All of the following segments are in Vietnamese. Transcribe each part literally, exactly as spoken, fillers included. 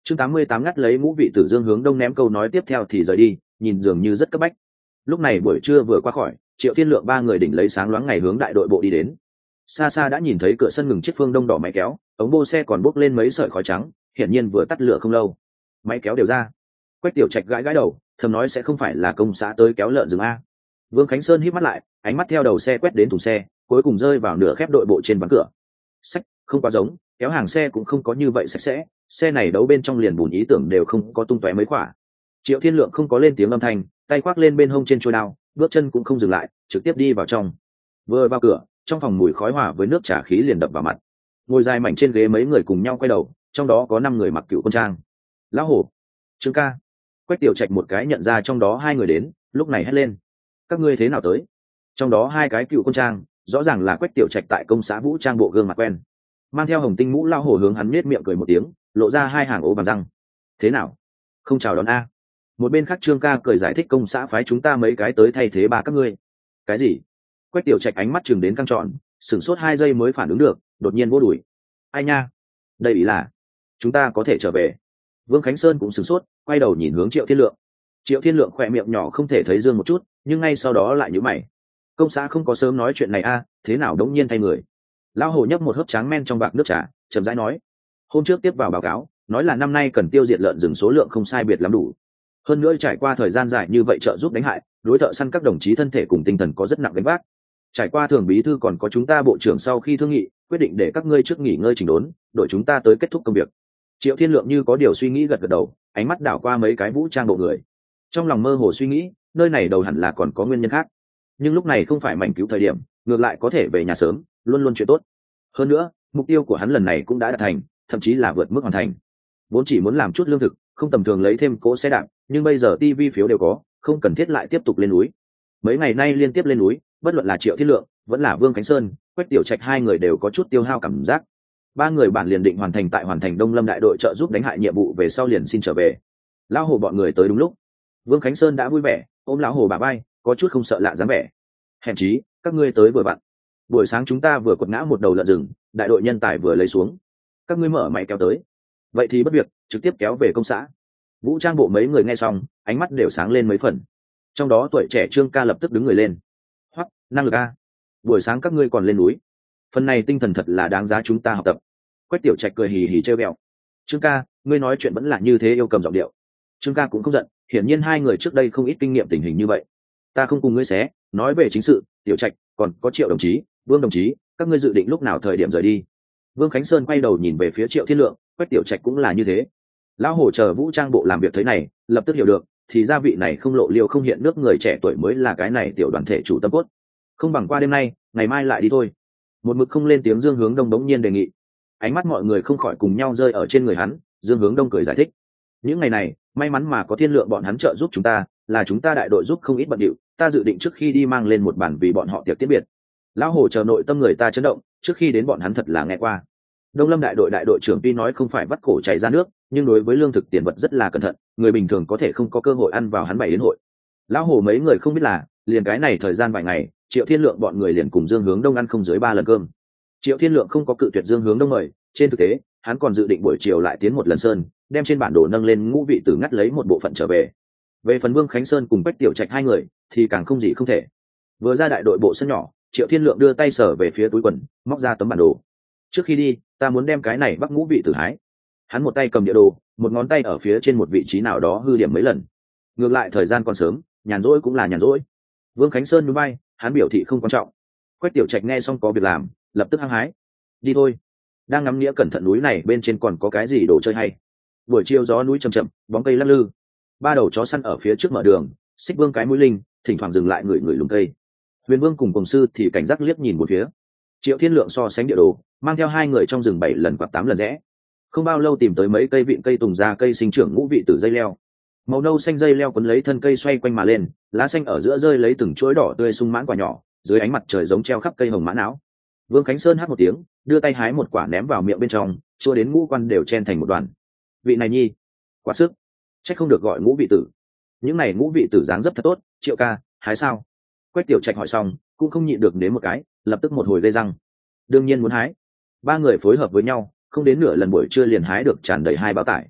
chương tám mươi tám ngắt lấy ngũ vị tử Dương hướng đông ném câu nói tiếp theo thì rời đi, nhìn dường như rất cấp bách. Lúc này buổi trưa vừa qua khỏi, Triệu Thiên Lượng ba người đỉnh lấy sáng loáng ngày hướng đại đội bộ đi đến. Xa xa đã nhìn thấy cửa sân ngừng chiếc phương đông đỏ máy kéo, ống bô xe còn bốc lên mấy sợi khói trắng, hiển nhiên vừa tắt lửa không lâu. Máy kéo đều ra. Quách Tiểu Trạch gãi gãi đầu, thầm nói sẽ không phải là công xã tới kéo lợn rừng a. Vương Khánh Sơn híp mắt lại, ánh mắt theo đầu xe quét đến thùng xe, cuối cùng rơi vào nửa khép đội bộ trên ván cửa. Sách, không quá giống, kéo hàng xe cũng không có như vậy sạch sẽ, xe này đấu bên trong liền bùn ý tưởng đều không có tung tóe mấy quả. Triệu Thiên Lượng không có lên tiếng âm thanh, tay khoác lên bên hông trên chuôi đao, bước chân cũng không dừng lại, trực tiếp đi vào trong. Vừa vào cửa, trong phòng mùi khói hòa với nước trà khí liền đập vào mặt. Ngồi dài mảnh trên ghế mấy người cùng nhau quay đầu, trong đó có năm người mặc cựu quân trang. Lão Hổ, Trương ca. Quách Tiểu Trạch một cái nhận ra trong đó hai người đến, lúc này hét lên: các ngươi thế nào tới? Trong đó hai cái cựu quân trang, rõ ràng là Quách Tiểu Trạch tại công xã vũ trang bộ gương mặt quen. Mang theo hồng tinh mũ Lão Hổ hướng hắn nhếch miệng cười một tiếng, lộ ra hai hàng ố bằng răng. Thế nào? Không chào đón a? Một bên khác Trương ca cười giải thích công xã phái chúng ta mấy cái tới thay thế ba các ngươi. Cái gì? Quách Tiểu Trạch ánh mắt chừng đến căng tròn, sửng sốt hai giây mới phản ứng được, đột nhiên vô đuổi. Ai nha? Đây ý là chúng ta có thể trở về. Vương Khánh Sơn cũng sửng sốt, quay đầu nhìn hướng Triệu Thiên Lượng. Triệu Thiên Lượng khỏe miệng nhỏ không thể thấy dương một chút, nhưng ngay sau đó lại nhíu mày. Công xã không có sớm nói chuyện này a, thế nào đống nhiên thay người? Lão Hổ nhấp một hớp tráng men trong bạc nước trà, chậm rãi nói: hôm trước tiếp vào báo cáo, nói là năm nay cần tiêu diệt lợn rừng số lượng không sai biệt lắm đủ. Hơn nữa trải qua thời gian dài như vậy trợ giúp đánh hại, đối thợ săn các đồng chí thân thể cùng tinh thần có rất nặng gánh vác. Trải qua thường bí thư còn có chúng ta bộ trưởng sau khi thương nghị, quyết định để các ngươi trước nghỉ ngơi chỉnh đốn, đội chúng ta tới kết thúc công việc. Triệu Thiên Lượng như có điều suy nghĩ gật gật đầu, ánh mắt đảo qua mấy cái vũ trang bộ người. Trong lòng mơ hồ suy nghĩ, nơi này đầu hẳn là còn có nguyên nhân khác. Nhưng lúc này không phải mảnh cứu thời điểm, ngược lại có thể về nhà sớm, luôn luôn chuyện tốt. Hơn nữa, mục tiêu của hắn lần này cũng đã đạt thành, thậm chí là vượt mức hoàn thành. Vốn chỉ muốn làm chút lương thực, không tầm thường lấy thêm cỗ xe đạp, nhưng bây giờ tivi phiếu đều có, không cần thiết lại tiếp tục lên núi. Mấy ngày nay liên tiếp lên núi, bất luận là Triệu Thiên Lượng vẫn là Vương Khánh Sơn, Quách Tiểu Trạch hai người đều có chút tiêu hao cảm giác. Ba người bản liền định hoàn thành tại hoàn thành Đông Lâm đại đội trợ giúp đánh hại nhiệm vụ về sau liền xin trở về. Lão Hồ bọn người tới đúng lúc. Vương Khánh Sơn đã vui vẻ, ôm lão Hồ bà bay, có chút không sợ lạ dáng vẻ. Hèn chí, các ngươi tới vừa vặn. Buổi sáng chúng ta vừa quật ngã một đầu lợn rừng, đại đội nhân tài vừa lấy xuống. Các ngươi mở máy kéo tới. Vậy thì bất việc, trực tiếp kéo về công xã. Vũ trang bộ mấy người nghe xong, ánh mắt đều sáng lên mấy phần. Trong đó tuổi trẻ Trương ca lập tức đứng người lên. Hoắc, năng lực a. Buổi sáng các ngươi còn lên núi. Phần này tinh thần thật là đáng giá chúng ta học tập. Quách Tiểu Trạch cười hì hì trêu ghẹo. Trương ca, ngươi nói chuyện vẫn là như thế, yêu cầm giọng điệu. Trương ca cũng không giận, hiển nhiên hai người trước đây không ít kinh nghiệm tình hình như vậy. Ta không cùng ngươi xé, nói về chính sự, Tiểu Trạch, còn có Triệu đồng chí, Vương đồng chí, các ngươi dự định lúc nào thời điểm rời đi? Vương Khánh Sơn quay đầu nhìn về phía Triệu Thiên Lượng, Quách Tiểu Trạch cũng là như thế. Lão Hổ chờ vũ trang bộ làm việc thế này, lập tức hiểu được, thì gia vị này không lộ liêu không hiện nước người trẻ tuổi mới là cái này tiểu đoàn thể chủ tâm cốt. Không bằng qua đêm nay, ngày mai lại đi thôi. Một mực không lên tiếng Dương Hướng Đông đống nhiên đề nghị. Ánh mắt mọi người không khỏi cùng nhau rơi ở trên người hắn. Dương Hướng Đông cười giải thích: những ngày này, may mắn mà có Thiên Lượng bọn hắn trợ giúp chúng ta, là chúng ta đại đội giúp không ít bận điệu. Ta dự định trước khi đi mang lên một bản vì bọn họ tiệc tiễn biệt. Lão Hổ chờ nội tâm người ta chấn động, trước khi đến bọn hắn thật là nghe qua. Đông Lâm đại đội đại đội trưởng tuy nói không phải vắt cổ chảy ra nước, nhưng đối với lương thực tiền vật rất là cẩn thận, người bình thường có thể không có cơ hội ăn vào hắn bảy đến hội. Lão Hổ mấy người không biết là, liền cái này thời gian vài ngày, Triệu Thiên Lượng bọn người liền cùng Dương Hướng Đông ăn không dưới ba lần cơm. Triệu Thiên Lượng không có cự tuyệt Dương Hướng Đông mời, trên thực tế, hắn còn dự định buổi chiều lại tiến một lần sơn, đem trên bản đồ nâng lên ngũ vị tử ngắt lấy một bộ phận trở về. Về phần Vương Khánh Sơn cùng Bách Tiểu Trạch hai người, thì càng không gì không thể. Vừa ra đại đội bộ sân nhỏ, Triệu Thiên Lượng đưa tay sở về phía túi quần, móc ra tấm bản đồ. Trước khi đi, ta muốn đem cái này bắc ngũ vị tử hái. Hắn một tay cầm địa đồ, một ngón tay ở phía trên một vị trí nào đó hư điểm mấy lần. Ngược lại thời gian còn sớm, nhàn rỗi cũng là nhàn rỗi. Vương Khánh Sơn núi bay, hắn biểu thị không quan trọng. Quách Tiểu Trạch nghe xong có việc làm, lập tức hăng hái. Đi thôi. Đang ngắm nghĩa cẩn thận núi này bên trên còn có cái gì đồ chơi hay. Buổi chiều gió núi chầm chậm, bóng cây lắc lư. Ba đầu chó săn ở phía trước mở đường, Xích Vương cái mũi linh, thỉnh thoảng dừng lại ngửi ngửi lùm cây. Huyền Vương cùng cùng sư thì cảnh giác liếc nhìn một phía. Triệu Thiên Lượng so sánh địa đồ, mang theo hai người trong rừng bảy lần hoặc tám lần rẽ. Không bao lâu tìm tới mấy cây vịn cây tùng ra cây sinh trưởng ngũ vị tử dây leo. Màu nâu xanh dây leo quấn lấy thân cây xoay quanh mà lên, lá xanh ở giữa rơi lấy từng chuỗi đỏ tươi sung mãn quả nhỏ, dưới ánh mặt trời giống treo khắp cây hồng mãn áo. Vương Khánh Sơn hát một tiếng, đưa tay hái một quả ném vào miệng bên trong, chua đến ngũ quan đều chen thành một đoàn. Vị này nhi, quá sức, chắc không được gọi ngũ vị tử. Những này ngũ vị tử dáng dấp thật tốt, Triệu ca, hái sao? Quách Tiểu Trạch hỏi xong, cũng không nhịn được đến một cái, lập tức một hồi gây răng. Đương nhiên muốn hái. Ba người phối hợp với nhau, không đến nửa lần buổi trưa liền hái được tràn đầy hai bao tải.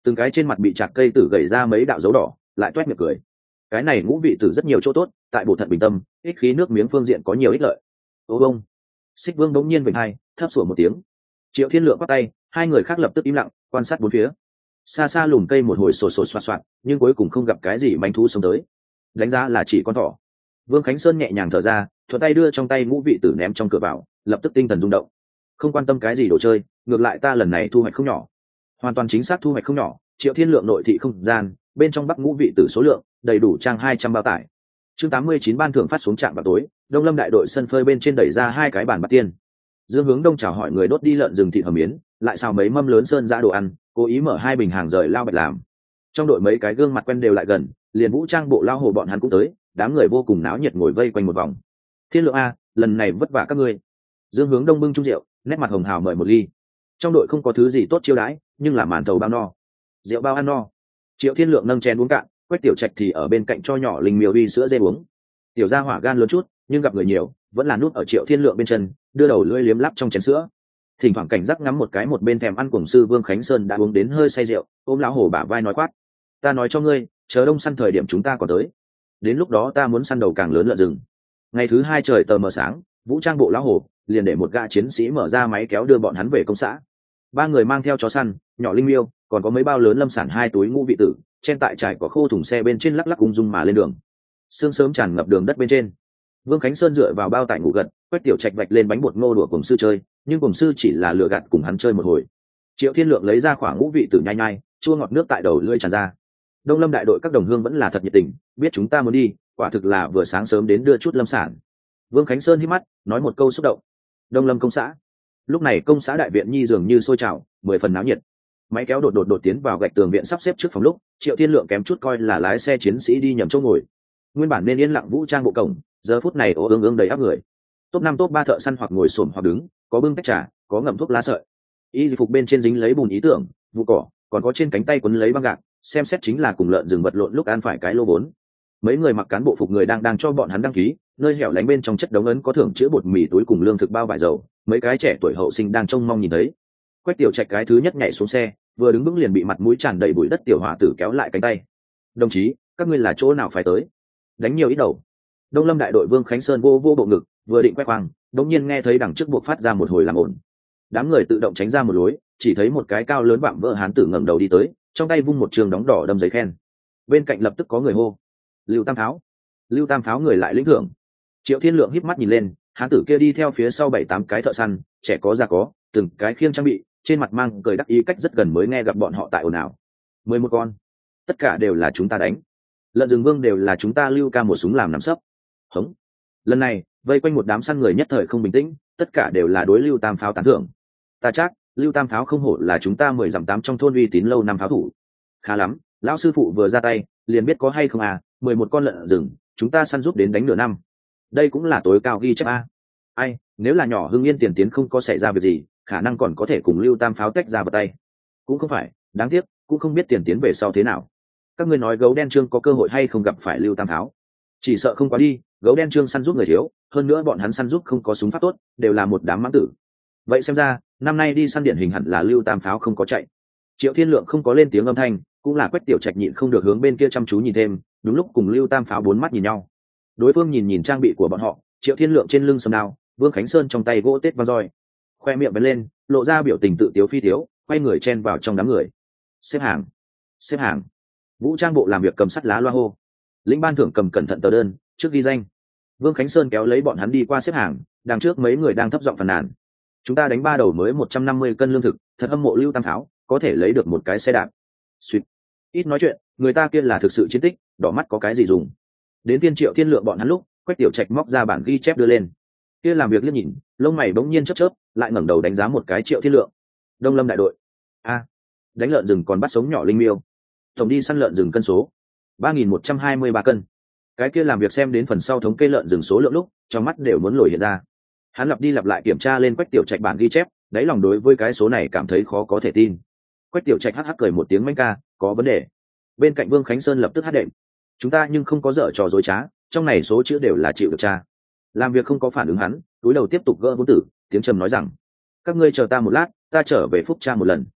từng cái trên mặt bị chạc cây tử gầy ra mấy đạo dấu đỏ, lại toét miệng cười. Cái này ngũ vị tử rất nhiều chỗ tốt, tại bổ thận bình tâm, ích khí nước miếng phương diện có nhiều ích lợi. Ô bông. Xích Vương bỗng nhiên vểnh hai, thấp sủa một tiếng. Triệu Thiên Lượng bắt tay, hai người khác lập tức im lặng, quan sát bốn phía. Xa xa lùm cây một hồi sột sột soạt soạt, nhưng cuối cùng không gặp cái gì manh thú sống tới. Đánh giá là chỉ con thỏ. Vương Khánh Sơn nhẹ nhàng thở ra, thuận tay đưa trong tay ngũ vị tử ném trong cửa vào, lập tức tinh thần rung động. Không quan tâm cái gì đồ chơi, ngược lại ta lần này thu hoạch không nhỏ. Hoàn toàn chính xác thu hoạch không nhỏ. Triệu Thiên Lượng nội thị không gian, bên trong bắc ngũ vị tử số lượng đầy đủ trang hai trăm bao tải. Chương tám mươi chín ban thưởng phát xuống trạm vào tối, Đông Lâm đại đội sân phơi bên trên đẩy ra hai cái bàn bát tiên. Dương Hướng Đông chào hỏi người đốt đi lợn rừng thịt hầm miến, lại xào mấy mâm lớn sơn giã đồ ăn, cố ý mở hai bình hàng rời lao bạch làm. Trong đội mấy cái gương mặt quen đều lại gần, liền vũ trang bộ lao hồ bọn hắn cũng tới, đám người vô cùng náo nhiệt ngồi vây quanh một vòng. Thiên Lượng a, lần này vất vả các ngươi. Dương Hướng Đông bưng chung rượu, nét mặt hồng hào mời một ly. Trong đội không có thứ gì tốt chiêu đãi, nhưng là màn thầu bao no, rượu bao ăn no. Triệu Thiên Lượng nâng chén uống cạn, Quách Tiểu Trạch thì ở bên cạnh cho nhỏ linh miêu uy sữa dê uống. Tiểu gia hỏa gan lớn chút, nhưng gặp người nhiều, vẫn là nút ở Triệu Thiên Lượng bên chân, đưa đầu lưỡi liếm lắp trong chén sữa. Thỉnh thoảng cảnh giác ngắm một cái một bên thèm ăn cùng sư Vương Khánh Sơn đã uống đến hơi say rượu, ôm lão hổ bả vai nói quát: "Ta nói cho ngươi, chờ đông săn thời điểm chúng ta còn tới. Đến lúc đó ta muốn săn đầu càng lớn lợn rừng." Ngày thứ hai trời tờ mờ sáng, vũ trang bộ lão hổ liền để một gã chiến sĩ mở ra máy kéo đưa bọn hắn về công xã. Ba người mang theo chó săn, nhỏ linh miêu, còn có mấy bao lớn lâm sản hai túi ngũ vị tử, trên tại trải có khô thùng xe bên trên lắc lắc ung dung mà lên đường. Sương sớm tràn ngập đường đất bên trên. Vương Khánh Sơn dựa vào bao tải ngủ gật, Quách Tiểu Trạch vạch lên bánh bột ngô đùa cùng sư chơi, nhưng cùng sư chỉ là lừa gạt cùng hắn chơi một hồi. Triệu Thiên Lượng lấy ra khoảng ngũ vị tử nhai nhai, chua ngọt nước tại đầu lưỡi tràn ra. Đông Lâm đại đội các đồng hương vẫn là thật nhiệt tình, biết chúng ta muốn đi, quả thực là vừa sáng sớm đến đưa chút lâm sản. Vương Khánh Sơn hít mắt, nói một câu xúc động. Đông Lâm công xã. Lúc này công xã đại viện nhi dường như sôi trào, mười phần náo nhiệt. Máy kéo đột đột đột tiến vào gạch tường viện sắp xếp trước phòng lúc, Triệu Thiên Lượng kém chút coi là lái xe chiến sĩ đi nhầm chỗ ngồi. Nguyên bản nên yên lặng vũ trang bộ cổng, giờ phút này ố ương ương đầy áp người. Top năm top ba thợ săn hoặc ngồi xổm hoặc đứng, có bưng tách trà, có ngậm thuốc lá sợi. Y phục bên trên dính lấy bùn ý tưởng, vụ cỏ, còn có trên cánh tay quấn lấy băng gạc, xem xét chính là cùng lợn rừng vật lộn lúc ăn phải cái lô vốn. Mấy người mặc cán bộ phục người đang đang cho bọn hắn đăng ký, nơi hẻo lánh bên trong chất đống ấn có thưởng chứa bột mì túi cùng lương thực bao vải dầu, mấy cái trẻ tuổi hậu sinh đang trông mong nhìn thấy. Quách Tiểu Trạch cái thứ nhất nhảy xuống xe, vừa đứng vững liền bị mặt mũi tràn đầy bụi đất tiểu hỏa tử kéo lại cánh tay. "Đồng chí, các ngươi là chỗ nào phải tới? Đánh nhiều ít đầu." Đông Lâm đại đội Vương Khánh Sơn vô vô bộ ngực, vừa định quét khoang, đột nhiên nghe thấy đằng trước buộc phát ra một hồi làm ồn. Đám người tự động tránh ra một lối, chỉ thấy một cái cao lớn vạm vỡ hán tử ngẩng đầu đi tới, trong tay vung một trường đóng đỏ đâm giấy khen. Bên cạnh lập tức có người hô: "Lưu Tam Pháo!" Lưu Tam Pháo người lại lĩnh thưởng. Triệu Thiên Lượng híp mắt nhìn lên, hán tử kia đi theo phía sau bảy tám cái thợ săn, trẻ có già có, từng cái khiêng trang bị, trên mặt mang cười đắc ý cách rất gần mới nghe gặp bọn họ tại ồn ào. Mười một con, tất cả đều là chúng ta đánh. Lợn rừng vương đều là chúng ta Lưu ca một súng làm nằm sấp. Hống. Lần này, vây quanh một đám săn người nhất thời không bình tĩnh, tất cả đều là đối Lưu Tam Pháo tán thưởng. Ta chắc, Lưu Tam Pháo không hổ là chúng ta mười dặm tám trong thôn uy tín lâu năm pháo thủ. Khá lắm, lão sư phụ vừa ra tay, liền biết có hay không à, mười một con lợn rừng, chúng ta săn giúp đến đánh nửa năm. Đây cũng là tối cao ghi chép a. Ai, nếu là nhỏ Hưng Yên tiền tiến không có xảy ra việc gì, khả năng còn có thể cùng Lưu Tam Pháo tách ra vào tay. Cũng không phải, đáng tiếc, cũng không biết tiền tiến về sau thế nào. Các ngươi nói gấu đen trương có cơ hội hay không gặp phải Lưu Tam Pháo? Chỉ sợ không quá đi, gấu đen trương săn giúp người thiếu, hơn nữa bọn hắn săn giúp không có súng pháp tốt, đều là một đám mãng tử. Vậy xem ra, năm nay đi săn điển hình hẳn là Lưu Tam Pháo không có chạy. Triệu Thiên Lượng không có lên tiếng âm thanh, cũng là Quách Tiểu Trạch nhịn không được hướng bên kia chăm chú nhìn thêm, đúng lúc cùng Lưu Tam Pháo bốn mắt nhìn nhau. Đối phương nhìn nhìn trang bị của bọn họ, Triệu Thiên Lượng trên lưng sầm đao, Vương Khánh Sơn trong tay gỗ tết vang roi, khoe miệng bật lên, lộ ra biểu tình tự tiếu phi tiếu, quay người chen vào trong đám người. Xếp hàng, xếp hàng. Vũ trang bộ làm việc cầm sắt lá loa hô. Lĩnh ban thưởng cầm cẩn thận tờ đơn, trước ghi danh. Vương Khánh Sơn kéo lấy bọn hắn đi qua xếp hàng, đằng trước mấy người đang thấp giọng phàn nàn. Chúng ta đánh ba đầu mới một trăm năm mươi cân lương thực, thật âm mộ Lưu Tam Pháo, có thể lấy được một cái xe đạp. Xuyệt. Ít nói chuyện, người ta kia là thực sự chiến tích, đỏ mắt có cái gì dùng. Đến viên Triệu Thiên Lượng bọn hắn lúc, Quách Tiểu Trạch móc ra bản ghi chép đưa lên. Kia làm việc liếc nhìn, lông mày bỗng nhiên chớp chớp, lại ngẩng đầu đánh giá một cái Triệu Thiên Lượng. Đông Lâm đại đội. A, đánh lợn rừng còn bắt sống nhỏ linh miêu. Tổng đi săn lợn rừng cân số ba nghìn một trăm hai mươi ba cân. Cái kia làm việc xem đến phần sau thống kê lợn rừng số lượng lúc, trong mắt đều muốn lồi hiện ra. Hắn lặp đi lặp lại kiểm tra lên Quách Tiểu Trạch bản ghi chép, đáy lòng đối với cái số này cảm thấy khó có thể tin. Quách Tiểu Trạch hắc hắc cười một tiếng manh ca, có vấn đề. Bên cạnh Vương Khánh Sơn lập tức hát đệm. Chúng ta nhưng không có dở trò dối trá, trong này số chữ đều là chịu được tra. Làm việc không có phản ứng hắn, túi đầu tiếp tục gỡ vốn tử, tiếng trầm nói rằng: các ngươi chờ ta một lát, ta trở về phúc tra một lần.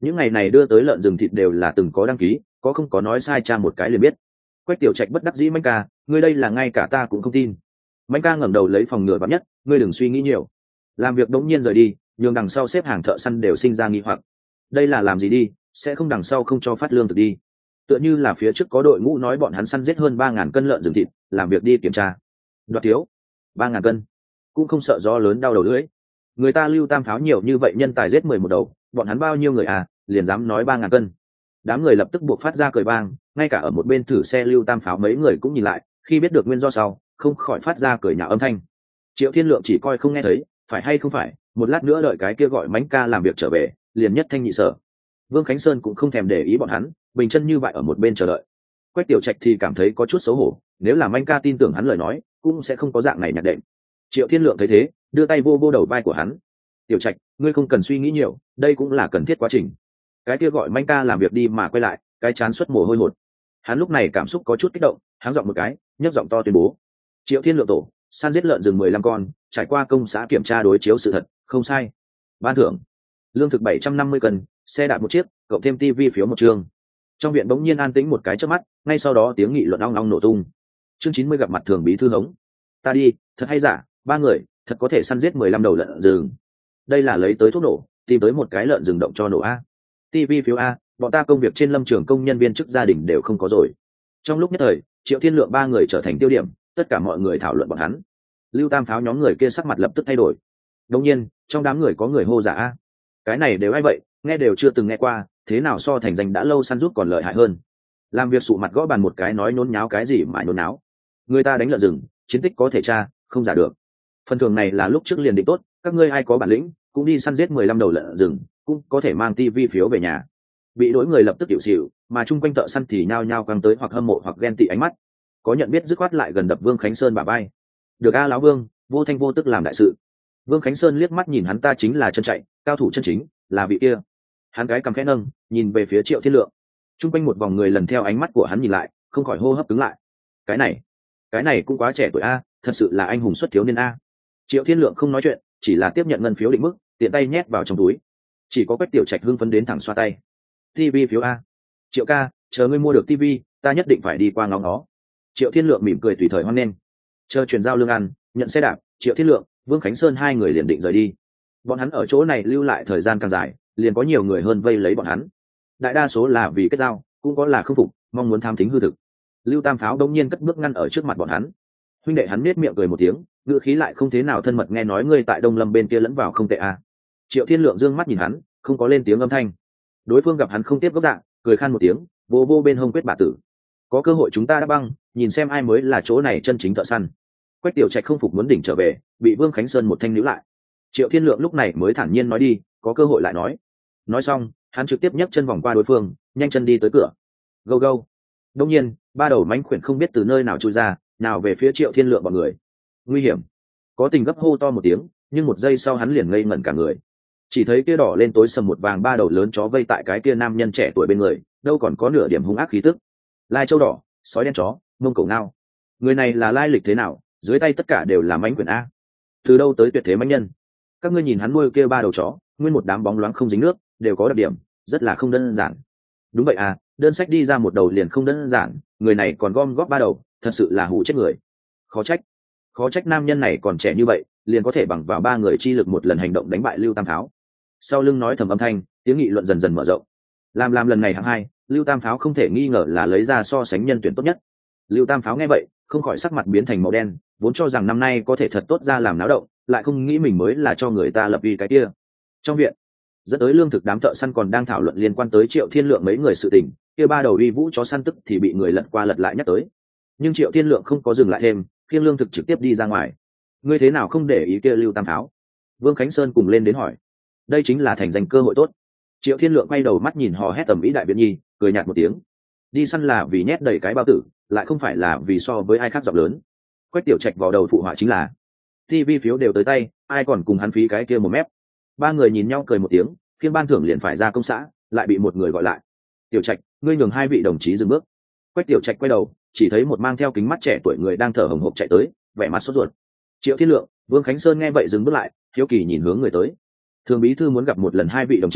những ngày này đưa tới lợn rừng thịt đều là từng có đăng ký, có không có nói sai cha một cái liền biết. Quách Tiểu Trạch bất đắc dĩ: Mạnh ca, ngươi đây là ngay cả ta cũng không tin. Mạnh ca ngẩng đầu lấy phòng ngừa vắn nhất: ngươi đừng suy nghĩ nhiều. Làm việc đống nhiên rời đi, nhường đằng sau xếp hàng thợ săn đều sinh ra nghi hoặc. Đây là làm gì đi, sẽ không đằng sau không cho phát lương thực đi. Tựa như là phía trước có đội ngũ nói bọn hắn săn giết hơn ba ngàn cân lợn rừng thịt, làm việc đi kiểm tra. Đoạt thiếu, ba ngàn cân, cũng không sợ gió lớn đau đầu lưỡi. Người ta Lưu Tam Pháo nhiều như vậy nhân tài giết mười một đầu, bọn hắn bao nhiêu người à, liền dám nói ba ngàn cân. Đám người lập tức buộc phát ra cười bang, ngay cả ở một bên thử xe Lưu Tam Pháo mấy người cũng nhìn lại, khi biết được nguyên do sau, không khỏi phát ra cười nhạo âm thanh. Triệu Thiên Lượng chỉ coi không nghe thấy, phải hay không phải, một lát nữa đợi cái kia gọi Mánh ca làm việc trở về, liền nhất thanh nhị sở. Vương Khánh Sơn cũng không thèm để ý bọn hắn, bình chân như vậy ở một bên chờ đợi. Quách Tiểu Trạch thì cảm thấy có chút xấu hổ, nếu là Mánh ca tin tưởng hắn lời nói, cũng sẽ không có dạng này nhạc đệm. Triệu Thiên Lượng thấy thế, đưa tay vô vô đầu vai của hắn. Tiểu Trạch, ngươi không cần suy nghĩ nhiều, đây cũng là cần thiết quá trình. Cái kia gọi Mánh ca làm việc đi mà quay lại, cái chán xuất mồ hôi hột. Hắn lúc này cảm xúc có chút kích động, háng giọng một cái, nhấc giọng to tuyên bố: Triệu Thiên Lượng tổ săn giết lợn rừng mười lăm con, trải qua công xã kiểm tra đối chiếu sự thật, không sai. Ban thưởng: lương thực bảy trăm năm mươi cân, xe đạp một chiếc, cộng thêm tivi phiếu một chương. Trong viện bỗng nhiên an tĩnh một cái chớp mắt, ngay sau đó tiếng nghị luận ong ong nổ tung. Chương chín mươi gặp mặt thường bí thư Hống. Ta đi, thật hay giả, ba người, thật có thể săn giết mười lăm đầu lợn rừng. Đây là lấy tới thuốc nổ, tìm tới một cái lợn rừng động cho nổ a. Tivi phiếu a, bọn ta công việc trên lâm trường công nhân viên chức gia đình đều không có rồi. Trong lúc nhất thời, Triệu Thiên Lượng ba người trở thành tiêu điểm, tất cả mọi người thảo luận bọn hắn. Lưu Tam Pháo nhóm người kia sắc mặt lập tức thay đổi. Đương nhiên, trong đám người có người hô giả a. Cái này đều ai vậy, nghe đều chưa từng nghe qua, thế nào so thành danh đã lâu săn rút còn lợi hại hơn. Làm việc sụ mặt gõ bàn một cái nói nhốn nháo cái gì mà nhốn nháo. Người ta đánh lợn rừng, chiến tích có thể tra, không giả được. Phần thưởng này là lúc trước liền định tốt, các ngươi ai có bản lĩnh, cũng đi săn giết mười lăm đầu lợn rừng, cũng có thể mang tivi phiếu về nhà. Bị đối người lập tức hiểu xỉu, mà chung quanh thợ săn thì nhao nhao căng tới hoặc hâm mộ hoặc ghen tị ánh mắt. Có nhận biết dứt khoát lại gần đập Vương Khánh Sơn bả vai. Được a lão Vương, vô thanh vô tức làm đại sự. Vương Khánh Sơn liếc mắt nhìn hắn, ta chính là chân chạy, cao thủ chân chính, là vị kia. Hắn cái cầm khẽ nâng, nhìn về phía Triệu Thiên Lượng. Chung quanh một vòng người lần theo ánh mắt của hắn nhìn lại, không khỏi hô hấp cứng lại. Cái này, cái này cũng quá trẻ tuổi a, thật sự là anh hùng xuất thiếu niên a. Triệu Thiên Lượng không nói chuyện, chỉ là tiếp nhận ngân phiếu định mức, tiện tay nhét vào trong túi. Chỉ có Quách Tiểu Trạch hưng phấn đến thẳng xoa tay. Tivi phiếu a. Triệu ca, chờ ngươi mua được tivi, ta nhất định phải đi qua ngó ngó. Triệu Thiên Lượng mỉm cười tùy thời hoan nghênh. Chờ chuyển giao lương ăn, nhận xe đạp, Triệu Thiên Lượng, Vương Khánh Sơn hai người liền định rời đi. Bọn hắn ở chỗ này lưu lại thời gian càng dài, liền có nhiều người hơn vây lấy bọn hắn. Đại đa số là vì kết giao, cũng có là không phục, mong muốn tham thính hư thực. Lưu Tam Pháo đông nhiên cất bước ngăn ở trước mặt bọn hắn. Huynh đệ hắn nết miệng cười một tiếng, ngữ khí lại không thế nào thân mật, nghe nói ngươi tại Đông Lâm bên kia lẫn vào không tệ à. Triệu Thiên Lượng dương mắt nhìn hắn, không có lên tiếng âm thanh. Đối phương gặp hắn không tiếp gốc dạng, cười khan một tiếng, vô vô bên hông quyết bả tử. Có cơ hội chúng ta đã băng, nhìn xem ai mới là chỗ này chân chính thợ săn. Quách Tiểu Trạch không phục muốn đỉnh trở về, bị Vương Khánh Sơn một thanh níu lại. Triệu Thiên Lượng lúc này mới thản nhiên nói đi, có cơ hội lại nói. Nói xong, hắn trực tiếp nhấc chân vòng qua đối phương, nhanh chân đi tới cửa. Go go. Đông nhiên, ba đầu mánh khuyển không biết từ nơi nào chui ra, nào về phía Triệu Thiên Lượng bọn người. Nguy hiểm. Có tình gấp hô to một tiếng, nhưng một giây sau hắn liền ngây ngẩn cả người. Chỉ thấy kia đỏ lên tối sầm một vàng ba đầu lớn chó vây tại cái kia nam nhân trẻ tuổi bên người, đâu còn có nửa điểm hung ác khí tức. Lai châu đỏ, sói đen chó, mông cổ ngao. Người này là lai lịch thế nào, dưới tay tất cả đều là mánh quyển a. Từ đâu tới tuyệt thế mánh nhân? Các ngươi nhìn hắn nuôi kia ba đầu chó, nguyên một đám bóng loáng không dính nước, đều có đặc điểm, rất là không đơn giản. Đúng vậy à, đơn sách đi ra một đầu liền không đơn giản, người này còn gom góp ba đầu, thật sự là hù chết người. Khó trách, khó trách nam nhân này còn trẻ như vậy, liền có thể bằng vào ba người chi lực một lần hành động đánh bại Lưu Tam Pháo. Sau lưng nói thầm âm thanh, tiếng nghị luận dần dần mở rộng. Làm làm lần này hạng hai, Lưu Tam Pháo không thể nghi ngờ là lấy ra so sánh nhân tuyển tốt nhất. Lưu Tam Pháo nghe vậy, không khỏi sắc mặt biến thành màu đen, vốn cho rằng năm nay có thể thật tốt ra làm náo động, lại không nghĩ mình mới là cho người ta lập uy cái kia. Trong viện, dẫn tới lương thực đám thợ săn còn đang thảo luận liên quan tới Triệu Thiên Lượng mấy người sự tình, kia ba đầu uy vũ chó săn tức thì bị người lật qua lật lại nhắc tới. Nhưng Triệu Thiên Lượng không có dừng lại thêm, khiêng lương thực trực tiếp đi ra ngoài. Ngươi thế nào không để ý kia Lưu Tam Pháo? Vương Khánh Sơn cùng lên đến hỏi. Đây chính là thành danh cơ hội tốt. Triệu Thiên Lượng quay đầu mắt nhìn hò hét tầm ý đại biện nhi, cười nhạt một tiếng. Đi săn là vì nhét đầy cái bao tử, lại không phải là vì so với ai khác giọng lớn. Quách Tiểu Trạch vào đầu phụ họa chính là tivi phiếu đều tới tay, ai còn cùng hắn phí cái kia một mép. Ba người nhìn nhau cười một tiếng, phiên ban thưởng liền phải ra công xã, lại bị một người gọi lại. Tiểu Trạch, ngươi nhường hai vị đồng chí dừng bước. Quách Tiểu Trạch quay đầu, chỉ thấy một mang theo kính mắt trẻ tuổi người đang thở hổn hộc chạy tới, vẻ mặt sốt ruột. Triệu Thiên Lượng, Vương Khánh Sơn nghe vậy dừng bước lại, hiếu kỳ nhìn hướng người tới. Thường bí thư muốn gặp một lần hai vị đồng chí,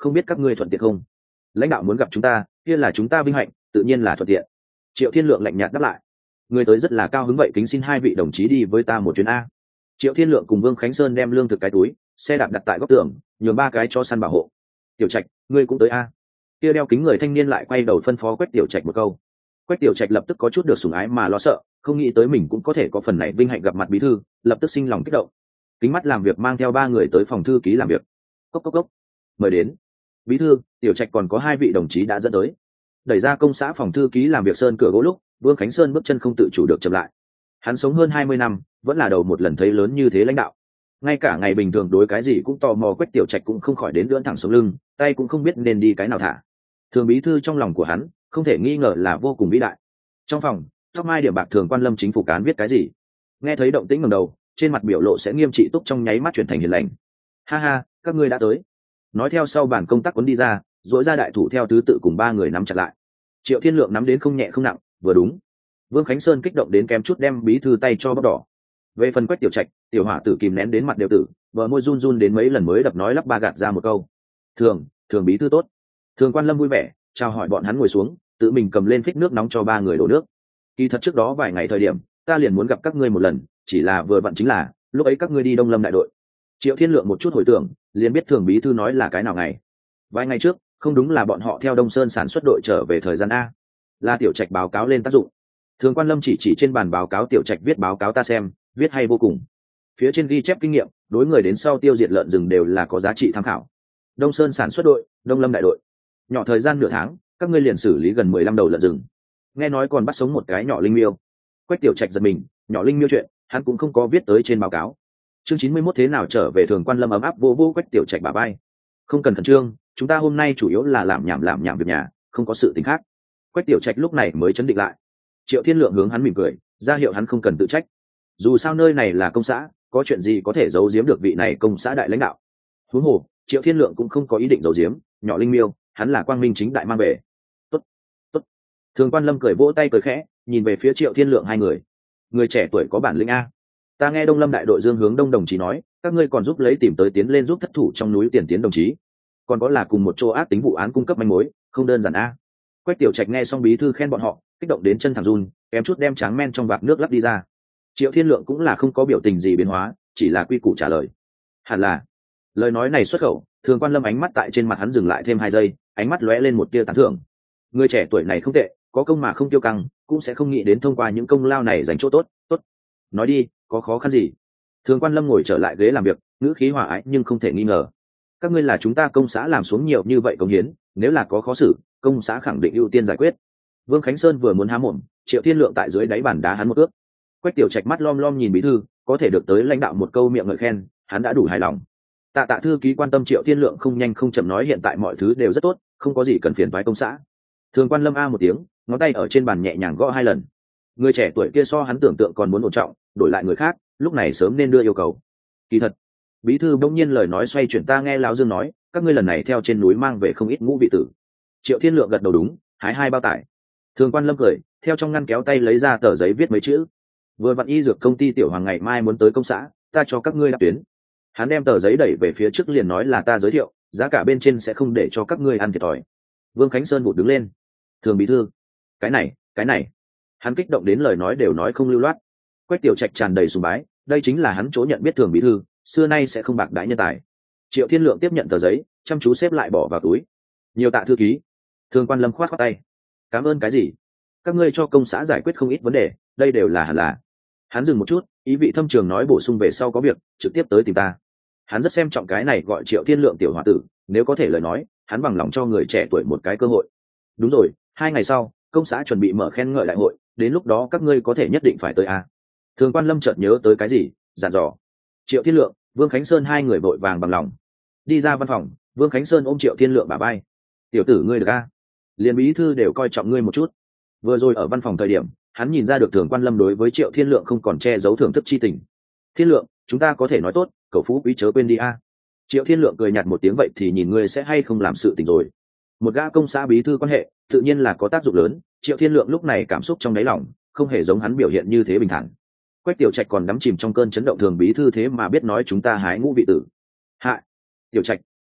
không biết các ngươi thuận tiện không? Lãnh đạo muốn gặp chúng ta, kia là chúng ta vinh hạnh, tự nhiên là thuận tiện. Triệu Thiên Lượng lạnh nhạt đáp lại. Người tới rất là cao hứng vậy, kính xin hai vị đồng chí đi với ta một chuyến a. Triệu Thiên Lượng cùng Vương Khánh Sơn đem lương thực cái túi xe đạp đặt tại góc tường, nhường ba cái cho săn bảo hộ. Tiểu Trạch, ngươi cũng tới a. Kia đeo kính người thanh niên lại quay đầu phân phó Quách Tiểu Trạch một câu. Quách Tiểu Trạch lập tức có chút được sủng ái mà lo sợ, không nghĩ tới mình cũng có thể có phần này vinh hạnh gặp mặt bí thư, lập tức sinh lòng kích động. Kính mắt làm việc mang theo ba người tới phòng thư ký làm việc. Cốc cốc cốc. Mời đến. Bí thư, Tiểu Trạch còn có hai vị đồng chí đã dẫn tới. Đẩy ra công xã phòng thư ký làm việc sơn cửa gỗ lúc, Vương Khánh Sơn bước chân không tự chủ được chậm lại. Hắn sống hơn hai mươi năm, vẫn là đầu một lần thấy lớn như thế lãnh đạo. Ngay cả ngày bình thường đối cái gì cũng tò mò, Quách Tiểu Trạch cũng không khỏi đến lưỡn thẳng sống lưng, tay cũng không biết nên đi cái nào thả. Thường bí thư trong lòng của hắn, không thể nghi ngờ là vô cùng vĩ đại. Trong phòng, tóc mai điểm bạc Thường Quan Lâm chính phủ cán viết cái gì? Nghe thấy động tĩnh ngẩng đầu, trên mặt biểu lộ sẽ nghiêm trị túc trong nháy mắt chuyển thành hiền lành. Ha ha, các ngươi đã tới. Nói theo sau bản công tác cuốn đi ra, dỗi ra đại thủ theo thứ tự cùng ba người nắm chặt lại. Triệu Thiên Lượng nắm đến không nhẹ không nặng, vừa đúng. Vương Khánh Sơn kích động đến kém chút đem bí thư tay cho bóc đỏ. Về phần Quách Tiểu Trạch, tiểu hỏa tử kìm nén đến mặt đều tử, vợ môi run run đến mấy lần mới đập nói lắp ba gạt ra một câu. Thường, thường bí thư tốt. Thường Quan Lâm vui vẻ, chào hỏi bọn hắn ngồi xuống, tự mình cầm lên phích nước nóng cho ba người đổ nước. Kỳ thật trước đó vài ngày thời điểm, ta liền muốn gặp các ngươi một lần, chỉ là vừa vặn chính là lúc ấy các ngươi đi Đông Lâm đại đội. Triệu Thiên Lượng một chút hồi tưởng, liền biết Thường bí thư nói là cái nào ngày. Vài ngày trước, không đúng là bọn họ theo Đông Sơn sản xuất đội trở về thời gian a. Là Tiểu Trạch báo cáo lên tác dụng. Thường Quan Lâm chỉ chỉ trên bàn báo cáo, Tiểu Trạch viết báo cáo ta xem, viết hay vô cùng. Phía trên ghi chép kinh nghiệm, đối người đến sau tiêu diệt lợn rừng đều là có giá trị tham khảo. Đông Sơn sản xuất đội, Đông Lâm đại đội. Nhỏ thời gian nửa tháng, các ngươi liền xử lý gần mười lăm đầu lợn rừng. Nghe nói còn bắt sống một cái nhỏ linh miêu. Quách Tiểu Trạch giật mình, nhỏ linh miêu chuyện, hắn cũng không có viết tới trên báo cáo. Chương chín mươi mốt thế nào trở về? Thường Quan Lâm ấm áp vô vô Quách Tiểu Trạch bả vai. Không cần khẩn trương, chúng ta hôm nay chủ yếu là làm nhảm làm nhảm việc nhà, không có sự tình khác. Quách Tiểu Trạch lúc này mới chấn định lại. Triệu Thiên Lượng hướng hắn mỉm cười, ra hiệu hắn không cần tự trách. Dù sao nơi này là công xã, có chuyện gì có thể giấu giếm được vị này công xã đại lãnh đạo. Huống hồ, Triệu Thiên Lượng cũng không có ý định giấu giếm, nhỏ linh miêu, hắn là quang minh chính đại mang về. Tốt, tốt. Thường Quan Lâm cười vỗ tay cười khẽ, nhìn về phía Triệu Thiên Lượng hai người. Người trẻ tuổi có bản lĩnh a. Ta nghe Đông Lâm đại đội Dương Hướng Đông đồng chí nói, các ngươi còn giúp lấy tìm tới tiến lên giúp thất thủ trong núi tiền tiến đồng chí. Còn có là cùng một chỗ ác tính vụ án cung cấp manh mối, không đơn giản a. Quách Tiểu Trạch nghe xong bí thư khen bọn họ, kích động đến chân thẳng run, kém chút đem tráng men trong vạc nước lắp đi ra. Triệu Thiên Lượng cũng là không có biểu tình gì biến hóa, chỉ là quy củ trả lời. Hẳn là. Lời nói này xuất khẩu, Thường Quan Lâm ánh mắt tại trên mặt hắn dừng lại thêm hai giây, ánh mắt lóe lên một tia tán thưởng. Người trẻ tuổi này không tệ, có công mà không tiêu căng, cũng sẽ không nghĩ đến thông qua những công lao này dành chỗ tốt. Tốt. Nói đi, có khó khăn gì? Thường Quan Lâm ngồi trở lại ghế làm việc, ngữ khí hòa ái nhưng không thể nghi ngờ. Các ngươi là chúng ta công xã làm xuống nhiều như vậy công hiến, nếu là có khó xử, công xã khẳng định ưu tiên giải quyết. Vương Khánh Sơn vừa muốn há mồm, Triệu Thiên Lượng tại dưới đáy bàn đá hắn một ước. Quách Tiểu Trạch mắt lom lom nhìn bí thư, có thể được tới lãnh đạo một câu miệng ngợi khen, hắn đã đủ hài lòng. Tạ Tạ thư ký quan tâm Triệu Thiên Lượng không nhanh không chậm nói hiện tại mọi thứ đều rất tốt, không có gì cần phiền toái công xã. Thường Quan Lâm a một tiếng, ngón tay ở trên bàn nhẹ nhàng gõ hai lần. Người trẻ tuổi kia so hắn tưởng tượng còn muốn ổn trọng, đổi lại người khác, lúc này sớm nên đưa yêu cầu. Kỳ thật, bí thư bỗng nhiên lời nói xoay chuyển, ta nghe lão Dương nói, các ngươi lần này theo trên núi mang về không ít ngũ vị tử. Triệu Thiên Lượng gật đầu đúng, hái hai bao tải. Thường Quan Lâm cười, theo trong ngăn kéo tay lấy ra tờ giấy viết mấy chữ. Vừa vặn y dược công ty Tiểu Hoàng ngày mai muốn tới công xã, ta cho các ngươi đáp tuyến. Hắn đem tờ giấy đẩy về phía trước liền nói là ta giới thiệu, giá cả bên trên sẽ không để cho các ngươi ăn thiệt thòi. Vương Khánh Sơn vụt đứng lên. Thường bí thư, cái này, cái này. Hắn kích động đến lời nói đều nói không lưu loát. Quách Tiểu Trạch tràn đầy sùng bái, đây chính là hắn chỗ nhận biết Thường bí thư, xưa nay sẽ không bạc đãi nhân tài. Triệu Thiên Lượng tiếp nhận tờ giấy, chăm chú xếp lại bỏ vào túi. Nhiều tạ thư ký. Thường Quan Lâm khoát khoát tay. Cảm ơn cái gì? Các ngươi cho công xã giải quyết không ít vấn đề, đây đều là hẳn là. Hắn dừng một chút, ý vị thâm trường nói bổ sung về sau có việc trực tiếp tới tìm ta. Hắn rất xem trọng cái này gọi Triệu Thiên Lượng tiểu hòa tử, nếu có thể lời nói, hắn bằng lòng cho người trẻ tuổi một cái cơ hội. Đúng rồi, hai ngày sau, công xã chuẩn bị mở khen ngợi đại hội, đến lúc đó các ngươi có thể nhất định phải tới a. Thường Quan Lâm chợt nhớ tới cái gì, dặn dò. Triệu Thiên Lượng, Vương Khánh Sơn hai người vội vàng bằng lòng. Đi ra văn phòng, Vương Khánh Sơn ôm Triệu Thiên Lượng bả vai. Tiểu tử ngươi được a? Liên bí thư đều coi trọng ngươi một chút. Vừa rồi ở văn phòng thời điểm, hắn nhìn ra được Thường Quan Lâm đối với Triệu Thiên Lượng không còn che giấu thưởng thức chi tình. Thiên Lượng, chúng ta có thể nói tốt, cậu phú quý chớ quên đi a. Triệu Thiên Lượng cười nhạt một tiếng, vậy thì nhìn ngươi sẽ hay không làm sự tình rồi. Một gã công xã bí thư quan hệ, tự nhiên là có tác dụng lớn. Triệu Thiên Lượng lúc này cảm xúc trong đáy lòng, không hề giống hắn biểu hiện như thế bình thản. Quách Tiểu Trạch còn đắm chìm trong cơn chấn động, Thường bí thư thế mà biết nói chúng ta hái ngũ vị tử. Hạ, Tiểu Trạch,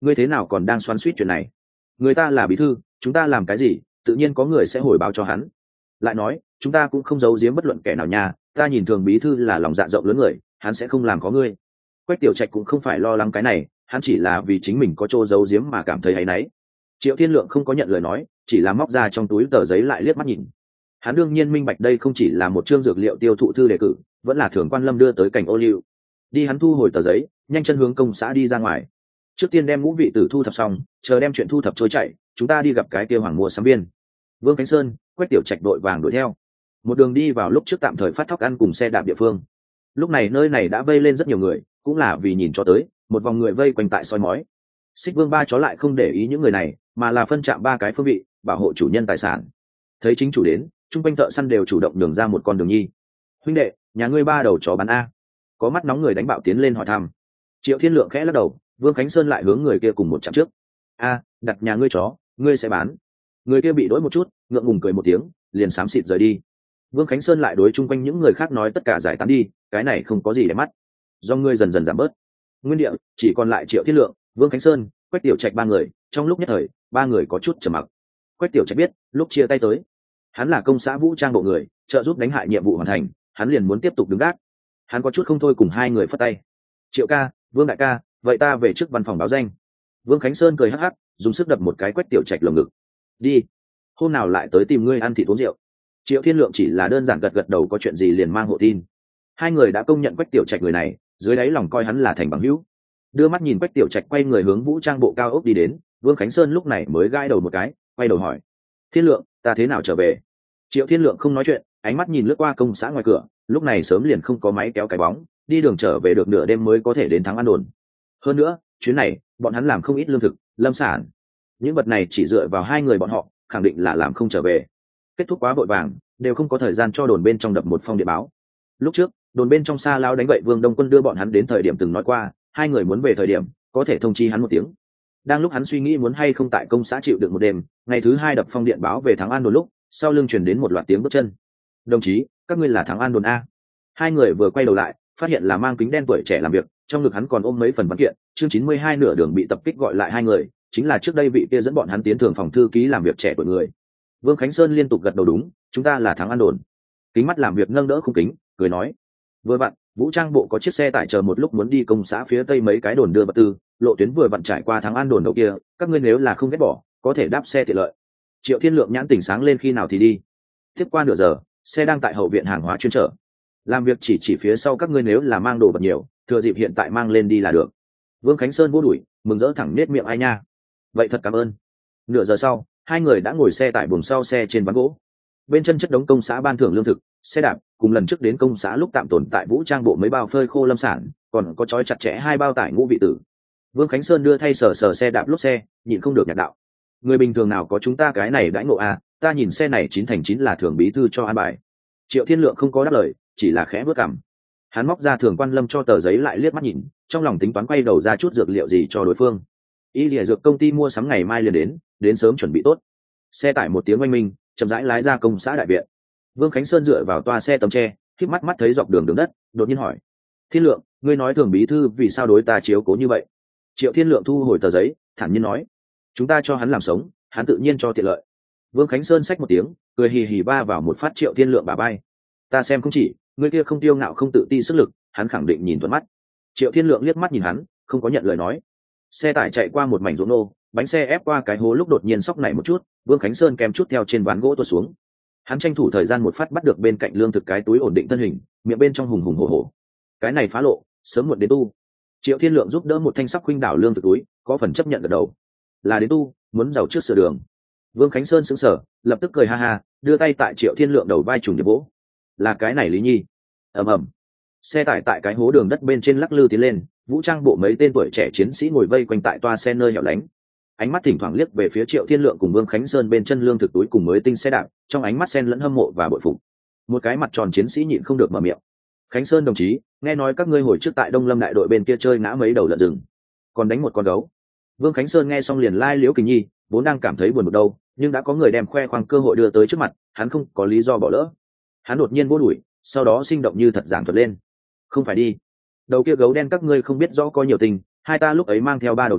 ngươi thế nào còn đang xoắn suýt chuyện này? Người ta là bí thư, chúng ta làm cái gì tự nhiên có người sẽ hồi báo cho hắn. Lại nói chúng ta cũng không giấu giếm bất luận kẻ nào nha, ta nhìn thường bí thư là lòng dạ rộng lớn người, hắn sẽ không làm có ngươi. Quách Tiểu Trạch cũng không phải lo lắng cái này, hắn chỉ là vì chính mình có chỗ giấu giếm mà cảm thấy áy náy. Triệu Thiên Lượng không có nhận lời nói, chỉ là móc ra trong túi tờ giấy lại liếc mắt nhìn. Hắn đương nhiên minh bạch đây không chỉ là một chương dược liệu tiêu thụ thư đề cử, vẫn là Thường Quan Lâm đưa tới cảnh ô liu. Đi hắn thu hồi tờ giấy, nhanh chân hướng công xã đi ra ngoài. Trước tiên đem ngũ vị tử thu thập xong, chờ đem chuyện thu thập trôi chạy, chúng ta đi gặp cái kia hoàng mua sắm viên. Vương Khánh Sơn, Quách Tiểu Trạch đội vàng đuổi theo. Một đường đi vào lúc trước tạm thời phát thóc ăn cùng xe đạp địa phương. Lúc này nơi này đã vây lên rất nhiều người, cũng là vì nhìn cho tới, một vòng người vây quanh tại soi mói. Xích Vương ba chó lại không để ý những người này, mà là phân chạm ba cái phương vị, bảo hộ chủ nhân tài sản. Thấy chính chủ đến, trung quanh thợ săn đều chủ động đường ra một con đường nhi. Huynh đệ, nhà ngươi ba đầu chó bán a? Có mắt nóng người đánh bạo tiến lên hỏi thăm. Triệu Thiên Lượng khẽ lắc đầu, Vương Khánh Sơn lại hướng người kia cùng một chặng trước. A, đặt nhà ngươi chó, ngươi sẽ bán? Người kia bị đỗi một chút, ngượng ngùng cười một tiếng, liền xám xịt rời đi. Vương Khánh Sơn lại đối chung quanh những người khác nói tất cả giải tán đi, cái này không có gì để mắt. Do ngươi dần dần giảm bớt. Nguyên địa chỉ còn lại Triệu Thiên Lượng, Vương Khánh Sơn, Quách Tiểu Trạch ba người, trong lúc nhất thời, ba người có chút trầm mặc. Quách Tiểu Trạch biết, lúc chia tay tới, hắn là công xã vũ trang bộ người, trợ giúp đánh hại nhiệm vụ hoàn thành, hắn liền muốn tiếp tục đứng gác. Hắn có chút không thôi cùng hai người phất tay. Triệu ca, Vương đại ca, vậy ta về trước văn phòng báo danh. Vương Khánh Sơn cười hắc hắc, dùng sức đập một cái Quách Tiểu Trạch lồng ngực. Đi, hôm nào lại tới tìm ngươi ăn thịt uống rượu. Triệu Thiên Lượng chỉ là đơn giản gật gật đầu, có chuyện gì liền mang hộ tin. Hai người đã công nhận Quách Tiểu Trạch người này, dưới đáy lòng coi hắn là thành bằng hữu. Đưa mắt nhìn Quách Tiểu Trạch quay người hướng vũ trang bộ cao ốc đi đến, Vương Khánh Sơn lúc này mới gãi đầu một cái, quay đầu hỏi: Thiên Lượng, ta thế nào trở về? Triệu Thiên Lượng không nói chuyện, ánh mắt nhìn lướt qua công xã ngoài cửa, lúc này sớm liền không có máy kéo cái bóng, đi đường trở về được nửa đêm mới có thể đến Thắng An Đồn. Hơn nữa, chuyến này bọn hắn làm không ít lương thực, lâm sản. Những vật này chỉ dựa vào hai người bọn họ, khẳng định là làm không trở về. Kết thúc quá vội vàng, đều không có thời gian cho đồn bên trong đập một phong điện báo. Lúc trước, đồn bên trong Sa Lão đánh gậy Vương Đông Quân đưa bọn hắn đến thời điểm từng nói qua, hai người muốn về thời điểm, có thể thông chi hắn một tiếng. Đang lúc hắn suy nghĩ muốn hay không tại công xã chịu đựng một đêm, ngày thứ hai đập phong điện báo về Thắng An Đồn lúc, sau lưng truyền đến một loạt tiếng bước chân. Đồng chí, các ngươi là Thắng An Đồn a? Hai người vừa quay đầu lại, phát hiện là mang kính đen tuổi trẻ làm việc, trong ngực hắn còn ôm mấy phần văn kiện. Chương chín mươi hai nửa đường bị tập kích gọi lại hai người, chính là trước đây vị kia dẫn bọn hắn tiến thường phòng thư ký làm việc trẻ tuổi người. Vương Khánh Sơn liên tục gật đầu đúng, chúng ta là Thắng An Đồn. Kính mắt làm việc nâng đỡ không kính, cười nói: vừa vặn, vũ trang bộ có chiếc xe tải chờ một lúc muốn đi công xã phía tây mấy cái đồn đưa vật tư, lộ tuyến vừa vặn trải qua Thắng An Đồn đầu kia, các ngươi nếu là không ghét bỏ, có thể đáp xe tiện lợi. Triệu Thiên Lượng nhãn tỉnh sáng lên, khi nào thì đi. Tiếp qua nửa giờ, xe đang tại hậu viện hàng hóa chuyên chở. Làm việc chỉ chỉ phía sau các ngươi, nếu là mang đồ vật nhiều, thừa dịp hiện tại mang lên đi là được. Vương Khánh Sơn vô đuổi, mừng rỡ thẳng nết miệng ai nha. Vậy thật cảm ơn. Nửa giờ sau, hai người đã ngồi xe tải buồng sau xe trên ván gỗ. Bên chân chất đống công xã ban thưởng lương thực, xe đạp, cùng lần trước đến công xã lúc tạm tồn tại vũ trang bộ mấy bao phơi khô lâm sản, còn có trói chặt chẽ hai bao tải ngũ vị tử. Vương Khánh Sơn đưa thay sờ sờ xe đạp lốp xe, nhịn không được nhạc đạo: người bình thường nào có chúng ta cái này đãi ngộ à, ta nhìn xe này chín thành chín là thường bí thư cho an bài. Triệu Thiên Lượng không có đáp lời, chỉ là khẽ bước cằm. Hắn móc ra Thường Quan Lâm cho tờ giấy lại liếc mắt nhìn, trong lòng tính toán quay đầu ra chút dược liệu gì cho đối phương. Y lìa dược công ty mua sắm ngày mai liền đến, đến sớm chuẩn bị tốt. Xe tải một tiếng oanh minh, chậm rãi lái ra công xã đại viện. Vương Khánh Sơn dựa vào toa xe tấm tre, khép mắt mắt thấy dọc đường đường đất, đột nhiên hỏi: Thiên Lượng, ngươi nói Thường bí thư vì sao đối ta chiếu cố như vậy? Triệu Thiên Lượng thu hồi tờ giấy, thản nhiên nói: chúng ta cho hắn làm sống, hắn tự nhiên cho tiện lợi. Vương Khánh Sơn xách một tiếng, cười hì hì va vào một phát Triệu Thiên Lượng bả vai. Ta xem không chỉ, người kia không tiêu ngạo không tự ti sức lực, hắn khẳng định nhìn thuận mắt. Triệu Thiên Lượng liếc mắt nhìn hắn, không có nhận lời nói. Xe tải chạy qua một mảnh ruộng nô, bánh xe ép qua cái hố lúc đột nhiên sóc nảy một chút, Vương Khánh Sơn kèm chút theo trên ván gỗ tuột xuống. Hắn tranh thủ thời gian một phát bắt được bên cạnh lương thực cái túi ổn định thân hình, miệng bên trong hùng hùng hổ hổ. Cái này phá lộ, sớm muộn đến tu. Triệu Thiên Lượng giúp đỡ một thanh sắc khuynh đảo lương thực túi, có phần chấp nhận gật đầu. Là đến tu, muốn giàu trước sửa đường. Vương Khánh Sơn sững sờ, lập tức cười ha ha, đưa tay tại Triệu Thiên Lượng đầu vai trùng điệp vỗ. Là cái này Lý Nhi. Ầm ầm. Xe tải tại cái hố đường đất bên trên lắc lư tiến lên, vũ trang bộ mấy tên tuổi trẻ chiến sĩ ngồi vây quanh tại toa xe nơi hẻo lánh. Ánh mắt thỉnh thoảng liếc về phía Triệu Thiên Lượng cùng Vương Khánh Sơn bên chân lương thực túi cùng mới tinh xe đạp, trong ánh mắt xen lẫn hâm mộ và bội phục. Một cái mặt tròn chiến sĩ nhịn không được mở miệng: Khánh Sơn đồng chí, nghe nói các ngươi hồi trước tại Đông Lâm đại đội bên kia chơi ngã mấy đầu lợn rừng, còn đánh một con gấu. Vương Khánh Sơn nghe xong liền lai liễu Kình Nhi, vốn đang cảm thấy buồn bực đâu, nhưng đã có người đem khoe khoang cơ hội đưa tới trước mặt, hắn không có lý do bỏ lỡ. Hắn đột nhiên vô đuổi, sau đó sinh động như thật giảng thuật lên: không phải đi, đầu kia gấu đen các ngươi không biết rõ có nhiều tình, hai ta lúc ấy mang theo ba đầu chó,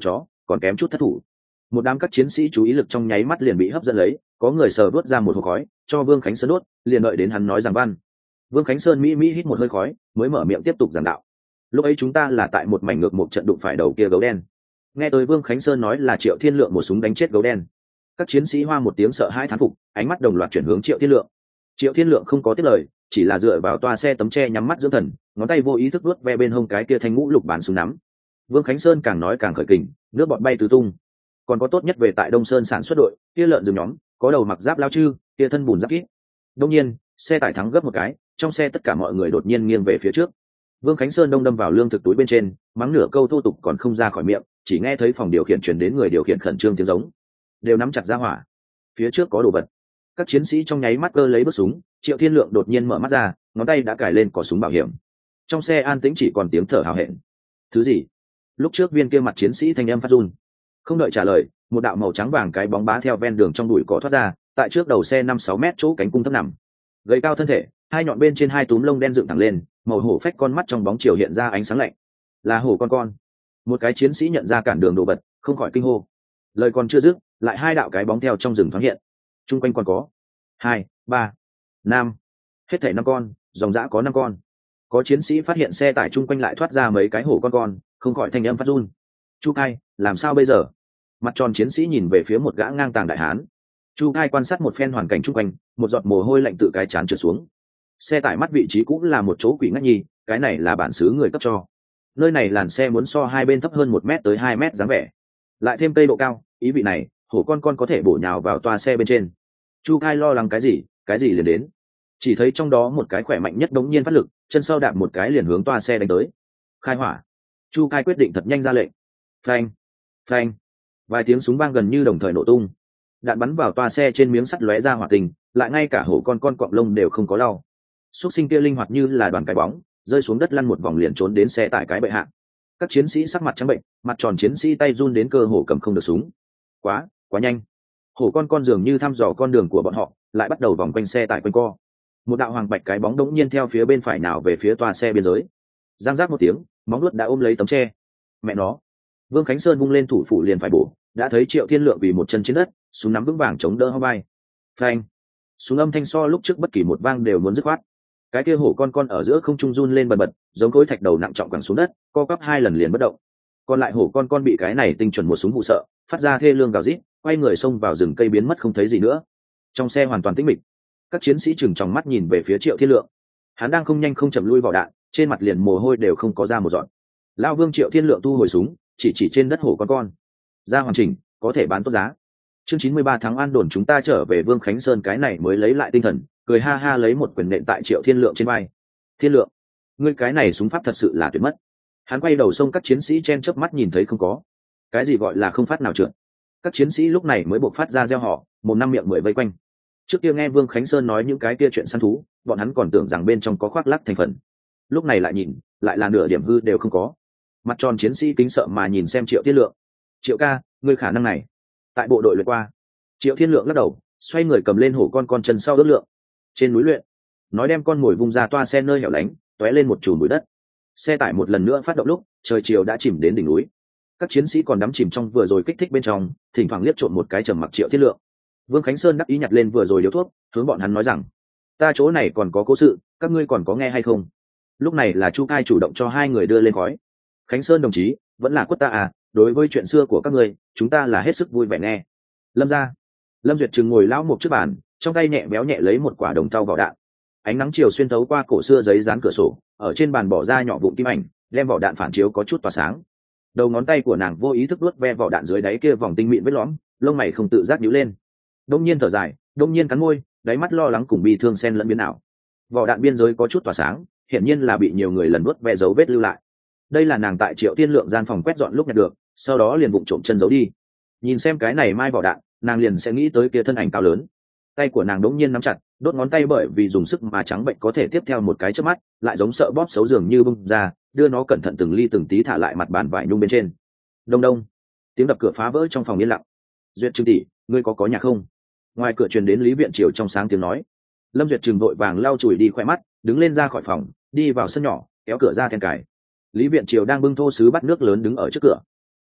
còn kém chút thất thủ. Một đám các chiến sĩ chú ý lực trong nháy mắt liền bị hấp dẫn lấy, có người sờ đốt ra một hộp khói cho Vương Khánh Sơn đốt, liền đợi đến hắn nói giảng văn. Vương Khánh Sơn mỹ mỹ hít một hơi khói mới mở miệng tiếp tục giảng đạo. Lúc ấy chúng ta là tại một mảnh ngược một trận đụng phải đầu kia gấu đen. Nghe tới Vương Khánh Sơn nói là Triệu Thiên Lượng một súng đánh chết gấu đen, các chiến sĩ hoa một tiếng sợ hãi thán phục, ánh mắt đồng loạt chuyển hướng Triệu Thiên Lượng. Triệu Thiên Lượng không có tiếp lời, chỉ là dựa vào toa xe tấm tre nhắm mắt dưỡng thần, ngón tay vô ý thức vuốt ve bên hông cái kia thanh ngũ lục bản súng nắm. Vương Khánh Sơn càng nói càng khởi kình, nước bọt bay tứ tung. Còn có tốt nhất về tại Đông Sơn sản xuất đội, kia lợn rừng nhóm, có đầu mặc giáp lao chư, kia thân bùn giáp kít. Đông nhiên, xe tải thắng gấp một cái, trong xe tất cả mọi người đột nhiên nghiêng về phía trước. Vương Khánh Sơn đông đâm vào lương thực túi bên trên, mắng nửa câu thô tục còn không ra khỏi miệng, chỉ nghe thấy phòng điều khiển truyền đến người điều khiển khẩn trương tiếng giống. Đều nắm chặt ra hỏa. Phía trước có đồ vật. Các chiến sĩ trong nháy mắt cơ lấy bước súng, Triệu Thiên Lượng đột nhiên mở mắt ra, ngón tay đã cài lên cò súng bảo hiểm. Trong xe an tĩnh chỉ còn tiếng thở hào hẹn. Thứ gì? Lúc trước viên kia mặt chiến sĩ thanh âm phát run. Không đợi trả lời, một đạo màu trắng vàng cái bóng bá theo ven đường trong bụi cỏ thoát ra, tại trước đầu xe năm sáu mét chỗ cánh cung thấp nằm. Gầy cao thân thể, hai nhọn bên trên hai túm lông đen dựng thẳng lên, màu hổ phách con mắt trong bóng chiều hiện ra ánh sáng lạnh. Là hổ con con. Một cái chiến sĩ nhận ra cản đường đồ vật, không khỏi kinh hô. Lời còn chưa dứt, lại hai đạo cái bóng theo trong rừng thoáng hiện. Trung quanh còn có hai, ba, năm, hết thảy năm con, dòng dã có năm con. Có chiến sĩ phát hiện xe tải chung quanh lại thoát ra mấy cái hổ con con, không khỏi thanh âm phát run. Chu Cai, làm sao bây giờ? Mặt tròn chiến sĩ nhìn về phía một gã ngang tàng đại hán. Chu Cai quan sát một phen hoàn cảnh chung quanh, một giọt mồ hôi lạnh tự cái chán trượt xuống. Xe tải mắt vị trí cũng là một chỗ quỷ ngách nhi, cái này là bản xứ người cấp cho. Nơi này làn xe muốn so hai bên thấp hơn một mét tới hai mét dáng vẻ, lại thêm cây độ cao, ý vị này hổ con con có thể bổ nhào vào toa xe bên trên. Chu Cai lo lắng cái gì, cái gì liền đến. Chỉ thấy trong đó một cái khỏe mạnh nhất đống nhiên phát lực, chân sau đạp một cái liền hướng toa xe đánh tới. Khai hỏa. Chu Cai quyết định thật nhanh ra lệnh. Phanh, phanh. Vài tiếng súng vang gần như đồng thời nổ tung. Đạn bắn vào toa xe trên miếng sắt lóe ra hỏa tình, lại ngay cả hổ con con cọng lông đều không có lau. Xúc sinh kia linh hoạt như là đoàn cái bóng, rơi xuống đất lăn một vòng liền trốn đến xe tải cái bệ hạ. Các chiến sĩ sắc mặt trắng bệnh, mặt tròn chiến sĩ tay run đến cơ hồ cầm không được súng. Quá, quá nhanh. Hổ con con dường như thăm dò con đường của bọn họ, lại bắt đầu vòng quanh xe tải quanh co. Một đạo hoàng bạch cái bóng đống nhiên theo phía bên phải nào về phía toa xe biên giới. Giang giác một tiếng, móng vuốt đã ôm lấy tấm tre. Mẹ nó. Vương Khánh Sơn vung lên thủ phủ liền phải bổ, đã thấy Triệu Thiên Lượng vì một chân trên đất, súng nắm vững vàng chống đỡ hông vai. Phanh. Súng âm thanh so lúc trước bất kỳ một vang đều muốn dứt khoát. Cái kia hổ con con ở giữa không trung run lên bần bật, giống khối thạch đầu nặng trọng quẳng xuống đất, co quắp hai lần liền bất động. Còn lại hổ con con bị cái này tinh chuẩn một súng hụ sợ, phát ra thê lương gào rít, quay người xông vào rừng cây biến mất không thấy gì nữa. Trong xe hoàn toàn tĩnh mịch. Các chiến sĩ chừng trong mắt nhìn về phía Triệu Thiên Lượng. Hắn đang không nhanh không chậm lui vào đạn, trên mặt liền mồ hôi đều không có ra một giọt. Lão Vương Triệu Thiên Lượng thu hồi súng, chỉ chỉ trên đất hổ con con. Ra hoàn chỉnh, có thể bán tốt giá. Chương chín mươi ba tháng an đồn chúng ta trở về Vương Khánh Sơn cái này mới lấy lại tinh thần, cười ha ha lấy một quyền nện tại Triệu Thiên Lượng trên vai. Thiên Lượng, ngươi cái này súng pháp thật sự là tuyệt mất. Hắn quay đầu xông các chiến sĩ chen chớp mắt nhìn thấy không có. Cái gì gọi là không phát nào trượt? Các chiến sĩ lúc này mới buộc phát ra reo hò, một năm miệng mười vây quanh. Trước kia nghe Vương Khánh Sơn nói những cái kia chuyện săn thú, bọn hắn còn tưởng rằng bên trong có khoác lác thành phần. Lúc này lại nhìn, lại là nửa điểm hư đều không có. Mặt tròn chiến sĩ kính sợ mà nhìn xem Triệu Thiên Lượng. Triệu ca, ngươi khả năng này tại bộ đội luyện qua. Triệu Thiên Lượng lắc đầu, xoay người cầm lên hổ con con chân sau đỡ lượng. Trên núi luyện, nói đem con mồi vung ra toa xe nơi hẻo lánh, tóe lên một chùm bụi đất. Xe tải một lần nữa phát động lúc trời chiều đã chìm đến đỉnh núi. Các chiến sĩ còn đắm chìm trong vừa rồi kích thích bên trong, thỉnh thoảng liếc trộm một cái trầm mặc Triệu Thiên Lượng. Vương Khánh Sơn đắc ý nhặt lên vừa rồi điếu thuốc, hướng bọn hắn nói rằng: ta chỗ này còn có cố sự, các ngươi còn có nghe hay không? Lúc này là Chu Cai chủ động cho hai người đưa lên khói. Khánh Sơn đồng chí, vẫn là quất ta à, đối với chuyện xưa của các ngươi, chúng ta là hết sức vui vẻ nghe. Lâm gia. Lâm Duyệt Trừng ngồi lão một trước bàn, trong tay nhẹ béo nhẹ lấy một quả đồng thau vỏ đạn. Ánh nắng chiều xuyên thấu qua cổ xưa giấy dán cửa sổ, ở trên bàn bỏ ra nhỏ vụn kim ảnh, đem vỏ đạn phản chiếu có chút tỏa sáng. Đầu ngón tay của nàng vô ý thức vuốt ve vỏ đạn dưới đáy kia vòng tinh mịn vết lõm, lông mày không tự giác nhíu lên. Đông nhiên thở dài, đông nhiên cắn môi, đáy mắt lo lắng cùng bi thương xen lẫn biến ảo. Vỏ đạn biên giới có chút tỏa sáng, hiển nhiên là bị nhiều người lần vuốt ve dấu vết lưu lại. Đây là nàng tại Triệu Tiên Lượng gian phòng quét dọn lúc nhặt được, sau đó liền vụng trộm chân giấu đi. Nhìn xem cái này mai vỏ đạn, nàng liền sẽ nghĩ tới kia thân ảnh cao lớn. Tay của nàng đống nhiên nắm chặt, đốt ngón tay bởi vì dùng sức mà trắng bệnh có thể tiếp theo một cái chớp mắt, lại giống sợ bóp xấu dường như bung ra, đưa nó cẩn thận từng ly từng tí thả lại mặt bàn vải nhung bên trên. Đông đông, tiếng đập cửa phá vỡ trong phòng yên lặng. Duyệt Trừng tỷ, ngươi có có nhà không? Ngoài cửa truyền đến Lý Viện Triều trong sáng tiếng nói. Lâm Duyệt Trừng vội vàng lau chùi đi khóe mắt, đứng lên ra khỏi phòng, đi vào sân nhỏ, kéo cửa ra then cài. Lý Viện Triều đang bưng thô sứ bắt nước lớn đứng ở trước cửa.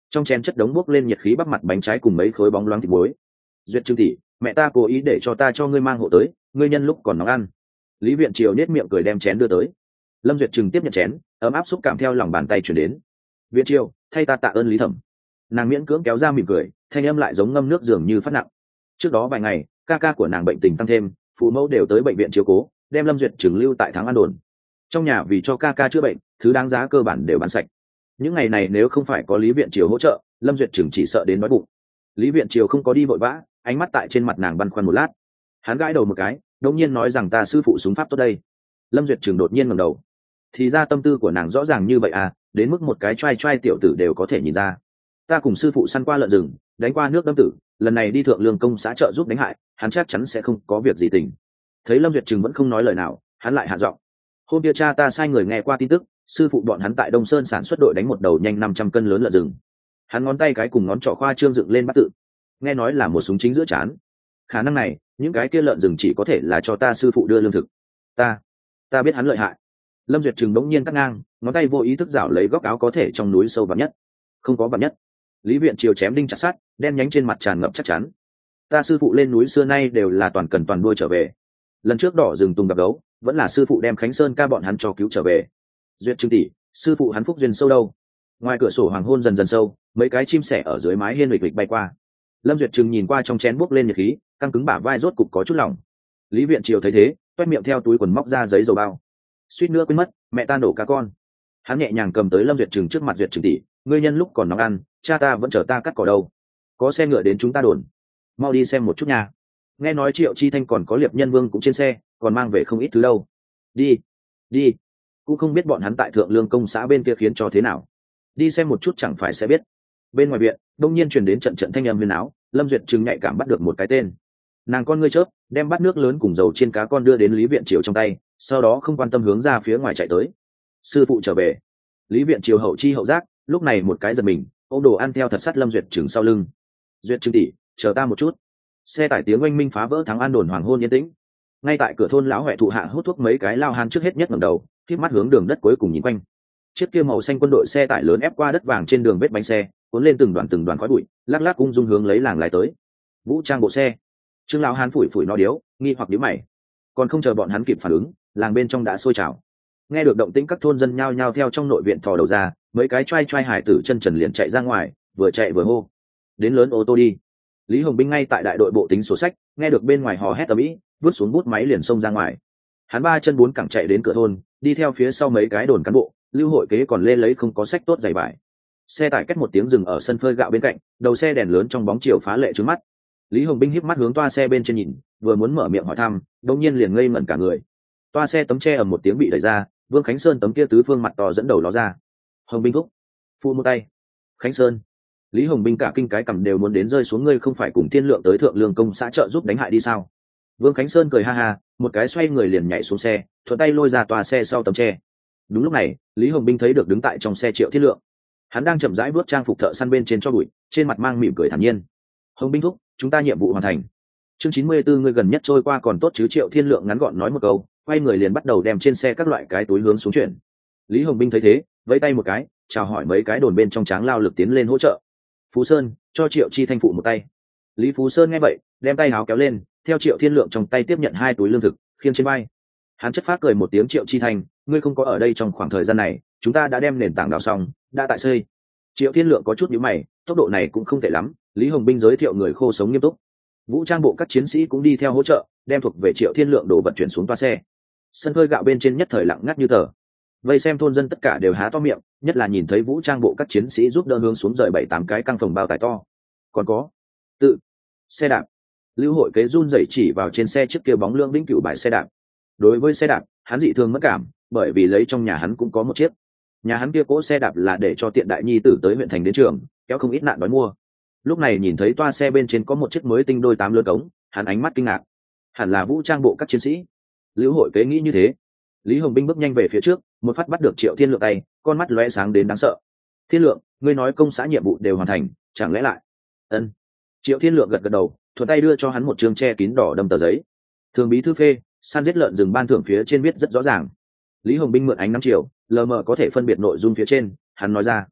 trong chén chất đống bốc lên nhiệt khí, bắp mặt bánh trái cùng mấy khối bóng loáng thịt muối. Duyệt Trương tỷ, mẹ ta cố ý để cho ta cho ngươi mang hộ tới, ngươi nhân lúc còn nóng ăn. Lý Viện Triều nết miệng cười đem chén đưa tới. Lâm Duyệt Trừng tiếp nhận chén, ấm áp xúc cảm theo lòng bàn tay chuyển đến. Viện Triều, thay ta tạ ơn Lý Thẩm. Nàng miễn cưỡng kéo ra mỉm cười, thanh âm lại giống ngâm nước dường như phát nặng. Trước đó vài ngày, ca ca của nàng bệnh tình tăng thêm, phụ mẫu đều tới bệnh viện chiếu cố, đem Lâm Duyệt Trừng lưu tại Thắng An Đồn. Trong nhà vì cho ca ca chữa bệnh, thứ đáng giá cơ bản đều bán sạch. Những ngày này nếu không phải có Lý Viện Triều hỗ trợ, Lâm Duyệt Trừng chỉ sợ đến đói bụng. Lý Viện Triều không có đi vội vã, ánh mắt tại trên mặt nàng băn khoăn một lát. Hắn gãi đầu một cái, đột nhiên nói rằng ta sư phụ súng pháp tốt đây. Lâm Duyệt Trừng đột nhiên ngẩng đầu. Thì ra tâm tư của nàng rõ ràng như vậy à, đến mức một cái trai trai tiểu tử đều có thể nhìn ra. Ta cùng sư phụ săn qua lợn rừng, đánh qua nước đâm tử, lần này đi thượng lương công xã trợ giúp đánh hại, hắn chắc chắn sẽ không có việc gì tình. Thấy Lâm Duyệt Trừng vẫn không nói lời nào, hắn lại hạ giọng. Hôm kia cha ta sai người nghe qua tin tức, sư phụ bọn hắn tại Đông Sơn sản xuất đội đánh một đầu nhanh năm trăm cân lớn lợn rừng. Hắn ngón tay cái cùng ngón trỏ khoa trương dựng lên bắt tự. Nghe nói là một súng chính giữa trán. Khả năng này, những cái kia lợn rừng chỉ có thể là cho ta sư phụ đưa lương thực. Ta, ta biết hắn lợi hại. Lâm Duyệt Trừng đống nhiên cắt ngang, ngón tay vô ý thức rảo lấy góc áo có thể trong núi sâu vạn nhất. Không có vạn nhất. Lý Viện Triều chém đinh chặt sắt, đen nhánh trên mặt tràn ngập chắc chắn. Ta sư phụ lên núi xưa nay đều là toàn cần toàn đuôi trở về. Lần trước đỏ rừng tùng gặp gấu, vẫn là sư phụ đem Khánh Sơn ca bọn hắn cho cứu trở về. Duyệt Trừng tỷ, sư phụ hắn phúc duyên sâu đâu? Ngoài cửa sổ hoàng hôn dần dần sâu, mấy cái chim sẻ ở dưới mái hiên lịch lịch bay qua. Lâm Duyệt Trừng nhìn qua trong chén bốc lên nhiệt khí, căng cứng bả vai rốt cục có chút lòng. Lý Viện Triều thấy thế, toét miệng theo túi quần móc ra giấy dầu bao. Suýt nữa quên mất, mẹ ta nổ cá con. Hắn nhẹ nhàng cầm tới Lâm Duyệt Trừng trước mặt. Duyệt Trừng tỷ, ngươi nhân lúc còn nóng ăn, cha ta vẫn chờ ta cắt cỏ đâu. Có xe ngựa đến chúng ta đồn, mau đi xem một chút nha. Nghe nói Triệu Chi Thanh còn có Liệp Nhân Vương cũng trên xe, còn mang về không ít thứ đâu. Đi, đi. Cũng không biết bọn hắn tại thượng lương công xã bên kia khiến cho thế nào. Đi xem một chút chẳng phải sẽ biết. Bên ngoài viện, đông nhiên truyền đến trận trận thanh âm huyền áo. Lâm Duyệt Trừng nhạy cảm bắt được một cái tên. Nàng con ngươi chớp, đem bát nước lớn cùng dầu chiên cá con đưa đến Lý Viện Triều trong tay, sau đó không quan tâm hướng ra phía ngoài chạy tới. Sư phụ trở về. Lý Viện Triều hậu chi hậu giác, lúc này một cái giật mình, ôm đồ ăn theo thật sắt Lâm Duyệt Trừng sau lưng. Duyệt Trừng tỷ, chờ ta một chút. Xe tải tiếng oanh minh phá vỡ Thắng An Đồn hoàng hôn yên tĩnh. Ngay tại cửa thôn lão huệ thụ hạ hút thuốc mấy cái lao hán trước hết nhất ngẩng đầu, khép mắt hướng đường đất cuối cùng nhìn quanh. Chiếc kia màu xanh quân đội xe tải lớn ép qua đất vàng trên đường vết bánh xe, cuốn lên từng đoàn từng đoàn khói bụi, lắc lắc ung dung hướng lấy làng lái tới. Vũ trang bộ xe. Trương lão hán phủi phủi nó điếu, nghi hoặc điếu mày. Còn không chờ bọn hắn kịp phản ứng, làng bên trong đã sôi trào. Nghe được động tĩnh, các thôn dân nhao nhao theo trong nội viện thò đầu ra, mấy cái trai trai hải tử chân trần liền chạy ra ngoài, vừa chạy vừa hô. Đến lớn ô tô đi. Lý Hồng Binh ngay tại đại đội bộ tính sổ sách, nghe được bên ngoài hò hét ầm ĩ, vứt xuống bút máy liền xông ra ngoài. Hắn ba chân bốn cẳng chạy đến cửa thôn, đi theo phía sau mấy cái đồn cán bộ, Lưu Hội Kế còn lên lấy không có sách tốt giày vải. Xe tải cách một tiếng dừng ở sân phơi gạo bên cạnh, đầu xe đèn lớn trong bóng chiều phá lệ trướng mắt. Lý Hồng Binh híp mắt hướng toa xe bên trên nhìn, vừa muốn mở miệng hỏi thăm, đột nhiên liền ngây ngẩn cả người. Toa xe tấm che ầm một tiếng bị đẩy ra, Vương Khánh Sơn tấm kia tứ phương mặt to dẫn đầu ló ra. Hồng Binh thúc, phụ một tay. Khánh Sơn. Lý Hồng Binh cả kinh cái cầm đều muốn đến rơi xuống, ngươi không phải cùng Thiên Lượng tới thượng lương công xã trợ giúp đánh hại đi sao? Vương Khánh Sơn cười ha ha, một cái xoay người liền nhảy xuống xe, thuận tay lôi ra toa xe sau tấm tre. Đúng lúc này, Lý Hồng Binh thấy được đứng tại trong xe Triệu Thiên Lượng. Hắn đang chậm rãi vuốt trang phục thợ săn bên trên cho bụi, trên mặt mang mỉm cười thản nhiên. Hồng Binh thúc, chúng ta nhiệm vụ hoàn thành. Chương chín mươi tư, người gần nhất trôi qua còn tốt chứ? Triệu Thiên Lượng ngắn gọn nói một câu, quay người liền bắt đầu đem trên xe các loại cái túi hướng xuống chuyển. Lý Hồng Binh thấy thế, vẫy tay một cái, chào hỏi mấy cái đồn bên trong tráng lao lực tiến lên hỗ trợ. Phú Sơn, cho Triệu Chi Thanh phụ một tay. Lý Phú Sơn nghe vậy, đem tay áo kéo lên, theo Triệu Thiên Lượng trong tay tiếp nhận hai túi lương thực, khiêng trên vai. Hắn chất phát cười một tiếng. Triệu Chi Thanh, ngươi không có ở đây trong khoảng thời gian này, chúng ta đã đem nền tảng đào xong, đã tại xây. Triệu Thiên Lượng có chút nhíu mày, tốc độ này cũng không tệ lắm. Lý Hồng Binh giới thiệu người khô sống nghiêm túc. Vũ trang bộ các chiến sĩ cũng đi theo hỗ trợ, đem thuộc về Triệu Thiên Lượng đồ vật chuyển xuống toa xe. Sân phơi gạo bên trên nhất thời lặng ngắt như tờ. Vây xem thôn dân tất cả đều há to miệng, nhất là nhìn thấy vũ trang bộ các chiến sĩ giúp đỡ hướng xuống rời bảy tám cái căng phòng bao tải to. Còn có tự xe đạp. Lưu Hội Kế run rẩy chỉ vào trên xe chiếc kia bóng lưỡng vĩnh cửu bài xe đạp. Đối với xe đạp, hắn dị thường mất cảm, bởi vì lấy trong nhà hắn cũng có một chiếc. Nhà hắn kia cỗ xe đạp là để cho tiện đại nhi tử tới huyện thành đến trường, kéo không ít nạn đói mua. Lúc này nhìn thấy toa xe bên trên có một chiếc mới tinh đôi tám lưỡi cống, hắn ánh mắt kinh ngạc. Hẳn là vũ trang bộ các chiến sĩ. Lưu Hội Kế nghĩ như thế. Lý Hồng Binh bước nhanh về phía trước, một phát bắt được Triệu Thiên Lượng tay, con mắt lóe sáng đến đáng sợ. Thiên Lượng, ngươi nói công xã nhiệm vụ đều hoàn thành, chẳng lẽ lại? Ân. Triệu Thiên Lượng gật gật đầu, thuận tay đưa cho hắn một chương che kín đỏ đâm tờ giấy. Thường bí thư phê, săn giết lợn rừng ban thưởng phía trên viết rất rõ ràng. Lý Hồng Binh mượn ánh nắng chiều, lờ mờ có thể phân biệt nội dung phía trên, hắn nói ra.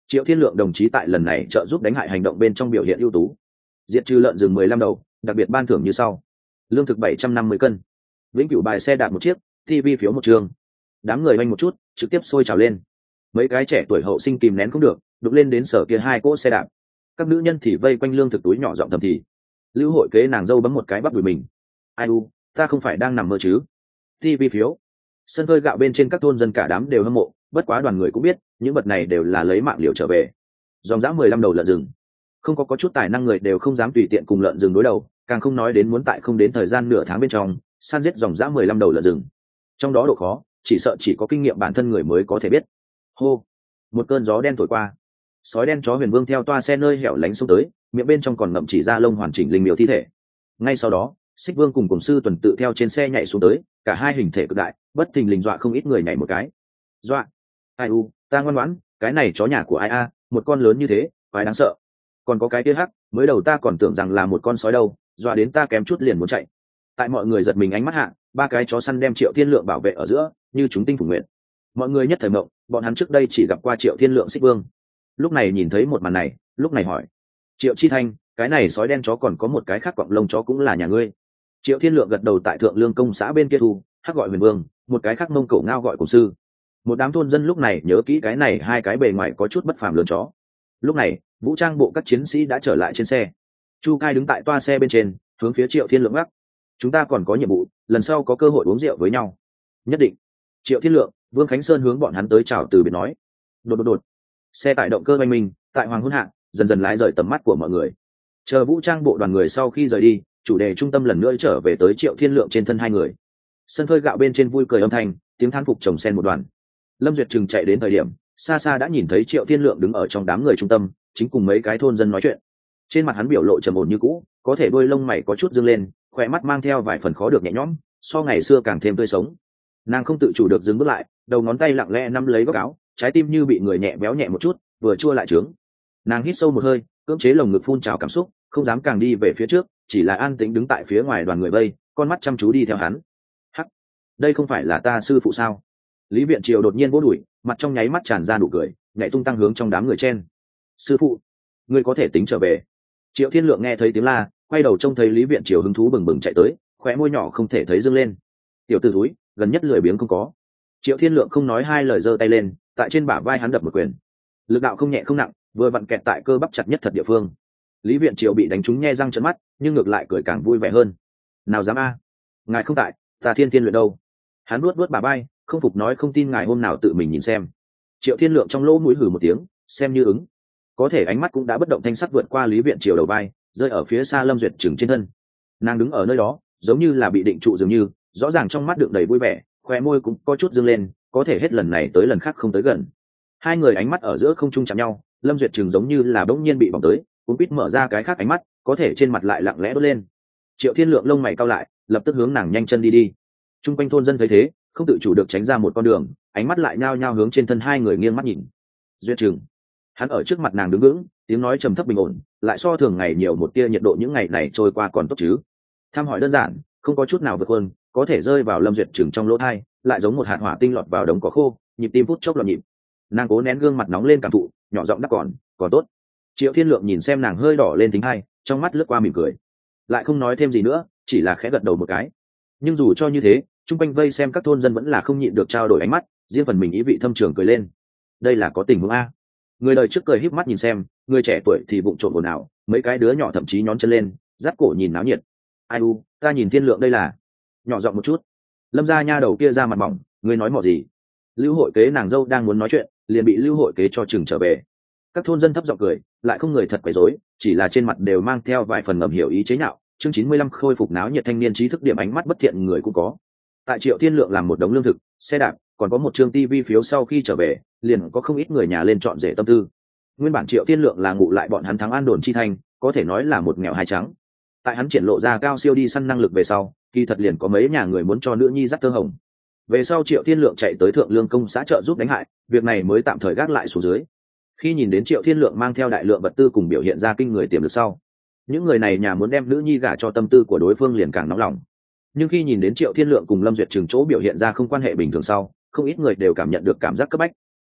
Triệu Thiên Lượng đồng chí tại lần này trợ giúp đánh hại hành động bên trong biểu hiện ưu tú, diệt trừ lợn rừng mười lăm đầu, đặc biệt ban thưởng như sau: lương thực bảy trăm năm mươi cân, vĩnh cửu bài xe đạp một chiếc, ti vi phiếu một trường. Đám người oanh một chút, trực tiếp sôi trào lên. Mấy cái trẻ tuổi hậu sinh kìm nén không được, đục lên đến sở kia hai cỗ xe đạp. Các nữ nhân thì vây quanh lương thực túi nhỏ giọng thầm thì. Lưu Hội Kế nàng dâu bấm một cái bắp đùi mình. Ai u, ta không phải đang nằm mơ chứ? ti vi phiếu. Sân phơi gạo bên trên các thôn dân cả đám đều hâm mộ, bất quá đoàn người cũng biết, những vật này đều là lấy mạng liều trở về. Dòng dã mười lăm đầu lợn rừng, không có có chút tài năng người đều không dám tùy tiện cùng lợn rừng đối đầu, càng không nói đến muốn tại không đến thời gian nửa tháng bên trong săn giết dòng dã mười lăm đầu lợn rừng. Trong đó độ khó, chỉ sợ chỉ có kinh nghiệm bản thân người mới có thể biết. Hô, một cơn gió đen thổi qua, sói đen chó Huyền Vương theo toa xe nơi hẻo lánh xuống tới, miệng bên trong còn ngậm chỉ ra lông hoàn chỉnh linh miêu thi thể. Ngay sau đó, Xích Vương cùng cùng sư tuần tự theo trên xe nhảy xuống tới, cả hai hình thể cực đại, bất thình lình dọa không ít người nhảy một cái. Dọa? Ai u, ta ngoan ngoãn, cái này chó nhà của ai a, một con lớn như thế, phải đáng sợ. Còn có cái kia hắc, mới đầu ta còn tưởng rằng là một con sói đâu, dọa đến ta kém chút liền muốn chạy. Tại mọi người giật mình ánh mắt hạ, ba cái chó săn đem Triệu Thiên Lượng bảo vệ ở giữa, như chúng tinh phủ nguyện. Mọi người nhất thời mộng, bọn hắn trước đây chỉ gặp qua Triệu Thiên Lượng Xích Vương, lúc này nhìn thấy một màn này, lúc này hỏi: Triệu Chi Thanh, cái này sói đen chó còn có một cái khác cọng lông chó cũng là nhà ngươi? Triệu Thiên Lượng gật đầu, tại Thượng Lương công xã bên kia thu, hắc gọi Huyền Vương, một cái khác mông cổ ngao gọi cùng sư. Một đám thôn dân lúc này nhớ kỹ cái này hai cái bề ngoài có chút bất phàm lớn chó. Lúc này, vũ trang bộ các chiến sĩ đã trở lại trên xe. Chu Cai đứng tại toa xe bên trên, hướng phía Triệu Thiên Lượng gác: chúng ta còn có nhiệm vụ, lần sau có cơ hội uống rượu với nhau. Nhất định. Triệu Thiên Lượng, Vương Khánh Sơn hướng bọn hắn tới chào từ biệt nói. Đột đột đột. Xe tải động cơ oanh minh, tại hoàng hôn hạ, dần dần lái rời tầm mắt của mọi người. Chờ vũ trang bộ đoàn người sau khi rời đi, chủ đề trung tâm lần nữa trở về tới Triệu Thiên Lượng trên thân hai người. Sân phơi gạo bên trên vui cười âm thanh, tiếng thán phục chồng sen một đoàn. Lâm Duyệt Trừng chạy đến thời điểm, xa xa đã nhìn thấy Triệu Thiên Lượng đứng ở trong đám người trung tâm, chính cùng mấy cái thôn dân nói chuyện. Trên mặt hắn biểu lộ trầm ổn như cũ, có thể đôi lông mày có chút dương lên, khỏe mắt mang theo vài phần khó được nhẹ nhõm, so ngày xưa càng thêm tươi sống. Nàng không tự chủ được dừng bước lại, đầu ngón tay lặng lẽ nắm lấy góc áo, trái tim như bị người nhẹ béo nhẹ một chút, vừa chua lại trướng. Nàng hít sâu một hơi, cưỡng chế lồng ngực phun trào cảm xúc, không dám càng đi về phía trước, chỉ là an tĩnh đứng tại phía ngoài đoàn người vây, con mắt chăm chú đi theo hắn. Hắc, đây không phải là ta sư phụ sao? Lý Viện Triều đột nhiên vỗ đùi, mặt trong nháy mắt tràn ra nụ cười, nhảy tung tăng hướng trong đám người chen. Sư phụ, ngươi có thể tính trở về. Triệu Thiên Lượng nghe thấy tiếng la, quay đầu trông thấy Lý Viện Triều hứng thú bừng bừng chạy tới, khóe môi nhỏ không thể thấy dương lên. Tiểu tử thúi, gần nhất lười biếng không có. Triệu Thiên Lượng không nói hai lời giơ tay lên, tại trên bả vai hắn đập một quyền. Lực đạo không nhẹ không nặng, vừa vặn kẹt tại cơ bắp chặt nhất thật địa phương. Lý Viện Triều bị đánh trúng nhe răng trợn mắt, nhưng ngược lại cười càng vui vẻ hơn. Nào dám a, ngài không tại, ta Thiên Thiên luyện đâu. Hắn nuốt nuốt bả vai, không phục nói không tin ngài hôm nào tự mình nhìn xem. Triệu Thiên Lượng trong lỗ mũi hừ một tiếng, xem như ứng. Có thể ánh mắt cũng đã bất động thanh sắc vượt qua Lý Viện Triều đầu vai, rơi ở phía xa Lâm Duyệt Trừng trên thân. Nàng đứng ở nơi đó, giống như là bị định trụ dường như, rõ ràng trong mắt đựng đầy vui vẻ, khoe môi cũng có chút dương lên, có thể hết lần này tới lần khác không tới gần. Hai người ánh mắt ở giữa không trung chạm nhau, Lâm Duyệt Trừng giống như là bỗng nhiên bị bỏng tới, cũng biết mở ra cái khác ánh mắt, có thể trên mặt lại lặng lẽ đốt lên. Triệu Thiên Lượng lông mày cau lại, lập tức hướng nàng nhanh chân đi đi. Trung quanh thôn dân thấy thế, không tự chủ được tránh ra một con đường, ánh mắt lại nhao nhao hướng trên thân hai người nghiêng mắt nhìn. Duyệt Trừng, hắn ở trước mặt nàng đứng vững, tiếng nói trầm thấp bình ổn, lại so thường ngày nhiều một tia nhiệt độ, những ngày này trôi qua còn tốt chứ? Tham hỏi đơn giản, không có chút nào vượt hơn, có thể rơi vào Lâm Duyệt Trừng trong lỗ tai, lại giống một hạt hỏa tinh lọt vào đống cỏ khô, nhịp tim phút chốc loạn nhịp. Nàng cố nén gương mặt nóng lên cảm thụ, nhỏ giọng đáp còn, còn tốt. Triệu Thiên Lượng nhìn xem nàng hơi đỏ lên thính hai, trong mắt lướt qua mỉm cười, lại không nói thêm gì nữa, chỉ là khẽ gật đầu một cái. Nhưng dù cho như thế, chung quanh vây xem các thôn dân vẫn là không nhịn được trao đổi ánh mắt, riêng phần mình ý vị thâm trường cười lên. Đây là có tình huống a. Người đời trước cười híp mắt nhìn xem, người trẻ tuổi thì vụng trộm ồn ào, mấy cái đứa nhỏ thậm chí nhón chân lên, dắt cổ nhìn náo nhiệt. Ai u, ta nhìn Thiên Lượng đây là. Nhỏ giọng một chút. Lâm gia nha đầu kia ra mặt mỏng, ngươi nói mỏ gì? Lưu Hội Kế nàng dâu đang muốn nói chuyện, liền bị Lưu Hội Kế cho chừng trở về. Các thôn dân thấp giọng cười, lại không người thật quấy rối, chỉ là trên mặt đều mang theo vài phần ngầm hiểu ý chế nhạo. Chương chín mươi lăm khôi phục náo nhiệt thanh niên trí thức điểm ánh mắt bất thiện người cũng có. Tại Triệu Thiên Lượng làm một đống lương thực, xe đạp, còn có một chương tivi phiếu sau khi trở về, liền có không ít người nhà lên chọn rể tâm tư. Nguyên bản Triệu Thiên Lượng là ngụ lại bọn hắn thắng An Đồn Chi Thanh, có thể nói là một nghèo hai trắng. Tại hắn triển lộ ra cao siêu đi săn năng lực về sau, kỳ thật liền có mấy nhà người muốn cho nữ nhi dắt tơ hồng. Về sau Triệu Thiên Lượng chạy tới Thượng Lương công xã trợ giúp đánh hại, việc này mới tạm thời gác lại xuống dưới. Khi nhìn đến Triệu Thiên Lượng mang theo đại lượng vật tư cùng biểu hiện ra kinh người tiềm lực sau, những người này nhà muốn đem nữ nhi gả cho tâm tư của đối phương liền càng nóng lòng. Nhưng khi nhìn đến Triệu Thiên Lượng cùng Lâm Duyệt Trừng chỗ biểu hiện ra không quan hệ bình thường sau, không ít người đều cảm nhận được cảm giác cấp bách.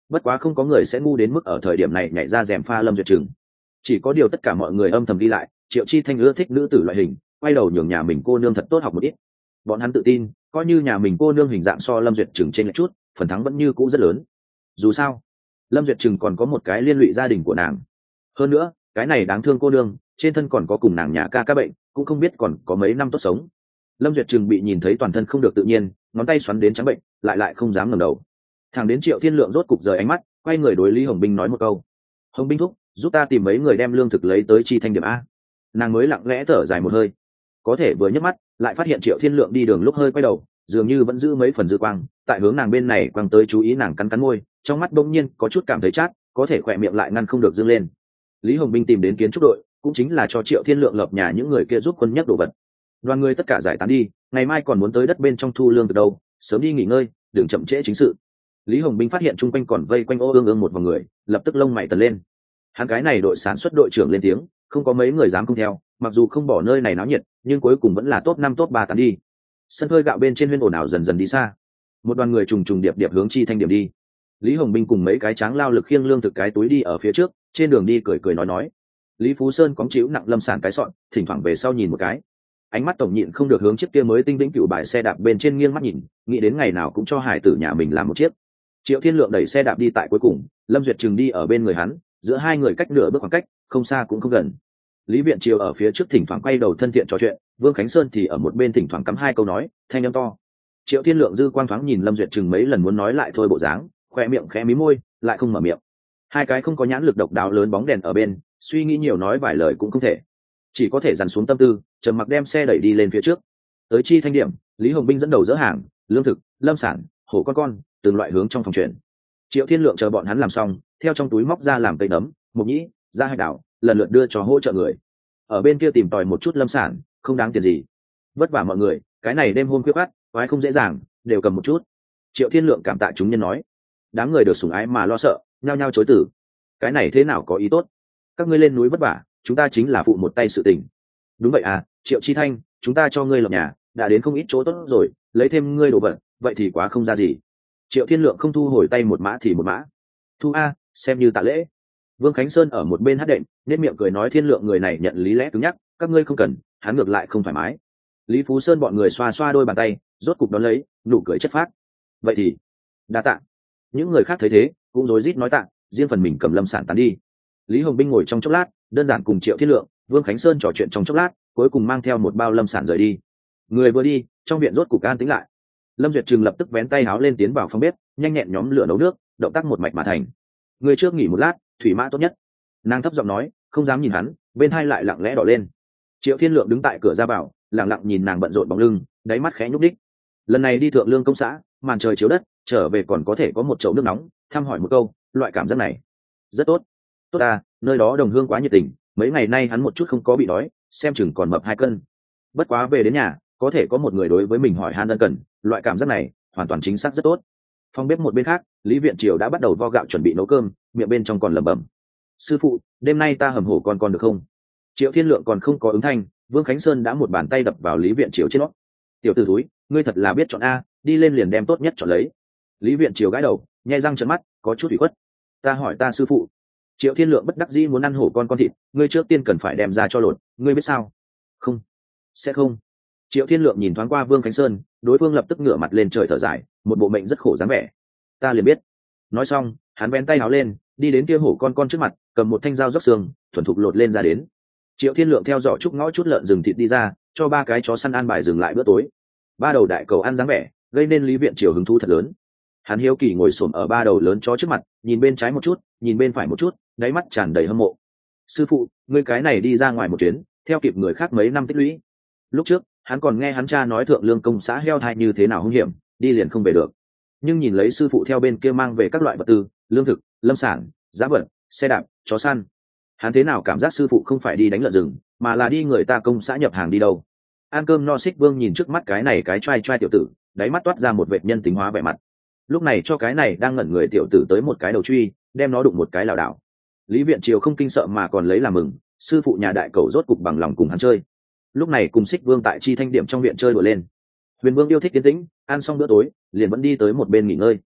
bất quá không có người sẽ ngu đến mức ở thời điểm này nhảy ra rèm pha Lâm Duyệt Trừng. Chỉ có điều tất cả mọi người âm thầm đi lại, Triệu Chi Thanh ưa thích nữ tử loại hình, quay đầu nhường nhà mình cô nương thật tốt học một ít. Bọn hắn tự tin, coi như nhà mình cô nương hình dạng so Lâm Duyệt Trừng trên lệch chút, phần thắng vẫn như cũ rất lớn. Dù sao, Lâm Duyệt Trừng còn có một cái liên lụy gia đình của nàng. Hơn nữa, cái này đáng thương cô nương, trên thân còn có cùng nàng nhà ca ca bệnh, cũng không biết còn có mấy năm tốt sống. Lâm Duyệt Trừng bị nhìn thấy toàn thân không được tự nhiên, ngón tay xoắn đến trắng bệnh, lại lại không dám ngẩng đầu. Thẳng đến Triệu Thiên Lượng rốt cục rời ánh mắt, quay người đối Lý Hồng Binh nói một câu: "Hồng Binh thúc, giúp ta tìm mấy người đem lương thực lấy tới Chi Thanh điểm a." Nàng mới lặng lẽ thở dài một hơi, có thể vừa nhấc mắt, lại phát hiện Triệu Thiên Lượng đi đường lúc hơi quay đầu, dường như vẫn giữ mấy phần dư quang, tại hướng nàng bên này quang tới chú ý nàng cắn cắn môi, trong mắt bỗng nhiên có chút cảm thấy chát, có thể khỏe miệng lại ngăn không được dương lên. Lý Hồng Binh tìm đến kiến trúc đội, cũng chính là cho Triệu Thiên Lượng lập nhà những người kia giúp quân nhấc đồ vật. Đoàn người tất cả giải tán đi, ngày mai còn muốn tới đất bên trong thu lương từ đâu, sớm đi nghỉ ngơi, đừng chậm trễ chính sự. Lý Hồng Binh phát hiện chung quanh còn vây quanh ô ương ương một vòng người, lập tức lông mày tần lên. Hắn cái này đội sản xuất đội trưởng lên tiếng, không có mấy người dám không theo, mặc dù không bỏ nơi này náo nhiệt, nhưng cuối cùng vẫn là top năm top ba tán đi. Sân phơi gạo bên trên huyên ồn ào dần dần đi xa, một đoàn người trùng trùng điệp điệp hướng Chi Thanh điểm đi. Lý Hồng Binh cùng mấy cái tráng lao lực khiêng lương thực cái túi đi ở phía trước, trên đường đi cười cười nói nói. Lý Phú Sơn cóng chịu nặng lâm sản cái sọn, thỉnh thoảng về sau nhìn một cái, ánh mắt tổng nhịn không được hướng chiếc kia mới tinh vĩnh cửu bài xe đạp bên trên nghiêng mắt nhìn, nghĩ đến ngày nào cũng cho hải tử nhà mình làm một chiếc. Triệu Thiên Lượng đẩy xe đạp đi tại cuối cùng, Lâm Duyệt Trừng đi ở bên người hắn, giữa hai người cách nửa bước khoảng cách, không xa cũng không gần. Lý Viện Triều ở phía trước thỉnh thoảng quay đầu thân thiện trò chuyện, Vương Khánh Sơn thì ở một bên thỉnh thoảng cắm hai câu nói, thanh âm to. Triệu Thiên Lượng dư quang thoáng nhìn Lâm Duyệt Trừng mấy lần muốn nói lại thôi bộ dáng, khoe miệng khẽ mí môi, lại không mở miệng. Hai cái không có nhãn lực độc đáo lớn bóng đèn ở bên, suy nghĩ nhiều nói vài lời cũng không thể, chỉ có thể dằn xuống tâm tư, trầm mặc đem xe đẩy đi lên phía trước. Tới Chi Thanh điểm, Lý Hồng Binh dẫn đầu dỡ hàng, lương thực, lâm sản, hổ con con, từng loại hướng trong phòng chuyển. Triệu Thiên Lượng chờ bọn hắn làm xong, theo trong túi móc ra làm cây nấm, mộc nhĩ, ra hai đảo, lần lượt đưa cho hỗ trợ người. Ở bên kia tìm tòi một chút lâm sản, không đáng tiền gì. Vất vả mọi người, cái này đêm hôm khuya khoắt, quái không dễ dàng, đều cầm một chút. Triệu Thiên Lượng cảm tạ chúng nhân nói. Đám người được sủng ái mà lo sợ, nhao nhao chối từ. Cái này thế nào có ý tốt? Các ngươi lên núi vất vả, chúng ta chính là phụ một tay sự tình. Đúng vậy à, Triệu Chi Thanh, chúng ta cho ngươi lập nhà, đã đến không ít chỗ tốt rồi, lấy thêm ngươi đồ vật, vậy thì quá không ra gì. Triệu Thiên Lượng không thu hồi tay một mã thì một mã. Thu a, xem như tạ lễ. Vương Khánh Sơn ở một bên hát đệm, nét miệng cười nói Thiên Lượng người này nhận lý lẽ cứng nhắc, các ngươi không cần, hắn ngược lại không thoải mái. Lý Phú Sơn bọn người xoa xoa đôi bàn tay, rốt cục đón lấy, nụ cười chất phác. Vậy thì, đa tạ. Những người khác thấy thế, cũng rối rít nói tạ, riêng phần mình cầm lâm sản tán đi. Lý Hồng Binh ngồi trong chốc lát, đơn giản cùng Triệu Thiên Lượng, Vương Khánh Sơn trò chuyện trong chốc lát, cuối cùng mang theo một bao lâm sản rời đi. Người vừa đi, trong viện rốt cục an tĩnh lại. Lâm Duyệt Trừng lập tức vén tay áo lên tiến vào phòng bếp, nhanh nhẹn nhóm lửa nấu nước, động tác một mạch mà thành. Người trước nghỉ một lát, thủy mã tốt nhất. Nàng thấp giọng nói, không dám nhìn hắn, bên hai lại lặng lẽ đỏ lên. Triệu Thiên Lượng đứng tại cửa ra vào, lặng lặng nhìn nàng bận rộn bóng lưng, đáy mắt khẽ nhúc đích. Lần này đi thượng lương công xã, màn trời chiếu đất, trở về còn có thể có một chậu nước nóng, thăm hỏi một câu, loại cảm giác này rất tốt. Tốt à, nơi đó đồng hương quá nhiệt tình, mấy ngày nay hắn một chút không có bị đói, xem chừng còn mập hai cân. Bất quá về đến nhà, có thể có một người đối với mình hỏi han ân cần, loại cảm giác này hoàn toàn chính xác rất tốt. Phòng bếp một bên khác, Lý Viện Triều đã bắt đầu vo gạo chuẩn bị nấu cơm, miệng bên trong còn lẩm bẩm. Sư phụ, đêm nay ta hầm hổ con con được không? Triệu Thiên Lượng còn không có ứng thanh, Vương Khánh Sơn đã một bàn tay đập vào Lý Viện Triều trên nó. Tiểu tử thúi, ngươi thật là biết chọn a, đi lên liền đem tốt nhất chọn lấy. Lý Viện Triều gãi đầu, nhai răng trợn mắt, có chút ủy khuất. Ta hỏi ta sư phụ. Triệu Thiên Lượng bất đắc dĩ muốn ăn hổ con con thịt, ngươi trước tiên cần phải đem ra cho lột, ngươi biết sao? Không, sẽ không. Triệu Thiên Lượng nhìn thoáng qua Vương Khánh Sơn, đối phương lập tức ngửa mặt lên trời thở dài, một bộ mệnh rất khổ dáng vẻ. Ta liền biết. Nói xong, hắn vén tay áo lên, đi đến kia hổ con con trước mặt, cầm một thanh dao róc xương, thuần thục lột lên ra đến. Triệu Thiên Lượng theo dõi trúc ngõ chút lợn rừng thịt đi ra, cho ba cái chó săn ăn bài dừng lại bữa tối. Ba đầu đại cầu ăn dáng vẻ, gây nên Lý Viện Triều hứng thú thật lớn. Hắn hiếu kỳ ngồi xổm ở ba đầu lớn chó trước mặt, nhìn bên trái một chút, nhìn bên phải một chút, đáy mắt tràn đầy hâm mộ. Sư phụ, ngươi cái này đi ra ngoài một chuyến, theo kịp người khác mấy năm tích lũy. Lúc trước, hắn còn nghe hắn cha nói thượng lương công xã heo thai như thế nào hung hiểm, đi liền không về được. Nhưng nhìn lấy sư phụ theo bên kia mang về các loại vật tư, lương thực, lâm sản, giá vật, xe đạp, chó săn, hắn thế nào cảm giác sư phụ không phải đi đánh lợn rừng, mà là đi người ta công xã nhập hàng đi đâu. Ăn cơm no Xích Vương nhìn trước mắt cái này cái trai trai tiểu tử, đáy mắt toát ra một vệt nhân tính hóa vẻ mặt. Lúc này cho cái này đang ngẩn người tiểu tử tới một cái đầu truy, đem nó đụng một cái lảo đảo. Lý Viện Triều không kinh sợ mà còn lấy làm mừng, sư phụ nhà đại cầu rốt cục bằng lòng cùng hắn chơi. Lúc này cùng Xích Vương tại Chi Thanh điểm trong viện chơi đùa lên. Huyền Vương yêu thích yên tĩnh, ăn xong bữa tối, liền vẫn đi tới một bên nghỉ ngơi.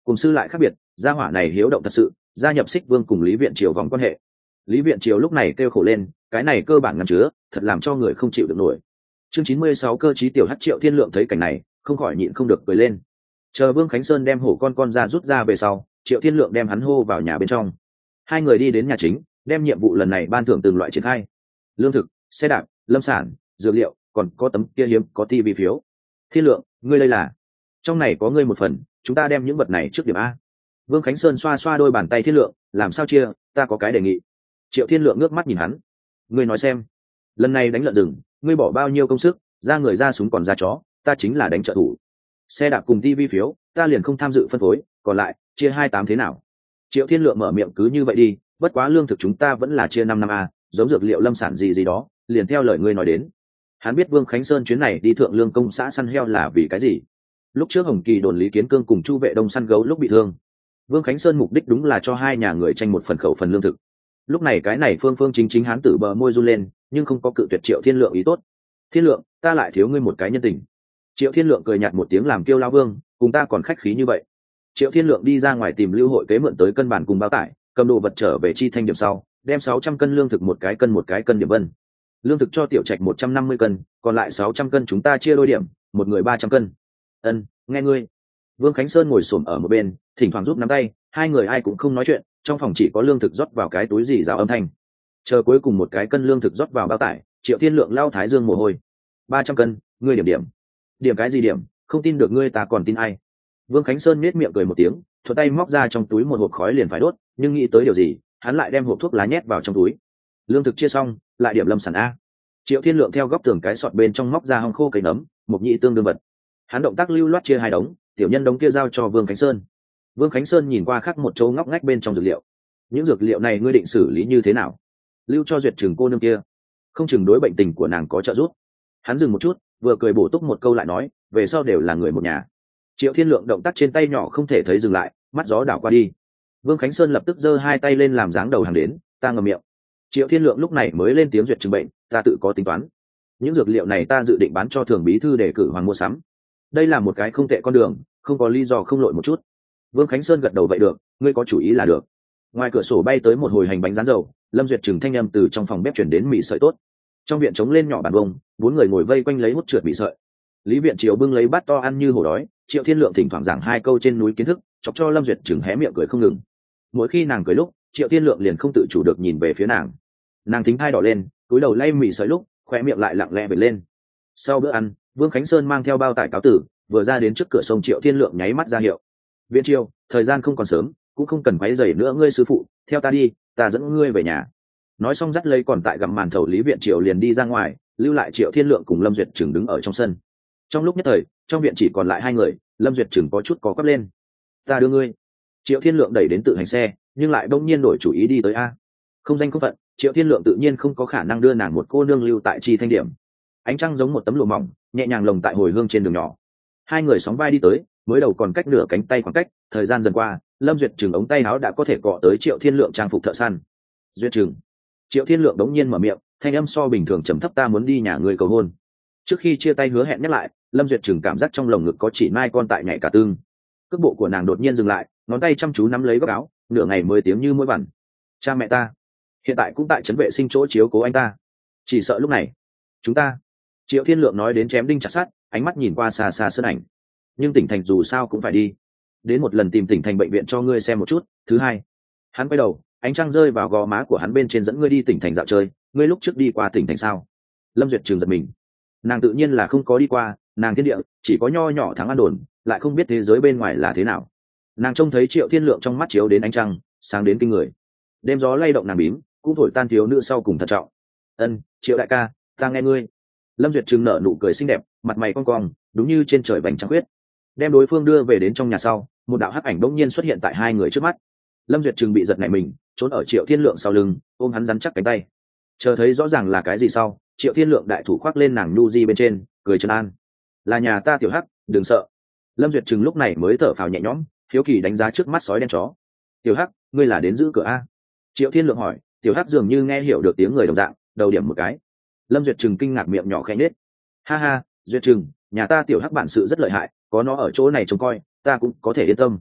Cùng sư lại khác biệt, gia hỏa này hiếu động thật sự, gia nhập Xích Vương cùng Lý Viện Triều vòng quan hệ. Lý Viện Triều lúc này kêu khổ lên, cái này cơ bản ngăn chứa, thật làm cho người không chịu được nổi. Chương chín mươi sáu cơ chí tiểu hắc Triệu Thiên Lượng thấy cảnh này, không khỏi nhịn không được cười lên. Chờ Vương Khánh Sơn đem hổ con con ra rút ra về sau, Triệu Thiên Lượng đem hắn hô vào nhà bên trong. Hai người đi đến nhà chính, đem nhiệm vụ lần này ban thưởng từng loại triển khai: lương thực, xe đạp, lâm sản, dược liệu, còn có tấm kia hiếm có tivi phiếu. Thiên Lượng, ngươi đây là? Trong này có ngươi một phần, chúng ta đem những vật này trước điểm a. Vương Khánh Sơn xoa xoa đôi bàn tay Thiên Lượng, làm sao chia, ta có cái đề nghị. Triệu Thiên Lượng ngước mắt nhìn hắn, ngươi nói xem, lần này đánh lợn rừng, ngươi bỏ bao nhiêu công sức, ra người ra súng còn ra chó, ta chính là đánh trợ thủ. Xe đạp cùng tivi phiếu, ta liền không tham dự phân phối, còn lại chia hai tám thế nào? Triệu Thiên Lượng mở miệng, cứ như vậy đi, bất quá lương thực chúng ta vẫn là chia năm năm a, giống dược liệu lâm sản gì gì đó, liền theo lời ngươi nói đến. Hắn biết Vương Khánh Sơn chuyến này đi thượng lương công xã săn heo là vì cái gì. Lúc trước Hồng Kỳ đồn Lý Kiến Cương cùng Chu Vệ Đông săn gấu lúc bị thương, Vương Khánh Sơn mục đích đúng là cho hai nhà người tranh một phần khẩu phần lương thực. Lúc này cái này phương phương chính chính hắn tử bờ môi run lên, nhưng không có cự tuyệt Triệu Thiên Lượng ý tốt. Thiên Lượng, ta lại thiếu ngươi một cái nhân tình. Triệu Thiên Lượng cười nhạt một tiếng, làm kêu lao Vương, cùng ta còn khách khí như vậy. Triệu Thiên Lượng đi ra ngoài tìm Lưu Hội kế mượn tới cân bản cùng bao tải, cầm đồ vật trở về chi thanh điểm sau, đem sáu trăm cân lương thực một cái cân một cái cân điểm vân. Lương thực cho Tiểu Trạch một trăm năm mươi cân, còn lại sáu trăm cân chúng ta chia đôi điểm, một người ba trăm cân. Ân, nghe ngươi. Vương Khánh Sơn ngồi xổm ở một bên, thỉnh thoảng giúp nắm tay, hai người ai cũng không nói chuyện, trong phòng chỉ có lương thực rót vào cái túi dì rào âm thanh. Chờ cuối cùng một cái cân lương thực rót vào bao tải, Triệu Thiên Lượng lau thái dương mồ hôi. ba trăm cân, ngươi điểm điểm. Điểm cái gì điểm, không tin được ngươi ta còn tin ai. Vương Khánh Sơn nhếch miệng cười một tiếng, thuận tay móc ra trong túi một hộp khói liền phải đốt, nhưng nghĩ tới điều gì, hắn lại đem hộp thuốc lá nhét vào trong túi. Lương thực chia xong, lại điểm lâm sản a. Triệu Thiên Lượng theo góc tường cái sọt bên trong móc ra hong khô cây nấm, một nhị tương đương vật. Hắn động tác lưu loát chia hai đống, tiểu nhân đống kia giao cho Vương Khánh Sơn. Vương Khánh Sơn nhìn qua khác một chỗ ngóc ngách bên trong dược liệu. Những dược liệu này ngươi định xử lý như thế nào? Lưu cho Duyệt Trừng cô nương kia, không chừng đối bệnh tình của nàng có trợ giúp. Hắn dừng một chút, vừa cười bổ túc một câu lại nói, về sau đều là người một nhà. Triệu Thiên Lượng động tác trên tay nhỏ không thể thấy dừng lại, mắt gió đảo qua đi. Vương Khánh Sơn lập tức giơ hai tay lên làm dáng đầu hàng đến, ta ngậm miệng. Triệu Thiên Lượng lúc này mới lên tiếng duyệt chứng bệnh, ta tự có tính toán. Những dược liệu này ta dự định bán cho thường bí thư để cử hoàng mua sắm. Đây là một cái không tệ con đường, không có lý do không lội một chút. Vương Khánh Sơn gật đầu, vậy được, ngươi có chủ ý là được. Ngoài cửa sổ bay tới một hồi hành bánh rán dầu, Lâm Duyệt Trừng thanh âm từ trong phòng bếp chuyển đến mì sợi tốt. Trong viện trống lên nhỏ bàn bông, bốn người ngồi vây quanh lấy hút trượt mì sợi. Lý Viện Triều bưng lấy bát to ăn như hổ đói, Triệu Thiên Lượng thỉnh thoảng giảng hai câu trên núi kiến thức, chọc cho Lâm Duyệt Trừng hé miệng cười không ngừng. Mỗi khi nàng cười lúc, Triệu Thiên Lượng liền không tự chủ được nhìn về phía nàng. Nàng thính thai đỏ lên, cúi đầu lay mì sợi lúc, khóe miệng lại lặng lẽ bật lên. Sau bữa ăn, Vương Khánh Sơn mang theo bao tải cáo tử, vừa ra đến trước cửa sông, Triệu Thiên Lượng nháy mắt ra hiệu. Viện Triều, thời gian không còn sớm, cũng không cần quấy rầy nữa ngươi sư phụ, theo ta đi, ta dẫn ngươi về nhà. Nói xong dắt lấy còn tại gặm màn thầu Lý Viện Triều liền đi ra ngoài, lưu lại Triệu Thiên Lượng cùng Lâm Duyệt Trừng đứng ở trong sân. Trong lúc nhất thời, trong viện chỉ còn lại hai người, Lâm Duyệt Trừng có chút có quắp lên. Ta đưa ngươi. Triệu Thiên Lượng đẩy đến tự hành xe, nhưng lại đông nhiên đổi chủ ý đi tới a. Không danh không phận, Triệu Thiên Lượng tự nhiên không có khả năng đưa nàng một cô nương lưu tại Chi Thanh Điểm. Ánh trăng giống một tấm lụa mỏng, nhẹ nhàng lồng tại hồi hương trên đường nhỏ. Hai người sóng vai đi tới, mới đầu còn cách nửa cánh tay khoảng cách, thời gian dần qua, Lâm Duyệt Trừng ống tay áo đã có thể cọ tới Triệu Thiên Lượng trang phục thợ săn. Duyệt Trừng. Triệu Thiên Lượng đống nhiên mở miệng, thanh âm so bình thường trầm thấp, ta muốn đi nhà ngươi cầu hôn. Trước khi chia tay hứa hẹn nhắc lại, Lâm Duyệt Trừng cảm giác trong lồng ngực có chỉ mai con tại nhảy cả tương. Cước bộ của nàng đột nhiên dừng lại, ngón tay chăm chú nắm lấy góc áo, nửa ngày mới tiếng như mũi vằn. Cha mẹ ta hiện tại cũng tại trấn vệ sinh chỗ chiếu cố anh ta, chỉ sợ lúc này chúng ta. Triệu Thiên Lượng nói đến chém đinh chặt sắt, ánh mắt nhìn qua xa xa sơn ảnh. Nhưng tỉnh thành dù sao cũng phải đi, đến một lần tìm tỉnh thành bệnh viện cho ngươi xem một chút. Thứ hai, hắn quay đầu, ánh trăng rơi vào gò má của hắn bên trên, dẫn ngươi đi tỉnh thành dạo chơi. Ngươi lúc trước đi qua tỉnh thành sao? Lâm Duyệt Trừng giật mình, nàng tự nhiên là không có đi qua, nàng thiên địa chỉ có nho nhỏ thắng an đồn, lại không biết thế giới bên ngoài là thế nào. Nàng trông thấy Triệu Thiên Lượng trong mắt chiếu đến ánh trăng, sáng đến kinh người. Đêm gió lay động nàng bím, cũng thổi tan thiếu nữ sau cùng thận trọng. Ân, Triệu đại ca, ta nghe ngươi. Lâm Duyệt Trừng nở nụ cười xinh đẹp, mặt mày cong cong, đúng như trên trời vành trăng khuyết. Đem đối phương đưa về đến trong nhà sau, một đạo hắc ảnh bỗng nhiên xuất hiện tại hai người trước mắt. Lâm Duyệt Trừng bị giật nảy mình, trốn ở Triệu Thiên Lượng sau lưng, ôm hắn rắn chắc cánh tay. Chờ thấy rõ ràng là cái gì sau, Triệu Thiên Lượng đại thủ khoác lên nàng nhu di bên trên, cười trấn an. Là nhà ta tiểu hắc, đừng sợ. Lâm Duyệt Trừng lúc này mới thở phào nhẹ nhõm, hiếu kỳ đánh giá trước mắt sói đen chó. Tiểu hắc, ngươi là đến giữ cửa a? Triệu Thiên Lượng hỏi. Tiểu hắc dường như nghe hiểu được tiếng người đồng dạng, đầu điểm một cái. Lâm Duyệt Trừng kinh ngạc, miệng nhỏ khẽ nhếch. Ha ha, Duyệt Trừng, nhà ta tiểu hắc bản sự rất lợi hại, có nó ở chỗ này trông coi, ta cũng có thể yên tâm.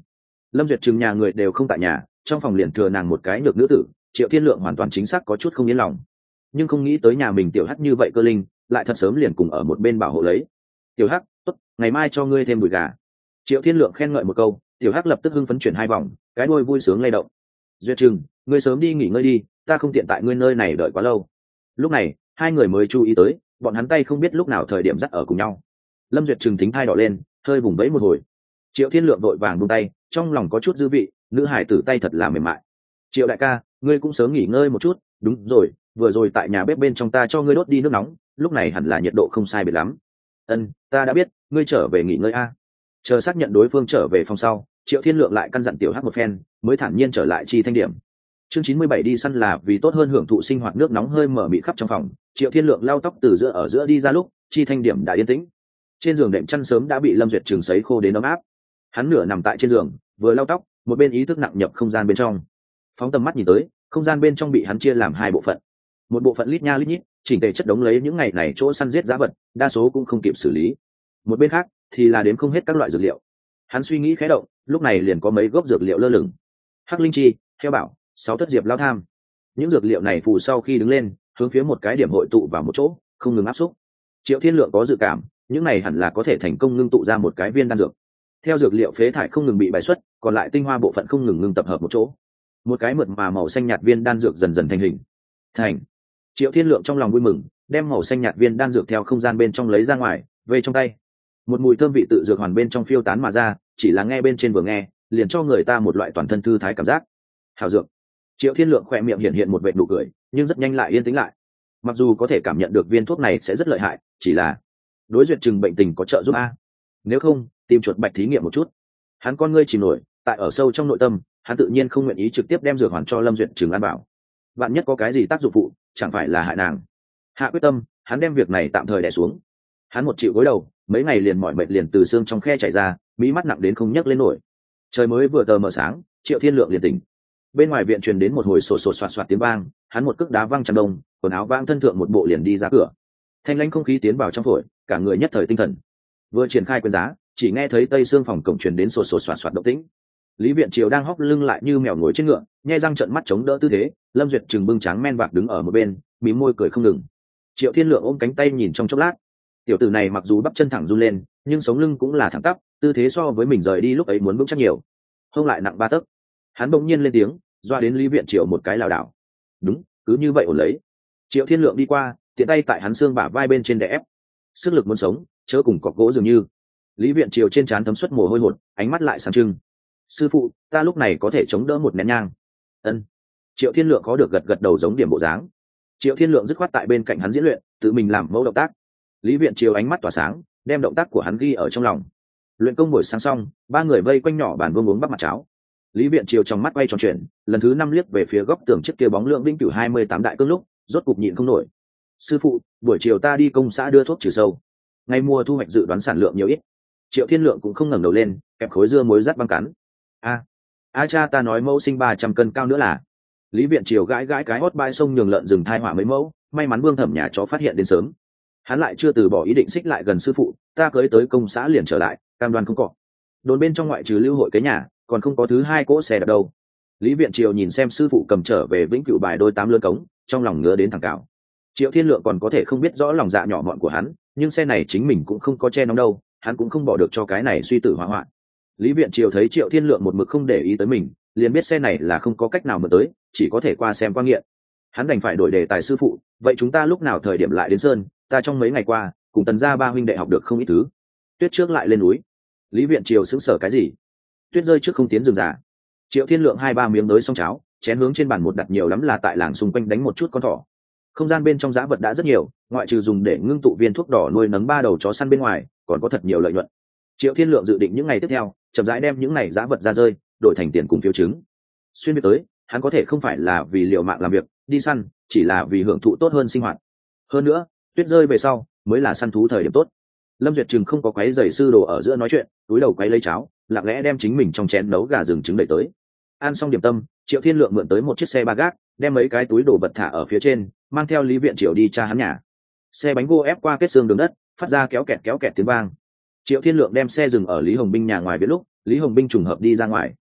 Lâm Duyệt Trừng nhà người đều không tại nhà, trong phòng liền thừa nàng một cái nhược nữ tử. Triệu Thiên Lượng hoàn toàn chính xác có chút không yên lòng, nhưng không nghĩ tới nhà mình tiểu hắc như vậy cơ linh, lại thật sớm liền cùng ở một bên bảo hộ lấy. Tiểu hắc, tốt, ngày mai cho ngươi thêm đùi gà. Triệu Thiên Lượng khen ngợi một câu, tiểu hắc lập tức hưng phấn chuyển hai vòng, cái đuôi vui sướng lay động. Duyệt Trừng, ngươi sớm đi nghỉ ngơi đi, ta không tiện tại ngươi nơi này đợi quá lâu. Lúc này hai người mới chú ý tới, bọn hắn tay không biết lúc nào thời điểm dắt ở cùng nhau. Lâm Duyệt Trừng thính thai đỏ lên, hơi vùng vẫy một hồi. Triệu Thiên Lượng vội vàng buông tay, trong lòng có chút dư vị, nữ hải tử tay thật là mềm mại. Triệu đại ca, ngươi cũng sớm nghỉ ngơi một chút. Đúng rồi, vừa rồi tại nhà bếp bên trong ta cho ngươi đốt đi nước nóng, lúc này hẳn là nhiệt độ không sai biệt lắm. Ân, ta đã biết, ngươi trở về nghỉ ngơi a. Chờ xác nhận đối phương trở về phòng sau, Triệu Thiên Lượng lại căn dặn tiểu hắc một phen, mới thản nhiên trở lại chi thanh điểm. Chương chín mươi bảy đi săn là vì tốt hơn hưởng thụ sinh hoạt. Nước nóng hơi mở mịt khắp trong phòng, Triệu Thiên Lượng lau tóc từ giữa ở giữa đi ra lúc, chi thanh điểm đã yên tĩnh. Trên giường đệm chăn sớm đã bị Lâm Duyệt Trừng sấy khô đến ấm áp. Hắn nửa nằm tại trên giường, vừa lau tóc, một bên ý thức nặng nhập không gian bên trong. Phóng tầm mắt nhìn tới, không gian bên trong bị hắn chia làm hai bộ phận. Một bộ phận lít nha lít nhít, chỉnh tề chất đống lấy những ngày này chỗ săn giết giá vật, đa số cũng không kịp xử lý. Một bên khác thì là đếm không hết các loại dược liệu. Hắn suy nghĩ khẽ động, lúc này liền có mấy gốc dược liệu lơ lửng. Hắc linh chi, heo bảo, sáu thất diệp lao tham. Những dược liệu này phù sau khi đứng lên, hướng phía một cái điểm hội tụ vào một chỗ, không ngừng áp xúc. Triệu Thiên Lượng có dự cảm, những này hẳn là có thể thành công ngưng tụ ra một cái viên đan dược. Theo dược liệu phế thải không ngừng bị bài xuất, còn lại tinh hoa bộ phận không ngừng ngưng tập hợp một chỗ, một cái mượt mà màu xanh nhạt viên đan dược dần dần thành hình. Thành. Triệu Thiên Lượng trong lòng vui mừng, đem màu xanh nhạt viên đan dược theo không gian bên trong lấy ra ngoài, về trong tay. Một mùi thơm vị tự dược hoàn bên trong phiêu tán mà ra, chỉ là nghe bên trên vừa nghe, liền cho người ta một loại toàn thân thư thái cảm giác. Hảo dược. Triệu Thiên Lượng khỏe miệng hiện hiện một vệt nụ cười, nhưng rất nhanh lại yên tĩnh lại. Mặc dù có thể cảm nhận được viên thuốc này sẽ rất lợi hại, chỉ là đối Duyệt Trừng bệnh tình có trợ giúp a. Nếu không, tìm chuột bạch thí nghiệm một chút. Hắn con ngươi chìm nổi, tại ở sâu trong nội tâm, hắn tự nhiên không nguyện ý trực tiếp đem dược hoàn cho Lâm Duyệt Trừng ăn bảo. Vạn nhất có cái gì tác dụng phụ, chẳng phải là hại nàng. Hạ quyết tâm, hắn đem việc này tạm thời đè xuống. Hắn một chịu gối đầu, mấy ngày liền mỏi mệt liền từ xương trong khe chảy ra, mí mắt nặng đến không nhấc lên nổi. Trời mới vừa tờ mờ sáng, Triệu Thiên Lượng liền tỉnh. Bên ngoài viện truyền đến một hồi sột sột soạt soạt tiếng vang, hắn một cước đá văng chăn đông, quần áo vang thân thượng một bộ liền đi ra cửa. Thanh lãnh không khí tiến vào trong phổi, cả người nhất thời tinh thần. Vừa triển khai quyền giá, chỉ nghe thấy tây xương phòng cổng truyền đến sột sột soạt soạt động tĩnh. Lý Viện Triều đang hóc lưng lại như mèo ngồi trên ngựa, nhe răng trợn mắt chống đỡ tư thế. Lâm Duyệt Trừng bưng tráng men bạc đứng ở một bên, mím môi cười không ngừng. Triệu Thiên Lượng ôm cánh tay nhìn trong chốc lát. Tiểu tử này mặc dù bắp chân thẳng run lên, nhưng sống lưng cũng là thẳng tắp, tư thế so với mình rời đi lúc ấy muốn vững chắc nhiều. Hông lại nặng ba tấc. Hắn bỗng nhiên lên tiếng, doa đến Lý Viện Triều một cái lảo đảo. Đúng, cứ như vậy ổn lấy. Triệu Thiên Lượng đi qua, tiện tay tại hắn xương bả vai bên trên đè ép. Sức lực muốn sống, chớ cùng cọc gỗ dường như. Lý Viện Triều trên trán thấm suất mồ hôi hột, ánh mắt lại sáng trưng. Sư phụ, ta lúc này có thể chống đỡ một nén nhang. Ân. Triệu Thiên Lượng có được gật gật đầu giống điểm bộ dáng. Triệu Thiên Lượng dứt khoát tại bên cạnh hắn diễn luyện, tự mình làm mẫu động tác. Lý Viện Triều ánh mắt tỏa sáng, đem động tác của hắn ghi ở trong lòng. Luyện công buổi sáng xong, ba người vây quanh nhỏ bàn vương uống bắp mặt cháo. Lý Viện Triều trong mắt quay tròn chuyển, lần thứ năm liếc về phía góc tường chiếc kia bóng lượng vĩnh cửu hai mươi tám đại cương lúc, rốt cục nhịn không nổi. Sư phụ, buổi chiều ta đi công xã đưa thuốc trừ sâu. Ngày mùa thu hoạch dự đoán sản lượng nhiều ít. Triệu Thiên Lượng cũng không ngẩng đầu lên, kẹp khối dưa muối rát băng cắn. A, a cha ta nói mẫu sinh ba trăm cân cao nữa là. Lý Viện Triều gãi gãi cái hót bãi sông nhường lợn rừng thai hỏa mấy mẫu, may mắn Vương Thẩm nhà chó phát hiện đến sớm. Hắn lại chưa từ bỏ ý định xích lại gần sư phụ, ta cưới tới công xã liền trở lại, cam đoan không có. Đồn bên trong ngoại trừ lưu hội cái nhà, còn không có thứ hai cỗ xe đạp đâu. Lý Viện Triều nhìn xem sư phụ cầm trở về vĩnh cửu bài đôi tám lươn cống, trong lòng ngứa đến thẳng cào. Triệu Thiên Lượng còn có thể không biết rõ lòng dạ nhỏ mọn của hắn, nhưng xe này chính mình cũng không có che nóng đâu, hắn cũng không bỏ được cho cái này suy tử hỏa hoạn. Lý Viện Triều thấy Triệu Thiên Lượng một mực không để ý tới mình, liền biết xe này là không có cách nào mượn tới, chỉ có thể qua xem qua nghiện. Hắn đành phải đổi đề tài sư phụ, vậy chúng ta lúc nào thời điểm lại đến sơn, ta trong mấy ngày qua cùng Tần gia ba huynh đệ học được không ít thứ. Tuyết trước lại lên núi. Lý Viện Triều sững sờ cái gì? Tuyết rơi trước không tiến rừng già. Triệu Thiên Lượng hai ba miếng đới xong cháo, chén hướng trên bàn một đặt nhiều lắm là tại làng xung quanh đánh một chút con thỏ. Không gian bên trong giá vật đã rất nhiều, ngoại trừ dùng để ngưng tụ viên thuốc đỏ nuôi nấng ba đầu chó săn bên ngoài, còn có thật nhiều lợi nhuận. Triệu Thiên Lượng dự định những ngày tiếp theo, chậm rãi đem những này giá vật ra rơi, đổi thành tiền cùng phiếu chứng. Xuyên biết tới, hắn có thể không phải là vì liều mạng làm việc, đi săn, chỉ là vì hưởng thụ tốt hơn sinh hoạt. Hơn nữa, tuyết rơi về sau, mới là săn thú thời điểm tốt. Lâm Duyệt Trừng không có quấy giày sư đồ ở giữa nói chuyện, túi đầu quấy lấy cháo, lặng lẽ đem chính mình trong chén nấu gà rừng trứng đẩy tới. Ăn xong điểm tâm, Triệu Thiên Lượng mượn tới một chiếc xe ba gác, đem mấy cái túi đồ vật thả ở phía trên, mang theo Lý Viện Triều đi tra hắn nhà. Xe bánh gô ép qua kết xương đường đất, phát ra kéo kẹt kéo kẹt tiếng vang. Triệu Thiên Lượng đem xe dừng ở Lý Hồng Binh nhà ngoài biết lúc, Lý Hồng Binh trùng hợp đi ra ngoài.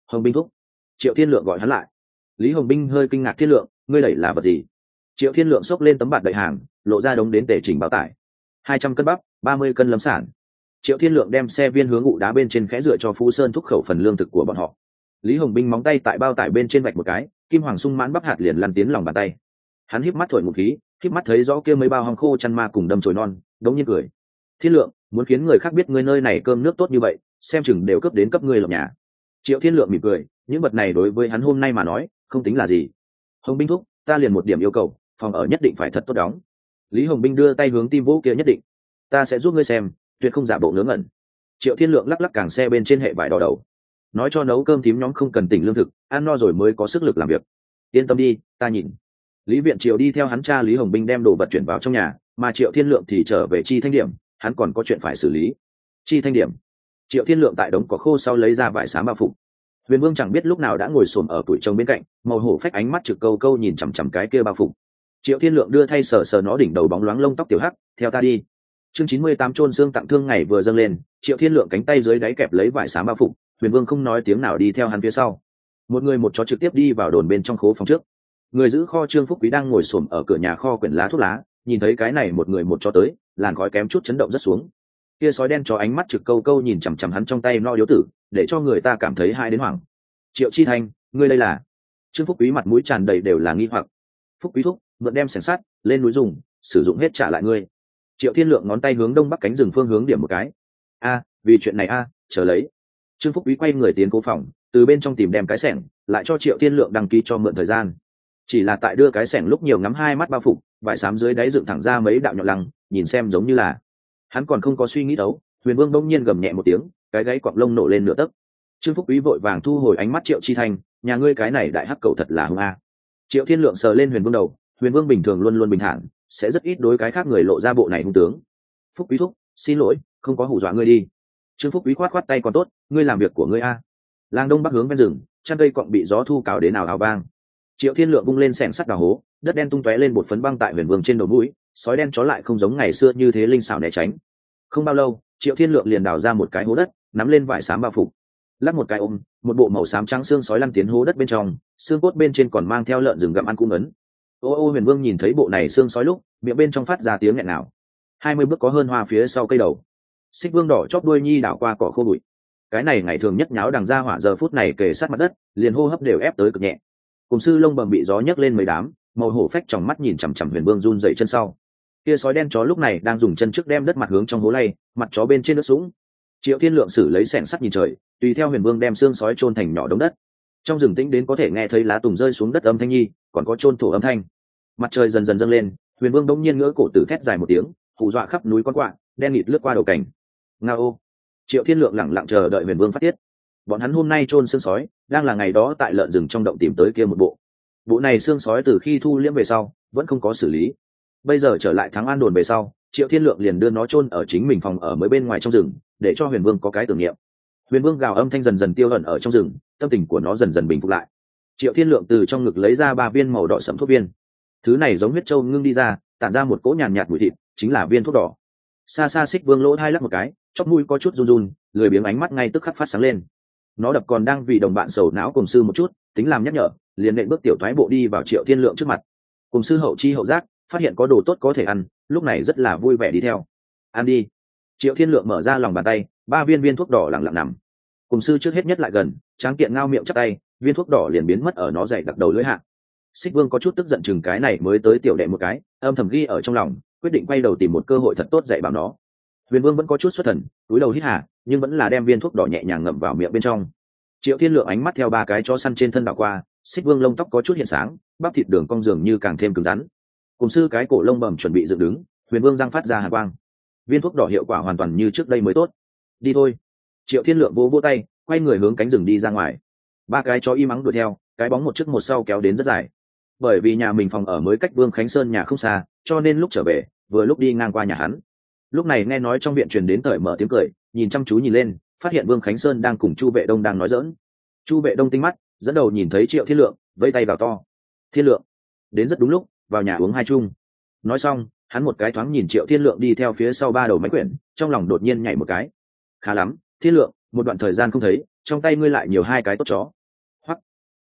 Hồng Binh thúc. Triệu Thiên Lượng gọi hắn lại. Lý Hồng Binh hơi kinh ngạc: Thiên Lượng, ngươi đẩy là vật gì? Triệu Thiên Lượng xốc lên tấm bạt đậy hàng, lộ ra đống đến tể chỉnh báo tải. Hai trăm cân bắp, ba mươi cân lâm sản. Triệu Thiên Lượng đem xe viên hướng ụ đá bên trên khẽ dựa cho Phú Sơn thúc khẩu phần lương thực của bọn họ. Lý Hồng Binh móng tay tại bao tải bên trên vạch một cái, kim hoàng sung mãn bắp hạt liền lăn tiến lòng bàn tay. Hắn híp mắt thổi một khí, híp mắt thấy rõ kia mấy bao hong khô chăn ma cùng đâm chồi non, đống nhiên cười. Thiên Lượng, muốn khiến người khác biết ngươi nơi này cơm nước tốt như vậy, xem chừng đều cấp đến cấp ngươi lộc nhà. Triệu Thiên Lượng mỉm cười, những vật này đối với hắn hôm nay mà nói không tính là gì. Hồng Binh thúc, ta liền một điểm yêu cầu, phòng ở nhất định phải thật tốt đóng. Lý Hồng Binh đưa tay hướng tim vũ kia: nhất định, ta sẽ giúp ngươi xem, tuyệt không giả bộ ngớ ngẩn. Triệu Thiên Lượng lắc lắc càng xe bên trên hệ vải đỏ đầu, nói cho nấu cơm thím nhóm không cần tỉnh lương thực, ăn no rồi mới có sức lực làm việc. Yên tâm đi, ta nhìn. Lý Viện Triệu đi theo hắn cha Lý Hồng Binh đem đồ vật chuyển vào trong nhà, mà Triệu Thiên Lượng thì trở về Chi Thanh Điểm, hắn còn có chuyện phải xử lý. Chi Thanh Điểm. Triệu Thiên Lượng tại đống cỏ khô sau lấy ra vải xám bao phục. Huyền Vương chẳng biết lúc nào đã ngồi xổm ở tuổi trông bên cạnh, màu hổ phách ánh mắt trực câu câu nhìn chằm chằm cái kia bao phục. Triệu Thiên Lượng đưa thay sờ sờ nó đỉnh đầu bóng loáng lông tóc tiểu hắc, theo ta đi. Chương chín mươi tám chôn xương tặng thương ngày vừa dâng lên, Triệu Thiên Lượng cánh tay dưới đáy kẹp lấy vải xám bao phục, Huyền Vương không nói tiếng nào đi theo hắn phía sau. Một người một chó trực tiếp đi vào đồn bên trong khố phòng trước. Người giữ kho Trương Phúc Quý đang ngồi xổm ở cửa nhà kho quyển lá thuốc lá, nhìn thấy cái này một người một chó tới, làn khói kém chút chấn động rất xuống. Kia sói đen chó ánh mắt trực câu câu nhìn chằm chằm hắn trong tay no điếu tử, để cho người ta cảm thấy hai đến hoảng. Triệu Chi Thanh, ngươi đây là? Trương Phúc Quý mặt mũi tràn đầy đều là nghi hoặc. Phúc Quý thúc, mượn đem sẻng sắt, lên núi dùng, sử dụng hết trả lại ngươi. Triệu Thiên Lượng ngón tay hướng đông bắc cánh rừng phương hướng điểm một cái. A, vì chuyện này a, chờ lấy. Trương Phúc Quý quay người tiến cố phòng, từ bên trong tìm đem cái xẻng, lại cho Triệu Thiên Lượng đăng ký cho mượn thời gian. Chỉ là tại đưa cái xẻng lúc nhiều ngắm hai mắt bao phục, vải xám dưới đáy dựng thẳng ra mấy đạo nhọn lăng, nhìn xem giống như là. Hắn còn không có suy nghĩ đấu, Huyền Vương bỗng nhiên gầm nhẹ một tiếng, cái gáy quặp lông nổ lên nửa tấc. Trương Phúc Quý vội vàng thu hồi ánh mắt Triệu Chi Thanh, nhà ngươi cái này đại hắc cầu thật là hung a. Triệu Thiên Lượng sờ lên Huyền Vương đầu, Huyền Vương bình thường luôn luôn bình thản, sẽ rất ít đối cái khác người lộ ra bộ này hung tướng. Phúc Quý thúc, xin lỗi, không có hù dọa ngươi đi. Trương Phúc Quý khoát khoát tay, còn tốt, ngươi làm việc của ngươi a. Làng đông bắc hướng bên rừng, chân cây cọng bị gió thu cào đến nào ào vang. Triệu Thiên Lượng bung lên xẻng sắt đào hố, đất đen tung tóe lên bột phấn băng tại Huyền Vương trên đầu mũi, sói đen chó lại không giống ngày xưa như thế linh xảo né tránh. Không bao lâu, Triệu Thiên Lượng liền đào ra một cái hố đất, nắm lên vải xám bao phủ, lắc một cái ôm, một bộ màu xám trắng xương sói lăn tiến hố đất bên trong, xương cốt bên trên còn mang theo lợn rừng gặm ăn cũng ấn. Ô ô Huyền Vương nhìn thấy bộ này xương sói lúc, miệng bên trong phát ra tiếng nghẹn nào. Hai mươi bước có hơn hoa phía sau cây đầu. Xích Vương đỏ chóp đuôi nhi đảo qua cỏ khô bụi. Cái này ngày thường nhất nháo đằng ra hỏa giờ phút này kề sát mặt đất, liền hô hấp đều ép tới cực nhẹ. Cùng sư lông bầm bị gió nhấc lên mấy đám, màu hổ phách trong mắt nhìn chằm chằm Huyền Vương run dậy chân sau. Kia sói đen chó lúc này đang dùng chân trước đem đất mặt hướng trong hố lay, mặt chó bên trên nước sũng. Triệu Thiên Lượng xử lấy xẻng sắt nhìn trời, tùy theo Huyền Vương đem xương sói chôn thành nhỏ đống đất. Trong rừng tĩnh đến có thể nghe thấy lá tùng rơi xuống đất âm thanh nhi, còn có chôn thổ âm thanh. Mặt trời dần dần dâng lên, Huyền Vương đống nhiên ngửa cổ tử thét dài một tiếng, hù dọa khắp núi con quạ, đen nghịt lướt qua đầu cảnh. Ngao. Triệu Thiên Lượng lặng lặng chờ đợi Huyền Vương phát tiết. Bọn hắn hôm nay chôn xương sói, đang là ngày đó tại lợn rừng trong động tìm tới kia một bộ. Bộ này xương sói từ khi thu liễm về sau, vẫn không có xử lý. Bây giờ trở lại Thắng An đồn về sau, Triệu Thiên Lượng liền đưa nó chôn ở chính mình phòng ở mới bên ngoài trong rừng, để cho Huyền Vương có cái tưởng niệm. Huyền Vương gào âm thanh dần dần tiêu ẩn ở trong rừng, tâm tình của nó dần dần bình phục lại. Triệu Thiên Lượng từ trong ngực lấy ra ba viên màu đỏ sẫm thuốc viên. Thứ này giống huyết trâu ngưng đi ra, tản ra một cỗ nhàn nhạt mùi thịt, chính là viên thuốc đỏ. Xa xa Xích Vương lỗ hai lắc một cái, chóp mũi có chút run run, lười biếng ánh mắt ngay tức khắc phát sáng lên. Nó đập còn đang vì đồng bạn sầu não cùng sư một chút, tính làm nhắc nhở, liền nện bước tiểu thoái bộ đi vào Triệu Thiên Lượng trước mặt. Cùng sư hậu chi hậu giác, phát hiện có đồ tốt có thể ăn, lúc này rất là vui vẻ đi theo. Ăn đi. Triệu Thiên Lượng mở ra lòng bàn tay, ba viên viên thuốc đỏ lặng lặng nằm. Cùng sư trước hết nhất lại gần, tráng kiện ngao miệng chắp tay, viên thuốc đỏ liền biến mất ở nó dày đặc đầu lưỡi hạ. Xích Vương có chút tức giận chừng cái này mới tới tiểu đệ một cái, âm thầm ghi ở trong lòng, quyết định quay đầu tìm một cơ hội thật tốt dạy bảo nó. Huyền Vương vẫn có chút xuất thần, cúi đầu hít hà, nhưng vẫn là đem viên thuốc đỏ nhẹ nhàng ngậm vào miệng bên trong. Triệu Thiên Lượng ánh mắt theo ba cái chó săn trên thân đảo qua, Xích Vương lông tóc có chút hiện sáng, bắp thịt đường cong dường như càng thêm cứng rắn. Cùng sư cái cổ lông bầm chuẩn bị dựng đứng, Huyền Vương răng phát ra hàn quang. Viên thuốc đỏ hiệu quả hoàn toàn như trước đây mới tốt. Đi thôi. Triệu Thiên Lượng vỗ vỗ tay, quay người hướng cánh rừng đi ra ngoài. Ba cái chó im ắng đuổi theo, cái bóng một trước một sau kéo đến rất dài. Bởi vì nhà mình phòng ở mới cách Vương Khánh Sơn nhà không xa, cho nên lúc trở về, vừa lúc đi ngang qua nhà hắn. Lúc này nghe nói trong viện truyền đến cởi mở tiếng cười, nhìn chăm chú nhìn lên, phát hiện Vương Khánh Sơn đang cùng Chu Vệ Đông đang nói giỡn. Chu Vệ Đông tinh mắt, dẫn đầu nhìn thấy Triệu Thiên Lượng, vẫy tay vào to. Thiên Lượng, đến rất đúng lúc, vào nhà uống hai chung. Nói xong, hắn một cái thoáng nhìn Triệu Thiên Lượng đi theo phía sau ba đầu máy quyển, trong lòng đột nhiên nhảy một cái. Khá lắm, Thiên Lượng, một đoạn thời gian không thấy, trong tay ngươi lại nhiều hai cái tốt chó,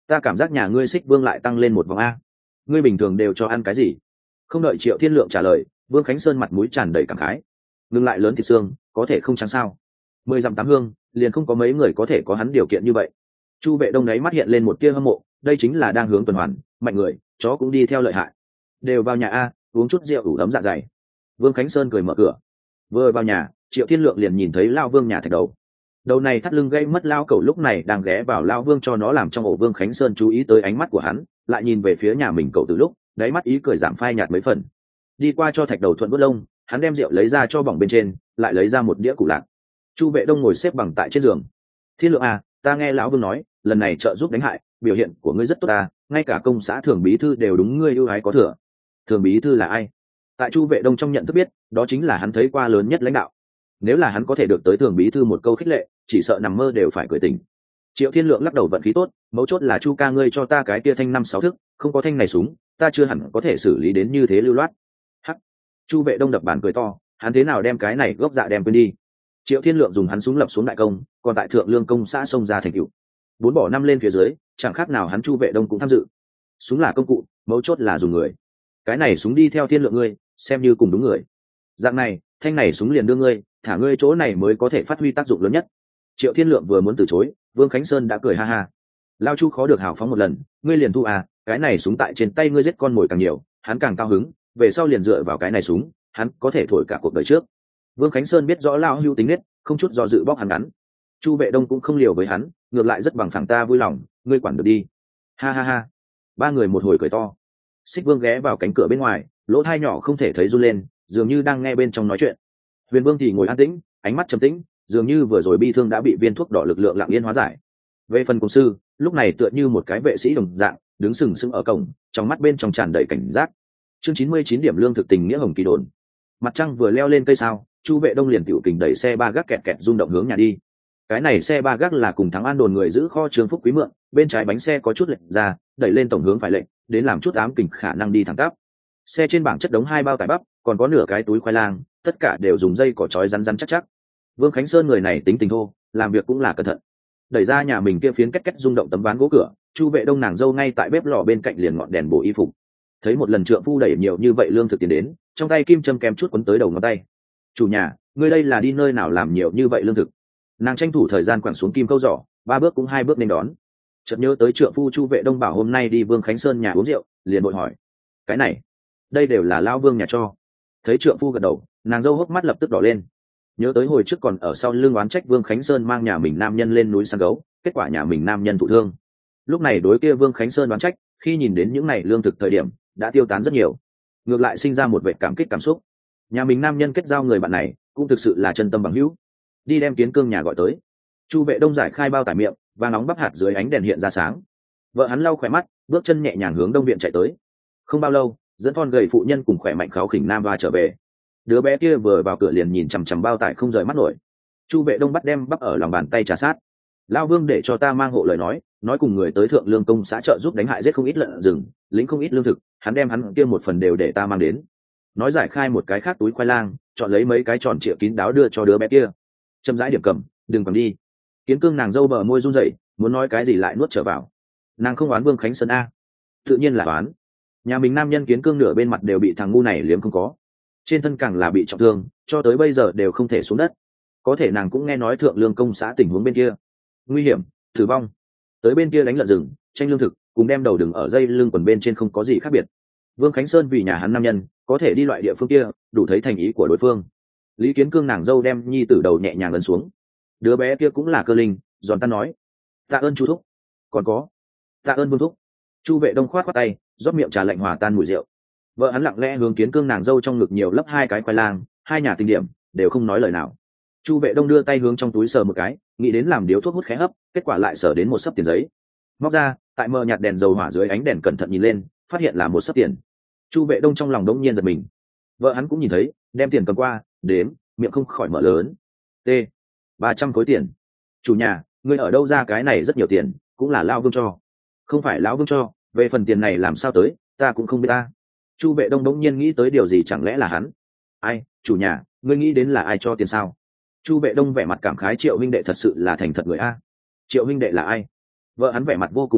ta cảm giác nhà ngươi xích vương lại tăng lên một vòng a. Ngươi bình thường đều cho ăn cái gì? Không đợi Triệu Thiên Lượng trả lời, Vương Khánh Sơn mặt mũi tràn đầy cảm khái. Ngừng lại lớn thịt xương, có thể không trắng sao? Mười dặm tám hương, liền không có mấy người có thể có hắn điều kiện như vậy. Chu Vệ Đông đấy mắt hiện lên một tia hâm mộ, đây chính là đang hướng tuần hoàn, mạnh người, chó cũng đi theo lợi hại. Đều vào nhà a, uống chút rượu đủ ấm dạ dày. Vương Khánh Sơn cười mở cửa. Vừa vào nhà, Triệu Thiên Lượng liền nhìn thấy Lao Vương nhà thạch đầu. Đầu này thắt lưng gây mất lao cẩu lúc này đang ghé vào Lao Vương cho nó làm trong ổ. Vương Khánh Sơn chú ý tới ánh mắt của hắn, lại nhìn về phía nhà mình cậu từ lúc, đáy mắt ý cười giảm phai nhạt mấy phần. Đi qua cho thạch đầu thuận vớt lông, hắn đem rượu lấy ra cho bỏng bên trên, lại lấy ra một đĩa củ lạc. Chu Vệ Đông ngồi xếp bằng tại trên giường. Thiên Lượng à, ta nghe lão Vương nói, lần này trợ giúp đánh hại, biểu hiện của ngươi rất tốt à, ngay cả công xã thường bí thư đều đúng ngươi ưu ái có thừa. Thường bí thư là ai? Tại Chu Vệ Đông trong nhận thức biết, đó chính là hắn thấy qua lớn nhất lãnh đạo. Nếu là hắn có thể được tới thường bí thư một câu khích lệ, chỉ sợ nằm mơ đều phải cười tỉnh. Triệu Thiên Lượng lắc đầu vận khí tốt, mấu chốt là Chu ca ngươi cho ta cái kia thanh năm sáu thức, không có thanh này súng, ta chưa hẳn có thể xử lý đến như thế lưu loát. Hắc. Chu Vệ Đông đập bàn cười to, hắn thế nào đem cái này gốc dạ đem quên đi. Triệu Thiên Lượng dùng hắn súng lập xuống đại công, còn tại thượng lương công xã xông ra thành cựu. Bốn bỏ năm lên phía dưới, chẳng khác nào hắn Chu Vệ Đông cũng tham dự. Súng là công cụ, mấu chốt là dùng người. Cái này súng đi theo Thiên Lượng ngươi, xem như cùng đúng người. Dạng này, thanh này súng liền đưa ngươi, thả ngươi chỗ này mới có thể phát huy tác dụng lớn nhất. Triệu Thiên Lượng vừa muốn từ chối, Vương Khánh Sơn đã cười ha ha. Lao Chu khó được hào phóng một lần, ngươi liền thu à, cái này súng tại trên tay ngươi giết con mồi càng nhiều, hắn càng cao hứng, về sau liền dựa vào cái này súng, hắn có thể thổi cả cuộc đời trước. Vương Khánh Sơn biết rõ Lao Hưu tính nết, không chút do dự bóc hắn ngắn. Chu Vệ Đông cũng không liều với hắn, ngược lại rất bằng phẳng ta vui lòng, ngươi quản được đi. Ha ha ha. Ba người một hồi cười to. Xích Vương ghé vào cánh cửa bên ngoài, lỗ thai nhỏ không thể thấy run lên, dường như đang nghe bên trong nói chuyện. Huyền Vương thì ngồi an tĩnh, ánh mắt trầm tĩnh, dường như vừa rồi bi thương đã bị viên thuốc đỏ lực lượng lặng yên hóa giải. Về phần cùng sư, lúc này tựa như một cái vệ sĩ đồng dạng, đứng sừng sững ở cổng, trong mắt bên trong tràn đầy cảnh giác. Chương chín mươi chín điểm lương thực tình nghĩa hồng kỳ đồn. Mặt trăng vừa leo lên cây sao, Chu Vệ Đông liền tiểu kình đẩy xe ba gác kẹt kẹt rung động hướng nhà đi. Cái này xe ba gác là cùng Thắng An đồn người giữ kho Trương Phúc Quý mượn, bên trái bánh xe có chút lệch ra, đẩy lên tổng hướng phải lệch, đến làm chút ám kình khả năng đi thẳng tắp. Xe trên bảng chất đống hai bao tải bắp, còn có nửa cái túi khoai lang, tất cả đều dùng dây cỏ trói rắn rắn chắc chắc. Vương Khánh Sơn người này tính tình thô, làm việc cũng là cẩn thận. Đẩy ra nhà mình kia phiến két két rung động tấm ván gỗ cửa, Chu Vệ Đông nàng dâu ngay tại bếp lò bên cạnh liền ngọn đèn bổ y phục. Thấy một lần trượng phu đẩy nhiều như vậy lương thực tiền đến, trong tay kim châm kèm chút quấn tới đầu ngón tay. Chủ nhà, ngươi đây là đi nơi nào làm nhiều như vậy lương thực? Nàng tranh thủ thời gian quẳng xuống kim câu giỏ, ba bước cũng hai bước nên đón. Chợt nhớ tới trượng phu Chu Vệ Đông bảo hôm nay đi Vương Khánh Sơn nhà uống rượu, liền bội hỏi: cái này, đây đều là lao Vương nhà cho? Thấy trượng phu gật đầu, nàng dâu hốc mắt lập tức đỏ lên. Nhớ tới hồi trước còn ở sau lưng oán trách Vương Khánh Sơn mang nhà mình nam nhân lên núi săn gấu, kết quả nhà mình nam nhân thụ thương. Lúc này đối kia Vương Khánh Sơn oán trách, khi nhìn đến những này lương thực thời điểm đã tiêu tán rất nhiều, ngược lại sinh ra một vẻ cảm kích cảm xúc. Nhà mình nam nhân kết giao người bạn này cũng thực sự là chân tâm bằng hữu. Đi đem Kiến Cương nhà gọi tới. Chu Vệ Đông giải khai bao tải miệng và nóng bắp hạt dưới ánh đèn hiện ra sáng. Vợ hắn lau khỏe mắt, bước chân nhẹ nhàng hướng đông viện chạy tới. Không bao lâu, dẫn thon gầy phụ nhân cùng khỏe mạnh kháo khỉnh nam và trở về. Đứa bé kia vừa vào cửa liền nhìn chằm chằm bao tải không rời mắt nổi. Chu Vệ Đông bắt đem bắp ở lòng bàn tay trà sát. Lao Vương để cho ta mang hộ lời nói, nói cùng người tới thượng lương công xã trợ giúp đánh hại giết không ít lợn rừng, lính không ít lương thực, hắn đem hắn kia một phần đều để ta mang đến. Nói giải khai một cái khác túi khoai lang, chọn lấy mấy cái tròn trịa kín đáo đưa cho đứa bé kia. Châm rãi điểm cầm, đừng cầm đi. Kiến Cương nàng dâu bờ môi run rẩy, muốn nói cái gì lại nuốt trở vào. Nàng không oán Vương Khánh Sơn a, tự nhiên là oán. Nhà mình nam nhân Kiến Cương nửa bên mặt đều bị thằng ngu này liếm không có, trên thân càng là bị trọng thương, cho tới bây giờ đều không thể xuống đất. Có thể nàng cũng nghe nói thượng lương công xã tình huống bên kia nguy hiểm, tử vong, tới bên kia đánh lợn rừng, tranh lương thực, cùng đem đầu đừng ở dây lưng quần bên trên không có gì khác biệt. Vương Khánh Sơn vì nhà hắn nam nhân có thể đi loại địa phương kia, đủ thấy thành ý của đối phương. Lý Kiến Cương nàng dâu đem nhi tử đầu nhẹ nhàng ấn xuống. Đứa bé kia cũng là cơ linh, giòn tan nói: tạ ơn chú thúc. Còn có, tạ ơn Vương thúc. Chu Vệ Đông khoát khoát tay, rót miệng trà lạnh hòa tan mùi rượu. Vợ hắn lặng lẽ hướng Kiến Cương nàng dâu trong ngực nhiều lấp hai cái khoai lang, hai nhà tình điểm đều không nói lời nào. Chu Vệ Đông đưa tay hướng trong túi sờ một cái, nghĩ đến làm điếu thuốc hút khẽ hấp, kết quả lại sờ đến một xấp tiền giấy. Móc ra, tại mờ nhạt đèn dầu hỏa dưới ánh đèn cẩn thận nhìn lên, phát hiện là một xấp tiền. Chu Vệ Đông trong lòng đống nhiên giật mình. Vợ hắn cũng nhìn thấy, đem tiền cầm qua, đếm, miệng không khỏi mở lớn. T, ba trăm khối tiền. Chủ nhà, ngươi ở đâu ra cái này rất nhiều tiền, cũng là Lão Vương cho. Không phải Lão Vương cho, về phần tiền này làm sao tới, ta cũng không biết ta. Chu Vệ Đông đống nhiên nghĩ tới điều gì, chẳng lẽ là hắn? Ai, chủ nhà, ngươi nghĩ đến là ai cho tiền sao? Chu Vệ Đông vẻ mặt cảm khái, Triệu huynh đệ thật sự là thành thật người a. Triệu huynh đệ là ai? Vợ hắn vẻ mặt vô cùng nghi hoặc,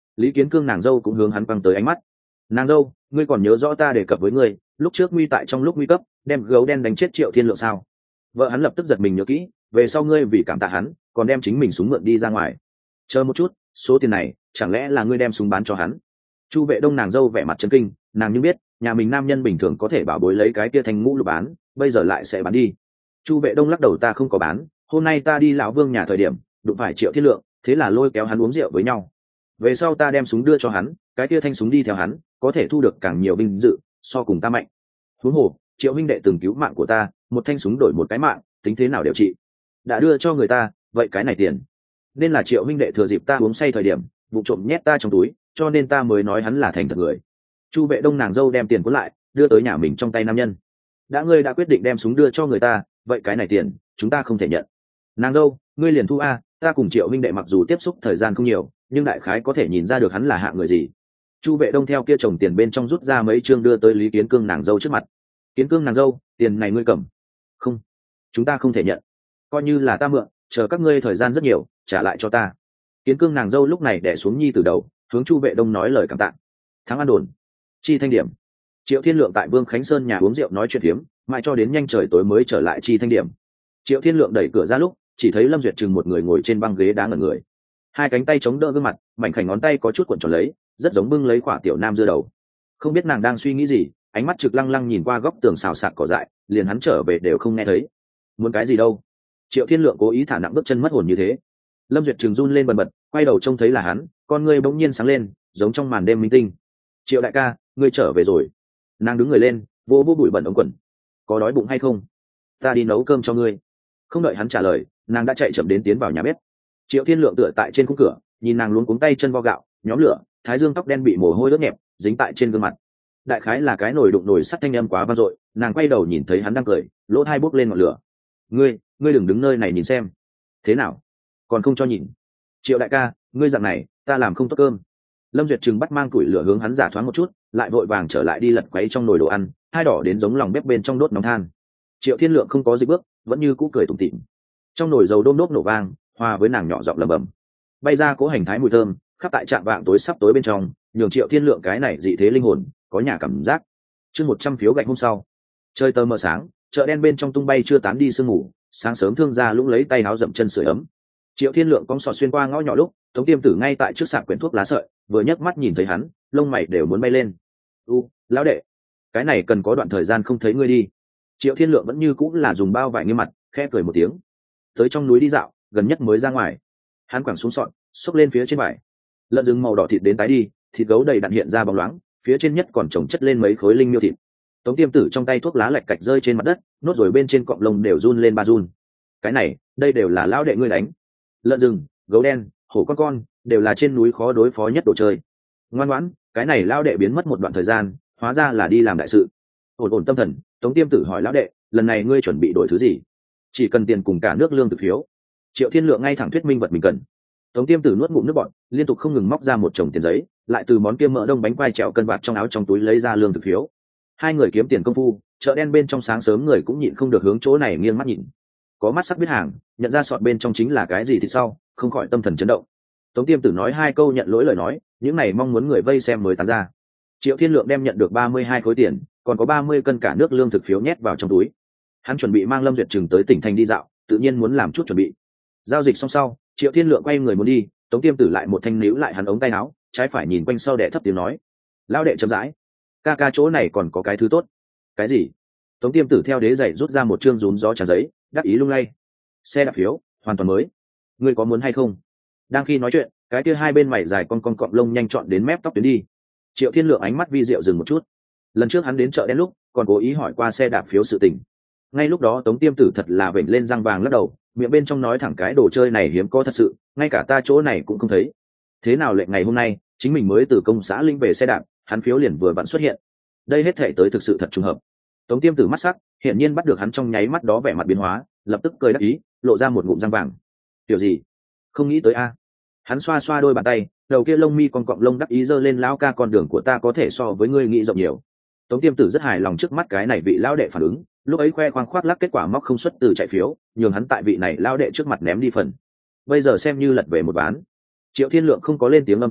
Lý Kiến Cương nàng dâu cũng hướng hắn quăng tới ánh mắt. Nàng dâu, ngươi còn nhớ rõ ta đề cập với ngươi lúc trước nguy tại trong lúc nguy cấp đem gấu đen đánh chết Triệu Thiên Lượng sao? Vợ hắn lập tức giật mình nhớ kỹ, về sau ngươi vì cảm tạ hắn còn đem chính mình súng mượn đi ra ngoài. Chờ một chút, số tiền này chẳng lẽ là ngươi đem súng bán cho hắn? Chu Vệ Đông nàng dâu vẻ mặt chấn kinh, nàng như biết nhà mình nam nhân bình thường có thể bảo bối lấy cái kia thanh ngũ lục bán, bây giờ lại sẽ bán đi. Chu Vệ Đông lắc đầu, ta không có bán, hôm nay ta đi lão Vương nhà thời điểm đụng phải Triệu Thiên Lượng, thế là lôi kéo hắn uống rượu với nhau. Về sau ta đem súng đưa cho hắn, cái kia thanh súng đi theo hắn có thể thu được càng nhiều vinh dự, so cùng ta mạnh. Huống hồ Triệu huynh đệ từng cứu mạng của ta, một thanh súng đổi một cái mạng, tính thế nào đều trị. Đã đưa cho người ta, vậy cái này tiền nên là Triệu huynh đệ thừa dịp ta uống say thời điểm vụ trộm nhét ta trong túi, cho nên ta mới nói hắn là thành thật người. Chu Vệ Đông nàng dâu đem tiền cuốn lại đưa tới nhà mình trong tay nam nhân. Đã ngươi đã quyết định đem súng đưa cho người ta, vậy cái này tiền chúng ta không thể nhận. Nàng dâu, ngươi liền thu a, ta cùng Triệu huynh đệ mặc dù tiếp xúc thời gian không nhiều, nhưng đại khái có thể nhìn ra được hắn là hạng người gì. Chu Vệ Đông theo kia chồng tiền bên trong rút ra mấy chương đưa tới Lý Kiến Cương nàng dâu trước mặt. Kiến Cương nàng dâu, tiền này ngươi cầm. Không, chúng ta không thể nhận, coi như là ta mượn, chờ các ngươi thời gian rất nhiều trả lại cho ta. Kiến Cương nàng dâu lúc này đẻ xuống nhi từ đầu, hướng Chu Vệ Đông nói lời cảm tạ. Thắng an đồn, Chi Thanh Điểm. Triệu Thiên Lượng tại Vương Khánh Sơn nhà uống rượu nói chuyện phiếm, mãi cho đến nhanh trời tối mới trở lại Chi Thanh Điểm. Triệu Thiên Lượng đẩy cửa ra lúc chỉ thấy Lâm Duyệt Trừng một người ngồi trên băng ghế đá ngẩn người, hai cánh tay chống đỡ gương mặt, mảnh khảnh ngón tay có chút cuộn tròn lấy, rất giống bưng lấy quả tiểu nam dưa đầu. Không biết nàng đang suy nghĩ gì, ánh mắt trực lăng lăng nhìn qua góc tường xào xạc cỏ dại, liền hắn trở về đều không nghe thấy. Muốn cái gì đâu? Triệu Thiên Lượng cố ý thả nặng bước chân mất hồn như thế. Lâm Duyệt Trừng run lên bần bật, quay đầu trông thấy là hắn, con ngươi bỗng nhiên sáng lên, giống trong màn đêm minh tinh. Triệu đại ca, ngươi trở về rồi. Nàng đứng người lên, vô vô bụi bẩn ống quần. Có đói bụng hay không? Ta đi nấu cơm cho ngươi. Không đợi hắn trả lời, nàng đã chạy chậm đến tiến vào nhà bếp. Triệu Thiên Lượng tựa tại trên khung cửa, nhìn nàng luống cuống tay chân vo gạo, nhóm lửa, thái dương tóc đen bị mồ hôi ướt nhẹp, dính tại trên gương mặt. Đại khái là cái nồi đụng nồi sắt thanh âm quá vang dội, nàng quay đầu nhìn thấy hắn đang cười, lỗ tai bốc lên ngọn lửa. Ngươi, ngươi đừng đứng nơi này nhìn xem. Thế nào? Còn không cho nhìn? Triệu đại ca, ngươi dạng này, ta làm không tốt cơm. Lâm Duyệt Trừng bắt mang củi lửa hướng hắn giả thoáng một chút, lại vội vàng trở lại đi lật quấy trong nồi đồ ăn, hai đỏ đến giống lòng bếp bên trong đốt nóng than. Triệu Thiên Lượng không có dịch bước, vẫn như cũ cười tủm tỉm. Trong nồi dầu đôm đốt nổ vang, hòa với nàng nhỏ giọng lẩm bẩm, bay ra cố hành thái mùi thơm, khắp tại trạm vạng tối sắp tối bên trong, nhường Triệu Thiên Lượng cái này dị thế linh hồn có nhà cảm giác. Chương một trăm phiếu gạch hôm sau, trời tờ mờ sáng, chợ đen bên trong tung bay chưa tán đi sương mù, sáng sớm thương gia lũng lấy tay áo dậm chân sưởi ấm. Triệu Thiên Lượng cong sọt xuyên qua ngõ nhỏ lúc, Tống Tiêm Tử ngay tại trước sạp quyển thuốc lá sợi, vừa nhấc mắt nhìn thấy hắn, lông mày đều muốn bay lên. "U, lão đệ, cái này cần có đoạn thời gian không thấy ngươi đi." Triệu Thiên Lượng vẫn như cũng là dùng bao vải nghiêm mặt, khẽ cười một tiếng. Tới trong núi đi dạo, gần nhất mới ra ngoài. Hắn quẳng xuống sọt, xốc lên phía trên vải. Lợn rừng màu đỏ thịt đến tái đi, thịt gấu đầy đặn hiện ra bóng loáng, phía trên nhất còn chồng chất lên mấy khối linh miêu thịt. Tống Tiêm Tử trong tay thuốc lá lạch cạch rơi trên mặt đất, nốt rồi bên trên cọng lông đều run lên ba run. Cái này, đây đều là lão đệ ngươi đánh. Lợn rừng, gấu đen, hổ con con, đều là trên núi khó đối phó nhất đồ chơi. Ngoan ngoãn, cái này lão đệ biến mất một đoạn thời gian, hóa ra là đi làm đại sự. Ổn ổn tâm thần, Tống Tiêm Tử hỏi lão đệ, lần này ngươi chuẩn bị đổi thứ gì? Chỉ cần tiền cùng cả nước lương thực phiếu. Triệu Thiên Lượng ngay thẳng thuyết minh vật mình cần. Tống Tiêm Tử nuốt ngụm nước bọt, liên tục không ngừng móc ra một chồng tiền giấy, lại từ món kia mỡ đông bánh quai trèo cân vạt trong áo trong túi lấy ra lương thực phiếu. Hai người kiếm tiền công phu, chợ đen bên trong sáng sớm người cũng nhịn không được hướng chỗ này nghiêng mắt nhìn. Có mắt sắc biết hàng, nhận ra sọt bên trong chính là cái gì thì sau, không khỏi tâm thần chấn động. Tống Tiêm Tử nói hai câu nhận lỗi lời nói, những này mong muốn người vây xem mới tán ra. Triệu Thiên Lượng đem nhận được ba mươi hai khối tiền, còn có ba mươi cân cả nước lương thực phiếu nhét vào trong túi. Hắn chuẩn bị mang Lâm Duyệt Trừng tới tỉnh thành đi dạo, tự nhiên muốn làm chút chuẩn bị. Giao dịch xong sau, Triệu Thiên Lượng quay người muốn đi, Tống Tiêm Tử lại một thanh níu lại hắn ống tay áo, trái phải nhìn quanh sau đệ thấp tiếng nói: "Lão đệ chậm rãi, ca ca chỗ này còn có cái thứ tốt." "Cái gì?" Tống Tiêm Tử theo đế giày rút ra một chương rúm gió trà giấy, đắc ý lung lay. "Xe đạp phiếu, hoàn toàn mới. Ngươi có muốn hay không?" Đang khi nói chuyện, cái kia hai bên mày dài con con cọng lông nhanh chọn đến mép tóc tuyến đi. Triệu Thiên Lượng ánh mắt vi diệu dừng một chút. Lần trước hắn đến chợ đen lúc, còn cố ý hỏi qua xe đạp phiếu sự tình. Ngay lúc đó Tống Tiêm Tử thật là vểnh lên răng vàng lắc đầu, miệng bên trong nói thẳng cái đồ chơi này hiếm có thật sự, ngay cả ta chỗ này cũng không thấy. Thế nào lệnh ngày hôm nay, chính mình mới từ công xã linh về xe đạp, hắn phiếu liền vừa vặn xuất hiện. Đây hết thể tới thực sự thật trùng hợp. Tống Tiêm Tử mắt sắc, hiển nhiên bắt được hắn trong nháy mắt đó vẻ mặt biến hóa, lập tức cười đắc ý, lộ ra một ngụm răng vàng. "Tiểu gì? Không nghĩ tới a." Hắn xoa xoa đôi bàn tay, đầu kia lông mi con cọng lông đắc ý giơ lên, "Lão ca, con đường của ta có thể so với ngươi nghĩ rộng nhiều." Tống Tiêm Tử rất hài lòng trước mắt cái này vị lão đệ phản ứng, lúc ấy khoe khoang khoác lác kết quả móc không xuất từ chạy phiếu, nhường hắn tại vị này lão đệ trước mặt ném đi phần. Bây giờ xem như lật về một ván. Triệu Thiên Lượng không có lên tiếng âm thanh,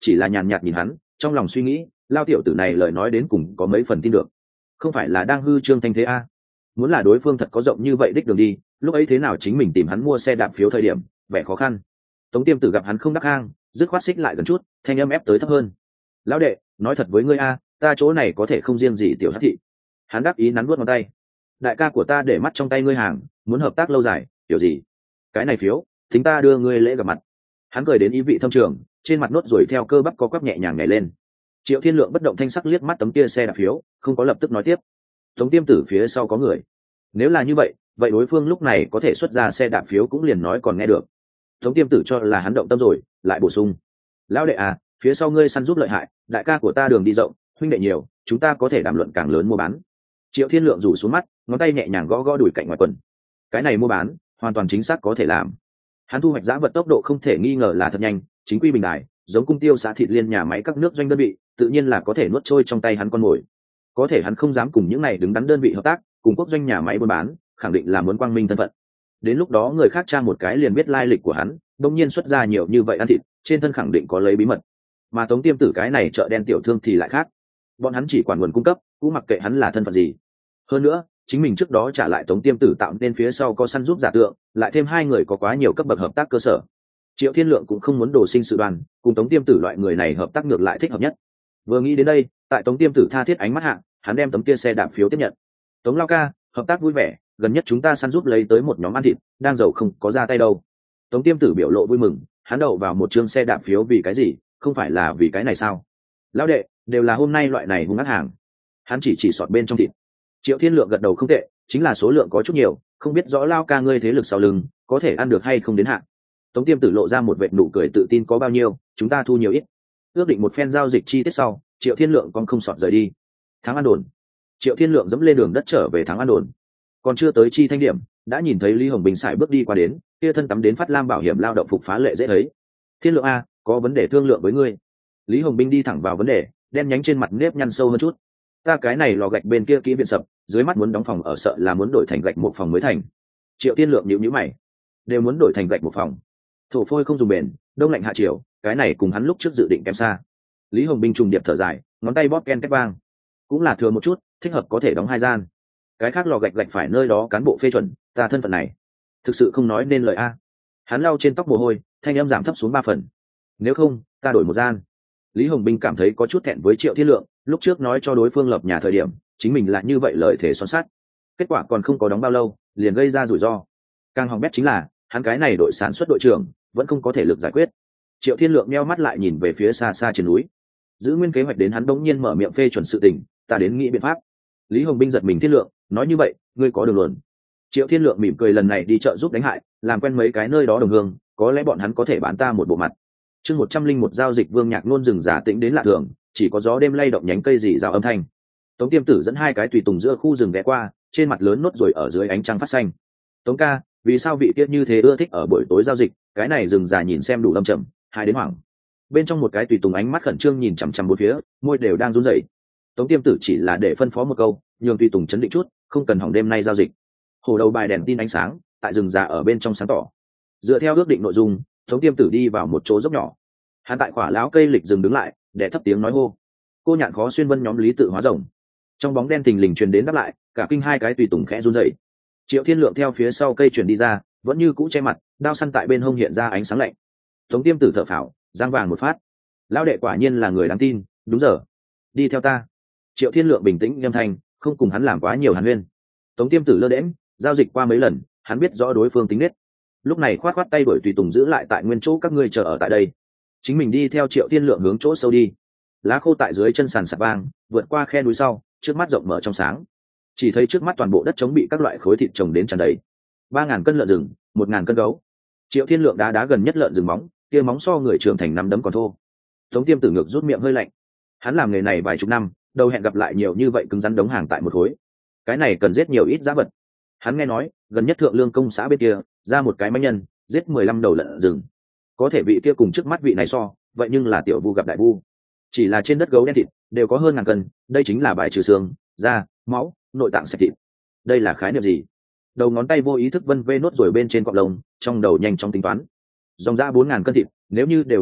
chỉ là nhàn nhạt nhìn hắn, trong lòng suy nghĩ, lao tiểu tử này lời nói đến cùng có mấy phần tin được, không phải là đang hư trương thanh thế a? Muốn là đối phương thật có rộng như vậy đích đường đi, lúc ấy thế nào chính mình tìm hắn mua xe đạp phiếu thời điểm vẻ khó khăn. Tống Tiêm Tử gặp hắn không đắc hang, dứt khoát xích lại gần chút, thanh âm ép tới thấp hơn. Lão đệ, nói thật với ngươi a, ta chỗ này có thể không riêng gì tiểu hắc thị. Hắn đáp ý nắn nuốt ngón tay. Đại ca của ta để mắt trong tay ngươi hàng, muốn hợp tác lâu dài, kiểu gì? Cái này phiếu, tính ta đưa ngươi lễ gặp mặt. Hắn cười đến ý vị thâm trường, trên mặt nốt rồi theo cơ bắp có quắp nhẹ nhàng nhảy lên. Triệu Thiên Lượng bất động thanh sắc liếc mắt tấm kia xe đạp phiếu, không có lập tức nói tiếp. Tống Tiêm Tử phía sau có người. Nếu là như vậy, vậy đối phương lúc này có thể xuất ra xe đạp phiếu cũng liền nói còn nghe được. Tống Tiêm Tử cho là hắn động tâm rồi, lại bổ sung. Lão đệ à, phía sau ngươi săn giúp lợi hại, đại ca của ta đường đi rộng, huynh đệ nhiều, chúng ta có thể đàm luận càng lớn mua bán. Triệu Thiên Lượng rủ xuống mắt, ngón tay nhẹ nhàng gõ gõ đùi cạnh ngoài quần. Cái này mua bán, hoàn toàn chính xác có thể làm. Hắn thu hoạch giá vật tốc độ không thể nghi ngờ là thật nhanh, chính quy bình đại, giống cung tiêu xã thịt liên nhà máy các nước doanh đơn vị, tự nhiên là có thể nuốt trôi trong tay hắn con mồi. Có thể hắn không dám cùng những này đứng đắn đơn vị hợp tác, cùng quốc doanh nhà máy buôn bán, khẳng định là muốn quang minh thân phận. Đến lúc đó người khác tra một cái liền biết lai lịch của hắn, đương nhiên xuất ra nhiều như vậy ăn thịt, trên thân khẳng định có lấy bí mật. Mà Tống Tiêm Tử cái này chợ đen tiểu thương thì lại khác, bọn hắn chỉ quản nguồn cung cấp, cũng mặc kệ hắn là thân phận gì. Hơn nữa, chính mình trước đó trả lại Tống Tiêm Tử tạo nên phía sau có săn giúp giả tượng, lại thêm hai người có quá nhiều cấp bậc hợp tác cơ sở. Triệu Thiên Lượng cũng không muốn đổ sinh sự đoàn, cùng Tống Tiêm Tử loại người này hợp tác ngược lại thích hợp nhất. Vừa nghĩ đến đây, tại Tống Tiêm Tử tha thiết ánh mắt hạ, hắn đem tấm kia xe đạp phiếu tiếp nhận. Tống lao ca, hợp tác vui vẻ, gần nhất chúng ta săn giúp lấy tới một nhóm ăn thịt, đang giàu không có ra tay đâu. Tống Tiêm Tử biểu lộ vui mừng, hắn đậu vào một chương xe đạp phiếu vì cái gì, không phải là vì cái này sao? Lão đệ, đều là hôm nay loại này hung ác hàng. Hắn chỉ chỉ sọt bên trong thịt. Triệu Thiên Lượng gật đầu không tệ, chính là số lượng có chút nhiều, không biết rõ lao ca ngươi thế lực sau lưng, có thể ăn được hay không đến hạn. Tống Tiêm Tử lộ ra một vệt nụ cười tự tin có bao nhiêu, chúng ta thu nhiều ít. Ước định một phen giao dịch chi tiết sau, Triệu Thiên Lượng còn không sọt rời đi. Thắng An Đồn. Triệu Thiên Lượng dẫm lên đường đất trở về Thắng An Đồn. Còn chưa tới chi thanh điểm, đã nhìn thấy Lý Hồng Bình sải bước đi qua đến, kia thân tắm đến phát lam bảo hiểm lao động phục phá lệ dễ thấy. Thiên Lượng a, có vấn đề thương lượng với ngươi. Lý Hồng Bình đi thẳng vào vấn đề, đen nhánh trên mặt nếp nhăn sâu hơn chút. Ta cái này lò gạch bên kia kỹ viện sập, dưới mắt muốn đóng phòng ở sợ là muốn đổi thành gạch một phòng mới thành. Triệu Thiên Lượng nhíu nhíu mày, đều muốn đổi thành gạch một phòng. Thổ phôi không dùng bền, đông lạnh hạ chiều, cái này cùng hắn lúc trước dự định kém xa. Lý Hồng Bình trùng điệp thở dài, ngón tay bóp ken két vang. Cũng là thừa một chút, thích hợp có thể đóng hai gian. Cái khác lò gạch gạch phải nơi đó cán bộ phê chuẩn, ta thân phận này thực sự không nói nên lời a. Hắn lau trên tóc mồ hôi, thanh âm giảm thấp xuống ba phần. Nếu không, ta đổi một gian. Lý Hồng Bình cảm thấy có chút thẹn với Triệu Thiên Lượng, lúc trước nói cho đối phương lập nhà thời điểm, chính mình lại như vậy lời thể son sắt. Kết quả còn không có đóng bao lâu, liền gây ra rủi ro. Càng hỏng bét chính là, hắn cái này đội sản xuất đội trưởng vẫn không có thể lực giải quyết. Triệu Thiên Lượng nheo mắt lại nhìn về phía xa xa trên núi. Giữ nguyên kế hoạch đến hắn đống nhiên mở miệng phê chuẩn sự tình, ta đến nghĩ biện pháp. Lý Hồng Bình giật mình Thiên Lượng, nói như vậy, ngươi có đường luận. Triệu Thiên Lượng mỉm cười lần này đi chợ giúp đánh hại, làm quen mấy cái nơi đó đồng hương, có lẽ bọn hắn có thể bán ta một bộ mặt. Chương một trăm linh một giao dịch Vương Nhạc nôn rừng giả tĩnh đến lạ thường, chỉ có gió đêm lay động nhánh cây rì rào âm thanh. Tống Tiêm Tử dẫn hai cái tùy tùng giữa khu rừng ghé qua, trên mặt lớn nốt rồi ở dưới ánh trăng phát xanh. Tống ca, vì sao vị tiết như thế ưa thích ở buổi tối giao dịch, cái này rừng già nhìn xem đủ lâm trầm, hai đến hoảng. Bên trong một cái tùy tùng ánh mắt khẩn trương nhìn chằm chằm bốn phía, môi đều đang run rẩy. Tống Tiêm Tử chỉ là để phân phó một câu, nhường tùy tùng chấn định chút, không cần hỏng đêm nay giao dịch. Hồ đầu bài đèn tin ánh sáng, tại rừng già ở bên trong sáng tỏ. Dựa theo ước định nội dung, Tống Tiêm Tử đi vào một chỗ dốc nhỏ. Hắn tại khỏa lão cây lịch dừng đứng lại, để thấp tiếng nói hô. Cô nhạn khó xuyên vân nhóm lý tự hóa rồng. Trong bóng đen thình lình truyền đến đáp lại, cả kinh hai cái tùy tùng khẽ run rẩy. Triệu Thiên Lượng theo phía sau cây chuyển đi ra, vẫn như cũ che mặt, đao săn tại bên hông hiện ra ánh sáng lạnh. Tống Tiêm Tử thở phào, giang vàng một phát. Lão đệ quả nhiên là người đáng tin, đúng giờ. Đi theo ta. Triệu Thiên Lượng bình tĩnh nghiêm thanh, không cùng hắn làm quá nhiều hàn huyên. Tống Tiêm Tử lơ đễnh, giao dịch qua mấy lần, hắn biết rõ đối phương tính nết. Lúc này khoát khoát tay đuổi tùy tùng giữ lại tại nguyên chỗ các ngươi chờ ở tại đây. Chính mình đi theo Triệu Thiên Lượng hướng chỗ sâu đi. Lá khô tại dưới chân sàn sạt vang, vượt qua khe núi sau, trước mắt rộng mở trong sáng. Chỉ thấy trước mắt toàn bộ đất trống bị các loại khối thịt trồng đến tràn đầy. Ba ngàn cân lợn rừng, một ngàn cân gấu. Triệu Thiên Lượng đá đá gần nhất lợn rừng móng, kia móng so người trưởng thành năm đấm còn thô. Tống Tiêm Tử ngược rút miệng hơi lạnh. Hắn làm nghề này vài chục năm, đâu hẹn gặp lại nhiều như vậy cứng rắn đống hàng tại một khối. Cái này cần giết nhiều ít giá vật. Hắn nghe nói, gần nhất thượng lương công xã bên kia, ra một cái mãnh nhân, giết mười lăm đầu lợn rừng. Có thể vị kia cùng trước mắt vị này so, vậy nhưng là tiểu vu gặp đại vu. Chỉ là trên đất gấu đen thịt, đều có hơn ngàn cân, đây chính là bài trừ xương, da, máu, nội tạng sạch thịt. Đây là khái niệm gì? Đầu ngón tay vô ý thức vân vê nốt rồi bên trên cọng lông, trong đầu nhanh chóng tính toán. Dòng ra bốn ngàn cân thịt, nếu như đều bán đi,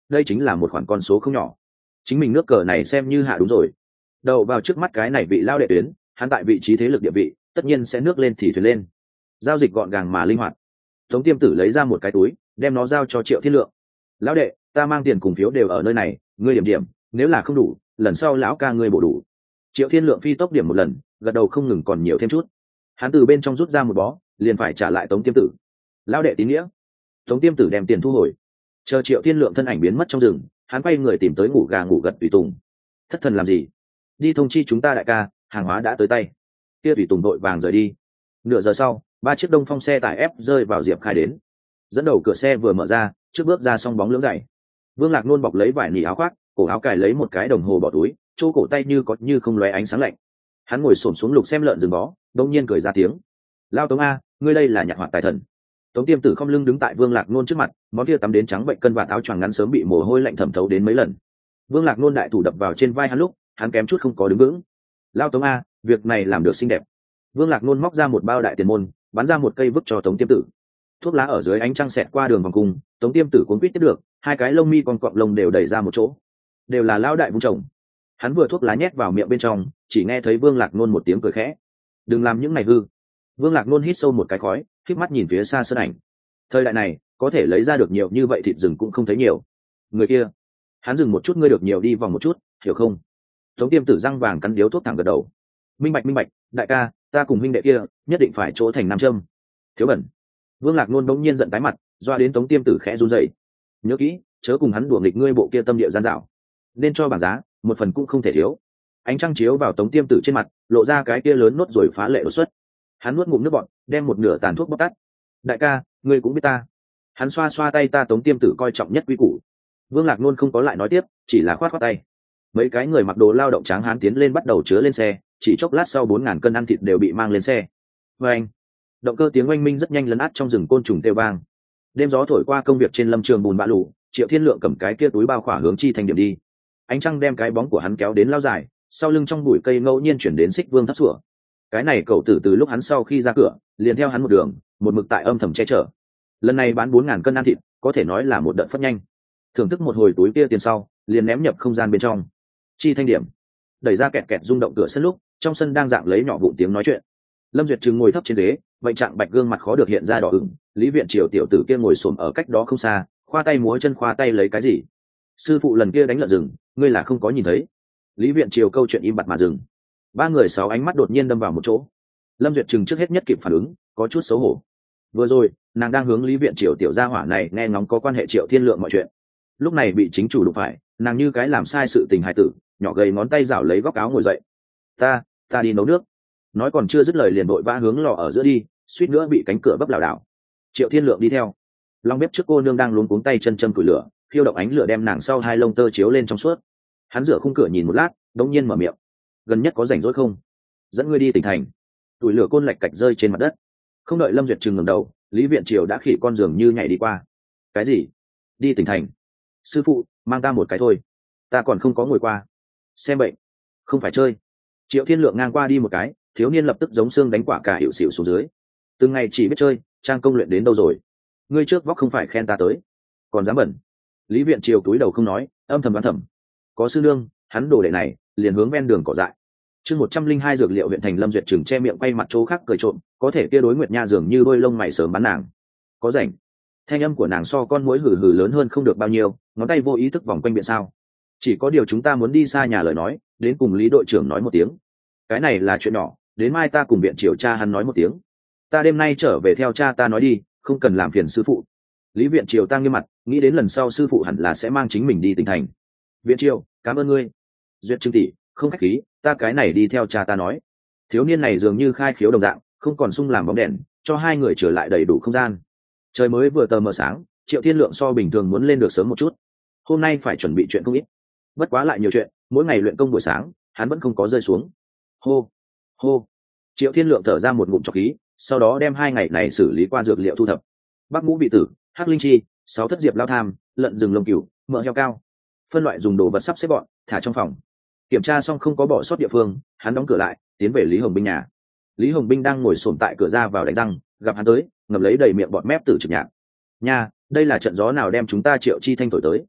đây chính là một khoản con số không nhỏ. Chính mình nước cờ này xem như hạ đúng rồi. Đầu vào trước mắt cái này vị lao đệ tuyến, hắn tại vị trí thế lực địa vị tất nhiên sẽ nước lên thì thuyền lên. Giao dịch gọn gàng mà linh hoạt. Tống Tiêm Tử lấy ra một cái túi, đem nó giao cho Triệu Thiên Lượng. Lão đệ, ta mang tiền cùng phiếu đều ở nơi này, ngươi điểm điểm, nếu là không đủ, lần sau lão ca ngươi bổ đủ. Triệu Thiên Lượng phi tốc điểm một lần, gật đầu không ngừng còn nhiều thêm chút. Hắn từ bên trong rút ra một bó, liền phải trả lại Tống Tiêm Tử. Lão đệ tín nghĩa. Tống Tiêm Tử đem tiền thu hồi. Chờ Triệu Thiên Lượng thân ảnh biến mất trong rừng, hắn quay người tìm tới ngủ gà ngủ gật tùy tùng. Thất thần làm gì? Đi thông chi chúng ta đại ca, hàng hóa đã tới tay. Kia tùy tùng đội vàng rời đi. Nửa giờ sau, ba chiếc đông phong xe tải ép rơi vào Diệp Khai đến. Dẫn đầu cửa xe vừa mở ra, trước bước ra song bóng lưỡng dày. Vương Lạc nôn bọc lấy vải nỉ áo khoác, cổ áo cài lấy một cái đồng hồ bỏ túi, chỗ cổ tay như có như không lóe ánh sáng lạnh. Hắn ngồi xổm xuống lục xem lợn rừng bó, đông nhiên cười ra tiếng. Lao Tống a, ngươi đây là nhạc hoạt tài thần. Tống Tiêm Tử không lưng đứng tại Vương Lạc nôn trước mặt, món kia tắm đến trắng bệnh cân vạt áo choàng ngắn sớm bị mồ hôi lạnh thẩm thấu đến mấy lần. Vương Lạc nôn đại thủ đập vào trên vai hắn lúc, hắn kém chút không có đứng vững. Lao Tống a, việc này làm được xinh đẹp. Vương Lạc nôn móc ra một bao đại tiền môn, bắn ra một cây vứt cho Tống Tiêm Tử. Thuốc lá ở dưới ánh trăng xẹt qua đường vòng cung, Tống Tiêm Tử cuốn quýt tiếp được, hai cái lông mi còn cọp lông đều đẩy ra một chỗ, đều là lao đại vung chồng. Hắn vừa thuốc lá nhét vào miệng bên trong, chỉ nghe thấy Vương Lạc nôn một tiếng cười khẽ. Đừng làm những này hư. Vương Lạc nôn hít sâu một cái khói, khép mắt nhìn phía xa sơn ảnh. Thời đại này, có thể lấy ra được nhiều như vậy thịt rừng cũng không thấy nhiều. Người kia, hắn dừng một chút, ngươi được nhiều đi vòng một chút, hiểu không? Tống Tiêm Tử răng vàng cắn điếu thuốc thẳng gật đầu. Minh bạch minh bạch, đại ca, ta cùng huynh đệ kia nhất định phải chỗ thành nam châm. Thiếu bẩn. Vương Lạc nôn đống nhiên giận tái mặt, doa đến Tống Tiêm Tử khẽ run rẩy. Nhớ kỹ, chớ cùng hắn đùa nghịch ngươi bộ kia tâm địa gian dảo. Nên cho bảng giá, một phần cũng không thể thiếu. Ánh trăng chiếu vào Tống Tiêm Tử trên mặt, lộ ra cái kia lớn nốt rồi phá lệ đột xuất. Hắn nuốt ngụm nước bọt, đem một nửa tàn thuốc bóc tắt. Đại ca, ngươi cũng biết ta. Hắn xoa xoa tay, ta Tống Tiêm Tử coi trọng nhất quy củ. Vương Lạc nôn không có lại nói tiếp, chỉ là khoát khoát tay. Mấy cái người mặc đồ lao động tráng hán tiến lên bắt đầu chứa lên xe, chỉ chốc lát sau bốn ngàn cân ăn thịt đều bị mang lên xe. Và anh, động cơ tiếng oanh minh rất nhanh lấn át trong rừng côn trùng kêu vang. Đêm gió thổi qua công việc trên lâm trường bùn bã lũ, Triệu Thiên Lượng cầm cái kia túi bao khỏa hướng chi thành điểm đi. Ánh trăng đem cái bóng của hắn kéo đến lao dài, sau lưng trong bụi cây ngẫu nhiên chuyển đến Xích Vương thấp sủa. Cái này cậu tử từ lúc hắn sau khi ra cửa, liền theo hắn một đường, một mực tại âm thầm che chở. Lần này bán bốn ngàn cân ăn thịt, có thể nói là một đợt phất nhanh. Thưởng thức một hồi túi kia tiền sau, liền ném nhập không gian bên trong. Chi thanh điểm đẩy ra kẹt kẹt rung động cửa sân lúc, trong sân đang dạng lấy nhỏ vụn tiếng nói chuyện. Lâm Duyệt Trừng ngồi thấp trên ghế, vậy trạng bạch gương mặt khó được hiện ra đỏ ửng. Lý Viện Triều tiểu tử kia ngồi xổm ở cách đó không xa, khoa tay múa chân khoa tay lấy cái gì? Sư phụ lần kia đánh lợn rừng, ngươi là không có nhìn thấy? Lý Viện Triều câu chuyện im bặt mà dừng. Ba người sáu ánh mắt đột nhiên đâm vào một chỗ. Lâm Duyệt Trừng trước hết nhất kịp phản ứng, có chút xấu hổ. Vừa rồi, nàng đang hướng Lý Viện Triều tiểu gia hỏa này nghe ngóng có quan hệ Triệu Thiên Lượng mọi chuyện. Lúc này bị chính chủ đụng phải, nàng như cái làm sai sự tình hài tử, nhỏ gầy ngón tay rảo lấy góc áo ngồi dậy. Ta, ta đi nấu nước. Nói còn chưa dứt lời liền vội vã hướng lò ở giữa đi, suýt nữa bị cánh cửa bấp lảo đảo. Triệu Thiên Lượng đi theo. Long bếp trước cô nương đang luống cuống tay chân châm củi lửa, khiêu động ánh lửa đem nàng sau hai lông tơ chiếu lên trong suốt. Hắn rửa khung cửa nhìn một lát, đống nhiên mở miệng. Gần nhất có rảnh rỗi không? Dẫn ngươi đi tỉnh thành. Củi lửa côn lạch cạch rơi trên mặt đất. Không đợi Lâm Duyệt Trừng ngẩng đầu, Lý Viện Triều đã khỉ con giường như nhảy đi qua. Cái gì? Đi tỉnh thành? Sư phụ, mang ta một cái thôi. Ta còn không có ngồi qua. Xem bệnh, không phải chơi. Triệu Thiên Lượng ngang qua đi một cái, thiếu niên lập tức giống xương đánh quả cả hiệu xỉu xuống dưới. Từng ngày chỉ biết chơi, trang công luyện đến đâu rồi? Ngươi trước vóc không phải khen ta tới, còn dám bẩn. Lý Viện Triều túi đầu không nói, âm thầm đoán thầm. Có sư nương, hắn đồ đệ này liền hướng ven đường cỏ dại. Chương một trăm linh hai dược liệu huyện thành. Lâm Duyệt Trừng che miệng quay mặt chỗ khác cười trộm, có thể kia đối Nguyệt Nha dường như đôi lông mày sớm bắn nàng. Có rảnh. Thanh âm của nàng so con muỗi hừ hừ lớn hơn không được bao nhiêu, ngón tay vô ý thức vòng quanh biện sao. Chỉ có điều chúng ta muốn đi xa nhà lời nói, đến cùng Lý đội trưởng nói một tiếng. Cái này là chuyện nhỏ, đến mai ta cùng Viện Triều cha hắn nói một tiếng. Ta đêm nay trở về theo cha ta nói đi, không cần làm phiền sư phụ. Lý Viện Triều tăng nghiêm mặt, nghĩ đến lần sau sư phụ hẳn là sẽ mang chính mình đi tỉnh thành. Viện Triều, cảm ơn ngươi. Duyệt Trừng tỷ, không khách khí, ta cái này đi theo cha ta nói. Thiếu niên này dường như khai khiếu đồng dạng, không còn sung làm bóng đèn, cho hai người trở lại đầy đủ không gian. Trời mới vừa tờ mờ sáng, Triệu Thiên Lượng so bình thường muốn lên được sớm một chút. Hôm nay phải chuẩn bị chuyện không ít, bất quá lại nhiều chuyện, mỗi ngày luyện công buổi sáng, hắn vẫn không có rơi xuống. Hô, hô. Triệu Thiên Lượng thở ra một ngụm trọc khí, sau đó đem hai ngày này xử lý qua dược liệu thu thập. Bắc Ngũ vị tử, hắc linh chi, sáu thất diệp lao tham, lợn rừng lông cừu, mỡ heo cao. Phân loại dùng đồ vật sắp xếp gọn, thả trong phòng. Kiểm tra xong không có bỏ sót địa phương, hắn đóng cửa lại, tiến về Lý Hồng Binh nhà. Lý Hồng Binh đang ngồi xổm tại cửa ra vào đánh răng, gặp hắn tới, ngậm lấy đầy miệng bọt mép từ trực nhạc. Nha, đây là trận gió nào đem chúng ta Triệu Chi Thanh thổi tới?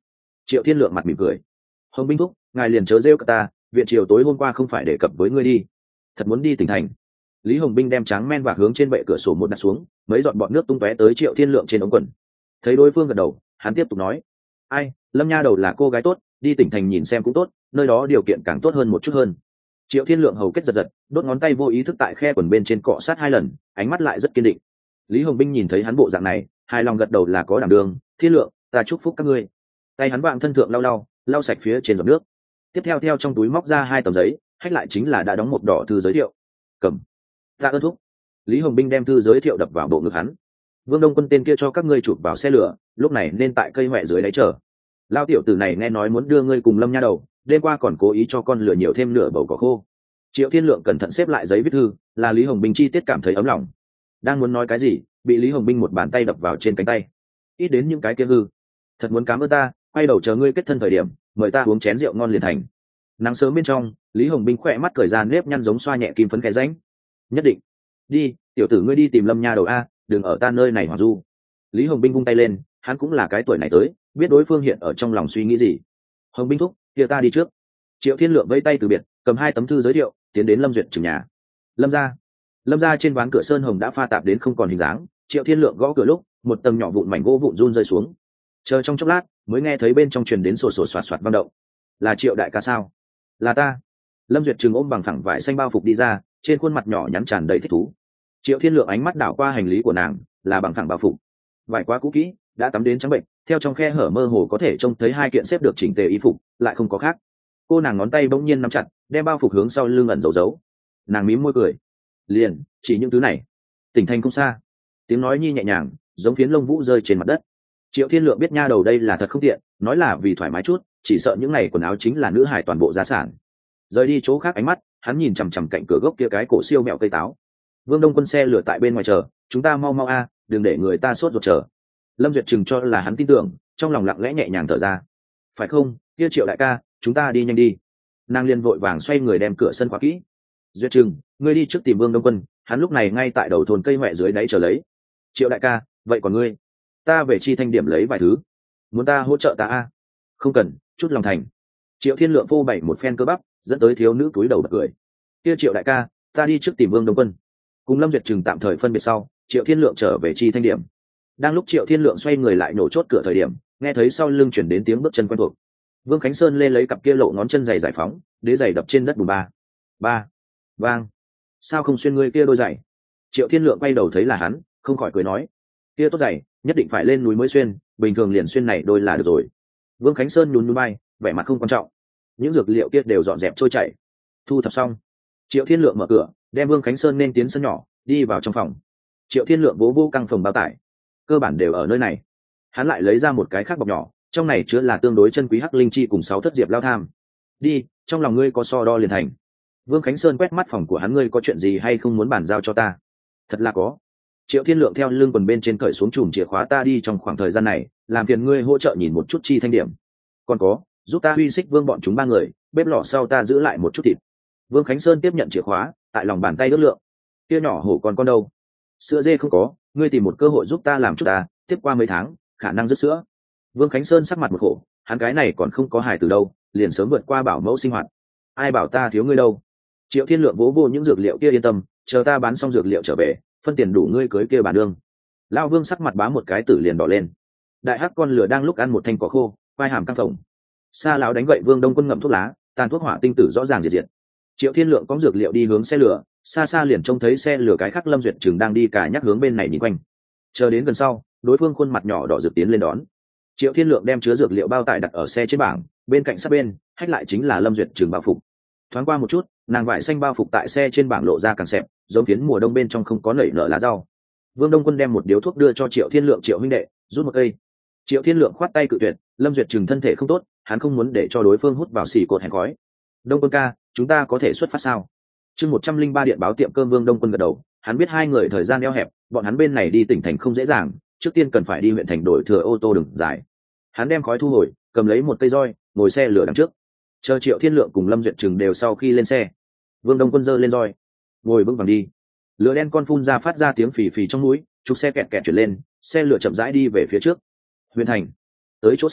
Triệu Thiên Lượng mặt mỉm cười. Hồng binh thúc, ngài liền chớ rêu cả ta, viện triều tối hôm qua không phải đề cập với ngươi đi, thật muốn đi tỉnh thành. Lý Hồng binh đem tráng men và hướng trên bệ cửa sổ một đặt xuống, mấy giọt bọt nước tung tóe tới Triệu Thiên Lượng trên ống quần. Thấy đối phương gật đầu, hắn tiếp tục nói: ai, Lâm nha đầu là cô gái tốt, đi tỉnh thành nhìn xem cũng tốt, nơi đó điều kiện càng tốt hơn một chút hơn. Triệu Thiên Lượng hầu kết giật giật, đốt ngón tay vô ý thức tại khe quần bên trên cọ sát hai lần, ánh mắt lại rất kiên định. Lý Hồng binh nhìn thấy hắn bộ dạng này, hài lòng gật đầu là có đảm đường. Thiên Lượng, ta chúc phúc các ngươi. Tay hắn vạng thân thượng lau lau lau sạch phía trên giọt nước, tiếp theo theo trong túi móc ra hai tấm giấy, hách lại chính là đã đóng một đỏ thư giới thiệu. Cầm. Ta ơn thúc. Lý Hồng binh đem thư giới thiệu đập vào bộ ngực hắn. Vương Đông Quân tên kia cho các ngươi chụp vào xe lửa, lúc này nên tại cây hoẹ dưới đáy chờ. Lao tiểu tử này nghe nói muốn đưa ngươi cùng Lâm nha đầu, đêm qua còn cố ý cho con lửa nhiều thêm nửa bầu cỏ khô. Triệu Thiên Lượng cẩn thận xếp lại giấy viết thư, là Lý Hồng binh chi tiết cảm thấy ấm lòng. Đang muốn nói cái gì, bị Lý Hồng binh một bàn tay đập vào trên cánh tay. Ít đến những cái kia hư, thật muốn cảm ơn ta, quay đầu chờ ngươi kết thân thời điểm, mời ta uống chén rượu ngon liền thành. Nắng sớm bên trong, Lý Hồng binh khỏe mắt cởi ra nếp nhăn giống xoa nhẹ kim phấn cái rãnh. Nhất định. Đi, tiểu tử ngươi đi tìm Lâm nha đầu a, đừng ở ta nơi này hoàng du. Lý Hồng binh vung tay lên, hắn cũng là cái tuổi này tới, biết đối phương hiện ở trong lòng suy nghĩ gì. Hồng binh thúc, kia ta đi trước. Triệu Thiên Lượng vẫy tay từ biệt, cầm hai tấm thư giới thiệu, tiến đến Lâm Duyệt Trừng nhà. Lâm gia. Lâm gia trên ván cửa sơn hồng đã pha tạp đến không còn hình dáng. Triệu Thiên Lượng gõ cửa lúc, một tầng nhỏ vụn mảnh gỗ vụn run rơi xuống. Chờ trong chốc lát, mới nghe thấy bên trong truyền đến sổ sổ soạt soạt vang động. Là Triệu đại ca sao? Là ta. Lâm Duyệt Trừng ôm bằng phẳng vải xanh bao phục đi ra, trên khuôn mặt nhỏ nhắn tràn đầy thích thú. Triệu Thiên Lượng ánh mắt đảo qua hành lý của nàng, là bằng phẳng bao phục, vải quá cũ kỹ, đã tắm đến trắng bệnh, theo trong khe hở mơ hồ có thể trông thấy hai kiện xếp được chỉnh tề y phục, lại không có khác. Cô nàng ngón tay bỗng nhiên nắm chặt, đem bao phục hướng sau lưng ẩn giấu giấu. Nàng mím môi cười, liền chỉ những thứ này. Tỉnh thành không xa. Tiếng nói nhi nhẹ nhàng, giống phiến lông vũ rơi trên mặt đất. Triệu Thiên Lượng biết nha đầu đây là thật không tiện, nói là vì thoải mái chút, chỉ sợ những này quần áo chính là nữ hải toàn bộ gia sản. Rời đi chỗ khác ánh mắt, hắn nhìn chằm chằm cạnh cửa gốc kia cái cổ siêu mẹo cây táo. Vương Đông Quân xe lửa tại bên ngoài chờ, chúng ta mau mau a, đừng để người ta sốt ruột chờ. Lâm Duyệt Trừng cho là hắn tin tưởng, trong lòng lặng lẽ nhẹ nhàng thở ra. Phải không, kia Triệu đại ca, chúng ta đi nhanh đi. Nàng liền vội vàng xoay người đem cửa sân khóa kỹ. Duyệt Trừng, ngươi đi trước tìm Vương Đông Quân, hắn lúc này ngay tại đầu thôn cây mẹ dưới đáy chờ lấy. Triệu đại ca, vậy còn ngươi? Ta về chi thanh điểm lấy vài thứ. Muốn ta hỗ trợ ta a? Không cần, chút lòng thành. Triệu Thiên Lượng phô bày một phen cơ bắp, dẫn tới thiếu nữ túi đầu bật cười. Kia Triệu đại ca, ta đi trước tìm Vương Đông Quân. Cùng Lâm Duyệt Trừng tạm thời phân biệt sau, Triệu Thiên Lượng trở về chi thanh điểm. Đang lúc Triệu Thiên Lượng xoay người lại nổ chốt cửa thời điểm, nghe thấy sau lưng chuyển đến tiếng bước chân quen thuộc. Vương Khánh Sơn lên lấy cặp kia lộ ngón chân giày giải phóng, đế giày đập trên đất bùn ba. Ba. Vang. Sao không xuyên ngươi kia đôi giày? Triệu Thiên Lượng quay đầu thấy là hắn, không khỏi cười nói, kia tốt giày, nhất định phải lên núi mới xuyên, bình thường liền xuyên này đôi là được rồi. Vương Khánh Sơn nhún nhún vai, vẻ mặt không quan trọng. Những dược liệu kia đều dọn dẹp trôi chảy. Thu thập xong, Triệu Thiên Lượng mở cửa, đem Vương Khánh Sơn nên tiến sân nhỏ, đi vào trong phòng. Triệu Thiên Lượng vỗ vô căng phòng bao tải, cơ bản đều ở nơi này. Hắn lại lấy ra một cái khác bọc nhỏ, trong này chứa là tương đối chân quý hắc linh chi cùng sáu thất diệp lao tham. Đi, trong lòng ngươi có so đo liền thành. Vương Khánh Sơn quét mắt phòng của hắn, ngươi có chuyện gì hay không muốn bàn giao cho ta? Thật là có. Triệu Thiên Lượng theo lưng quần bên trên cởi xuống chùm chìa khóa, ta đi trong khoảng thời gian này, làm phiền ngươi hỗ trợ nhìn một chút chi thanh điểm. Còn có, giúp ta huy xích Vương bọn chúng ba người, bếp lò sau ta giữ lại một chút thịt. Vương Khánh Sơn tiếp nhận chìa khóa, tại lòng bàn tay ước lượng. Kia nhỏ hổ còn con đâu? Sữa dê không có, ngươi tìm một cơ hội giúp ta làm chút ta, tiếp qua mấy tháng, khả năng rứt sữa. Vương Khánh Sơn sắc mặt một khổ, hắn cái này còn không có hài từ đâu, liền sớm vượt qua bảo mẫu sinh hoạt. Ai bảo ta thiếu ngươi đâu? Triệu Thiên Lượng vỗ vô những dược liệu kia, yên tâm, chờ ta bán xong dược liệu trở về, phân tiền đủ ngươi cưới kia bản đương. Lão Vương sắc mặt bá một cái tử liền đỏ lên. Đại hắc con lửa đang lúc ăn một thanh cỏ khô, vai hàm căng phồng. Sa lão đánh gậy Vương Đông Quân ngậm thuốc lá, tàn thuốc hỏa tinh tử rõ ràng diệt diệt. Triệu Thiên Lượng có dược liệu đi hướng xe lửa, xa xa liền trông thấy xe lửa cái khác Lâm Duyệt Trừng đang đi cả nhắc hướng bên này nhìn quanh. Chờ đến gần sau, đối phương khuôn mặt nhỏ đỏ rực tiến lên đón. Triệu Thiên Lượng đem chứa dược liệu bao tải đặt ở xe trên bảng, bên cạnh sát bên, hách lại chính là Lâm Duyệt Trừng bao phục. Thoáng qua một chút, nàng vải xanh bao phục tại xe trên bảng lộ ra càng xẹp, giống phiến mùa đông bên trong không có nảy nở lá rau. Vương Đông Quân đem một điếu thuốc đưa cho Triệu Thiên Lượng, Triệu huynh đệ, rút một cây. Triệu Thiên Lượng khoát tay cự tuyệt, Lâm Duyệt Trừng thân thể không tốt, hắn không muốn để cho đối phương hút vào xì cột hèn khói. Đông Quân ca, chúng ta có thể xuất phát sao? Chương một trăm linh ba điện báo tiệm cơm. Vương Đông Quân gật đầu, hắn biết hai người thời gian eo hẹp, bọn hắn bên này đi tỉnh thành không dễ dàng, trước tiên cần phải đi huyện thành đổi thừa ô tô đường dài. Hắn đem khói thu hồi, cầm lấy một cây roi, ngồi xe lửa đằng trước. Chờ Triệu Thiên Lượng cùng Lâm Duyệt Trừng đều sau khi lên xe, Vương Đông Quân giơ lên roi, ngồi vững vàng đi. Lửa đen con phun ra phát ra tiếng phì phì trong mũi, trục xe kẹt kẹt chuyển lên, xe lửa chậm rãi đi về phía trước. Huyện thành. Tới chỗ sau,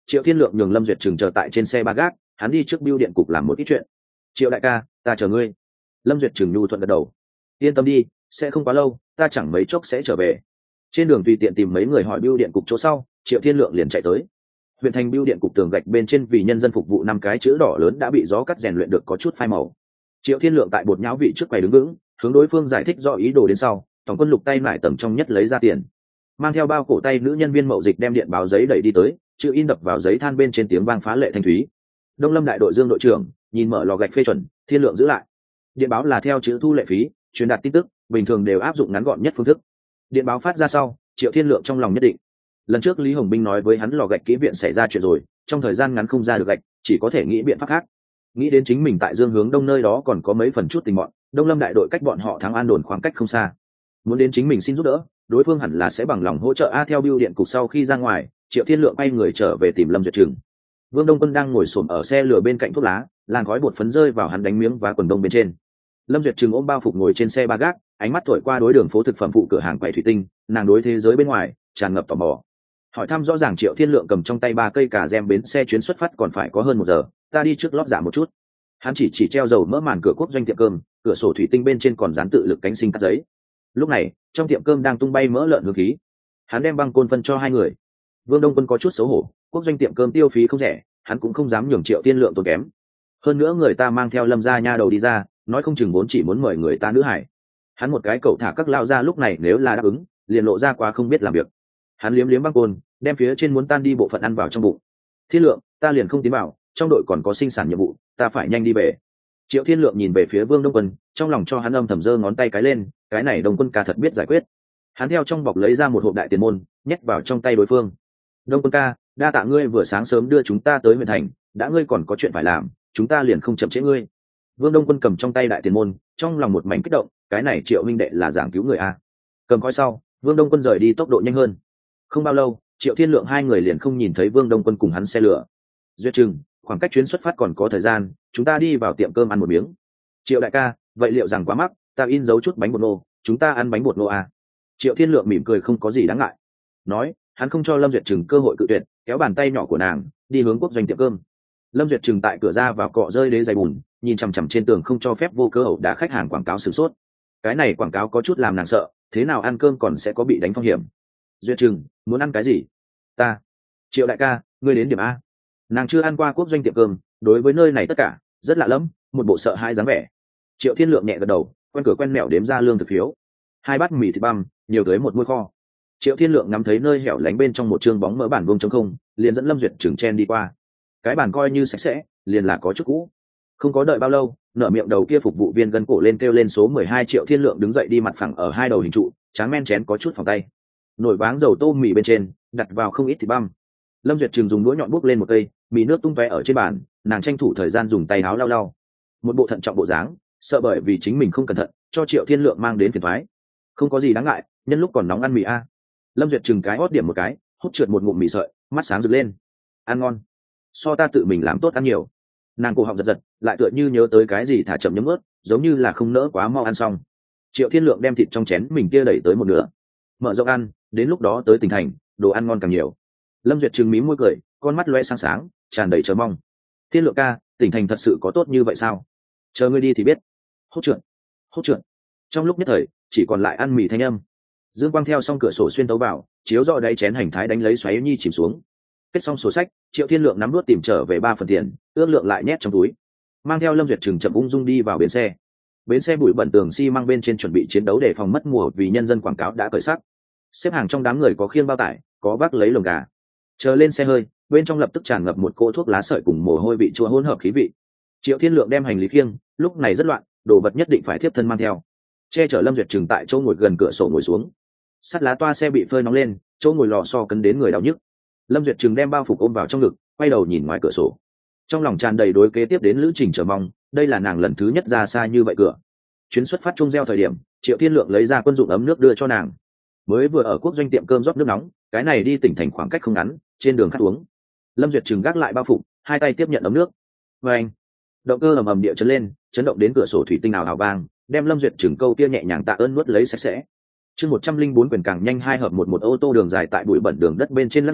Triệu Thiên Lượng nhường Lâm Duyệt Trừng chờ tại trên xe ba gác, hắn đi trước bưu điện cục làm một ít chuyện. Triệu đại ca, ta chờ ngươi. Lâm Duyệt Trừng nhu thuận gật đầu. Yên tâm đi, sẽ không quá lâu, ta chẳng mấy chốc sẽ trở về. Trên đường tùy tiện tìm mấy người hỏi bưu điện cục chỗ sau, Triệu Thiên Lượng liền chạy tới. Huyện thành bưu điện cục tường gạch bên trên vì nhân dân phục vụ năm cái chữ đỏ lớn đã bị gió cắt rèn luyện được có chút phai màu. Triệu Thiên Lượng tại bột nháo vị trước quầy đứng vững, hướng đối phương giải thích rõ ý đồ đến sau, tổng quân lục tay lại tầm trong nhất lấy ra tiền, mang theo bao cổ tay nữ nhân viên mậu dịch đem điện báo giấy đẩy đi tới, chữ in đập vào giấy than bên trên tiếng vang phá lệ thanh thúy. Đông Lâm đại đội Dương đội trưởng nhìn mở lò gạch phê chuẩn, Thiên Lượng giữ lại. Điện báo là theo chữ thu lệ phí, truyền đạt tin tức, bình thường đều áp dụng ngắn gọn nhất phương thức. Điện báo phát ra sau, Triệu Thiên Lượng trong lòng nhất định. Lần trước Lý Hồng Binh nói với hắn lò gạch kỹ viện xảy ra chuyện rồi, trong thời gian ngắn không ra được gạch, chỉ có thể nghĩ biện pháp khác. Nghĩ đến chính mình tại Dương hướng đông nơi đó còn có mấy phần chút tình bọn, Đông Lâm đại đội cách bọn họ thắng An đồn khoảng cách không xa. Muốn đến chính mình xin giúp đỡ, đối phương hẳn là sẽ bằng lòng hỗ trợ. A theo bưu điện cục sau khi ra ngoài, Triệu Thiên Lượng bay người trở về tìm Lâm Duyệt Trừng. Vương Đông Quân đang ngồi xổm ở xe lửa bên cạnh thuốc lá, làn khói bột phấn rơi vào hắn đánh miếng và quần đông bên trên. Lâm Duyệt Trừng ôm bao phục ngồi trên xe ba gác, ánh mắt thổi qua đối đường phố thực phẩm phụ cửa hàng quầy thủy tinh, nàng đối thế giới bên ngoài tràn ngập tò mò. Hỏi thăm rõ ràng Triệu Thiên Lượng cầm trong tay ba cây cà gem bến xe chuyến xuất phát còn phải có hơn một giờ, ta đi trước lót giả một chút. Hắn chỉ chỉ treo dầu mỡ màn cửa quốc doanh tiệm cơm, cửa sổ thủy tinh bên trên còn dán tự lực cánh sinh cắt giấy. Lúc này trong tiệm cơm đang tung bay mỡ lợn hương khí, hắn đem băng côn phân cho hai người. Vương Đông Quân có chút xấu hổ, quốc doanh tiệm cơm tiêu phí không rẻ, hắn cũng không dám nhường Triệu Thiên Lượng tốn kém. Hơn nữa người ta mang theo Lâm gia nha đầu đi ra, nói không chừng vốn chỉ muốn mời người ta nữ hải. Hắn một cái cậu thả các lao ra lúc này nếu là đáp ứng, liền lộ ra quá không biết làm việc. Hắn liếm liếm băng côn, đem phía trên muốn tan đi bộ phận ăn vào trong bụng. Thiên Lượng, ta liền không tiến vào, trong đội còn có sinh sản nhiệm vụ, ta phải nhanh đi về. Triệu Thiên Lượng nhìn về phía Vương Đông Quân, trong lòng cho hắn âm thầm giơ ngón tay cái lên, cái này Đông Quân ca thật biết giải quyết. Hắn theo trong bọc lấy ra một hộp đại tiền môn, nhét vào trong tay đối phương. Đông Quân ca, đa tạ ngươi vừa sáng sớm đưa chúng ta tới huyện thành, đã ngươi còn có chuyện phải làm, chúng ta liền không chậm trễ ngươi. Vương Đông Quân cầm trong tay đại tiền môn, trong lòng một mảnh kích động, cái này Triệu minh đệ là giảng cứu người a. Cầm coi sau, Vương Đông Quân rời đi tốc độ nhanh hơn. Không bao lâu, Triệu Thiên Lượng hai người liền không nhìn thấy Vương Đông Quân cùng hắn xe lửa. Duyệt Trừng, khoảng cách chuyến xuất phát còn có thời gian, chúng ta đi vào tiệm cơm ăn một miếng. Triệu đại ca, vậy liệu rằng quá mắc, ta in dấu chút bánh bột nô, chúng ta ăn bánh bột nô à? Triệu Thiên Lượng mỉm cười không có gì đáng ngại. Nói, hắn không cho Lâm Duyệt Trừng cơ hội cự tuyệt, kéo bàn tay nhỏ của nàng, đi hướng quốc doanh tiệm cơm. Lâm Duyệt Trừng tại cửa ra vào cọ rơi đế giày bùn, nhìn chằm chằm trên tường không cho phép vô cơ ẩu đả khách hàng quảng cáo sửng sốt. Cái này quảng cáo có chút làm nàng sợ, thế nào ăn cơm còn sẽ có bị đánh phong hiểm. Duyệt Trừng, muốn ăn cái gì? Ta. Triệu đại ca, ngươi đến điểm a. Nàng chưa ăn qua quốc doanh tiệm cơm, đối với nơi này tất cả rất lạ lẫm, một bộ sợ hãi dáng vẻ. Triệu Thiên Lượng nhẹ gật đầu, quen cửa quen mẹo đếm ra lương thực phiếu. Hai bát mì thịt băm, nhiều tới một muôi kho. Triệu Thiên Lượng ngắm thấy nơi hẻo lánh bên trong một trương bóng mỡ bản vuông trống không, liền dẫn Lâm Duyệt Trừng chen đi qua. Cái bàn coi như sạch sẽ, liền là có chút cũ. Không có đợi bao lâu, nở miệng đầu kia phục vụ viên gân cổ lên kêu lên số mười hai. Triệu Thiên Lượng đứng dậy đi mặt phẳng ở hai đầu hình trụ, tráng men chén có chút phòng tay. Nồi váng dầu tô mì bên trên, đặt vào không ít thịt băm. Lâm Duyệt Trừng dùng đũa nhọn buốc lên một cây, mì nước tung tóe ở trên bàn, nàng tranh thủ thời gian dùng tay áo lau lau. Một bộ thận trọng bộ dáng, sợ bởi vì chính mình không cẩn thận, cho Triệu Thiên Lượng mang đến phiền toái. Không có gì đáng ngại, nhân lúc còn nóng ăn mì a. Lâm Duyệt Trừng cái hót điểm một cái, hút trượt một ngụm mì sợi, mắt sáng rực lên. Ăn ngon, so ta tự mình làm tốt ăn nhiều. Nàng cổ họng giật giật, lại tựa như nhớ tới cái gì thả chậm nhấm ướt, giống như là không nỡ quá mau ăn xong. Triệu Thiên Lượng đem thịt trong chén mình kia đẩy tới một nửa, mở rộng ăn, đến lúc đó tới tỉnh thành, đồ ăn ngon càng nhiều. Lâm Duyệt Trừng mím môi cười, con mắt loe sáng sáng, tràn đầy chờ mong. Thiên Lượng ca, tỉnh thành thật sự có tốt như vậy sao? Chờ ngươi đi thì biết. Hốt trượt, hốt trượt. Trong lúc nhất thời, chỉ còn lại ăn mì thanh âm. Dương quang theo xong cửa sổ xuyên tấu vào, chiếu rọi đáy chén hành thái đánh lấy xoáy nhi chìm xuống. Kết xong sổ sách, Triệu Thiên Lượng nắm đuốt tìm trở về ba phần tiền, ước lượng lại nhét trong túi, mang theo Lâm Duyệt Trừng chậm ung dung đi vào bến xe. Bến xe bụi bẩn tường xi măng bên trên chuẩn bị chiến đấu để phòng mất mùa vì nhân dân quảng cáo đã cởi sắc. Xếp hàng trong đám người có khiêng bao tải, có vác lấy lồng gà. Chờ lên xe hơi, bên trong lập tức tràn ngập một cỗ thuốc lá sợi cùng mồ hôi vị chua hỗn hợp khí vị. Triệu Thiên Lượng đem hành lý khiêng, lúc này rất loạn, đồ vật nhất định phải tiếp thân mang theo. Che chở Lâm Duyệt Trừng tại chỗ ngồi gần cửa sổ ngồi xuống. Sắt lá toa xe bị phơi nóng lên, chỗ ngồi lò xo cấn đến người đau nhức. Lâm Duyệt Trừng đem bao phục ôm vào trong ngực, quay đầu nhìn ngoài cửa sổ. Trong lòng tràn đầy đối kế tiếp đến lữ trình chờ mong, đây là nàng lần thứ nhất ra xa như vậy cửa. Chuyến xuất phát chung reo thời điểm, Triệu Thiên Lượng lấy ra quân dụng ấm nước đưa cho nàng. Mới vừa ở quốc doanh tiệm cơm rót nước nóng, cái này đi tỉnh thành khoảng cách không ngắn, trên đường khát uống. Lâm Duyệt Trừng gác lại bao phục, hai tay tiếp nhận ấm nước. Và anh, động cơ ầm ầm địa chấn lên, chấn động đến cửa sổ thủy tinh ảo ảo vang, đem Lâm Duyệt Trừng câu kia nhẹ nhàng tạ ơn nuốt lấy sạch sẽ. Chương một trăm linh bốn quyền càng nhanh hai hợp một một ô tô đường dài tại bụi bẩn đường đất bên trên lắc lư,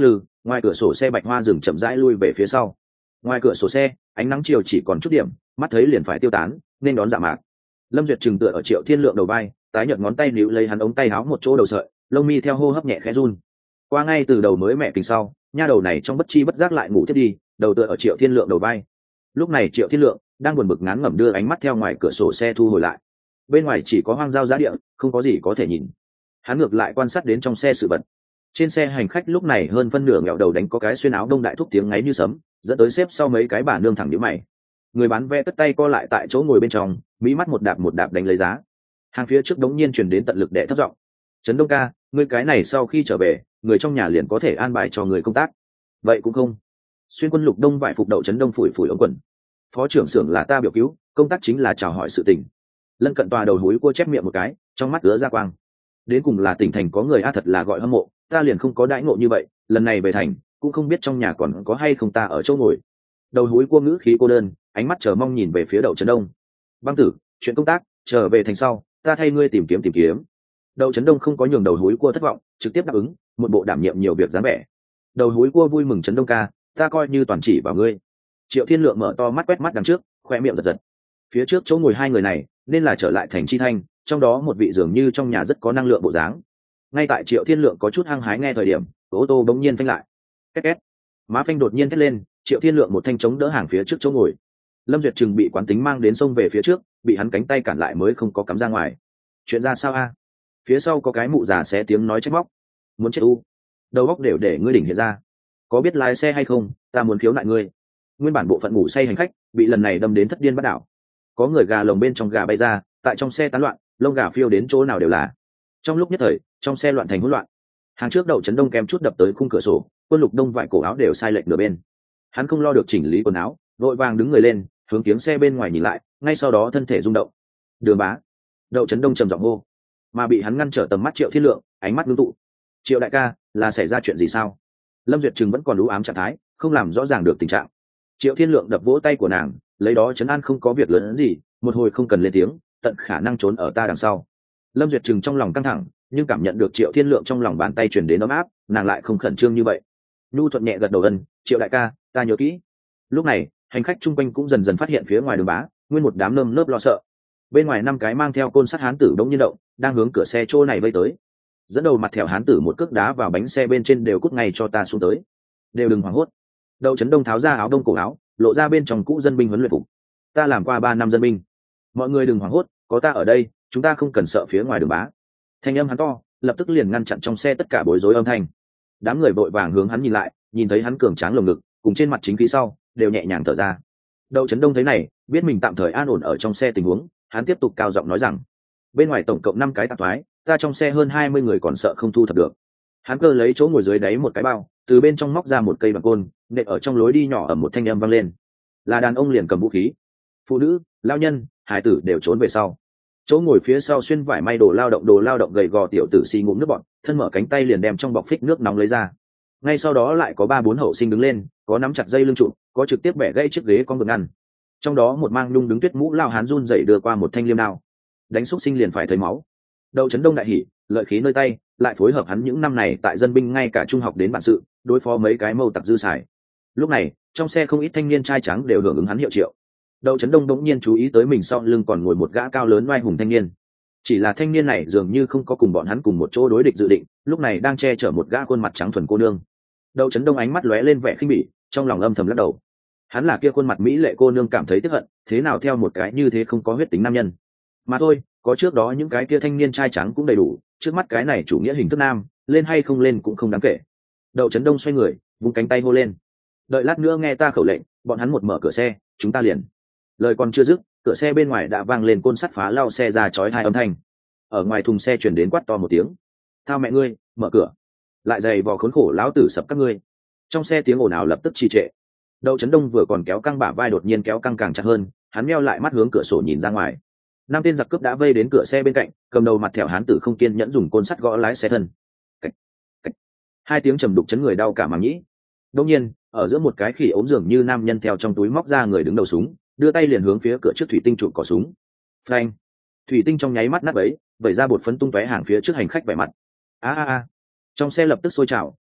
Ngoài cửa sổ xe bạch hoa dừng chậm rãi lui về phía sau. Ngoài cửa sổ xe ánh nắng chiều chỉ còn chút điểm, mắt thấy liền phải tiêu tán nên đón dạ mạc. Lâm Duyệt trừng tựa ở Triệu Thiên Lượng đầu vai, tái nhợt ngón tay níu lấy hắn ống tay áo một chỗ đầu sợi, lông mi theo hô hấp nhẹ khẽ run. Qua ngay từ đầu mới mẹ kinh sau, nha đầu này trong bất chi bất giác lại ngủ tiếp đi, đầu tựa ở Triệu Thiên Lượng đầu vai. Lúc này Triệu Thiên Lượng đang buồn bực ngán ngẩm đưa ánh mắt theo ngoài cửa sổ xe thu hồi lại. Bên ngoài chỉ có hoang giao giá địa, không có gì có thể nhìn. Hắn ngược lại quan sát đến trong xe sự vật. Trên xe hành khách lúc này hơn phân nửa nghẹo đầu đánh có cái xuyên áo đông đại thúc tiếng ngáy như sấm, dẫn tới xếp sau mấy cái bà nương thẳng nhíu mày. Người bán vé cất tay co lại tại chỗ ngồi bên trong, mỹ mắt một đạp một đạp đánh lấy giá. Hàng phía trước đống nhiên truyền đến tận lực đệ thấp giọng: "Trấn Đông ca, ngươi cái này sau khi trở về, người trong nhà liền có thể an bài cho người công tác." "Vậy cũng không." Xuyên quân lục đông vải phục đậu Trấn Đông phủi phủi ống quần: "Phó trưởng xưởng là ta biểu cứu, công tác chính là chào hỏi sự tình." Lân cận tòa đầu húi cua chép miệng một cái, trong mắt ứa ra quang. Đến cùng là tỉnh thành có người a thật là gọi hâm mộ, ta liền không có đãi ngộ như vậy, lần này về thành cũng không biết trong nhà còn có hay không ta ở chỗ ngồi. Đầu húi cua ngữ khí cô đơn, ánh mắt chờ mong nhìn về phía đậu Trấn Đông. "Băng tử, chuyện công tác trở về thành sau, ta thay ngươi tìm kiếm tìm kiếm." Đậu Trấn Đông không có nhường đầu húi cua thất vọng, trực tiếp đáp ứng, một bộ đảm nhiệm nhiều việc dáng vẻ. Đầu húi cua vui mừng: "Trấn Đông ca, ta coi như toàn chỉ vào ngươi." Triệu Thiên Lượng mở to mắt quét mắt đằng trước, khoe miệng giật giật. Phía trước chỗ ngồi hai người này nên là trở lại thành Chi Thanh, trong đó một vị dường như trong nhà rất có năng lượng bộ dáng. Ngay tại Triệu Thiên Lượng có chút hăng hái nghe thời điểm, ô tô bỗng nhiên phanh lại. Két két. Má phanh đột nhiên thét lên, Triệu Thiên Lượng một thanh chống đỡ hàng phía trước chỗ ngồi. Lâm Duyệt Trừng bị quán tính mang đến sông về phía trước, bị hắn cánh tay cản lại mới không có cắm ra ngoài. "Chuyện ra sao a?" Phía sau có cái mụ già xé tiếng nói trách móc: "Muốn chết u, đầu óc đều để ngươi đỉnh hiện ra, có biết lái xe hay không, ta muốn khiếu nại ngươi." Nguyên bản bộ phận ngủ say hành khách bị lần này đâm đến thất điên bắt đảo. Có người gà lồng bên trong gà bay ra, tại trong xe tán loạn, lông gà phiêu đến chỗ nào đều là. Trong lúc nhất thời, trong xe loạn thành hỗn loạn. Hàng trước đậu Trấn Đông kém chút đập tới khung cửa sổ, quân lục đông vải cổ áo đều sai lệch nửa bên. Hắn không lo được chỉnh lý quần áo, vội vàng đứng người lên, hướng kiếng xe bên ngoài nhìn lại, ngay sau đó thân thể rung động. "Đường bá!" Đậu Trấn Đông trầm giọng hô, mà bị hắn ngăn trở tầm mắt Triệu Thiên Lượng, ánh mắt ngưng tụ. "Triệu đại ca, là xảy ra chuyện gì sao?" Lâm Duyệt Trừng vẫn còn lú ám trạng thái, không làm rõ ràng được tình trạng. Triệu Thiên Lượng đập vỗ tay của nàng, lấy đó trấn an: "không có việc lớn gì, một hồi không cần lên tiếng, tận khả năng trốn ở ta đằng sau." Lâm Duyệt Trừng trong lòng căng thẳng, nhưng cảm nhận được Triệu Thiên Lượng trong lòng bàn tay truyền đến ấm áp, nàng lại không khẩn trương như vậy. Nhu thuận nhẹ gật đầu: "ân, Triệu đại ca, ta nhớ kỹ." Lúc này, hành khách chung quanh cũng dần dần phát hiện phía ngoài Đường Bá, nguyên một đám nơm nớp lo sợ. Bên ngoài năm cái mang theo côn sắt hán tử đống nhiên động, đang hướng cửa xe chỗ này vây tới. Dẫn đầu mặt thẻo hán tử một cước đá vào bánh xe bên trên: "đều cút ngay cho ta xuống tới, đều đừng hoảng hốt." Đậu Trấn Đông tháo ra áo đông cổ áo, lộ ra bên trong cũ dân binh huấn luyện phục. "Ta làm qua ba năm dân binh, mọi người đừng hoảng hốt, có ta ở đây, chúng ta không cần sợ phía ngoài Đường Bá." Thanh âm hắn to, lập tức liền ngăn chặn trong xe tất cả bối rối âm thanh. Đám người vội vàng hướng hắn nhìn lại, nhìn thấy hắn cường tráng lồng ngực, cùng trên mặt chính khí sau, đều nhẹ nhàng thở ra. Đậu Trấn Đông thấy này, biết mình tạm thời an ổn ở trong xe tình huống, hắn tiếp tục cao giọng nói rằng: "Bên ngoài tổng cộng năm cái tạp thoái, ta trong xe hơn hai mươi người còn sợ không thu thập được." Hắn cơ lấy chỗ ngồi dưới đáy một cái bao, từ bên trong móc ra một cây bằng côn, nện ở trong lối đi nhỏ, ở một thanh âm vang lên. Là đàn ông liền cầm vũ khí, phụ nữ, lao nhân, hải tử đều trốn về sau. Chỗ ngồi phía sau xuyên vải may đồ lao động đồ lao động gầy gò tiểu tử xì ngụm nước bọn, thân mở cánh tay liền đem trong bọc phích nước nóng lấy ra. Ngay sau đó lại có ba bốn hậu sinh đứng lên, có nắm chặt dây lưng trụ, có trực tiếp bẻ gãy chiếc ghế con vực ngăn. Trong đó một mang nhung đứng tuyết mũ lao hán run dậy đưa qua một thanh liêm đao. Đánh xúc sinh liền phải thấy máu. Đậu Trấn Đông đại hỉ, lợi khí nơi tay, lại phối hợp hắn những năm này tại dân binh ngay cả trung học đến bản sự, đối phó mấy cái mâu tặc dư xài. Lúc này, trong xe không ít thanh niên trai trắng đều hưởng ứng hắn hiệu triệu. Đậu Trấn Đông đống nhiên chú ý tới mình sau lưng còn ngồi một gã cao lớn oai hùng thanh niên. Chỉ là thanh niên này dường như không có cùng bọn hắn cùng một chỗ đối địch dự định, lúc này đang che chở một gã khuôn mặt trắng thuần cô nương. Đậu Trấn Đông ánh mắt lóe lên vẻ khinh bỉ, trong lòng âm thầm lắc đầu. Hắn là kia khuôn mặt mỹ lệ cô nương cảm thấy tức hận, thế nào theo một cái như thế không có huyết tính nam nhân. Mà thôi, có trước đó những cái kia thanh niên trai trắng cũng đầy đủ, trước mắt cái này chủ nghĩa hình thức nam, lên hay không lên cũng không đáng kể. Đậu Trấn Đông xoay người, vung cánh tay hô lên: "Đợi lát nữa nghe ta khẩu lệnh, bọn hắn một mở cửa xe, chúng ta liền." Lời còn chưa dứt, cửa xe bên ngoài đã vang lên côn sắt phá lao xe ra chói hai âm thanh. Ở ngoài thùng xe truyền đến quát to một tiếng: "Thao mẹ ngươi, mở cửa! Lại giày vò khốn khổ lão tử sập các ngươi!" Trong xe tiếng ồn ào lập tức trì trệ. Đậu Trấn Đông vừa còn kéo căng bả vai đột nhiên kéo căng càng chặt hơn, hắn meo lại mắt hướng cửa sổ nhìn ra ngoài. Năm tên giặc cướp đã vây đến cửa xe bên cạnh, cầm đầu mặt thẻo hán tử không kiên nhẫn dùng côn sắt gõ lái xe thân. Cách, cách. Hai tiếng trầm đục chấn người đau cả màng nhĩ. Đột nhiên, ở giữa một cái khỉ ốm dường như nam nhân theo trong túi móc ra người đứng đầu súng, đưa tay liền hướng phía cửa trước thủy tinh trụ cò súng. Phanh! Thủy tinh trong nháy mắt nát bấy, vẩy ra bột phấn tung tóe hàng phía trước hành khách vẻ mặt. A a a! Trong xe lập tức sôi trào,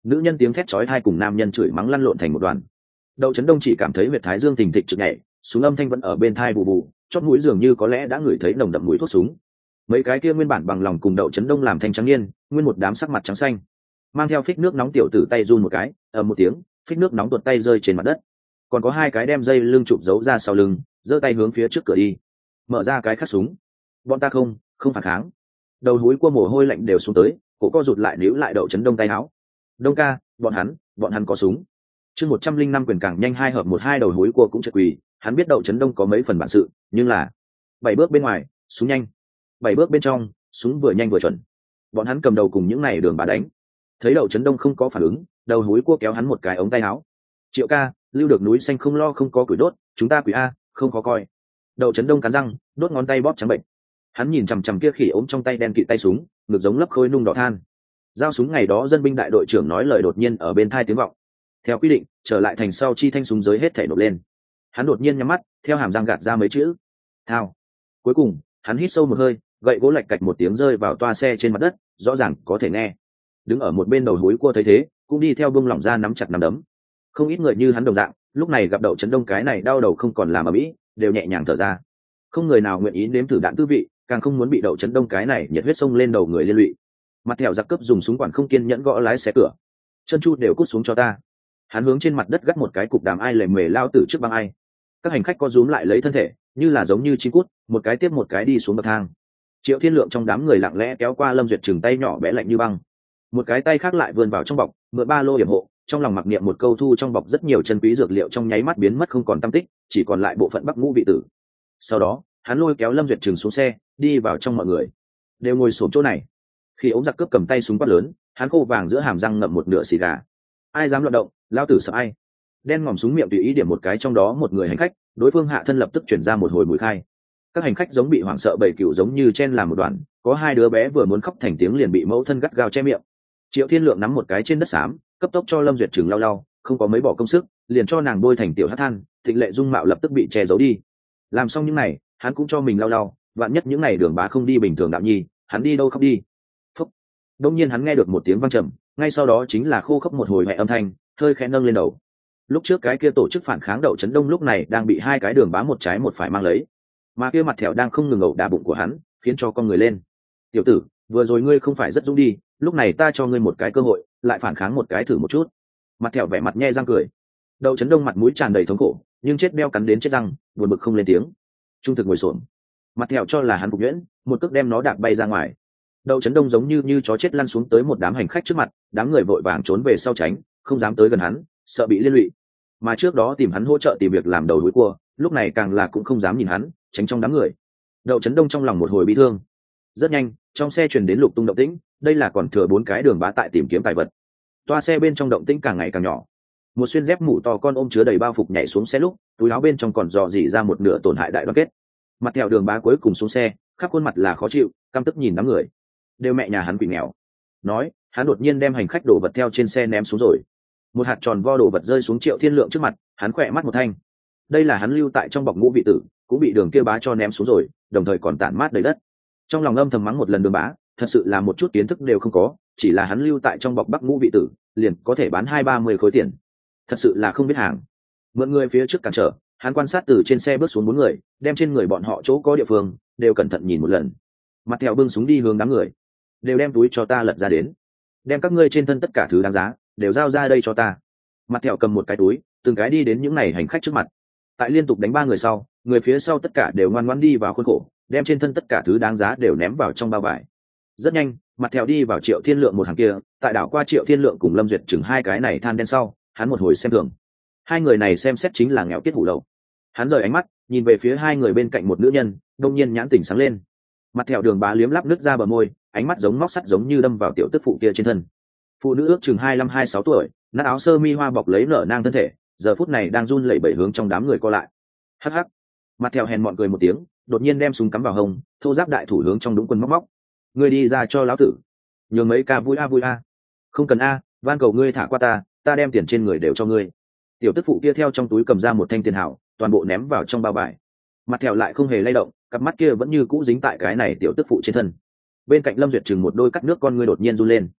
nữ nhân tiếng thét chói tai cùng nam nhân chửi mắng lăn lộn thành một đoàn. Đậu Chấn Đông chỉ cảm thấy huyệt thái dương thình thịch trực nhảy, súng âm thanh vẫn ở bên tai bù bù, chót mũi dường như có lẽ đã ngửi thấy nồng đậm mùi thuốc súng. Mấy cái kia nguyên bản bằng lòng cùng Đậu Chấn Đông làm thành trắng niên, nguyên một đám sắc mặt trắng xanh, mang theo phích nước nóng tiểu tử tay run một cái, ầm một tiếng, phích nước nóng tuột tay rơi trên mặt đất. Còn có hai cái đem dây lưng chụp giấu ra sau lưng, giơ tay hướng phía trước cửa đi, mở ra cái khắc súng. Bọn ta không, không phản kháng. Đầu húi cua mồ hôi lạnh đều xuống tới, cổ co rụt lại níu lại Đậu Chấn Đông tay áo. Đông ca, bọn hắn, bọn hắn có súng. Chương một trăm linh năm quyền càng nhanh hai hợp một hai đầu húi cua cũng chợt quỳ, hắn biết Đậu Chấn Đông có mấy phần bản sự, nhưng là bảy bước bên ngoài, súng nhanh. Bảy bước bên trong, súng vừa nhanh vừa chuẩn. Bọn hắn cầm đầu cùng những này đường bà đánh. Thấy Đậu Chấn Đông không có phản ứng, đầu húi cua kéo hắn một cái ống tay áo. Triệu ca, lưu được núi xanh không lo không có củi đốt, chúng ta quỷ a, không có coi. Đậu Chấn Đông cắn răng, đốt ngón tay bóp trắng bệnh. Hắn nhìn chằm chằm kia khỉ ốm trong tay đen kịt tay súng, ngực giống lấp khối nung đỏ than. Giao súng ngày đó dân binh đại đội trưởng nói lời đột nhiên ở bên tai tiếng vọng. Theo quy định, trở lại thành sau chi thanh súng giới hết thảy nộp lên. Hắn đột nhiên nhắm mắt, theo hàm răng gạt ra mấy chữ: thao. Cuối cùng, hắn hít sâu một hơi, gậy gỗ lạch cạch một tiếng rơi vào toa xe trên mặt đất, rõ ràng có thể nghe. Đứng ở một bên đầu húi cua thấy thế, cũng đi theo buông lỏng ra nắm chặt nắm đấm. Không ít người như hắn đồng dạng, lúc này gặp Đậu Chấn Đông cái này đau đầu không còn làm ở mỹ, đều nhẹ nhàng thở ra. Không người nào nguyện ý nếm thử đạn tư vị, càng không muốn bị Đậu Chấn Đông cái này nhiệt huyết sông lên đầu người liên lụy. Mặt thẹo giặc cướp dùng súng quản không kiên nhẫn gõ lái xe cửa. Chân chu đều cút xuống cho ta. Hắn hướng trên mặt đất gắt một cái cục đàm ai lề mề lao tử trước băng ai. Các hành khách co rúm lại lấy thân thể, như là giống như chim cút, một cái tiếp một cái đi xuống bậc thang. Triệu Thiên Lượng trong đám người lặng lẽ kéo qua Lâm Duyệt Trừng tay nhỏ bé lạnh như băng, một cái tay khác lại vươn vào trong bọc, mượn ba lô hiểm hộ, trong lòng mặc niệm một câu thu trong bọc rất nhiều chân quý dược liệu trong nháy mắt biến mất không còn tăm tích, chỉ còn lại bộ phận Bắc Ngũ vị tử. Sau đó, hắn lôi kéo Lâm Duyệt Trừng xuống xe, đi vào trong mọi người, đều ngồi xổm chỗ này. Khi ống giặc cướp cầm tay súng quát lớn, hắn khô vàng giữa hàm răng ngậm một nửa xì gà. Ai dám loạn động, lão tử sợ ai. Đen ngòm súng miệng tùy ý điểm một cái trong đó một người hành khách, đối phương hạ thân lập tức chuyển ra một hồi mùi khai. Các hành khách giống bị hoảng sợ bầy cừu giống như chen làm một đoàn, có hai đứa bé vừa muốn khóc thành tiếng liền bị mẫu thân gắt gao che miệng. Triệu Thiên Lượng nắm một cái trên đất xám, cấp tốc cho Lâm Duyệt Trừng lau lau, không có mấy bỏ công sức, liền cho nàng bôi thành tiểu hắc than, thịnh lệ dung mạo lập tức bị che giấu đi. Làm xong những này, hắn cũng cho mình lau lau, vạn nhất những này đường bá không đi bình thường đạo nhi, hắn đi đâu khóc đi. Phúc. Đông nhiên hắn nghe được một tiếng vang trầm, ngay sau đó chính là khô khốc một hồi mẹ âm thanh, hơi khẽ nâng lên đầu. Lúc trước cái kia tổ chức phản kháng Đậu Chấn Đông lúc này đang bị hai cái đường bá một trái một phải mang lấy, mà kia mặt thẹo đang không ngừng ẩu đả bụng của hắn, khiến cho con người lên. Tiểu tử, vừa rồi ngươi không phải rất dũng đi, lúc này ta cho ngươi một cái cơ hội, lại phản kháng một cái thử một chút. Mặt thẹo vẻ mặt nhe răng cười. Đậu Chấn Đông mặt mũi tràn đầy thống khổ, nhưng chết beo cắn đến chết răng, buồn bực không lên tiếng. Trung thực ngồi xổm. Mặt thẹo cho là hắn phục nhuyễn, một cước đem nó đạp bay ra ngoài. Đậu Chấn Đông giống như như chó chết lăn xuống tới một đám hành khách trước mặt, đám người vội vàng trốn về sau tránh, không dám tới gần hắn, sợ bị liên lụy. Mà trước đó tìm hắn hỗ trợ tìm việc làm đầu đuôi cua, lúc này càng là cũng không dám nhìn hắn, tránh trong đám người. Đậu Chấn Đông trong lòng một hồi bi thương. Rất nhanh, trong xe truyền đến lục tung động tĩnh, đây là còn thừa bốn cái đường bá tại tìm kiếm tài vật. Toa xe bên trong động tĩnh càng ngày càng nhỏ. Một xuyên dép mũ to con ôm chứa đầy bao phục nhảy xuống xe lúc, túi áo bên trong còn dò dỉ ra một nửa tổn hại đại đoàn kết. Mặt theo đường bá cuối cùng xuống xe, khắp khuôn mặt là khó chịu, căm tức nhìn đám người. Đều mẹ nhà hắn quỷ nghèo. Nói, hắn đột nhiên đem hành khách đổ vật theo trên xe ném xuống rồi. Một hạt tròn vo đổ vật rơi xuống Triệu Thiên Lượng trước mặt, hắn khỏe mắt một thanh. Đây là hắn lưu tại trong bọc ngũ vị tử, cũng bị đường kia bá cho ném xuống rồi, đồng thời còn tản mát đầy đất. Trong lòng âm thầm mắng một lần đường bá, thật sự là một chút kiến thức đều không có, chỉ là hắn lưu tại trong bọc Bắc Ngũ vị tử, liền có thể bán hai ba mươi khối tiền, thật sự là không biết hàng. Mượn người phía trước cản trở, hắn quan sát từ trên xe bước xuống bốn người, đem trên người bọn họ chỗ có địa phương đều cẩn thận nhìn một lần. Mặt theo bưng súng đi hướng đám người, đều đem túi cho ta lật ra đến, đem các ngươi trên thân tất cả thứ đáng giá đều giao ra đây cho ta. Mặt theo cầm một cái túi, từng cái đi đến những này hành khách trước mặt. Tại liên tục đánh ba người sau, người phía sau tất cả đều ngoan ngoãn đi vào khuôn khổ, đem trên thân tất cả thứ đáng giá đều ném vào trong bao vải. Rất nhanh, mặt theo đi vào Triệu Thiên Lượng một hàng kia, tại đảo qua Triệu Thiên Lượng cùng Lâm Duyệt Trừng hai cái này than đen sau, hắn một hồi xem thường. Hai người này xem xét chính là nghèo kiết hủ lậu. Hắn rời ánh mắt, nhìn về phía hai người bên cạnh một nữ nhân, đông nhiên nhãn tỉnh sáng lên. Mặt theo đường bá liếm láp nước ra bờ môi, ánh mắt giống móc sắt giống như đâm vào tiểu tức phụ kia trên thân. Phụ nữ ước chừng hai lăm hai sáu tuổi, nát áo sơ mi hoa bọc lấy nở nang thân thể, giờ phút này đang run lẩy bẩy hướng trong đám người co lại. Hắc hắc. Mặt theo hèn mọn cười một tiếng, đột nhiên đem súng cắm vào hông, thô giáp đại thủ hướng trong đúng quân móc móc. Ngươi đi ra cho lão tử, nhường mấy ca vui a vui a. Không cần a, van cầu ngươi thả qua ta, ta đem tiền trên người đều cho ngươi. Tiểu tức phụ kia theo trong túi cầm ra một thanh tiền hảo, toàn bộ ném vào trong bao vải. Mặt theo lại không hề lay động, cặp mắt kia vẫn như cũ dính tại cái này tiểu tức phụ trên thân. Bên cạnh Lâm Duyệt Trừng một đôi cắt nước con ngươi đột nhiên run lên.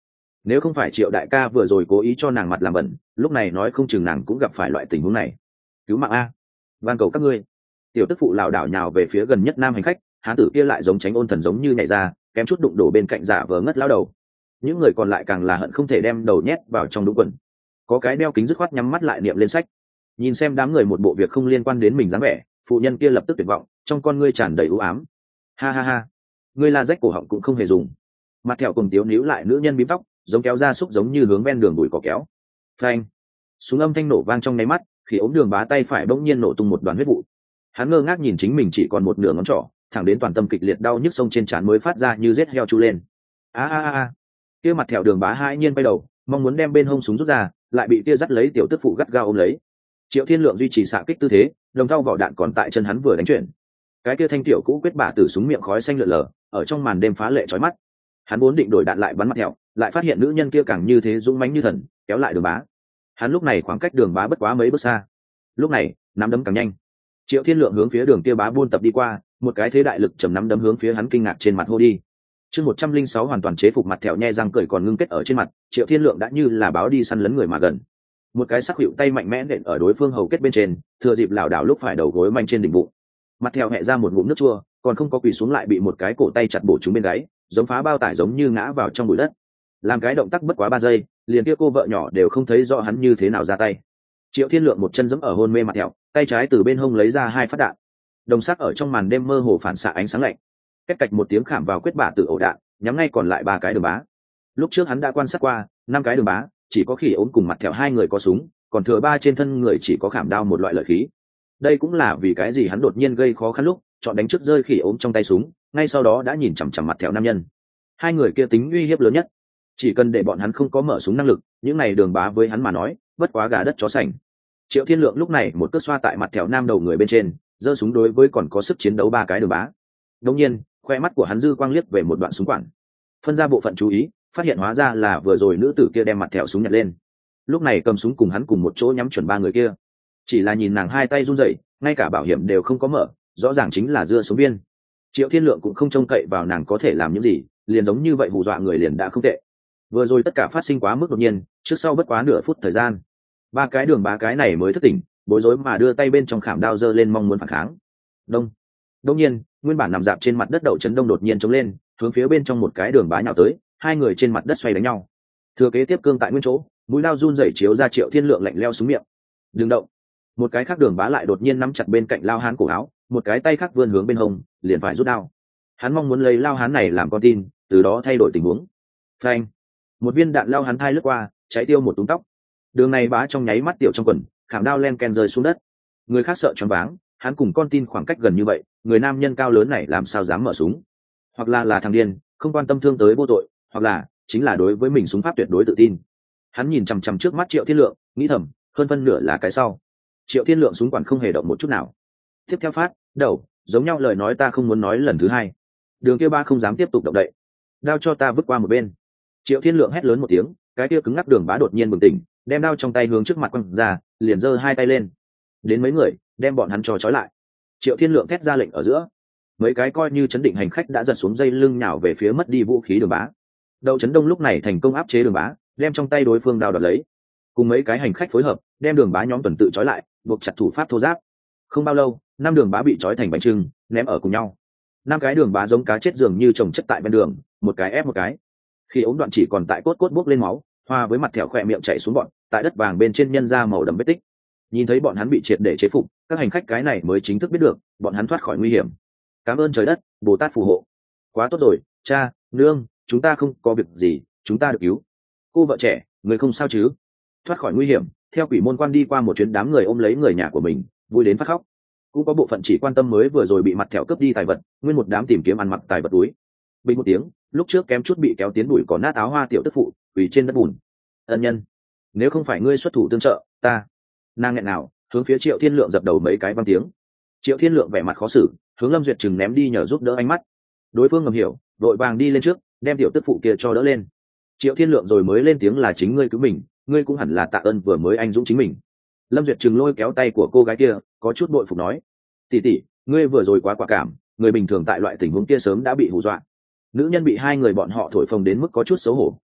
nếu không phải Triệu đại ca vừa rồi cố ý cho nàng mặt làm bẩn, lúc này nói không chừng nàng cũng gặp phải loại tình huống này. Cứu mạng a, van cầu các ngươi. Tiểu tức phụ lảo đảo nhào về phía gần nhất nam hành khách, hán tử kia lại giống tránh ôn thần giống như nhảy ra, kém chút đụng đổ bên cạnh giả vờ ngất lao đầu. Những người còn lại càng là hận không thể đem đầu nhét vào trong đúng quần. Có cái đeo kính dứt khoát nhắm mắt lại niệm lên sách. Nhìn xem đám người một bộ việc không liên quan đến mình dáng vẻ, phụ nhân kia lập tức tuyệt vọng, trong con ngươi tràn đầy u ám. Ha ha ha, ngươi la rách cổ họng cũng không hề dùng. Mặt thẹo cùng tiếu níu lại nữ nhân bím tóc, giống kéo ra xúc giống như hướng ven đường bụi cỏ kéo. Phanh, súng âm thanh nổ vang trong nháy mắt, khi ống đường bá tay phải bỗng nhiên nổ tung một đoàn huyết vụ. Hắn ngơ ngác nhìn chính mình chỉ còn một nửa ngón trỏ, thẳng đến toàn tâm kịch liệt đau nhức sông trên trán mới phát ra như rết heo chu lên. A a a, kia mặt thẹo đường bá hai nhiên bay đầu, mong muốn đem bên hông súng rút ra, lại bị kia dắt lấy tiểu tức phụ gắt gao ôm lấy. Triệu Thiên Lượng duy trì xạ kích tư thế, đồng thau vỏ đạn còn tại chân hắn vừa đánh chuyển. Cái kia thanh tiểu cũ quyết bả từ súng miệng khói xanh lượn lờ, ở trong màn đêm phá lệ chói mắt. Hắn vốn định đổi đạn lại bắn mặt thẹo, lại phát hiện nữ nhân kia càng như thế dũng mãnh như thần, kéo lại đường bá. Hắn lúc này khoảng cách đường bá bất quá mấy bước xa. Lúc này, nắm đấm càng nhanh. Triệu Thiên Lượng hướng phía đường kia bá buôn tập đi qua, một cái thế đại lực chầm nắm đấm hướng phía hắn kinh ngạc trên mặt hô đi. Chương một trăm linh sáu hoàn toàn chế phục mặt thẹo nhe răng cười còn ngưng kết ở trên mặt, Triệu Thiên Lượng đã như là báo đi săn lấn người mà gần. Một cái sắc hữu tay mạnh mẽ nện ở đối phương hầu kết bên trên, thừa dịp lảo đảo lúc phải đầu gối manh trên đỉnh bụng. Mặt thẹo hẹ ra một ngụm nước chua, còn không có quỳ xuống lại bị một cái cổ tay chặt bổ trúng bên gáy, giống phá bao tải giống như ngã vào trong bụi đất. Làm cái động tác bất quá ba giây, liền kia cô vợ nhỏ đều không thấy rõ hắn như thế nào ra tay. Triệu Thiên Lượng một chân giẫm ở hôn mê mặt thẹo, tay trái từ bên hông lấy ra hai phát đạn. Đồng sắc ở trong màn đêm mơ hồ phản xạ ánh sáng lạnh. Cách cạch một tiếng khảm vào quyết bả từ ổ đạn, nhắm ngay còn lại ba cái đường bá. Lúc trước hắn đã quan sát qua, năm cái đường bá, chỉ có khỉ ốm cùng mặt thẹo hai người có súng, còn thừa ba trên thân người chỉ có khảm đao một loại lợi khí. Đây cũng là vì cái gì hắn đột nhiên gây khó khăn lúc chọn đánh trước rơi khỉ ốm trong tay súng, ngay sau đó đã nhìn chằm chằm mặt thẹo nam nhân. Hai người kia tính uy hiếp lớn nhất, chỉ cần để bọn hắn không có mở súng năng lực, những này đường bá với hắn mà nói bất quá gà đất chó sành. Triệu Thiên Lượng lúc này một cước xoa tại mặt thẹo nam đầu người bên trên, giơ súng đối với còn có sức chiến đấu ba cái đường bá. Đương nhiên, khoe mắt của hắn dư quang liếc về một đoạn súng quản, phân ra bộ phận chú ý, phát hiện hóa ra là vừa rồi nữ tử kia đem mặt thẹo súng nhặt lên, lúc này cầm súng cùng hắn cùng một chỗ nhắm chuẩn ba người kia. Chỉ là nhìn nàng hai tay run rẩy, ngay cả bảo hiểm đều không có mở, rõ ràng chính là dưa số viên. Triệu Thiên Lượng cũng không trông cậy vào nàng có thể làm những gì, liền giống như vậy hù dọa người liền đã không tệ. Vừa rồi tất cả phát sinh quá mức đột nhiên, trước sau bất quá nửa phút thời gian, ba cái đường bá cái này mới thức tỉnh, bối rối mà đưa tay bên trong khảm đao giơ lên mong muốn phản kháng. Đông, đông nhiên, nguyên bản nằm dạp trên mặt đất đậu chấn đông đột nhiên chống lên, hướng phía bên trong một cái đường bá nhào tới, hai người trên mặt đất xoay đánh nhau. Thừa kế tiếp cương tại nguyên chỗ, mũi đao run rẩy chiếu ra Triệu Thiên Lượng lạnh leo xuống miệng. Đừng động. Một cái khác đường bá lại đột nhiên nắm chặt bên cạnh lao hán cổ áo, một cái tay khác vươn hướng bên hông, liền phải rút đao. Hắn mong muốn lấy lao hán này làm con tin, từ đó thay đổi tình huống. Phanh, một viên đạn lao hán thai lướt qua, cháy tiêu một túm tóc. Đường này bá trong nháy mắt tiểu trong quần, khảm đao len ken rơi xuống đất. Người khác sợ choáng váng, hắn cùng con tin khoảng cách gần như vậy, người nam nhân cao lớn này làm sao dám mở súng? Hoặc là là thằng điên, không quan tâm thương tới vô tội, hoặc là chính là đối với mình súng pháp tuyệt đối tự tin. Hắn nhìn chằm chằm trước mắt Triệu Thiên Lượng, nghĩ thầm, hơn phân nửa là cái sau. Triệu Thiên Lượng súng quản không hề động một chút nào. Tiếp theo phát, đầu, giống nhau lời nói ta không muốn nói lần thứ hai. Đường kia ba không dám tiếp tục động đậy. Đao cho ta vứt qua một bên. Triệu Thiên Lượng hét lớn một tiếng, cái kia cứng ngắc đường bá đột nhiên bừng tỉnh, đem đao trong tay hướng trước mặt quăng ra, liền giơ hai tay lên. Đến mấy người, đem bọn hắn cho trói lại. Triệu Thiên Lượng thét ra lệnh ở giữa. Mấy cái coi như chấn định hành khách đã giật xuống dây lưng nhào về phía mất đi vũ khí đường bá. Đậu Chấn Đông lúc này thành công áp chế đường bá, đem trong tay đối phương đao đoạt lấy. Cùng mấy cái hành khách phối hợp, đem đường bá nhóm tuần tự trói lại, buộc chặt thủ pháp thô giáp. Không bao lâu, năm đường bá bị trói thành bánh trưng, ném ở cùng nhau. Năm cái đường bá giống cá chết dường như chồng chất tại bên đường, một cái ép một cái. Khi ống đoạn chỉ còn tại cốt cốt bốc lên máu, hoa với mặt thẹo khỏe miệng chảy xuống bọn, tại đất vàng bên trên nhân ra màu đậm vết tích. Nhìn thấy bọn hắn bị triệt để chế phục, các hành khách cái này mới chính thức biết được, bọn hắn thoát khỏi nguy hiểm. Cảm ơn trời đất, Bồ Tát phù hộ. Quá tốt rồi, cha, nương, chúng ta không có việc gì, chúng ta được cứu. Cô vợ trẻ, người không sao chứ? Thoát khỏi nguy hiểm, theo quỷ môn quan đi qua một chuyến, đám người ôm lấy người nhà của mình, vui đến phát khóc. Cũng có bộ phận chỉ quan tâm mới vừa rồi bị mặt thẹo cướp đi tài vật, nguyên một đám tìm kiếm ăn mặc tài vật túi. Bình một tiếng, lúc trước kém chút bị kéo tiến đuổi còn nát áo hoa tiểu tức phụ, quỳ trên đất bùn. Ân nhân, nếu không phải ngươi xuất thủ tương trợ, ta. Nàng nghẹn nào, hướng phía Triệu Thiên Lượng dập đầu mấy cái vang tiếng. Triệu Thiên Lượng vẻ mặt khó xử, hướng Lâm Duyệt Trừng ném đi nhờ giúp đỡ ánh mắt. Đối phương ngầm hiểu, vội vàng đi lên trước, đem tiểu tức phụ kia cho đỡ lên. Triệu Thiên Lượng rồi mới lên tiếng là chính ngươi cứu mình, ngươi cũng hẳn là tạ ơn vừa mới anh dũng chính mình. Lâm Duyệt Trừng lôi kéo tay của cô gái kia, có chút bội phục nói: tỷ tỷ, ngươi vừa rồi quá quả cảm, người bình thường tại loại tình huống kia sớm đã bị hù dọa. Nữ nhân bị hai người bọn họ thổi phồng đến mức có chút xấu hổ,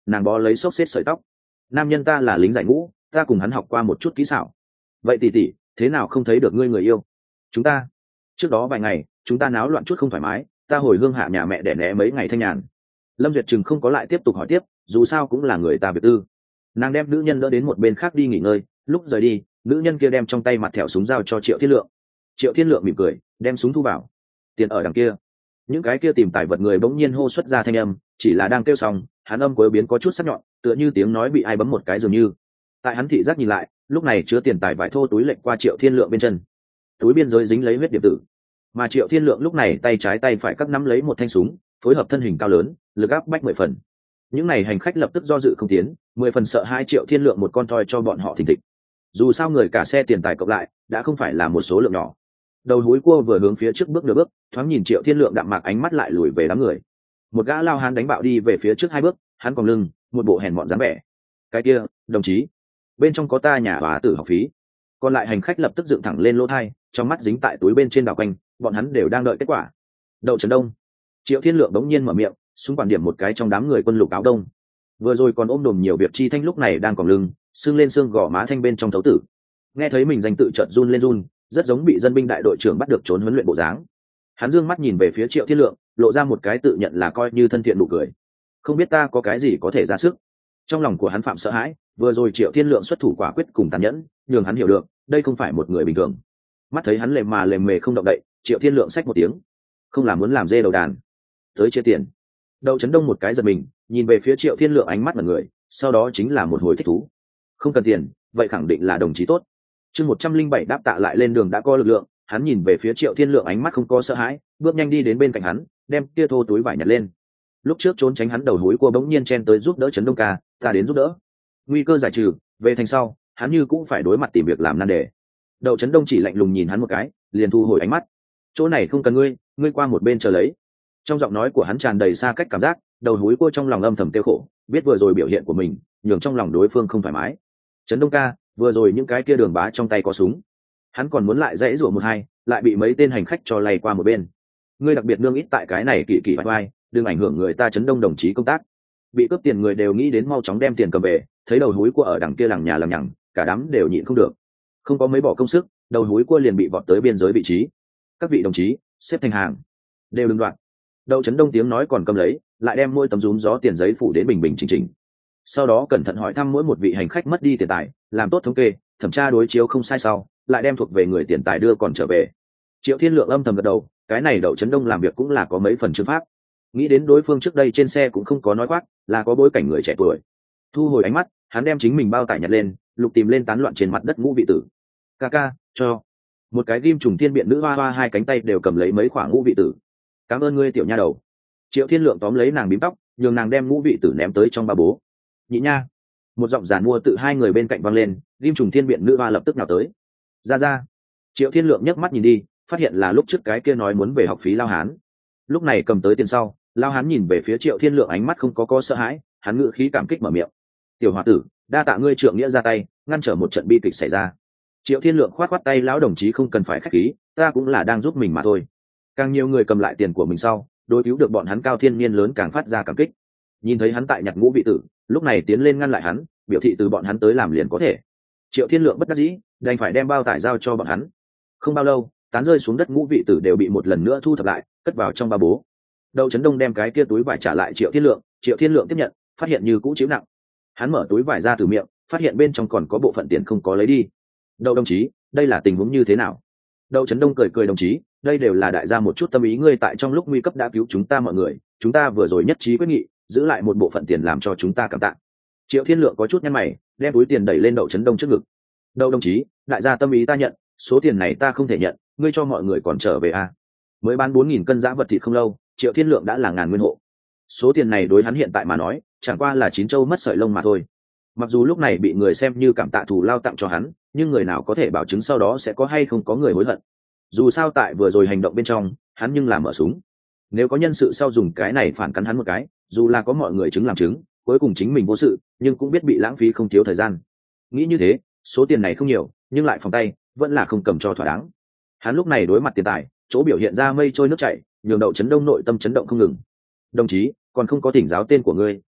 nàng bó lấy xốc xếp sợi tóc. Nam nhân ta là lính giải ngũ, ta cùng hắn học qua một chút kỹ xảo. Vậy tỷ tỷ, thế nào không thấy được ngươi người yêu? Chúng ta trước đó vài ngày chúng ta náo loạn chút không thoải mái, ta hồi hương hạ nhà mẹ để né mấy ngày thanh nhàn. Lâm Duyệt Trừng không có lại tiếp tục hỏi tiếp, dù sao cũng là người ta việc tư. Nàng đem nữ nhân đỡ đến một bên khác đi nghỉ ngơi, lúc rời đi nữ nhân kia đem trong tay mặt thẻo súng giao cho Triệu Thiên Lượng. Triệu Thiên Lượng mỉm cười đem súng thu vào. Tiền ở đằng kia. Những cái kia tìm tài vật người bỗng nhiên hô xuất ra thanh âm, chỉ là đang kêu xong hắn âm cuối biến có chút sắc nhọn, tựa như tiếng nói bị ai bấm một cái dường như. Tại hắn thị giác nhìn lại, lúc này chứa tiền tài vải thô túi lệnh qua Triệu Thiên Lượng bên chân, túi biên giới dính lấy huyết điệp tử, mà Triệu Thiên Lượng lúc này tay trái tay phải các nắm lấy một thanh súng, phối hợp thân hình cao lớn, lực áp bách mười phần. Những này hành khách lập tức do dự không tiến, mười phần sợ hai Triệu Thiên Lượng một con toi cho bọn họ thình thịch. Dù sao người cả xe tiền tài cộng lại đã không phải là một số lượng nhỏ. Đầu húi cua vừa hướng phía trước bước nửa bước, thoáng nhìn Triệu Thiên Lượng đạm mạc ánh mắt lại lùi về đám người. Một gã lao hán đánh bạo đi về phía trước hai bước, hắn còng lưng, một bộ hèn mọn dáng vẻ. Cái kia, đồng chí, bên trong có ta nhà và tử học phí. Còn lại hành khách lập tức dựng thẳng lên lỗ thai, trong mắt dính tại túi bên trên đảo quanh, bọn hắn đều đang đợi kết quả. Đậu Trấn Đông. Triệu Thiên Lượng đống nhiên mở miệng, xung quản điểm một cái trong đám người quân lục áo đông. Vừa rồi còn ôm đồm nhiều việc chi thanh lúc này đang còng lưng, xương lên xương gò má thanh bên trong thấu tử. Nghe thấy mình danh tự chợt run lên run, rất giống bị dân binh đại đội trưởng bắt được trốn huấn luyện bộ dáng. Hắn dương mắt nhìn về phía Triệu Thiên Lượng, lộ ra một cái tự nhận là coi như thân thiện nụ cười. Không biết ta có cái gì có thể ra sức. Trong lòng của hắn phạm sợ hãi, vừa rồi Triệu Thiên Lượng xuất thủ quả quyết cùng tàn nhẫn, nhường hắn hiểu được, đây không phải một người bình thường. Mắt thấy hắn lềm mà lềm mề không động đậy, Triệu Thiên Lượng xách một tiếng, không làm muốn làm dê đầu đàn, tới chia tiền. Đậu Chấn Đông một cái giật mình, nhìn về phía Triệu Thiên Lượng ánh mắt là người, sau đó chính là một hồi thích thú. Không cần tiền, vậy khẳng định là đồng chí tốt. Chương một trăm linh bảy đáp tạ lại lên đường đã có lực lượng, hắn nhìn về phía Triệu Thiên Lượng ánh mắt không có sợ hãi, bước nhanh đi đến bên cạnh hắn, đem kia thô túi vải nhặt lên. Lúc trước trốn tránh hắn đầu húi cua bỗng nhiên chen tới giúp đỡ Trấn Đông ca, ta đến giúp đỡ. Nguy cơ giải trừ, về thành sau, hắn như cũng phải đối mặt tìm việc làm nan đề. Đậu Trấn Đông chỉ lạnh lùng nhìn hắn một cái, liền thu hồi ánh mắt. Chỗ này không cần ngươi, ngươi qua một bên chờ lấy. Trong giọng nói của hắn tràn đầy xa cách cảm giác, đầu húi cua trong lòng âm thầm tiêu khổ, biết vừa rồi biểu hiện của mình, nhường trong lòng đối phương không thoải mái. Trấn Đông ca, vừa rồi những cái kia đường bá trong tay có súng, hắn còn muốn lại dãy rủa một hai, lại bị mấy tên hành khách cho lay qua một bên. Ngươi đặc biệt nương ít tại cái này kỳ kỳ vai vai, đừng ảnh hưởng người ta Trấn Đông đồng chí công tác. Bị cướp tiền người đều nghĩ đến mau chóng đem tiền cầm về, thấy đầu húi cua ở đằng kia lằng nhà lằng nhằng, cả đám đều nhịn không được. Không có mấy bỏ công sức, đầu húi cua liền bị vọt tới biên giới vị trí. Các vị đồng chí, xếp thành hàng, đều đừng đoạn. Đậu Chấn Đông tiếng nói còn cầm lấy, lại đem mỗi tấm rúm gió tiền giấy phủ đến bình bình chỉnh chỉnh. Sau đó cẩn thận hỏi thăm mỗi một vị hành khách mất đi tiền tài, làm tốt thống kê, thẩm tra đối chiếu không sai sau, lại đem thuộc về người tiền tài đưa còn trở về. Triệu Thiên Lượng âm thầm gật đầu, cái này Đậu Chấn Đông làm việc cũng là có mấy phần chương pháp. Nghĩ đến đối phương trước đây trên xe cũng không có nói khoác, là có bối cảnh người trẻ tuổi. Thu hồi ánh mắt, hắn đem chính mình bao tải nhặt lên, lục tìm lên tán loạn trên mặt đất ngũ vị tử. Ca ca, cho một cái ghim trùng thiên biện nữ hoa hoa hai cánh tay đều cầm lấy mấy khoảng ngũ vị tử. Cảm ơn ngươi tiểu nha đầu. Triệu Thiên Lượng tóm lấy nàng bím tóc, nhường nàng đem ngũ vị tử ném tới trong ba bố. Nhị nha. Một giọng giàn mua tự hai người bên cạnh vang lên, ghim trùng thiên biện nữ hoa lập tức nào tới. Ra ra. Triệu Thiên Lượng nhấc mắt nhìn đi, phát hiện là lúc trước cái kia nói muốn về học phí lao hán. Lúc này cầm tới tiền sau, lao hán nhìn về phía Triệu Thiên Lượng ánh mắt không có có sợ hãi, hắn ngự khí cảm kích mở miệng. Tiểu hòa tử, đa tạ ngươi trượng nghĩa ra tay, ngăn trở một trận bi kịch xảy ra. Triệu Thiên Lượng khoát khoát tay, lão đồng chí không cần phải khách khí, ta cũng là đang giúp mình mà thôi. Càng nhiều người cầm lại tiền của mình sau, đối cứu được bọn hắn cao thiên niên lớn càng phát ra cảm kích. Nhìn thấy hắn tại nhặt ngũ vị tử, lúc này tiến lên ngăn lại hắn, biểu thị từ bọn hắn tới làm liền có thể. Triệu Thiên Lượng bất đắc dĩ, đành phải đem bao tải giao cho bọn hắn. Không bao lâu, tán rơi xuống đất ngũ vị tử đều bị một lần nữa thu thập lại, cất vào trong ba bố. Đậu Chấn Đông đem cái kia túi vải trả lại Triệu Thiên Lượng, Triệu Thiên Lượng tiếp nhận, phát hiện như cũ chịu nặng. Hắn mở túi vải ra từ miệng, phát hiện bên trong còn có bộ phận tiền không có lấy đi. Đậu đồng chí, đây là tình huống như thế nào? Đậu Chấn Đông cười cười, đồng chí, đây đều là đại gia một chút tâm ý, ngươi tại trong lúc nguy cấp đã cứu chúng ta mọi người, chúng ta vừa rồi nhất trí quyết nghị, giữ lại một bộ phận tiền làm cho chúng ta cảm tạ. Triệu Thiên Lượng có chút nhăn mày, đem túi tiền đẩy lên Đậu Chấn Đông trước ngực. Đậu đồng chí, đại gia tâm ý ta nhận, số tiền này ta không thể nhận, ngươi cho mọi người còn trở về à? Mới bán bốn nghìn cân giã vật thịt không lâu, Triệu Thiên Lượng đã là ngàn nguyên hộ. Số tiền này đối hắn hiện tại mà nói, chẳng qua là chín châu mất sợi lông mà thôi. Mặc dù lúc này bị người xem như cảm tạ thù lao tặng cho hắn, nhưng người nào có thể bảo chứng sau đó sẽ có hay không có người hối hận. Dù sao tại vừa rồi hành động bên trong, hắn nhưng là mở súng. Nếu có nhân sự sau dùng cái này phản cắn hắn một cái, dù là có mọi người chứng làm chứng, cuối cùng chính mình vô sự, nhưng cũng biết bị lãng phí không thiếu thời gian. Nghĩ như thế, số tiền này không nhiều, nhưng lại phòng tay, vẫn là không cầm cho thỏa đáng. Hắn lúc này đối mặt tiền tài, chỗ biểu hiện ra mây trôi nước chảy, nhường Đậu Chấn Đông nội tâm chấn động không ngừng. Đồng chí, còn không có thỉnh giáo tên của ngươi,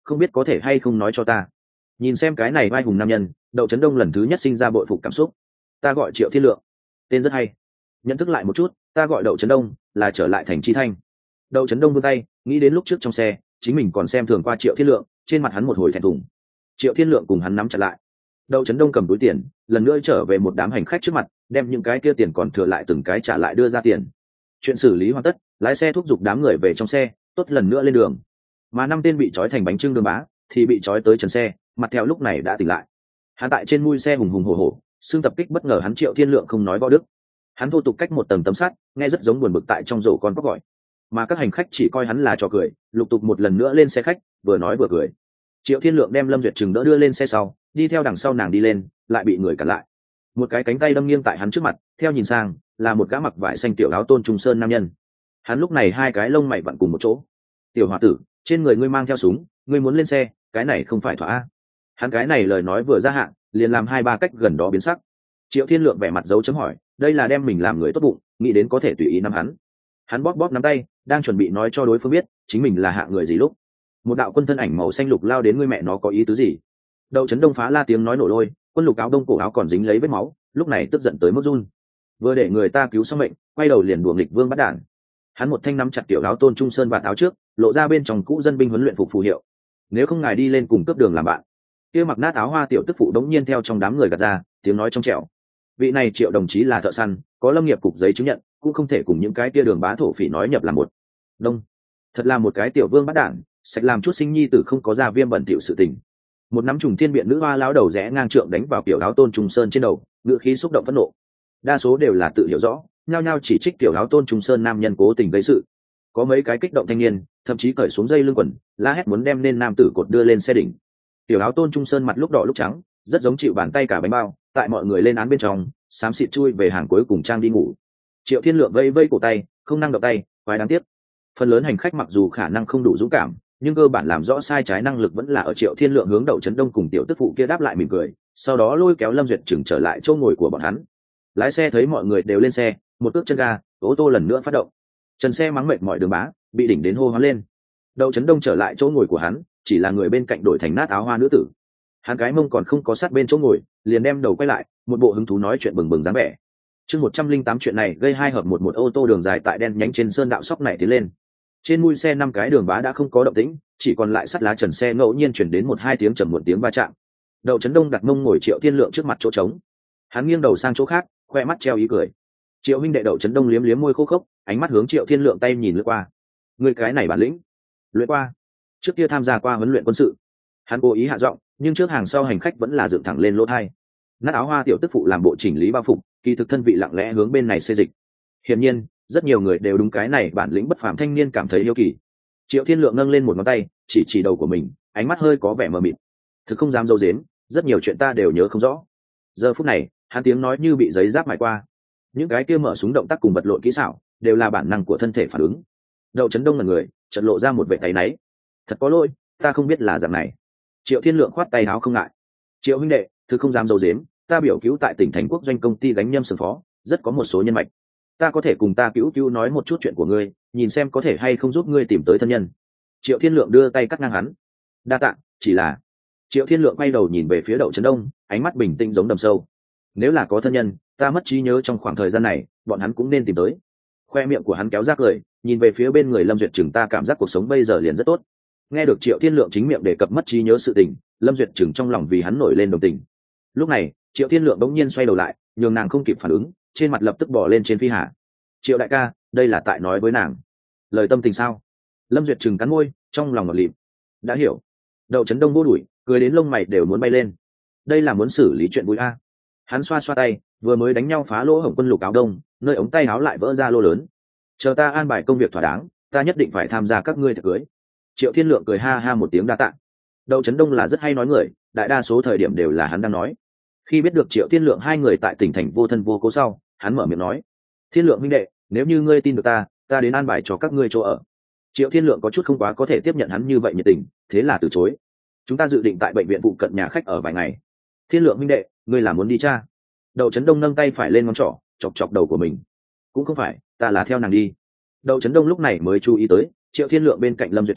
không biết có thể hay không nói cho ta. Nhìn xem cái này vai hùng nam nhân, Đậu Chấn Đông lần thứ nhất sinh ra bội phục cảm xúc. Ta gọi Triệu Thiên Lượng, tên rất hay. Nhận thức lại một chút, ta gọi Đậu Chấn Đông, là trở lại thành Chi Thanh. Đậu Chấn Đông vươn tay, nghĩ đến lúc trước trong xe chính mình còn xem thường qua Triệu Thiên Lượng, trên mặt hắn một hồi thẹn thùng. Triệu Thiên Lượng cùng hắn nắm chặt lại. Đậu Chấn Đông cầm túi tiền, lần nữa trở về một đám hành khách trước mặt, đem những cái kia tiền còn thừa lại từng cái trả lại đưa ra tiền. Chuyện xử lý hoàn tất, lái xe thúc giục đám người về trong xe, tốt lần nữa lên đường. Mà năm tên bị trói thành bánh trưng đường bá thì bị trói tới trần xe, mặt theo lúc này đã tỉnh lại. Hắn tại trên mui xe hùng hùng hổ hổ, xương tập kích bất ngờ hắn Triệu Thiên Lượng không nói võ đức. Hắn thô tục cách một tầng tấm sắt, nghe rất giống buồn bực tại trong rổ con bóc gọi. Mà các hành khách chỉ coi hắn là trò cười, lục tục một lần nữa lên xe khách, vừa nói vừa cười. Triệu Thiên Lượng đem Lâm Duyệt Trừng đỡ đưa lên xe sau, đi theo đằng sau nàng đi lên, lại bị người cản lại. Một cái cánh tay đâm nghiêng tại hắn trước mặt, theo nhìn sang là một gã mặc vải xanh tiểu áo tôn trung sơn nam nhân. Hắn lúc này hai cái lông mày vặn cùng một chỗ. Tiểu hòa tử, trên người ngươi mang theo súng, ngươi muốn lên xe, cái này không phải thỏa a. Hắn cái này lời nói vừa ra hạn, liền làm hai ba cách gần đó biến sắc. Triệu Thiên Lượng vẻ mặt dấu chấm hỏi, đây là đem mình làm người tốt bụng, nghĩ đến có thể tùy ý nắm hắn. Hắn bóp bóp nắm tay, đang chuẩn bị nói cho đối phương biết chính mình là hạng người gì lúc một đạo quân thân ảnh màu xanh lục lao đến, ngươi mẹ nó có ý tứ gì? Đậu Chấn Đông phá la tiếng nói nổ lôi, quân lục áo đông cổ áo còn dính lấy vết máu, lúc này tức giận tới mức run. Vừa để người ta cứu xong mệnh, quay đầu liền đùa nghịch vương bắt đản. Hắn một thanh nắm chặt tiểu áo tôn trung sơn và áo trước, lộ ra bên trong cũ dân binh huấn luyện phục phù hiệu. Nếu không ngài đi lên cùng cướp đường làm bạn. Kia mặc nát áo hoa tiểu tức phụ đống nhiên theo trong đám người gạt ra, tiếng nói trong trẻo. Vị này Triệu đồng chí là thợ săn, có lâm nghiệp cục giấy chứng nhận, cũng không thể cùng những cái kia đường bá thổ phỉ nói nhập làm một. Đông, thật là một cái tiểu vương bắt đản, sạch làm chút sinh nhi tử không có ra viêm bẩn tiểu sự tình. Một nắm trùng thiên biện nữ hoa lão đầu rẽ ngang trượng đánh vào tiểu áo tôn trung sơn trên đầu, ngựa khí xúc động phẫn nộ. Đa số đều là tự hiểu rõ, nhao nhao chỉ trích tiểu áo tôn trung sơn nam nhân cố tình gây sự. Có mấy cái kích động thanh niên, thậm chí cởi xuống dây lưng quần, la hét muốn đem nên nam tử cột đưa lên xe đỉnh. Tiểu áo tôn trung sơn mặt lúc đỏ lúc trắng, rất giống chịu bàn tay cả bánh bao, tại mọi người lên án bên trong, xám xịt chui về hàng cuối cùng trang đi ngủ. Triệu Thiên Lượng vây vây cổ tay, không năng động tay, quái đáng tiếc. Phần lớn hành khách mặc dù khả năng không đủ dũng cảm, nhưng cơ bản làm rõ sai trái năng lực vẫn là ở Triệu Thiên Lượng hướng Đậu Chấn Đông cùng tiểu tức phụ kia đáp lại mỉm cười, sau đó lôi kéo Lâm Duyệt Trừng trở lại chỗ ngồi của bọn hắn. Lái xe thấy mọi người đều lên xe, một cước chân ga, ô tô lần nữa phát động. Trần xe mắng mệt mọi đường bá, bị đỉnh đến hô hoán lên. Đậu Chấn Đông trở lại chỗ ngồi của hắn, chỉ là người bên cạnh đổi thành nát áo hoa nữ tử. Hắn cái mông còn không có sát bên chỗ ngồi, liền đem đầu quay lại, một bộ hứng thú nói chuyện bừng bừng dáng vẻ. Chương một trăm linh tám chuyện này gây hai hợp một một ô tô đường dài tại đen nhánh trên sơn đạo sóc này tiến lên. Trên mui xe năm cái đường bá đã không có động tĩnh, chỉ còn lại sắt lá trần xe ngẫu nhiên chuyển đến một hai tiếng trầm một tiếng va chạm. Đậu Chấn Đông đặt mông ngồi Triệu Thiên Lượng trước mặt chỗ trống. Hắn nghiêng đầu sang chỗ khác, khoe mắt treo ý cười. Triệu huynh đệ Đậu Chấn Đông liếm liếm môi khô khốc, ánh mắt hướng Triệu Thiên Lượng tay nhìn lướt qua. Người cái này bản lĩnh. Luyện qua. Trước kia tham gia qua huấn luyện quân sự. Hắn cố ý hạ giọng, nhưng trước hàng sau hành khách vẫn là dựng thẳng lên lỗ tai. Nát áo hoa tiểu tức phụ làm bộ chỉnh lý bao phục, kỳ thực thân vị lặng lẽ hướng bên này xê dịch. Hiển nhiên, rất nhiều người đều đúng cái này bản lĩnh bất phàm thanh niên cảm thấy yêu kỳ. Triệu Thiên Lượng nâng lên một ngón tay, chỉ chỉ đầu của mình, ánh mắt hơi có vẻ mờ mịt. Thực không dám dâu dếm, rất nhiều chuyện ta đều nhớ không rõ. Giờ phút này, hắn tiếng nói như bị giấy giáp mài qua. Những cái kia mở súng động tác cùng vật lộn kỹ xảo, đều là bản năng của thân thể phản ứng. Đậu Chấn Đông là người, chợt lộ ra một vẻ áy náy. Thật có lỗi, ta không biết là dạng này. Triệu Thiên Lượng khoát tay áo không ngại. Triệu huynh đệ, thực không dám dâu dếm, ta biểu cứu tại tỉnh thành quốc doanh công ty gánh nhâm sừng phó, rất có một số nhân mạch. Ta có thể cùng ta cứu cứu nói một chút chuyện của ngươi, nhìn xem có thể hay không giúp ngươi tìm tới thân nhân. Triệu Thiên Lượng đưa tay cắt ngang hắn. Đa tạ, chỉ là. Triệu Thiên Lượng quay đầu nhìn về phía Đậu Chấn Đông, ánh mắt bình tĩnh giống đầm sâu. Nếu là có thân nhân, ta mất trí nhớ trong khoảng thời gian này, bọn hắn cũng nên tìm tới. Khoe miệng của hắn kéo ra cười, nhìn về phía bên người Lâm Duyệt Trừng, ta cảm giác cuộc sống bây giờ liền rất tốt. Nghe được Triệu Thiên Lượng chính miệng đề cập mất trí nhớ sự tình, Lâm Duyệt Trừng trong lòng vì hắn nổi lên đồng tình. Lúc này, Triệu Thiên Lượng bỗng nhiên xoay đầu lại, nhường nàng không kịp phản ứng, trên mặt lập tức bỏ lên trên phi hạ. Triệu đại ca, đây là tại nói với nàng lời tâm tình sao? Lâm Duyệt Trừng cắn môi, trong lòng ngọt lịm. Đã hiểu. Đậu Chấn Đông vô đuổi, cười đến lông mày đều muốn bay lên. Đây là muốn xử lý chuyện vui a. Hắn xoa xoa tay, vừa mới đánh nhau phá lỗ hổng quân lục áo đông, nơi ống tay áo lại vỡ ra lô lớn. Chờ ta an bài công việc thỏa đáng, ta nhất định phải tham gia các ngươi tiệc cưới. Triệu Thiên Lượng cười ha ha một tiếng đa tạ. Đậu Chấn Đông là rất hay nói người, đại đa số thời điểm đều là hắn đang nói. Khi biết được Triệu Thiên Lượng hai người tại tỉnh thành vô thân vô cố sau, hắn mở miệng nói: Thiên Lượng huynh đệ, nếu như ngươi tin được ta, ta đến an bài cho các ngươi chỗ ở. Triệu Thiên Lượng có chút không quá có thể tiếp nhận hắn như vậy nhiệt tình, thế là từ chối. Chúng ta dự định tại bệnh viện phụ cận nhà khách ở vài ngày. Thiên Lượng huynh đệ, ngươi là muốn đi cha? Đậu Chấn Đông nâng tay phải lên ngón trỏ, chọc chọc đầu của mình. Cũng không phải, ta là theo nàng đi. Đậu Chấn Đông lúc này mới chú ý tới, Triệu Thiên Lượng bên cạnh Lâm Duyệt Trừng,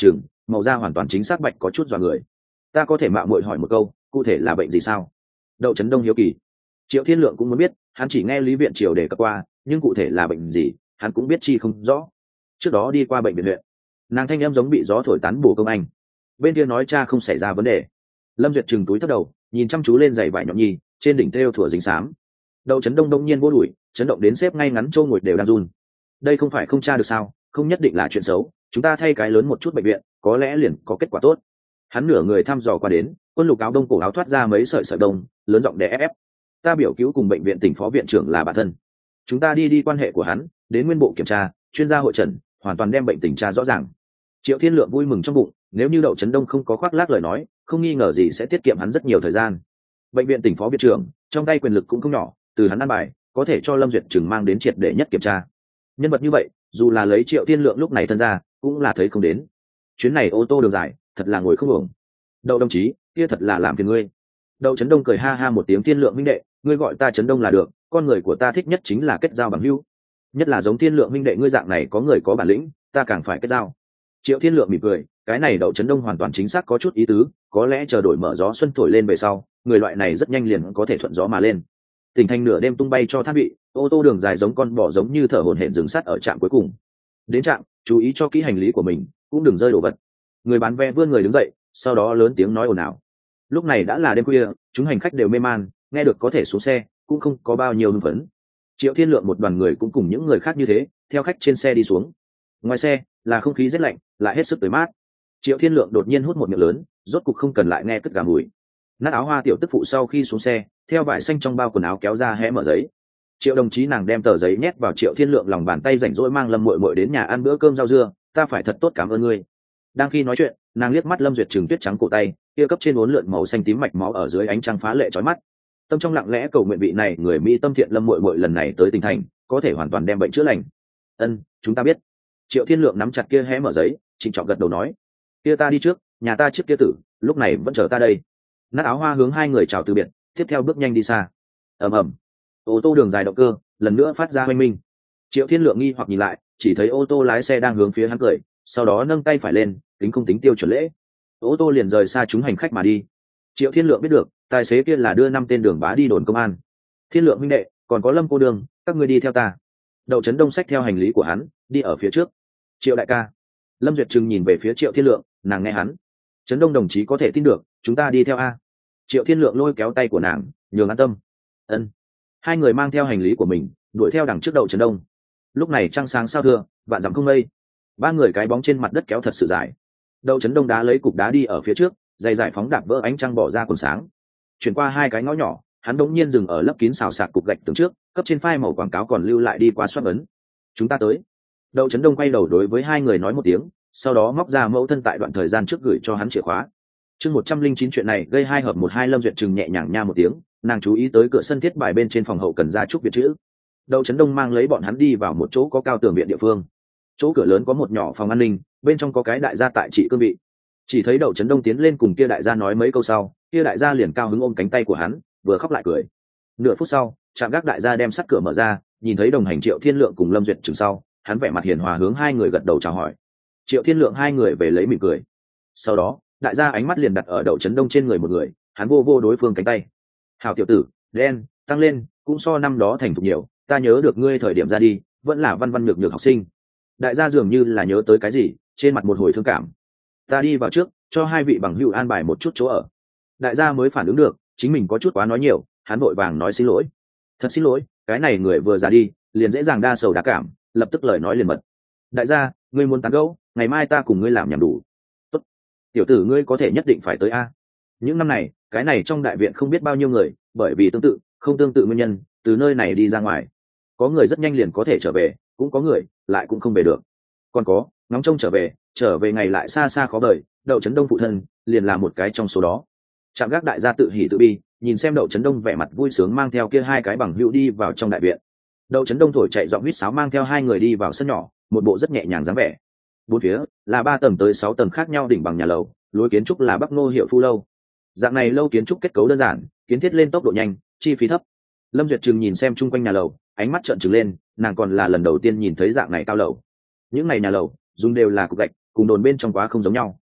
màu da hoàn toàn chính xác bạch có chút dọa người. Ta có thể mạo muội hỏi một câu, cụ thể là bệnh gì sao? Đậu Chấn Đông hiếu kỳ. Triệu Thiên Lượng cũng muốn biết, hắn chỉ nghe Lý Viện Triều đề cập qua, nhưng cụ thể là bệnh gì hắn cũng biết chi không rõ. Trước đó đi qua bệnh viện huyện, nàng thanh em giống bị gió thổi tán bổ công anh. Bên kia nói cha không xảy ra vấn đề. Lâm Duyệt trừng túi thấp đầu, nhìn chăm chú lên giày vải nhọn nhi, trên đỉnh thêu thủa dính xám. Đậu Chấn Đông đông nhiên vô đuổi, chấn động đến xếp ngay ngắn châu ngồi đều đang run. Đây không phải không tra được sao? Không nhất định là chuyện xấu, chúng ta thay cái lớn một chút bệnh viện, có lẽ liền có kết quả tốt. Hắn nửa người thăm dò qua đến, quân lục áo đông cổ áo thoát ra mấy sợi sợi đông, lớn giọng đè ép ép. Ta biểu cứu cùng bệnh viện tỉnh phó viện trưởng là bạn thân, chúng ta đi đi quan hệ của hắn, đến nguyên bộ kiểm tra, chuyên gia hội trần, hoàn toàn đem bệnh tình tra rõ ràng. Triệu Thiên Lượng vui mừng trong bụng, nếu như Đậu Chấn Đông không có khoác lác lời nói, không nghi ngờ gì sẽ tiết kiệm hắn rất nhiều thời gian. Bệnh viện tỉnh phó viện trưởng, trong tay quyền lực cũng không nhỏ, từ hắn ăn bài, có thể cho Lâm Duyệt Trừng mang đến triệt để nhất kiểm tra. Nhân vật như vậy, dù là lấy Triệu Thiên Lượng lúc này thân ra, cũng là thấy không đến. Chuyến này ô tô đường dài, thật là ngồi không ổn. Đậu đồng chí, kia thật là làm phiền ngươi. Đậu Chấn Đông cười ha ha một tiếng, Thiên Lượng minh đệ, ngươi gọi ta Chấn Đông là được, con người của ta thích nhất chính là kết giao bằng hữu, nhất là giống Thiên Lượng minh đệ ngươi dạng này có người có bản lĩnh, ta càng phải kết giao. Triệu Thiên Lượng mỉm cười, cái này Đậu Chấn Đông hoàn toàn chính xác có chút ý tứ, có lẽ chờ đổi mở gió xuân thổi lên về sau, người loại này rất nhanh liền có thể thuận gió mà lên. Tỉnh thành nửa đêm tung bay cho than vị, ô tô đường dài giống con bò giống như thở hổn hển dừng sát ở trạm cuối cùng. Đến trạm, chú ý cho kỹ hành lý của mình, cũng đừng rơi đồ vật. Người bán vé vươn người đứng dậy, sau đó lớn tiếng nói ồn ào. Lúc này đã là đêm khuya, chúng hành khách đều mê man, nghe được có thể xuống xe, cũng không có bao nhiêu hưng phấn. Triệu Thiên Lượng một đoàn người cũng cùng những người khác như thế, theo khách trên xe đi xuống. Ngoài xe là không khí rất lạnh, lại hết sức tươi mát. Triệu Thiên Lượng đột nhiên hút một miệng lớn, rốt cục không cần lại nghe cất gà mùi. Nát áo hoa tiểu tức phụ sau khi xuống xe, theo vải xanh trong bao quần áo kéo ra hé mở giấy. Triệu đồng chí, nàng đem tờ giấy nhét vào Triệu Thiên Lượng lòng bàn tay, rảnh rỗi mang Lâm muội muội đến nhà ăn bữa cơm rau dưa, ta phải thật tốt cảm ơn ngươi. Đang khi nói chuyện, nàng liếc mắt Lâm Duyệt Trừng tuyết trắng cổ tay, kia cấp trên uốn lượn màu xanh tím mạch máu ở dưới ánh trăng phá lệ chói mắt. Tâm trong lặng lẽ cầu nguyện vị này người Mỹ tâm thiện Lâm muội muội lần này tới tỉnh thành, có thể hoàn toàn đem bệnh chữa lành. Ân, chúng ta biết. Triệu Thiên Lượng nắm chặt kia hé mở giấy, trịnh trọng gật đầu nói, kia ta đi trước, nhà ta trước kia tử, lúc này vẫn chờ ta đây. Nát áo hoa hướng hai người chào từ biệt, tiếp theo bước nhanh đi xa. Ầm ầm, ô tô đường dài động cơ lần nữa phát ra hoanh minh. Triệu Thiên Lượng nghi hoặc nhìn lại, chỉ thấy ô tô lái xe đang hướng phía hắn cười, sau đó nâng tay phải lên, kính không tính tiêu chuẩn lễ. Ô tô liền rời xa chúng hành khách mà đi. Triệu Thiên Lượng biết được, tài xế kia là đưa năm tên đường bá đi đồn công an. Thiên Lượng huynh đệ, còn có Lâm cô đường, các ngươi đi theo ta. Đậu Chấn Đông xách theo hành lý của hắn, đi ở phía trước. Triệu đại ca. Lâm Duyệt Trừng nhìn về phía Triệu Thiên Lượng, nàng nghe hắn. Chấn Đông đồng chí có thể tin được, chúng ta đi theo a. Triệu Thiên Lượng lôi kéo tay của nàng, nhường an tâm. Ân. Hai người mang theo hành lý của mình, đuổi theo đằng trước Đậu Chấn Đông. Lúc này trăng sáng sao thưa, vạn dặm không mây. Ba người cái bóng trên mặt đất kéo thật sự dài. Đậu Chấn Đông đá lấy cục đá đi ở phía trước, giày giải phóng đạp vỡ ánh trăng bỏ ra quần sáng. Chuyển qua hai cái ngõ nhỏ, hắn đống nhiên dừng ở lấp kín xào xạc cục gạch tường trước, cấp trên phai màu quảng cáo còn lưu lại đi qua soát ấn. Chúng ta tới. Đậu Chấn Đông quay đầu đối với hai người nói một tiếng, sau đó móc ra mẫu thân tại đoạn thời gian trước gửi cho hắn chìa khóa. Chương một trăm linh chín chuyện này gây hai hợp một hai. Lâm Duyệt Trừng nhẹ nhàng nha một tiếng, nàng chú ý tới cửa sân thiết bài bên trên phòng hậu cần ra chúc biệt chữ. Đậu Chấn Đông mang lấy bọn hắn đi vào một chỗ có cao tường viện địa phương. Chỗ cửa lớn có một nhỏ phòng an ninh, bên trong có cái đại gia tại trị cương vị. Chỉ thấy Đậu Chấn Đông tiến lên cùng kia đại gia nói mấy câu sau, kia đại gia liền cao hứng ôm cánh tay của hắn, vừa khóc lại cười. Nửa phút sau, trạm gác đại gia đem sắt cửa mở ra, nhìn thấy đồng hành Triệu Thiên Lượng cùng Lâm Duyệt Trừng sau, hắn vẻ mặt hiền hòa hướng hai người gật đầu chào hỏi. Triệu Thiên Lượng hai người về lấy mỉm cười. Sau đó, đại gia ánh mắt liền đặt ở Đậu Chấn Đông trên người một người, hắn vô vô đối phương cánh tay. Hảo tiểu tử, đen, tăng lên, cũng so năm đó thành thục nhiều, ta nhớ được ngươi thời điểm ra đi, vẫn là văn văn nhược nhược học sinh. Đại gia dường như là nhớ tới cái gì, trên mặt một hồi thương cảm. Ta đi vào trước, cho hai vị bằng hữu an bài một chút chỗ ở. Đại gia mới phản ứng được, chính mình có chút quá nói nhiều, hắn vội vàng nói xin lỗi. Thật xin lỗi, cái này người vừa ra đi, liền dễ dàng đa sầu đa cảm, lập tức lời nói liền mật. Đại gia, ngươi muốn tán gẫu, ngày mai ta cùng ngươi làm nhảm đủ. Tốt, tiểu tử ngươi có thể nhất định phải tới a. Những năm này, cái này trong đại viện không biết bao nhiêu người, bởi vì tương tự, không tương tự nguyên nhân, từ nơi này đi ra ngoài. Có người rất nhanh liền có thể trở về, cũng có người lại cũng không về được. Còn có ngóng trông trở về, trở về ngày lại xa xa khó bời. Đậu Chấn Đông phụ thân liền là một cái trong số đó. Trạm gác đại gia tự hỉ tự bi, nhìn xem Đậu Chấn Đông vẻ mặt vui sướng mang theo kia hai cái bằng hữu đi vào trong đại viện. Đậu Chấn Đông thổi chạy giọng huýt sáo mang theo hai người đi vào sân nhỏ, một bộ rất nhẹ nhàng dáng vẻ. Bốn phía là ba tầng tới sáu tầng khác nhau đỉnh bằng nhà lầu, lối kiến trúc là Bắc Nô hiệu phu lâu. Dạng này lâu kiến trúc kết cấu đơn giản, kiến thiết lên tốc độ nhanh, chi phí thấp. Lâm Duyệt Trừng nhìn xem chung quanh nhà lầu, ánh mắt trợn trừng lên, nàng còn là lần đầu tiên nhìn thấy dạng này cao lầu. Những này nhà lầu dùng đều là cục gạch, cùng đồn bên trong quá không giống nhau.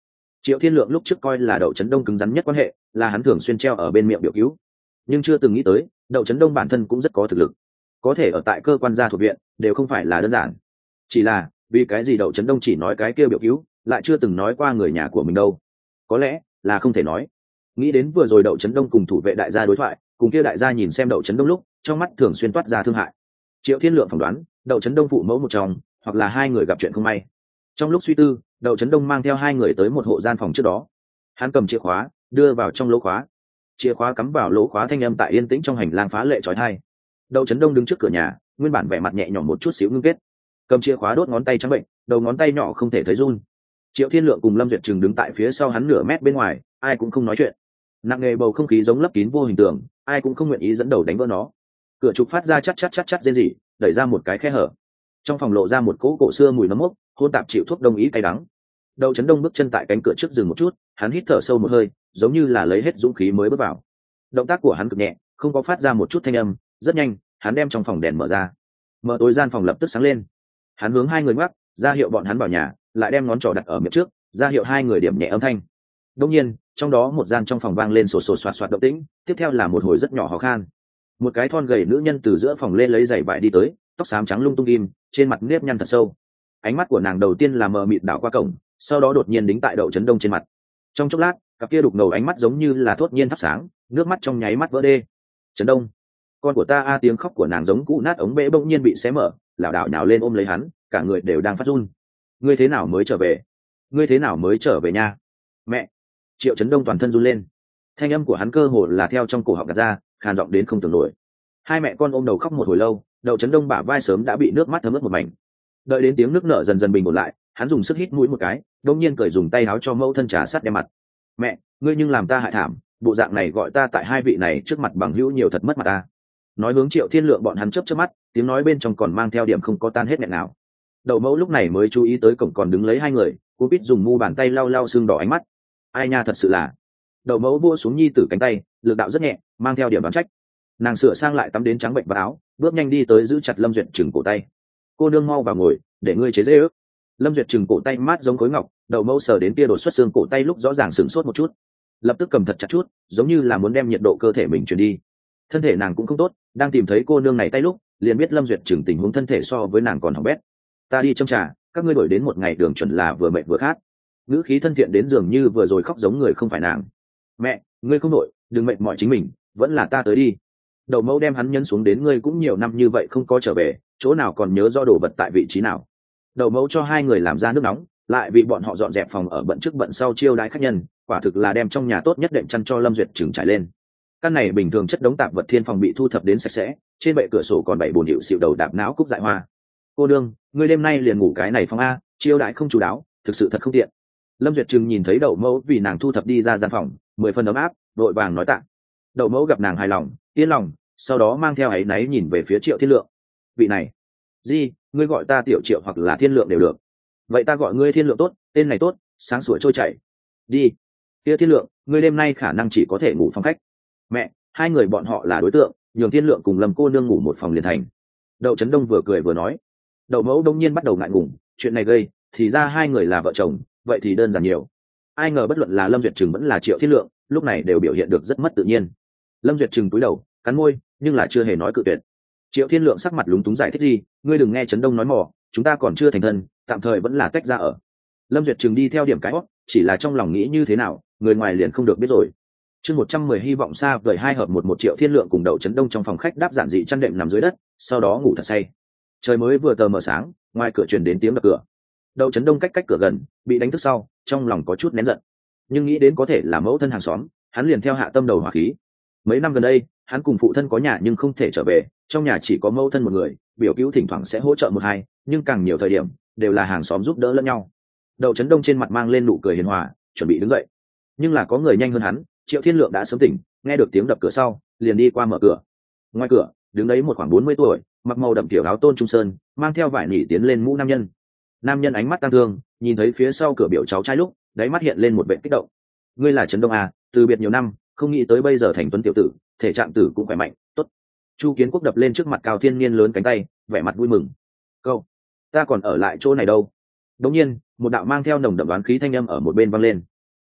Triệu Thiên Lượng lúc trước coi là Đậu Chấn Đông cứng rắn nhất quan hệ, là hắn thường xuyên treo ở bên miệng biểu cứu, nhưng chưa từng nghĩ tới Đậu Chấn Đông bản thân cũng rất có thực lực, có thể ở tại cơ quan gia thuộc viện đều không phải là đơn giản. Chỉ là vì cái gì Đậu Chấn Đông chỉ nói cái kia biểu cứu, lại chưa từng nói qua người nhà của mình đâu? Có lẽ là không thể nói. Nghĩ đến vừa rồi Đậu Chấn Đông cùng thủ vệ đại gia đối thoại, cùng kia đại gia nhìn xem Đậu Chấn Đông lúc trong mắt thường xuyên toát ra thương hại. Triệu Thiên Lượng phỏng đoán Đậu Chấn Đông phụ mẫu một chồng, hoặc là hai người gặp chuyện không may. Trong lúc suy tư, Đậu Chấn Đông mang theo hai người tới một hộ gian phòng trước đó. Hắn cầm chìa khóa đưa vào trong lỗ khóa, chìa khóa cắm vào lỗ khóa, thanh âm tại yên tĩnh trong hành lang phá lệ trói tai. Đậu Chấn Đông đứng trước cửa nhà, nguyên bản vẻ mặt nhẹ nhõm một chút xíu ngưng kết, cầm chìa khóa đốt ngón tay trắng bệnh, đầu ngón tay nhỏ không thể thấy run. Triệu Thiên Lượng cùng Lâm Duyệt Trừng đứng tại phía sau hắn nửa mét bên ngoài, ai cũng không nói chuyện. Nặng nề bầu không khí giống lấp kín vô hình tượng, ai cũng không nguyện ý dẫn đầu đánh vỡ nó. Cửa trục phát ra chát chát chát chát rên rỉ, đẩy ra một cái khe hở. Trong phòng lộ ra một cỗ cổ xưa mùi nấm mốc, hôn tạp chịu thuốc đông y cay đắng. Đậu Chấn Đông bước chân tại cánh cửa trước dừng một chút, hắn hít thở sâu một hơi, giống như là lấy hết dũng khí mới bước vào. Động tác của hắn cực nhẹ, không có phát ra một chút thanh âm, rất nhanh, hắn đem trong phòng đèn mở ra. Mở tối gian phòng lập tức sáng lên. Hắn hướng hai người ngoắc, ra hiệu bọn hắn vào nhà, lại đem ngón trỏ đặt ở miệng trước, ra hiệu hai người điểm nhẹ âm thanh. Đương nhiên, trong đó một gian trong phòng vang lên sột sột soạt soạt động tĩnh, tiếp theo là một hồi rất nhỏ hò khan. Một cái thon gầy nữ nhân từ giữa phòng lên lấy giày vải đi tới, tóc xám trắng lung tung im, trên mặt nếp nhăn thật sâu. Ánh mắt của nàng đầu tiên là mờ mịt đảo qua cổng, sau đó đột nhiên đính tại Đậu Chấn Đông trên mặt. Trong chốc lát, cặp kia đục ngầu ánh mắt giống như là thốt nhiên thắp sáng, nước mắt trong nháy mắt vỡ đê. Chấn Đông, con của ta a, tiếng khóc của nàng giống cũ nát ống bể bỗng nhiên bị xé mở, lảo đảo nhào lên ôm lấy hắn, cả người đều đang phát run. Ngươi thế nào mới trở về? Ngươi thế nào mới trở về nha? Mẹ! Triệu Chấn Đông toàn thân run lên. Thanh âm của hắn cơ hồ là theo trong cổ họng gạt ra, khàn giọng đến không tưởng nổi. Hai mẹ con ôm đầu khóc một hồi lâu, Đậu Chấn Đông bả vai sớm đã bị nước mắt thấm ướt một mảnh. Đợi đến tiếng nước nở dần dần bình ổn lại, hắn dùng sức hít mũi một cái, đột nhiên cởi dùng tay áo cho mẫu thân trà sát đem mặt. Mẹ, ngươi nhưng làm ta hại thảm, bộ dạng này gọi ta tại hai vị này trước mặt bằng hữu nhiều thật mất mặt ta. Nói hướng Triệu Thiên Lượng bọn hắn chớp chớp mắt, tiếng nói bên trong còn mang theo điểm không có tan hết nghẹn nào. Đậu mẫu lúc này mới chú ý tới cổng còn đứng lấy hai người, cô biết dùng mu bàn tay lau lau sưng đỏ ánh mắt. Ai nha, thật sự là. Đậu mẫu vua xuống nhi tử cánh tay, lực đạo rất nhẹ, mang theo điểm đoán trách. Nàng sửa sang lại tắm đến trắng bệnh vào áo, bước nhanh đi tới giữ chặt Lâm Duyệt Trừng cổ tay. Cô nương mau vào ngồi, để ngươi chế dễ ước. Lâm Duyệt Trừng cổ tay mát giống khối ngọc, Đậu mẫu sờ đến tia đột xuất xương cổ tay lúc rõ ràng sửng sốt một chút, lập tức cầm thật chặt chút, giống như là muốn đem nhiệt độ cơ thể mình truyền đi. Thân thể nàng cũng không tốt, đang tìm thấy cô nương này tay lúc liền biết Lâm Duyệt Trừng tình huống thân thể so với nàng còn hỏng bét. Ta đi châm trà, các ngươi đổi đến một ngày đường chuẩn là vừa mệt vừa khát. Ngữ khí thân thiện đến dường như vừa rồi khóc giống người không phải nàng. Mẹ, ngươi không nội, đừng mệt mỏi chính mình, vẫn là ta tới đi. Đậu mẫu đem hắn nhân xuống đến, ngươi cũng nhiều năm như vậy không có trở về, chỗ nào còn nhớ do đồ vật tại vị trí nào. Đậu mẫu cho hai người làm ra nước nóng, lại vì bọn họ dọn dẹp phòng ở bận trước bận sau chiêu đãi khách nhân, quả thực là đem trong nhà tốt nhất đệm chăn cho Lâm Duyệt Trừng trải lên. Căn này bình thường chất đống tạp vật thiên phòng bị thu thập đến sạch sẽ, trên bệ cửa sổ còn bảy bồn hiệu xịu đầu đạp não cúc dại hoa. Cô đương, ngươi đêm nay liền ngủ cái này phòng a, chiêu đãi không chú đáo, thực sự thật không tiện. Lâm Duyệt Trừng nhìn thấy Đậu mẫu vì nàng thu thập đi ra gian phòng, mười phần ấm áp, đội vàng nói tạ. Đậu mẫu gặp nàng hài lòng, yên lòng, sau đó mang theo áy náy nhìn về phía Triệu Thiên Lượng. Vị này, gì, ngươi gọi ta Tiểu Triệu hoặc là Thiên Lượng đều được. Vậy ta gọi ngươi Thiên Lượng tốt, tên này tốt, sáng sủa trôi chảy. Đi. Kia Thiên Lượng, ngươi đêm nay khả năng chỉ có thể ngủ phòng khách. Mẹ, hai người bọn họ là đối tượng, nhường Thiên Lượng cùng Lâm cô nương ngủ một phòng liền thành. Đậu Chấn Đông vừa cười vừa nói. Đậu mẫu đông nhiên bắt đầu ngại ngùng, chuyện này gây, thì ra hai người là vợ chồng, vậy thì đơn giản nhiều. Ai ngờ bất luận là Lâm Duyệt Trừng vẫn là Triệu Thiên Lượng, lúc này đều biểu hiện được rất mất tự nhiên. Lâm Duyệt Trừng cúi đầu, cắn môi, nhưng là chưa hề nói cự tuyệt. Triệu Thiên Lượng sắc mặt lúng túng giải thích gì, ngươi đừng nghe Trấn Đông nói mò, chúng ta còn chưa thành thân, tạm thời vẫn là tách ra ở. Lâm Duyệt Trừng đi theo điểm cái hót, chỉ là trong lòng nghĩ như thế nào, người ngoài liền không được biết rồi. Chương một trăm mười hy vọng xa vời hai hợp một một Triệu Thiên Lượng cùng Đậu Trấn Đông trong phòng khách đáp giản dị chăn đệm nằm dưới đất, sau đó ngủ thật say. Trời mới vừa tờ mờ sáng, ngoài cửa truyền đến tiếng đập cửa. Đậu Trấn Đông cách cách cửa gần, bị đánh thức sau, trong lòng có chút nén giận, nhưng nghĩ đến có thể là mẫu thân hàng xóm, hắn liền theo hạ tâm đầu hỏa khí. Mấy năm gần đây, hắn cùng phụ thân có nhà nhưng không thể trở về, trong nhà chỉ có mẫu thân một người, biểu cứu thỉnh thoảng sẽ hỗ trợ một hai, nhưng càng nhiều thời điểm đều là hàng xóm giúp đỡ lẫn nhau. Đậu Trấn Đông trên mặt mang lên nụ cười hiền hòa, chuẩn bị đứng dậy, nhưng là có người nhanh hơn hắn. Triệu Thiên Lượng đã sớm tỉnh, nghe được tiếng đập cửa sau, liền đi qua mở cửa. Ngoài cửa đứng đấy một khoảng bốn mươi tuổi, mặc màu đậm kiểu áo tôn trung sơn, mang theo vải nỉ tiến lên mũ nam nhân. Nam nhân ánh mắt tăng thương, nhìn thấy phía sau cửa biểu cháu trai lúc, đáy mắt hiện lên một vẻ kích động. Ngươi là Trấn Đông à? Từ biệt nhiều năm, không nghĩ tới bây giờ thành tuấn tiểu tử, thể trạng tử cũng khỏe mạnh, tốt. Chu Kiến Quốc đập lên trước mặt Cao Thiên Niên lớn cánh tay, vẻ mặt vui mừng. Câu, ta còn ở lại chỗ này đâu? Đống nhiên, một đạo mang theo nồng đậm đoán khí thanh âm ở một bên vang lên.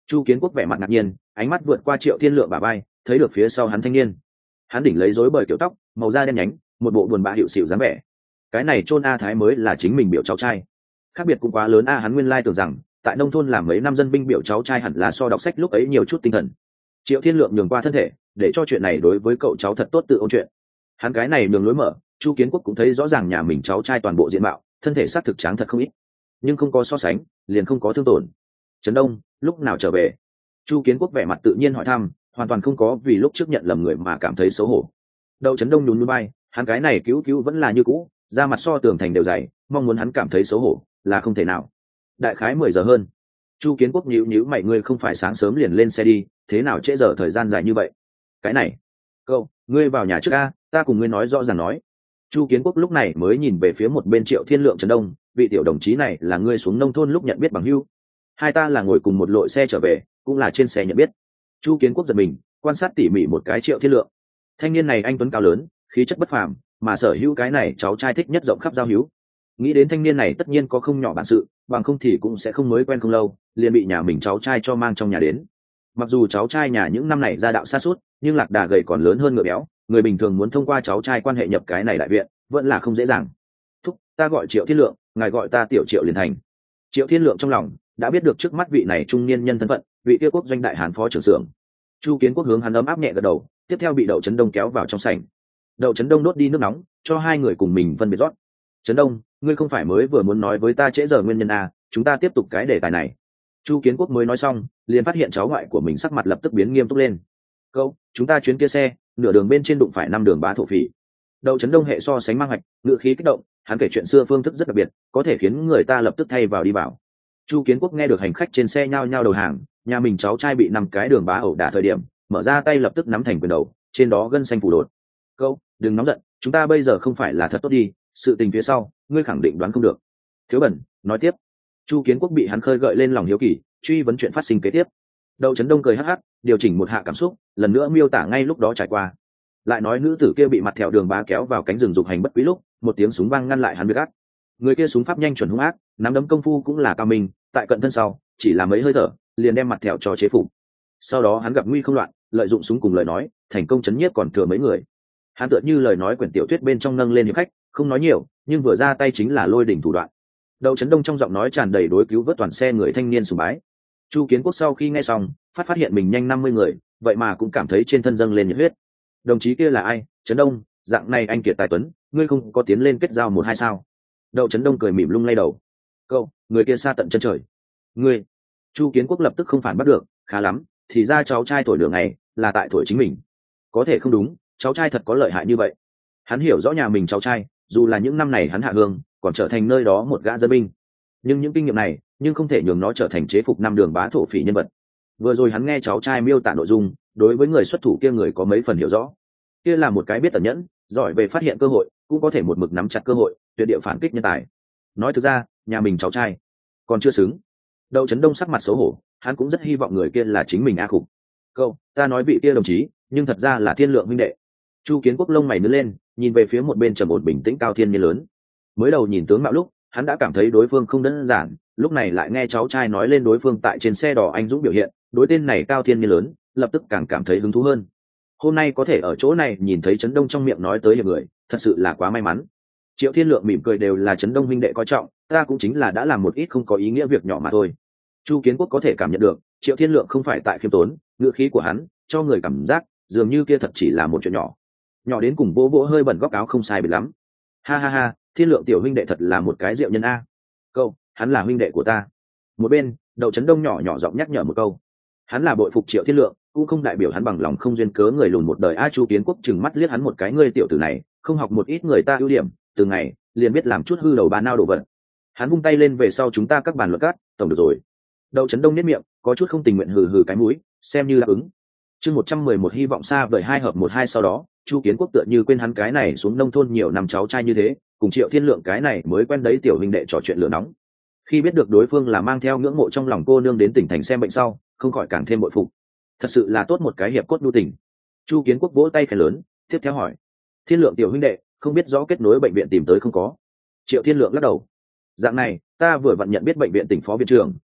Chu Kiến Quốc vẻ mặt ngạc nhiên, ánh mắt vượt qua Triệu Thiên Lượng bả vai, thấy được phía sau hắn thanh niên. Hắn đỉnh lấy rối bời kiểu tóc, màu da đen nhánh, một bộ buồn bã hiệu xịu dáng vẻ. Cái này Chôn A Thái mới là chính mình biểu cháu trai. Khác biệt cũng quá lớn a, hắn nguyên lai tưởng rằng tại nông thôn làm mấy năm dân binh biểu cháu trai hẳn là so đọc sách lúc ấy nhiều chút tinh thần. Triệu Thiên Lượng nhường qua thân thể, để cho chuyện này đối với cậu cháu thật tốt tự ôn chuyện. Hắn cái này nhường lối mở, Chu Kiến Quốc cũng thấy rõ ràng nhà mình cháu trai toàn bộ diện mạo, thân thể xác thực tráng thật không ít, nhưng không có so sánh, liền không có thương tổn. Trấn Đông, lúc nào trở về? Chu Kiến Quốc vẻ mặt tự nhiên hỏi thăm, hoàn toàn không có vì lúc trước nhận lầm người mà cảm thấy xấu hổ. Đậu Trấn Đông nhún nhún vai, hắn cái này cứu cứu vẫn là như cũ, da mặt so tường thành đều dày, mong muốn hắn cảm thấy xấu hổ là không thể nào. Đại khái mười giờ hơn. Chu Kiến Quốc nhíu nhíu mày, ngươi không phải sáng sớm liền lên xe đi, thế nào trễ giờ thời gian dài như vậy? Cái này, cậu, ngươi vào nhà trước a, ta cùng ngươi nói rõ ràng nói. Chu Kiến Quốc lúc này mới nhìn về phía một bên Triệu Thiên Lượng. Trấn Đông, vị tiểu đồng chí này là ngươi xuống nông thôn lúc nhận biết bằng hữu. Hai ta là ngồi cùng một lội xe trở về, cũng là trên xe nhận biết. Chu Kiến Quốc giật mình, quan sát tỉ mỉ một cái Triệu Thiên Lượng. Thanh niên này anh tuấn cao lớn, khí chất bất phàm, mà sở hữu cái này cháu trai thích nhất rộng khắp giao hữu. Nghĩ đến thanh niên này tất nhiên có không nhỏ bản sự, bằng không thì cũng sẽ không mới quen không lâu liền bị nhà mình cháu trai cho mang trong nhà đến. Mặc dù cháu trai nhà những năm này gia đạo sa sút, nhưng lạc đà gầy còn lớn hơn ngựa béo, người bình thường muốn thông qua cháu trai quan hệ nhập cái này đại viện vẫn là không dễ dàng. Thúc, ta gọi Triệu Thiên Lượng, ngài gọi ta tiểu Triệu liền thành. Triệu Thiên Lượng trong lòng đã biết được trước mắt vị này trung niên nhân thân phận, vị kia quốc doanh đại hán phó trưởng xưởng. Chu Kiến Quốc hướng hắn ấm áp nhẹ gật đầu, tiếp theo bị Đậu Trấn Đông kéo vào trong sảnh. Đậu Trấn Đông đốt đi nước nóng, cho hai người cùng mình phân biệt rót. Trấn Đông, ngươi không phải mới vừa muốn nói với ta trễ giờ nguyên nhân à, chúng ta tiếp tục cái đề tài này. Chu Kiến Quốc mới nói xong, liền phát hiện cháu ngoại của mình sắc mặt lập tức biến nghiêm túc lên. Cậu, chúng ta chuyến kia xe, nửa đường bên trên đụng phải năm đường bá thổ phỉ. Đậu Trấn Đông hệ so sánh mang hoạch, ngữ khí kích động, hắn kể chuyện xưa phương thức rất đặc biệt, có thể khiến người ta lập tức thay vào đi vào. Chu Kiến Quốc nghe được hành khách trên xe nhao nhao đầu hàng, nhà mình cháu trai bị năm cái đường bá ẩu đả thời điểm, mở ra tay lập tức nắm thành quyền đầu, trên đó gân xanh phủ đột. Cậu, đừng nóng giận, chúng ta bây giờ không phải là thật tốt đi, sự tình phía sau, ngươi khẳng định đoán không được. Thiếu Bẩn, nói tiếp. Chu Kiến Quốc bị hắn khơi gợi lên lòng hiếu kỳ, truy vấn chuyện phát sinh kế tiếp. Đậu Trấn Đông cười hắc hắc, điều chỉnh một hạ cảm xúc, lần nữa miêu tả ngay lúc đó trải qua. Lại nói nữ tử kia bị mặt thẹo đường bá kéo vào cánh rừng dục hành bất quý lúc, một tiếng súng vang ngăn lại hắn việc ác. Người kia súng pháp nhanh chuẩn hung ác, nắm đấm công phu cũng là cao minh, tại cận thân sau, chỉ là mấy hơi thở, liền đem mặt thẹo cho chế phục. Sau đó hắn gặp nguy không loạn, lợi dụng súng cùng lời nói, thành công chấn nhiếp còn thừa mấy người. Hắn tựa như lời nói quyển tiểu thuyết bên trong nâng lên hiệp khách, không nói nhiều, nhưng vừa ra tay chính là lôi đỉnh thủ đoạn. Đậu Trấn Đông trong giọng nói tràn đầy đối cứu vớt toàn xe người thanh niên sùng bái. Chu Kiến Quốc sau khi nghe xong, phát phát hiện mình nhanh năm mươi người, vậy mà cũng cảm thấy trên thân dâng lên nhiệt huyết. Đồng chí kia là ai? Trấn Đông, dạng này anh kiệt tài tuấn, ngươi không có tiến lên kết giao một hai sao? Đậu Trấn Đông cười mỉm lung lay đầu. Cậu, người kia xa tận chân trời. Ngươi? Chu Kiến Quốc lập tức không phản bắt được, khá lắm, thì ra cháu trai thổi đường này là tại thổi chính mình. Có thể không đúng, cháu trai thật có lợi hại như vậy. Hắn hiểu rõ nhà mình cháu trai, dù là những năm này hắn hạ hương, còn trở thành nơi đó một gã dân binh, nhưng những kinh nghiệm này nhưng không thể nhường nó trở thành chế phục năm đường bá thổ phỉ nhân vật. Vừa rồi hắn nghe cháu trai miêu tả nội dung, đối với người xuất thủ kia người có mấy phần hiểu rõ. Kia là một cái biết tẩn nhẫn, giỏi về phát hiện cơ hội, cũng có thể một mực nắm chặt cơ hội, tuyệt địa phản kích nhân tài. Nói thực ra, nhà mình cháu trai còn chưa xứng. Đậu Trấn Đông sắc mặt xấu hổ, hắn cũng rất hy vọng người kia là chính mình a khục. Câu, ta nói vị kia đồng chí, nhưng thật ra là Thiên Lượng huynh đệ. Chu Kiến Quốc lông mày nhướng lên, nhìn về phía một bên trầm ổn bình tĩnh Cao Thiên Niên lớn. Mới đầu nhìn tướng mạo lúc, hắn đã cảm thấy đối phương không đơn giản, lúc này lại nghe cháu trai nói lên đối phương tại trên xe đỏ anh dũng biểu hiện, đối tên này Cao Thiên Niên lớn, lập tức càng cảm thấy hứng thú hơn. Hôm nay có thể ở chỗ này nhìn thấy Trấn Đông trong miệng nói tới hiệp người, thật sự là quá may mắn. Triệu Thiên Lượng mỉm cười, đều là Trấn Đông huynh đệ coi trọng, ta cũng chính là đã làm một ít không có ý nghĩa việc nhỏ mà thôi. Chu Kiến Quốc có thể cảm nhận được, Triệu Thiên Lượng không phải tại khiêm tốn, ngữ khí của hắn cho người cảm giác dường như kia thật chỉ là một chuyện nhỏ, nhỏ đến cùng vỗ vỗ hơi bẩn góc áo không sai biệt lắm. Ha ha ha, Thiên Lượng tiểu huynh đệ thật là một cái diệu nhân a. Câu, hắn là huynh đệ của ta. Một bên, Đậu Trấn Đông nhỏ nhỏ giọng nhắc nhở một câu. Hắn là bội phục Triệu Thiên Lượng, cũng không đại biểu hắn bằng lòng không duyên cớ người lùn một đời. A Chu Kiến Quốc chừng mắt liếc hắn một cái, ngươi tiểu tử này không học một ít người ta ưu điểm, từ ngày liền biết làm chút hư đầu ba nao đồ vật. Hắn vung tay lên, về sau chúng ta các bàn luận cát, tổng được rồi. Đậu Trấn Đông nhếch miệng, có chút không tình nguyện hừ hừ cái mũi, xem như đáp ứng. Chương một trăm mười một hy vọng xa vời hai hợp một hai. Sau đó, Chu Kiến Quốc tựa như quên hắn cái này xuống nông thôn nhiều năm cháu trai như thế, cùng Triệu Thiên Lượng cái này mới quen đấy tiểu huynh đệ trò chuyện lửa nóng. Khi biết được đối phương là mang theo ngưỡng mộ trong lòng cô nương đến tỉnh thành xem bệnh sau, không khỏi càng thêm bội phục. Thật sự là tốt một cái hiệp cốt nhu tình. Chu Kiến Quốc vỗ tay khen lớn, tiếp theo hỏi: Thiên Lượng tiểu huynh đệ, không biết rõ kết nối bệnh viện tìm tới không có? Triệu Thiên Lượng lắc đầu: Dạng này, ta vừa vặn nhận biết bệnh viện tỉnh phó viện trưởng,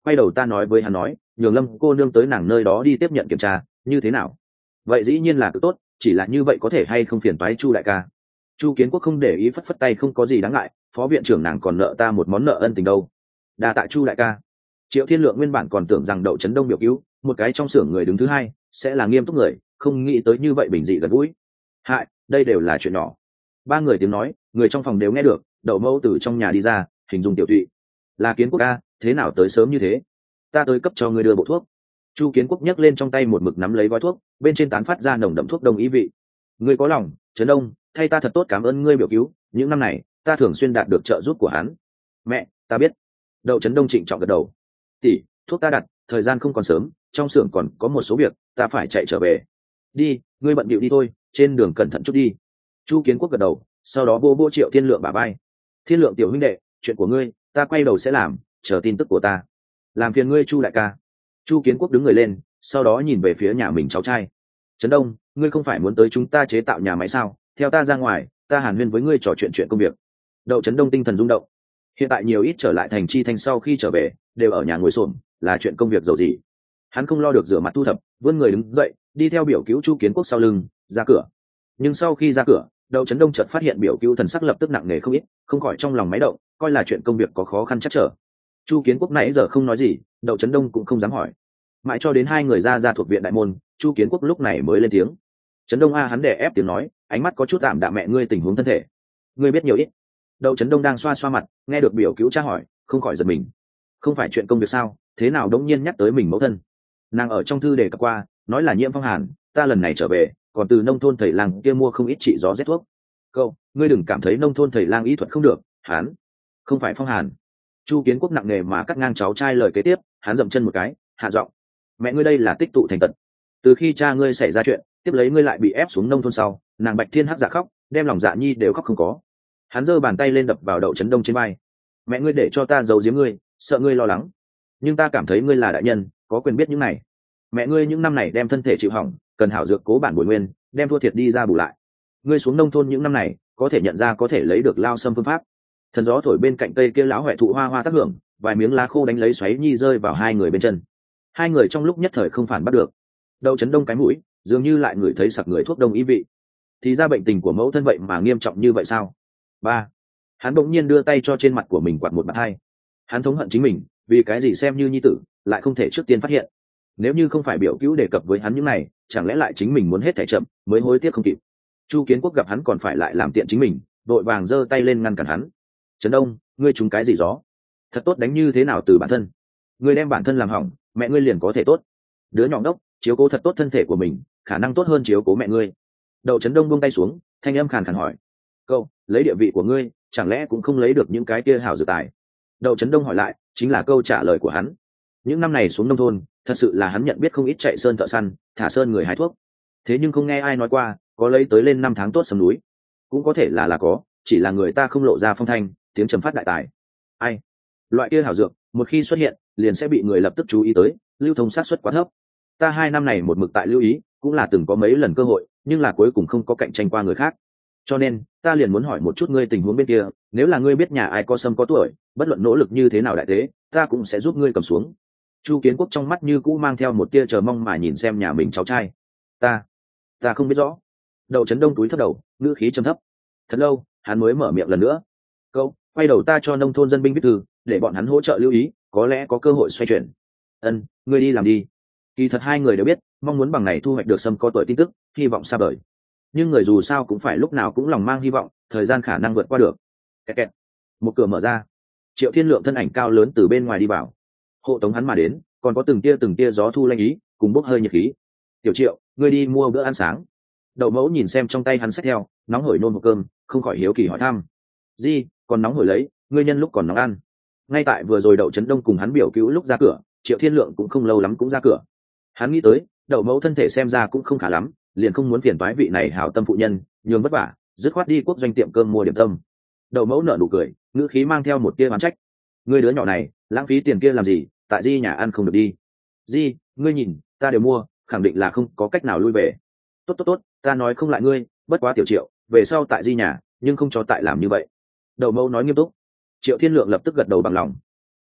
quay đầu ta nói với hắn nói nhường Lâm cô nương tới nàng nơi đó đi tiếp nhận kiểm tra, như thế nào? Vậy dĩ nhiên là cực tốt, chỉ là như vậy có thể hay không phiền toái Chu đại ca? Chu Kiến Quốc không để ý, phất phất tay, không có gì đáng ngại, phó viện trưởng nàng còn nợ ta một món nợ ân tình đâu. Đa tạ Chu đại ca. Triệu Thiên Lượng nguyên bản còn tưởng rằng Đậu Chấn Đông biểu cứu một cái trong xưởng người đứng thứ hai sẽ là nghiêm túc người, không nghĩ tới như vậy bình dị gần gũi. Hại, đây đều là chuyện nhỏ. Ba người tiếng nói, người trong phòng đều nghe được. Đậu Mẫu từ trong nhà đi ra, hình dung tiểu tụy. Là Kiến Quốc ca, thế nào tới sớm như thế? Ta tới cấp cho ngươi đưa bộ thuốc. Chu Kiến Quốc nhấc lên trong tay một mực nắm lấy gói thuốc, bên trên tán phát ra nồng đậm thuốc đông ý vị. Ngươi có lòng, Trấn Đông, thay ta thật tốt cảm ơn ngươi biểu cứu, những năm này ta thường xuyên đạt được trợ giúp của hắn. Mẹ, ta biết. Đậu Trấn Đông trịnh trọng gật đầu. Tỷ, thuốc ta đặt, thời gian không còn sớm, trong xưởng còn có một số việc, ta phải chạy trở về. Đi, ngươi bận bịu đi thôi, trên đường cẩn thận chút đi. Chu Kiến Quốc gật đầu, sau đó vô vô Triệu Thiên Lượng bả vai. Thiên Lượng tiểu huynh đệ, chuyện của ngươi, ta quay đầu sẽ làm, chờ tin tức của ta. Làm phiền ngươi Chu đại ca. Chu Kiến Quốc đứng người lên, sau đó nhìn về phía nhà mình cháu trai. Trấn Đông, ngươi không phải muốn tới chúng ta chế tạo nhà máy sao? Theo ta ra ngoài, ta hàn huyên với ngươi trò chuyện chuyện công việc. Đậu Trấn Đông tinh thần rung động. Hiện tại nhiều ít trở lại thành Chi Thanh sau khi trở về, đều ở nhà ngồi xổm, là chuyện công việc dầu gì. Hắn không lo được rửa mặt thu thập, vươn người đứng dậy, đi theo biểu cứu Chu Kiến Quốc sau lưng, ra cửa. Nhưng sau khi ra cửa, Đậu Trấn Đông chợt phát hiện biểu cứu thần sắc lập tức nặng nề không ít, không khỏi trong lòng máy động, coi là chuyện công việc có khó khăn chắc trở. Chu Kiến Quốc nãy giờ không nói gì, Đậu Trấn Đông cũng không dám hỏi. Mãi cho đến hai người ra ra thuộc viện đại môn, Chu Kiến Quốc lúc này mới lên tiếng. Trấn Đông a, hắn đè ép tiếng nói, ánh mắt có chút tạm đạm, mẹ ngươi tình huống thân thể, ngươi biết nhiều ít. Đậu Trấn Đông đang xoa xoa mặt, nghe được biểu cứu cha hỏi, không khỏi giật mình. Không phải chuyện công việc sao, thế nào đống nhiên nhắc tới mình mẫu thân? Nàng ở trong thư đề cập qua, nói là nhiễm phong hàn, ta lần này trở về, còn từ nông thôn thầy lang kia mua không ít trị gió rét thuốc. Cậu, ngươi đừng cảm thấy nông thôn thầy lang y thuật không được, hắn không phải phong hàn. Chu Kiến Quốc nặng nề mà cắt ngang cháu trai lời kế tiếp, hắn dậm chân một cái, hạ giọng. Mẹ ngươi đây là tích tụ thành tật. Từ khi cha ngươi xảy ra chuyện, tiếp lấy ngươi lại bị ép xuống nông thôn sau, nàng Bạch Thiên Hắc dạ khóc, đem lòng dạ nhi đều khóc không có. Hắn giơ bàn tay lên đập vào Đậu Trấn Đông trên vai. Mẹ ngươi để cho ta giấu giếm ngươi, sợ ngươi lo lắng, nhưng ta cảm thấy ngươi là đại nhân, có quyền biết những này. Mẹ ngươi những năm này đem thân thể chịu hỏng, cần hảo dược cố bản bồi nguyên, đem thua thiệt đi ra bù lại. Ngươi xuống nông thôn những năm này, có thể nhận ra có thể lấy được lao xâm phương pháp. Thần gió thổi bên cạnh cây kia lão huệ thụ hoa hoa tác hưởng, vài miếng lá khô đánh lấy xoáy nhi rơi vào hai người bên chân. Hai người trong lúc nhất thời không phản bắt được. Đậu Trấn Đông cái mũi, dường như lại ngửi thấy sặc người thuốc đông ý vị. Thì ra bệnh tình của mẫu thân vậy mà nghiêm trọng như vậy sao? Ba. Hắn bỗng nhiên đưa tay cho trên mặt của mình quạt một bạt hai. Hắn thống hận chính mình, vì cái gì xem như nhi tử, lại không thể trước tiên phát hiện. Nếu như không phải biểu cứu đề cập với hắn những này, chẳng lẽ lại chính mình muốn hết thảy chậm, mới hối tiếc không kịp. Chu Kiến Quốc gặp hắn còn phải lại làm tiện chính mình, đội vàng giơ tay lên ngăn cản hắn. Trấn Đông, ngươi trúng cái gì gió? Thật tốt đánh như thế nào từ bản thân? Ngươi đem bản thân làm hỏng, mẹ ngươi liền có thể tốt. Đứa nhỏ đốc, chiếu cố thật tốt thân thể của mình, khả năng tốt hơn chiếu cố mẹ ngươi. Đậu Trấn Đông buông tay xuống, thanh âm khàn khàn hỏi. Câu, lấy địa vị của ngươi, chẳng lẽ cũng không lấy được những cái kia hảo dược tài? Đậu Trấn Đông hỏi lại, chính là câu trả lời của hắn. Những năm này xuống nông thôn, thật sự là hắn nhận biết không ít chạy sơn thợ săn, thả sơn người hái thuốc. Thế nhưng không nghe ai nói qua, có lấy tới lên năm tháng tốt sầm núi. Cũng có thể là là có, chỉ là người ta không lộ ra phong thanh, tiếng trầm phát đại tài. Ai? Loại kia hảo dược, một khi xuất hiện, liền sẽ bị người lập tức chú ý tới, lưu thông sát suất quá thấp. Ta hai năm này một mực tại lưu ý, cũng là từng có mấy lần cơ hội, nhưng là cuối cùng không có cạnh tranh qua người khác. Cho nên, ta liền muốn hỏi một chút ngươi tình huống bên kia, nếu là ngươi biết nhà ai có sâm có tuổi, bất luận nỗ lực như thế nào đại thế, ta cũng sẽ giúp ngươi cầm xuống. Chu Kiến Quốc trong mắt như cũ mang theo một tia chờ mong mà nhìn xem nhà mình cháu trai. Ta, ta không biết rõ. Đậu Trấn Đông túi thấp đầu, ngữ khí trầm thấp. Thật lâu, hắn mới mở miệng lần nữa. Câu, quay đầu ta cho nông thôn dân binh viết thư, để bọn hắn hỗ trợ lưu ý, có lẽ có cơ hội xoay chuyển. Ân, ngươi đi làm đi. Kỳ thật hai người đều biết, mong muốn bằng này thu hoạch được sâm có tuổi tin tức, hy vọng xa vời. Nhưng người dù sao cũng phải lúc nào cũng lòng mang hy vọng, thời gian khả năng vượt qua được. Kẹt kẹt. Một cửa mở ra, Triệu Thiên Lượng thân ảnh cao lớn từ bên ngoài đi vào, hộ tống hắn mà đến, còn có từng tia từng tia gió thu lanh ý, cùng bốc hơi nhiệt khí. Tiểu Triệu, ngươi đi mua bữa ăn sáng. Đậu Mẫu nhìn xem trong tay hắn xách theo, nóng hổi nôn hộp cơm, không khỏi hiếu kỳ hỏi thăm. Di, còn nóng hổi lấy, ngươi nhân lúc còn nóng ăn. Ngay tại vừa rồi Đậu Trấn Đông cùng hắn biểu cứu lúc ra cửa, Triệu Thiên Lượng cũng không lâu lắm cũng ra cửa. Hắn nghĩ tới, Đậu Mẫu thân thể xem ra cũng không khá lắm, liền không muốn phiền toái vị này hảo tâm phụ nhân, nhường vất vả, dứt khoát đi quốc doanh tiệm cơm mua điểm tâm. Đậu Mẫu nở nụ cười, ngữ khí mang theo một tia oán trách. Ngươi đứa nhỏ này, lãng phí tiền kia làm gì, tại Di nhà ăn không được đi. Di, ngươi nhìn, ta đều mua, khẳng định là không có cách nào lui về. Tốt tốt tốt, ta nói không lại ngươi, bất quá Tiểu Triệu, về sau tại Di nhà, nhưng không cho tại làm như vậy. Đậu Mẫu nói nghiêm túc. Triệu Thiên Lượng lập tức gật đầu bằng lòng. Tiểu Triệu,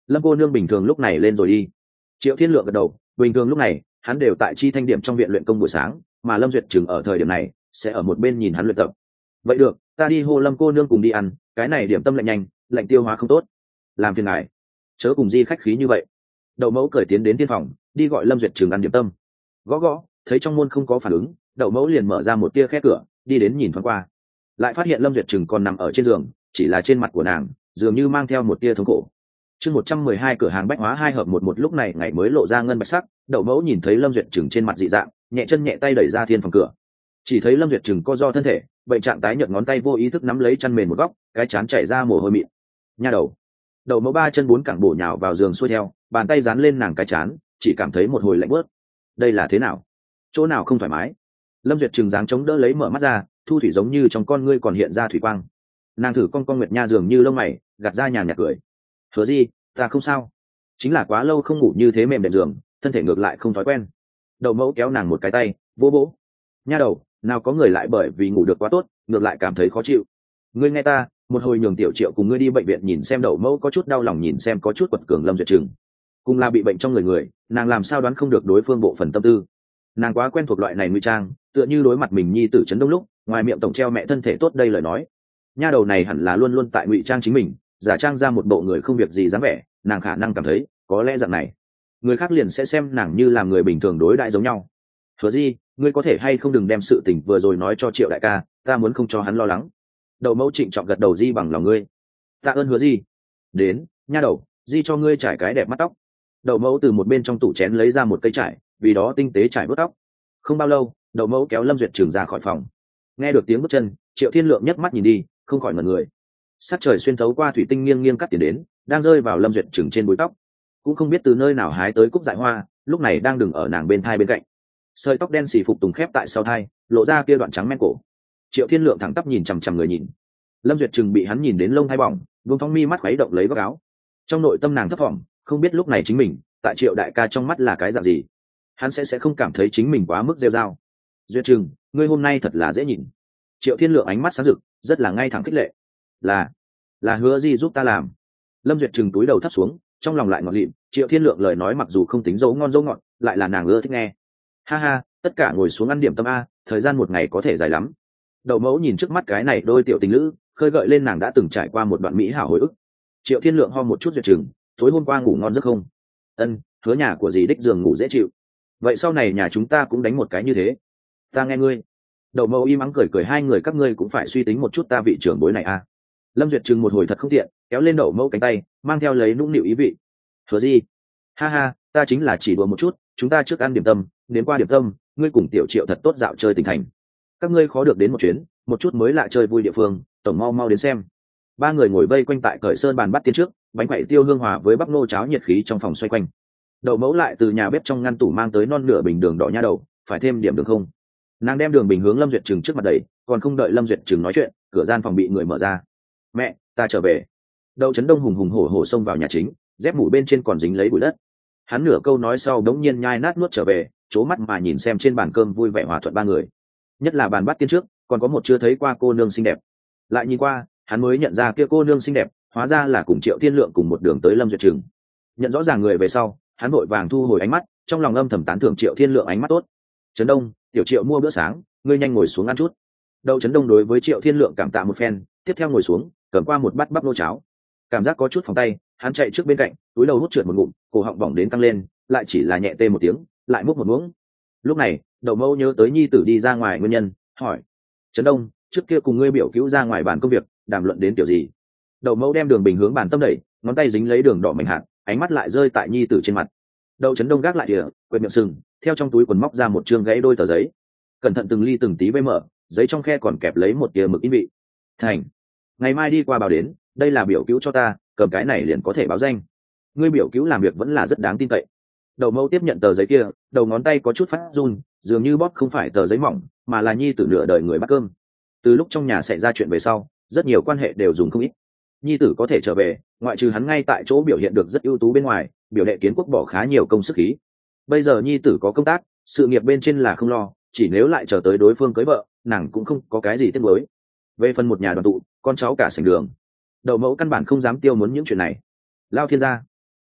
Lâm cô nương bình thường lúc này lên rồi đi. Triệu Thiên Lượng gật đầu, bình thường lúc này hắn đều tại Chi Thanh Điểm trong viện luyện công buổi sáng, mà Lâm Duyệt Trừng ở thời điểm này sẽ ở một bên nhìn hắn luyện tập. Vậy được, ta đi hô Lâm cô nương cùng đi ăn, cái này điểm tâm lạnh nhanh, lạnh tiêu hóa không tốt. Làm phiền ngài, chớ cùng Di khách khí như vậy. Đậu Mẫu cởi tiến đến tiên phòng, đi gọi Lâm Duyệt Trừng ăn điểm tâm. Gõ gõ, thấy trong môn không có phản ứng, Đậu Mẫu liền mở ra một tia khe cửa, đi đến nhìn thoáng qua, lại phát hiện Lâm Duyệt Trừng còn nằm ở trên giường, chỉ là trên mặt của nàng dường như mang theo một tia thống khổ. Chương một trăm mười hai cửa hàng bách hóa hai hợp một một lúc này ngày mới lộ ra ngân bạch sắc, Đậu Mẫu nhìn thấy Lâm Duyệt Trừng trên mặt dị dạng, nhẹ chân nhẹ tay đẩy ra thiên phòng cửa. Chỉ thấy Lâm Duyệt Trừng co do thân thể, bệnh trạng tái nhợt, ngón tay vô ý thức nắm lấy chăn mền một góc, cái chán chảy ra mồ hôi mịn. Nha đầu. Đậu Mẫu ba chân bốn cẳng bổ nhào vào giường xuôi theo, bàn tay dán lên nàng cái chán, chỉ cảm thấy một hồi lạnh bớt. Đây là thế nào? Chỗ nào không thoải mái? Lâm Duyệt Trừng dáng chống đỡ lấy mở mắt ra, thu thủy giống như trong con ngươi còn hiện ra thủy quang. Nàng thử con con nguyệt nha dường như lông mày, gạt ra nhàn nhạt cười. Hứa Di, ta không sao, chính là quá lâu không ngủ như thế mềm đệm giường, thân thể ngược lại không thói quen. Đậu Mẫu kéo nàng một cái tay, vỗ vỗ. Nha đầu, nào có người lại bởi vì ngủ được quá tốt ngược lại cảm thấy khó chịu. Ngươi nghe ta, một hồi nhường Tiểu Triệu cùng ngươi đi bệnh viện nhìn xem. Đậu Mẫu có chút đau lòng nhìn xem có chút quật cường Lâm Duyệt Trừng. Cùng là bị bệnh trong người người, nàng làm sao đoán không được đối phương bộ phần tâm tư. Nàng quá quen thuộc loại này nguy trang, tựa như đối mặt mình nhi tử Trấn Đông lúc ngoài miệng tổng treo mẹ thân thể tốt đây lời nói. Nha đầu này hẳn là luôn luôn tại ngụy trang chính mình, giả trang ra một bộ người không việc gì dáng vẻ. Nàng khả năng cảm thấy có lẽ dạng này người khác liền sẽ xem nàng như làm người bình thường đối đãi giống nhau. Hứa Di, ngươi có thể hay không đừng đem sự tình vừa rồi nói cho Triệu đại ca, ta muốn không cho hắn lo lắng. Đậu Mẫu trịnh trọng gật đầu. Di bằng lòng ngươi. Tạ ơn Hứa Di. Đến, nha đầu, Di cho ngươi trải cái đẹp mắt tóc. Đậu Mẫu từ một bên trong tủ chén lấy ra một cây trải, vì đó tinh tế trải bớt tóc. Không bao lâu, Đậu Mẫu kéo Lâm Duyệt Trừng ra khỏi phòng. Nghe được tiếng bước chân, Triệu Thiên Lượng nhấc mắt nhìn đi, không khỏi ngẩn người. Sắc trời xuyên thấu qua thủy tinh nghiêng nghiêng cắt tiền đến, đang rơi vào Lâm Duyệt Trừng trên búi tóc. Cũng không biết từ nơi nào hái tới cúc dại hoa, lúc này đang đứng ở nàng bên thai bên cạnh. Sợi tóc đen xì phục tùng khép tại sau thai, lộ ra kia đoạn trắng men cổ. Triệu Thiên Lượng thẳng tắp nhìn chằm chằm người nhìn. Lâm Duyệt Trừng bị hắn nhìn đến lông thai bỏng, vương phong mi mắt khuấy động lấy góc áo. Trong nội tâm nàng thấp thỏm, không biết lúc này chính mình tại Triệu đại ca trong mắt là cái dạng gì. Hắn sẽ sẽ không cảm thấy chính mình quá mức rêu rao. Duyệt Trừng, ngươi hôm nay thật là dễ nhìn. Triệu Thiên Lượng ánh mắt sáng rực, rất là ngay thẳng khích lệ. Là, là Hứa Di giúp ta làm. Lâm Duyệt Trừng túi đầu thấp xuống, trong lòng lại ngọt lịm. Triệu Thiên Lượng lời nói mặc dù không tính dấu ngon dấu ngọt, lại là nàng ưa thích nghe. Ha ha, tất cả ngồi xuống ăn điểm tâm a, thời gian một ngày có thể dài lắm. Đậu Mẫu nhìn trước mắt cái này đôi tiểu tình lữ, khơi gợi lên nàng đã từng trải qua một đoạn mỹ hảo hồi ức. Triệu Thiên Lượng ho một chút. Duyệt Trừng, tối hôm qua ngủ ngon giấc không? Ân, Hứa nhà của dì đích giường ngủ dễ chịu. Vậy sau này nhà chúng ta cũng đánh một cái như thế. Ta nghe ngươi. Đậu Mẫu im ắng cười cười, hai người các ngươi cũng phải suy tính một chút ta vị trưởng bối này a. Lâm Duyệt Trừng một hồi thật không tiện, kéo lên Đậu Mẫu cánh tay, mang theo lấy nũng nịu ý vị. Hứa Di, ha ha, ta chính là chỉ đùa một chút, chúng ta trước ăn điểm tâm, đến qua điểm tâm, ngươi cùng Tiểu Triệu thật tốt dạo chơi tỉnh thành. Các ngươi khó được đến một chuyến, một chút mới lạ chơi vui địa phương, tổng mau mau đến xem. Ba người ngồi vây quanh tại cởi sơn bàn bắt tiên trước, bánh quậy tiêu hương hòa với bắp nô cháo nhiệt khí trong phòng xoay quanh. Đậu Mẫu lại từ nhà bếp trong ngăn tủ mang tới non nửa bình đường đỏ nha đầu, phải thêm điểm đường không? Nàng đem đường bình hướng Lâm Duyệt Trừng trước mặt đẩy, còn không đợi Lâm Duyệt Trừng nói chuyện, cửa gian phòng bị người mở ra. Mẹ, ta trở về. Đậu Chấn Đông hùng hùng hổ hổ xông vào nhà chính, dép mũ bên trên còn dính lấy bụi đất. Hắn nửa câu nói sau đống nhiên nhai nát nuốt trở về, chố mắt mà nhìn xem trên bàn cơm vui vẻ hòa thuận ba người. Nhất là bàn bát tiên trước, còn có một chưa thấy qua cô nương xinh đẹp. Lại nhìn qua, hắn mới nhận ra kia cô nương xinh đẹp, hóa ra là cùng Triệu Thiên Lượng cùng một đường tới Lâm Duyệt Trừng. Nhận rõ ràng người về sau, hắn vội vàng thu hồi ánh mắt, trong lòng âm thầm tán thưởng Triệu Thiên Lượng ánh mắt tốt. Trấn Đông, Tiểu Triệu mua bữa sáng, ngươi nhanh ngồi xuống ăn chút. Đậu Trấn Đông đối với Triệu Thiên Lượng cảm tạ một phen, tiếp theo ngồi xuống, cầm qua một bát bắp nô cháo. Cảm giác có chút phòng tay, hắn chạy trước bên cạnh, túi đầu hút trượt một ngụm, cổ họng bỏng đến căng lên, lại chỉ là nhẹ tê một tiếng, lại múc một muỗng. Lúc này, Đậu Mẫu nhớ tới nhi tử đi ra ngoài nguyên nhân, hỏi: Trấn Đông, trước kia cùng ngươi biểu cứu ra ngoài bàn công việc, đàm luận đến kiểu gì? Đậu Mẫu đem đường bình hướng bàn tâm đẩy, ngón tay dính lấy đường đỏ mảnh hạt, ánh mắt lại rơi tại nhi tử trên mặt. Đậu Trấn Đông gác lại địa, quệt miệng sừng, theo trong túi quần móc ra một chương gãy đôi tờ giấy, cẩn thận từng ly từng tí vây mở, giấy trong khe còn kẹp lấy một tia mực in vị. Thành, ngày mai đi qua báo đến, đây là biểu cứu cho ta, cầm cái này liền có thể báo danh. Ngươi biểu cứu làm việc vẫn là rất đáng tin cậy. Đậu Mẫu tiếp nhận tờ giấy kia, đầu ngón tay có chút phát run, dường như bóp không phải tờ giấy mỏng, mà là nhi tử nửa đời người bắt cơm. Từ lúc trong nhà xảy ra chuyện về sau, rất nhiều quan hệ đều dùng không ít. Nhi tử có thể trở về, ngoại trừ hắn ngay tại chỗ biểu hiện được rất ưu tú bên ngoài, biểu đệ kiến quốc bỏ khá nhiều công sức khí. Bây giờ nhi tử có công tác, sự nghiệp bên trên là không lo, chỉ nếu lại chờ tới đối phương cưới vợ, nàng cũng không có cái gì tiếc nuối. Về phần một nhà đoàn tụ, con cháu cả sành đường, Đậu Mẫu căn bản không dám tiêu muốn những chuyện này. Lao thiên gia,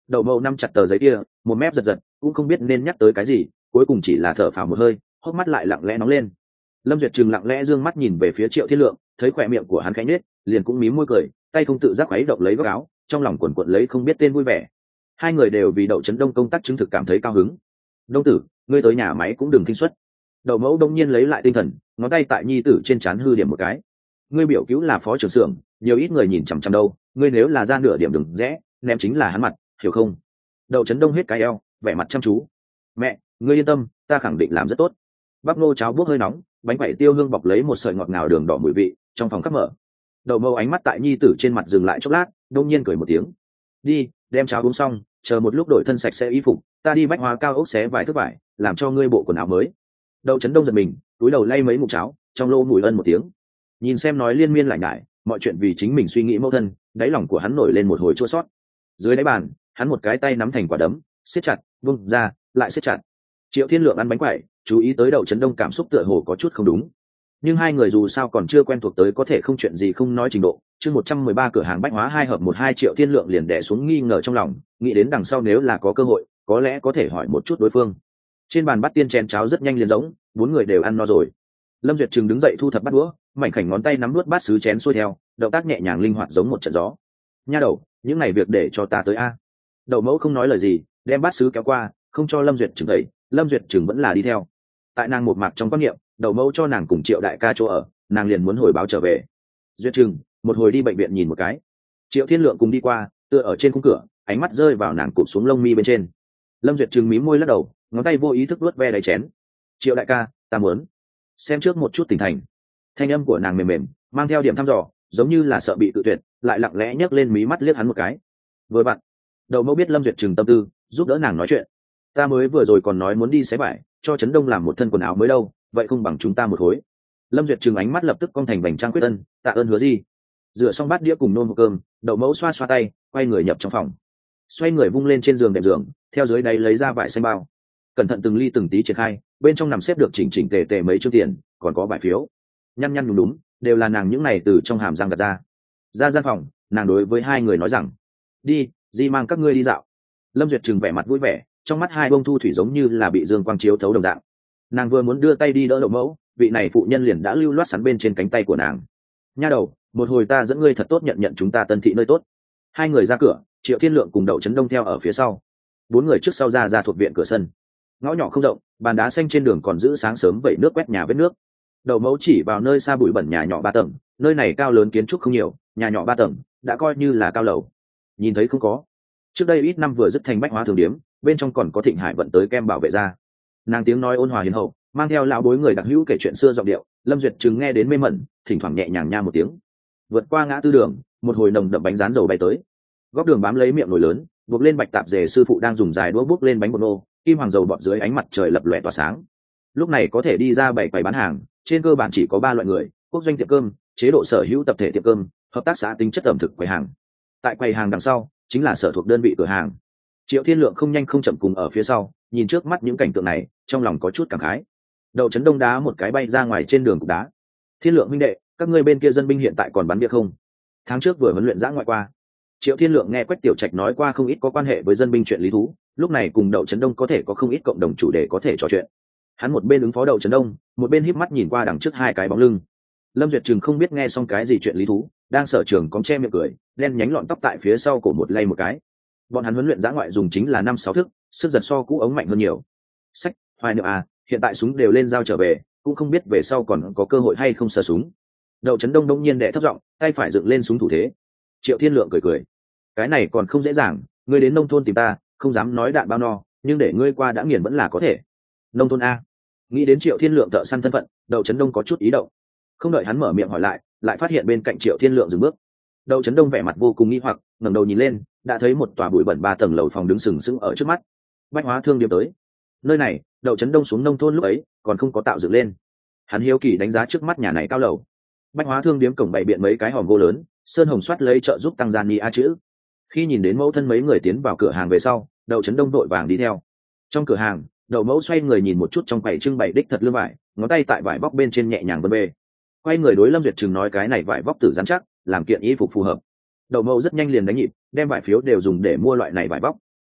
Đậu mẫu nắm chặt tờ giấy kia, một mép giật giật, cũng không biết nên nhắc tới cái gì, cuối cùng chỉ là thở phào một hơi, hốc mắt lại lặng lẽ nóng lên. Lâm Duyệt Trừng lặng lẽ dương mắt nhìn về phía Triệu Thiên Lượng, thấy khỏe miệng của hắn khẽ nhếch, liền cũng mím môi cười, tay không tự giác khuấy động lấy góc áo, trong lòng quần quật lấy không biết tên vui vẻ. Hai người đều vì Đậu Chấn Đông công tác chứng thực cảm thấy cao hứng. Đông tử, ngươi tới nhà máy cũng đừng kinh suất. Đậu mẫu đông nhiên lấy lại tinh thần, ngón tay tại nhi tử trên trán hư điểm một cái. Ngươi biểu cứu là phó trưởng xưởng, nhiều ít người nhìn chằm chằm đâu, ngươi nếu là ra nửa điểm đừng rẽ, ném chính là hắn mặt, hiểu không? Đậu Chấn Đông hết cái eo, vẻ mặt chăm chú. Mẹ, ngươi yên tâm, ta khẳng định làm rất tốt. Bắp nô cháo bốc hơi nóng, bánh quẩy tiêu hương bọc lấy một sợi ngọt ngào đường đỏ mùi vị, trong phòng khắp mở. Đậu mẫu ánh mắt tại nhi tử trên mặt dừng lại chốc lát, đông nhiên cười một tiếng. Đi, đem cháo uống xong, chờ một lúc đổi thân sạch sẽ y phục, ta đi bách hóa cao ốc xé vài thước vải, làm cho ngươi bộ quần áo mới. Đậu Chấn Đông giật mình, túi đầu lay mấy ngụm cháo, trong lô mùi ân một tiếng. Nhìn xem nói liên miên lại nhải, mọi chuyện vì chính mình suy nghĩ mâu thân, đáy lòng của hắn nổi lên một hồi chua xót. Dưới đáy bàn, hắn một cái tay nắm thành quả đấm, siết chặt, vung ra, lại siết chặt. Triệu Thiên Lượng ăn bánh quẩy, chú ý tới Đậu Chấn Đông cảm xúc tựa hồ có chút không đúng. Nhưng hai người dù sao còn chưa quen thuộc tới có thể không chuyện gì không nói trình độ. Chương một trăm mười ba cửa hàng bách hóa hai hợp một hai Triệu Thiên Lượng liền đè xuống nghi ngờ trong lòng, nghĩ đến đằng sau nếu là có cơ hội, có lẽ có thể hỏi một chút đối phương. Trên bàn bát tiên chén cháo rất nhanh liền giống, bốn người đều ăn no rồi. Lâm Duyệt Trừng đứng dậy thu thập bát đũa, mảnh khảnh ngón tay nắm nuốt bát sứ chén xuôi theo, động tác nhẹ nhàng linh hoạt giống một trận gió. Nha đầu, những này việc để cho ta tới a. Đậu mẫu không nói lời gì, đem bát sứ kéo qua, không cho Lâm Duyệt Trừng thấy, Lâm Duyệt Trừng vẫn là đi theo. Tại nàng một mạc trong quan niệm, Đậu mẫu cho nàng cùng Triệu đại ca chỗ ở, nàng liền muốn hồi báo trở về. Duyệt Trừng, một hồi đi bệnh viện nhìn một cái. Triệu Thiên Lượng cùng đi qua, tựa ở trên khung cửa, ánh mắt rơi vào nàng cụp xuống lông mi bên trên. Lâm Duyệt Trừng mím môi lắc đầu, ngón tay vô ý thức vuốt ve đáy chén. Triệu đại ca, ta muốn xem trước một chút tình thành. Thanh âm của nàng mềm mềm, mang theo điểm thăm dò, giống như là sợ bị tự tuyệt, lại lặng lẽ nhấc lên mí mắt liếc hắn một cái. Vừa bạn, Đậu mẫu biết Lâm Duyệt Trừng tâm tư, giúp đỡ nàng nói chuyện. Ta mới vừa rồi còn nói muốn đi xé vải, cho Trấn Đông làm một thân quần áo mới đâu, vậy không bằng chúng ta một khối. Lâm Duyệt Trừng ánh mắt lập tức cong thành vành trang quyết ân, tạ ơn hứa gì. Rửa xong bát đĩa cùng nôn hộp cơm, Đậu mẫu xoa xoa tay, quay người nhập trong phòng. Xoay người vung lên trên giường đệm giường, theo dưới đáy lấy ra vải xanh bao. Cẩn thận từng ly từng tí triển khai, bên trong nằm xếp được chỉnh chỉnh tề tề mấy chương tiền, còn có vài phiếu. Nhăn nhăn nhúm đúng, đều là nàng những này từ trong hàm răng gạt ra. Ra gian phòng, nàng đối với hai người nói rằng: đi, di mang các ngươi đi dạo. Lâm Duyệt Trừng vẻ mặt vui vẻ, trong mắt hai bông thu thủy giống như là bị dương quang chiếu thấu đồng dạng. Nàng vừa muốn đưa tay đi đỡ Đậu mẫu, vị này phụ nhân liền đã lưu loát sắn bên trên cánh tay của nàng. Nha đầu, một hồi ta dẫn ngươi thật tốt nhận nhận chúng ta Tân thị nơi tốt. Hai người ra cửa, Triệu Thiên Lượng cùng Đậu Chấn Đông theo ở phía sau. Bốn người trước sau ra ra thuộc viện cửa sân. Ngõ nhỏ không rộng, bàn đá xanh trên đường còn giữ sáng sớm vẩy nước quét nhà vết nước. Đậu mẫu chỉ vào nơi xa bụi bẩn nhà nhỏ ba tầng, nơi này cao lớn kiến trúc không nhiều, nhà nhỏ ba tầng đã coi như là cao lầu. Nhìn thấy không có? Trước đây ít năm vừa dứt thành bách hóa thường điếm, bên trong còn có Thịnh Hải vận tới kem bảo vệ ra. Nàng tiếng nói ôn hòa hiền hậu, mang theo lão bối người đặc hữu kể chuyện xưa giọng điệu. Lâm Duyệt Trừng nghe đến mê mẩn, thỉnh thoảng nhẹ nhàng nha một tiếng. Vượt qua ngã tư đường, một hồi nồng đậm bánh rán dầu bay tới. Góc đường bám lấy miệng nồi lớn, buộc lên bạch tạp dề sư phụ đang dùng dài đũa buốc lên bánh bột nô, kim hoàng dầu bọt dưới ánh mặt trời lập lòe tỏa sáng. Lúc này có thể đi ra bày quầy bán hàng, trên cơ bản chỉ có ba loại người: quốc doanh tiệm cơm, chế độ sở hữu tập thể tiệm cơm, hợp tác xã tính chất ẩm thực quầy hàng. Tại quầy hàng đằng sau chính là sở thuộc đơn vị cửa hàng. Triệu Thiên Lượng không nhanh không chậm cùng ở phía sau, nhìn trước mắt những cảnh tượng này, trong lòng có chút cảm khái. Đậu Chấn Đông đá một cái bay ra ngoài trên đường cục đá. Thiên Lượng huynh đệ, các ngươi bên kia dân binh hiện tại còn bắn bia không? Tháng trước vừa huấn luyện giã ngoại qua. Triệu Thiên Lượng nghe Quách Tiểu Trạch nói qua không ít có quan hệ với dân binh chuyện lý thú, lúc này cùng Đậu Chấn Đông có thể có không ít cộng đồng chủ đề có thể trò chuyện. Hắn một bên ứng phó Đậu Chấn Đông, một bên híp mắt nhìn qua đằng trước hai cái bóng lưng. Lâm Duyệt Trừng không biết nghe xong cái gì chuyện lý thú, đang sở trường cong che miệng cười, đen nhánh lọn tóc tại phía sau cổ một lay một cái. Bọn hắn huấn luyện giã ngoại dùng chính là năm sáu thước, sức giật so cũ ống mạnh hơn nhiều. Sách, hoài niệm à, hiện tại súng đều lên giao trở về, cũng không biết về sau còn có cơ hội hay không sờ súng. Đậu Chấn Đông đông nhiên đệ thấp giọng, tay phải dựng lên súng thủ thế. Triệu Thiên Lượng cười cười, cái này còn không dễ dàng, ngươi đến nông thôn tìm ta, không dám nói đạn bao no, nhưng để ngươi qua đã nghiền vẫn là có thể. Nông thôn a? Nghĩ đến Triệu Thiên Lượng thợ săn thân phận, Đậu Chấn Đông có chút ý động. Không đợi hắn mở miệng hỏi lại, lại phát hiện bên cạnh Triệu Thiên Lượng dừng bước. Đậu Chấn Đông vẻ mặt vô cùng nghi hoặc, ngẩng đầu nhìn lên, đã thấy một tòa bụi bẩn ba tầng lầu phòng đứng sừng sững ở trước mắt. Bách hóa thương điếm tới. Nơi này, Đậu Chấn Đông xuống nông thôn lúc ấy còn không có tạo dựng lên. Hắn hiếu kỳ đánh giá trước mắt nhà này cao lầu. Bách hóa thương điếm cổng bày biện mấy cái hòm gỗ lớn, sơn hồng soát lấy trợ giúp tăng gian ni a chữ. Khi nhìn đến mẫu thân mấy người tiến vào cửa hàng về sau, Đậu Chấn Đông đội vàng đi theo. Trong cửa hàng, Đậu mẫu xoay người nhìn một chút trong quầy trưng bày đích thật lương vải, ngón tay tại vải vóc bên trên nhẹ nhàng vân bê. Quay người đối Lâm Duyệt Trừng nói cái này vải vóc tử rắn chắc, làm kiện y phục phù hợp. Đậu mẫu rất nhanh liền đánh nhịp, đem vải phiếu đều dùng để mua loại này vải vóc.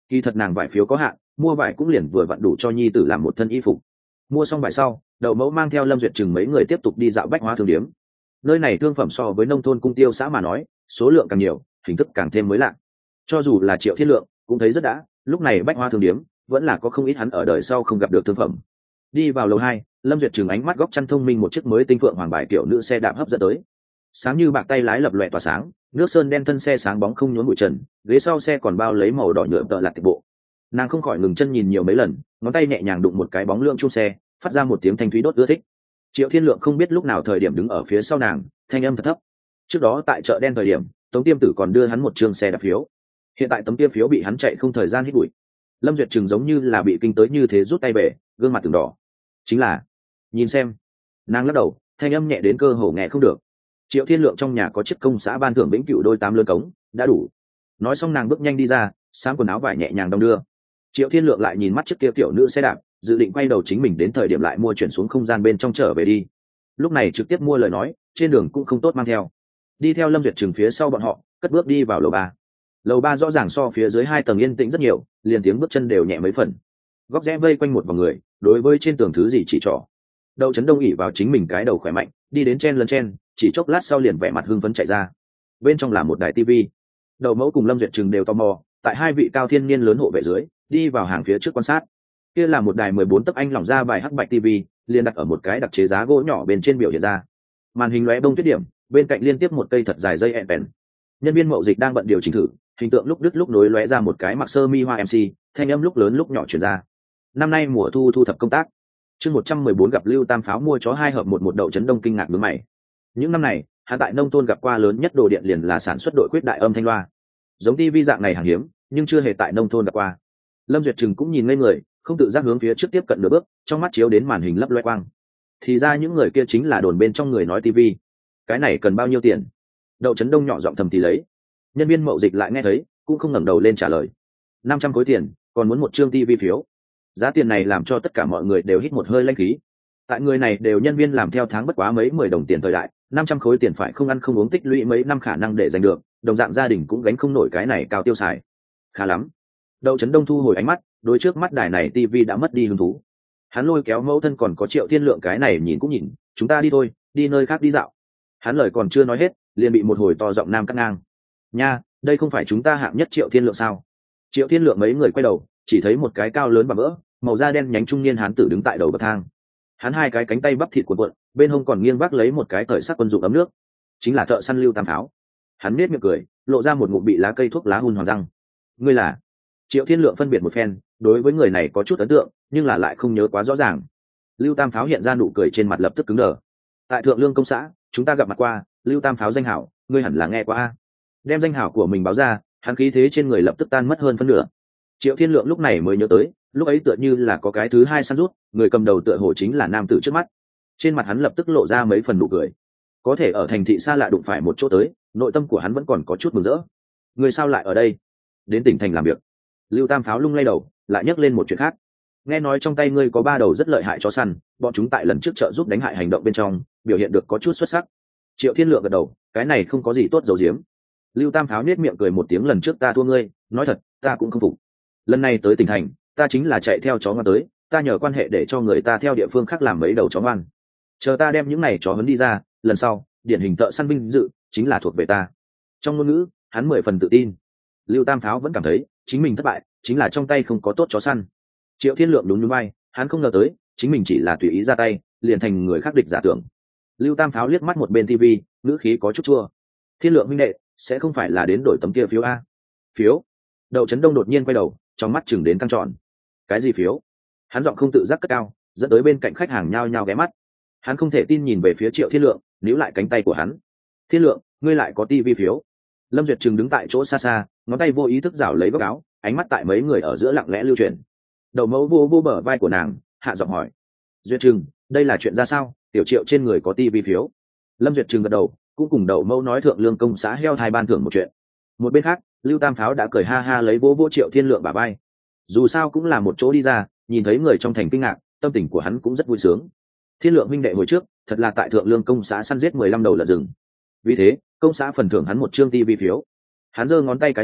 kỳ thật nàng vải phiếu có hạn, mua vải cũng liền vừa vặn đủ cho nhi tử làm một thân y phục. Mua xong vải sau, Đậu Mẫu mang theo Lâm Duyệt Trừng mấy người tiếp tục đi dạo bách hóa thương điếm. Nơi này thương phẩm so với nông thôn cung tiêu xã mà nói, số lượng càng nhiều, hình thức càng thêm mới lạ. Cho dù là Triệu Thiên Lượng cũng thấy rất đã, lúc này bách hoa thương điếm vẫn là có không ít hắn ở đời sau không gặp được thương phẩm. Đi vào lầu hai, Lâm Duyệt Trừng ánh mắt góc chăn thông minh một chiếc mới tinh phượng hoàng bài kiểu nữ xe đạp hấp dẫn tới. Sáng như bạc, tay lái lập lòe tỏa sáng, nước sơn đen, thân xe sáng bóng không nhốn bụi trần, ghế sau xe còn bao lấy màu đỏ nhựa tợ lặt tịch bộ. Nàng không khỏi ngừng chân nhìn nhiều mấy lần, ngón tay nhẹ nhàng đụng một cái bóng lượng chuông xe, phát ra một tiếng thanh thúy đốt ưa thích. Triệu Thiên Lượng không biết lúc nào thời điểm đứng ở phía sau nàng, thanh âm thật thấp. Trước đó tại chợ đen thời điểm, Tống Tiêm Tử còn đưa hắn một trương xe đạp phiếu. Hiện tại tấm kia phiếu bị hắn chạy không thời gian hít bụi. Lâm Duyệt Trừng giống như là bị kinh tới như thế, rút tay về, gương mặt từng đỏ. Chính là, nhìn xem. Nàng lắc đầu, thanh âm nhẹ đến cơ hồ nghe không được. Triệu Thiên Lượng trong nhà có chiếc công xã ban thưởng vĩnh cửu đôi tám lươn cống, đã đủ. Nói xong nàng bước nhanh đi ra, sáng quần áo vải nhẹ nhàng đong đưa. Triệu Thiên Lượng lại nhìn mắt chiếc kia kiểu nữ xe đạp, dự định quay đầu chính mình đến thời điểm lại mua chuyển xuống không gian bên trong trở về đi. Lúc này trực tiếp mua lời nói, trên đường cũng không tốt mang theo. Đi theo Lâm Duyệt Trừng phía sau bọn họ, cất bước đi vào lầu ba. Lầu ba rõ ràng so phía dưới hai tầng yên tĩnh rất nhiều, liền tiếng bước chân đều nhẹ mấy phần. Góc rẽ vây quanh một vòng người, đối với trên tường thứ gì chỉ trỏ. Đậu Chấn Đông ỉ vào chính mình cái đầu khỏe mạnh, đi đến chen lấn chen, chỉ chốc lát sau liền vẻ mặt hưng phấn chạy ra. Bên trong là một đài tivi. Đậu Mẫu cùng Lâm Duyệt Trừng đều tò mò, tại hai vị cao thiên niên lớn hộ vệ dưới, đi vào hàng phía trước quan sát. Kia là một đài mười bốn tấc anh lỏng ra bài hắc bạch tivi, liền đặt ở một cái đặc chế giá gỗ nhỏ bên trên biểu hiện ra. Màn hình lóe bông tuyết điểm, bên cạnh liên tiếp một cây thật dài dây ẹn. Nhân viên mậu dịch đang bận điều chỉnh thử, hình tượng lúc đứt lúc nối lóe ra một cái mặc sơ mi hoa em xê, thanh âm lúc lớn lúc nhỏ truyền ra. Năm nay mùa thu thu thập công tác. Chương một trăm mười bốn gặp Lưu Tam Pháo mua chó hai hợp một một Đậu Chấn Đông kinh ngạc nhướng mày. Những năm này, hắn tại nông thôn gặp qua lớn nhất đồ điện liền là sản xuất đội quyết đại âm thanh loa. Giống tivi dạng này hàng hiếm, nhưng chưa hề tại nông thôn gặp qua. Lâm Duyệt Trừng cũng nhìn ngây người, không tự giác hướng phía trước tiếp cận nửa bước, trong mắt chiếu đến màn hình lấp loe quang. Thì ra những người kia chính là đồn bên trong người nói tivi. Cái này cần bao nhiêu tiền? Đậu Chấn Đông nhỏ giọng thầm thì lấy. Nhân viên mậu dịch lại nghe thấy, cũng không ngẩng đầu lên trả lời. Năm trăm khối tiền, còn muốn một trương tivi phiếu. Giá tiền này làm cho tất cả mọi người đều hít một hơi lãnh khí. Tại người này đều nhân viên làm theo tháng bất quá mấy mười đồng tiền thời đại, năm trăm khối tiền phải không ăn không uống tích lũy mấy năm khả năng để giành được, đồng dạng gia đình cũng gánh không nổi cái này cao tiêu xài. Khá lắm. Đậu Chấn Đông thu hồi ánh mắt, đối trước mắt đài này tivi đã mất đi hứng thú. Hắn lôi kéo mẫu thân còn có Triệu Thiên Lượng cái này nhìn cũng nhìn, chúng ta đi thôi, đi nơi khác đi dạo. Hắn lời còn chưa nói hết, liền bị một hồi to giọng nam cắt ngang. Nha, đây không phải chúng ta hạng nhất Triệu Thiên Lượng sao? Triệu Thiên Lượng mấy người quay đầu, chỉ thấy một cái cao lớn bằng vỡ, màu da đen nhánh trung niên hán tử đứng tại đầu bậc thang. Hắn hai cái cánh tay bắp thịt cuộn cuộn, bên hông còn nghiêng vác lấy một cái cởi sắc quân dụng ấm nước, chính là thợ săn Lưu Tam Pháo. Hắn nết miệng cười, lộ ra một ngụm bị lá cây thuốc lá hun hoàng răng. Ngươi là? Triệu Thiên Lượng phân biệt một phen, đối với người này có chút ấn tượng, nhưng là lại không nhớ quá rõ ràng. Lưu Tam Pháo hiện ra nụ cười trên mặt lập tức cứng đờ. Tại Thượng Lương công xã, chúng ta gặp mặt qua, Lưu Tam Pháo danh hảo, ngươi hẳn là nghe qua a. Đem danh hảo của mình báo ra, hắn khí thế trên người lập tức tan mất hơn phân nửa. Triệu Thiên Lượng lúc này mới nhớ tới, lúc ấy tựa như là có cái thứ hai săn rút, người cầm đầu tựa hồ chính là nam tử trước mắt. Trên mặt hắn lập tức lộ ra mấy phần nụ cười. Có thể ở thành thị xa lạ đụng phải một chỗ tới, nội tâm của hắn vẫn còn có chút mừng rỡ. Người sao lại ở đây? Đến tỉnh thành làm việc. Lưu Tam Pháo lung lay đầu, lại nhắc lên một chuyện khác. Nghe nói trong tay ngươi có ba đầu rất lợi hại chó săn, bọn chúng tại lần trước trợ giúp đánh hại hành động bên trong, biểu hiện được có chút xuất sắc. Triệu Thiên Lượng gật đầu, cái này không có gì tốt giấu giếm. Lưu Tam Pháo nết miệng cười một tiếng, lần trước ta thua ngươi, nói thật, ta cũng không phục. Lần này tới tỉnh thành, ta chính là chạy theo chó ngoan tới, ta nhờ quan hệ để cho người ta theo địa phương khác làm mấy đầu chó ngoan. Chờ ta đem những này chó huấn đi ra, lần sau, điển hình thợ săn vinh dự chính là thuộc về ta. Trong ngôn ngữ, hắn mười phần tự tin. Lưu Tam Pháo vẫn cảm thấy chính mình thất bại, chính là trong tay không có tốt chó săn. Triệu Thiên Lượng đúng núi bay, hắn không ngờ tới, chính mình chỉ là tùy ý ra tay, liền thành người khác địch giả tưởng. Lưu Tam Pháo liếc mắt một bên tivi, ngữ khí có chút chua. Thiên Lượng huynh đệ, sẽ không phải là đến đổi tấm kia phiếu a? Phiếu? Đậu Chấn Đông đột nhiên quay đầu, trong mắt chừng đến căng tròn. Cái gì phiếu? Hắn giọng không tự giác cất cao, dẫn tới bên cạnh khách hàng nhao nhao ghé mắt. Hắn không thể tin nhìn về phía Triệu Thiên Lượng, níu lại cánh tay của hắn. Thiên Lượng, ngươi lại có tivi phiếu? Lâm Duyệt Trừng đứng tại chỗ xa xa, ngón tay vô ý thức rảo lấy góc áo, ánh mắt tại mấy người ở giữa lặng lẽ lưu chuyển. Đầu Mẫu vô vô bờ vai của nàng, hạ giọng hỏi: Duyệt Trừng, đây là chuyện ra sao? Tiểu Triệu trên người có tivi phiếu? Lâm Duyệt Trừng gật đầu, cũng cùng Đầu Mẫu nói Thượng Lương công xã heo thai ban thưởng một chuyện. Một bên khác, Lưu Tam Pháo đã cười ha ha lấy vô vô Triệu Thiên Lượng bả vai. Dù sao cũng là một chỗ đi ra, nhìn thấy người trong thành kinh ngạc, tâm tình của hắn cũng rất vui sướng. Thiên Lượng huynh đệ hồi trước, thật là tại Thượng Lương công xã săn giết mười lăm đầu lợn rừng. Vì thế, công xã phần thưởng hắn một trương tivi phiếu. Hắn giơ ngón tay cái lên,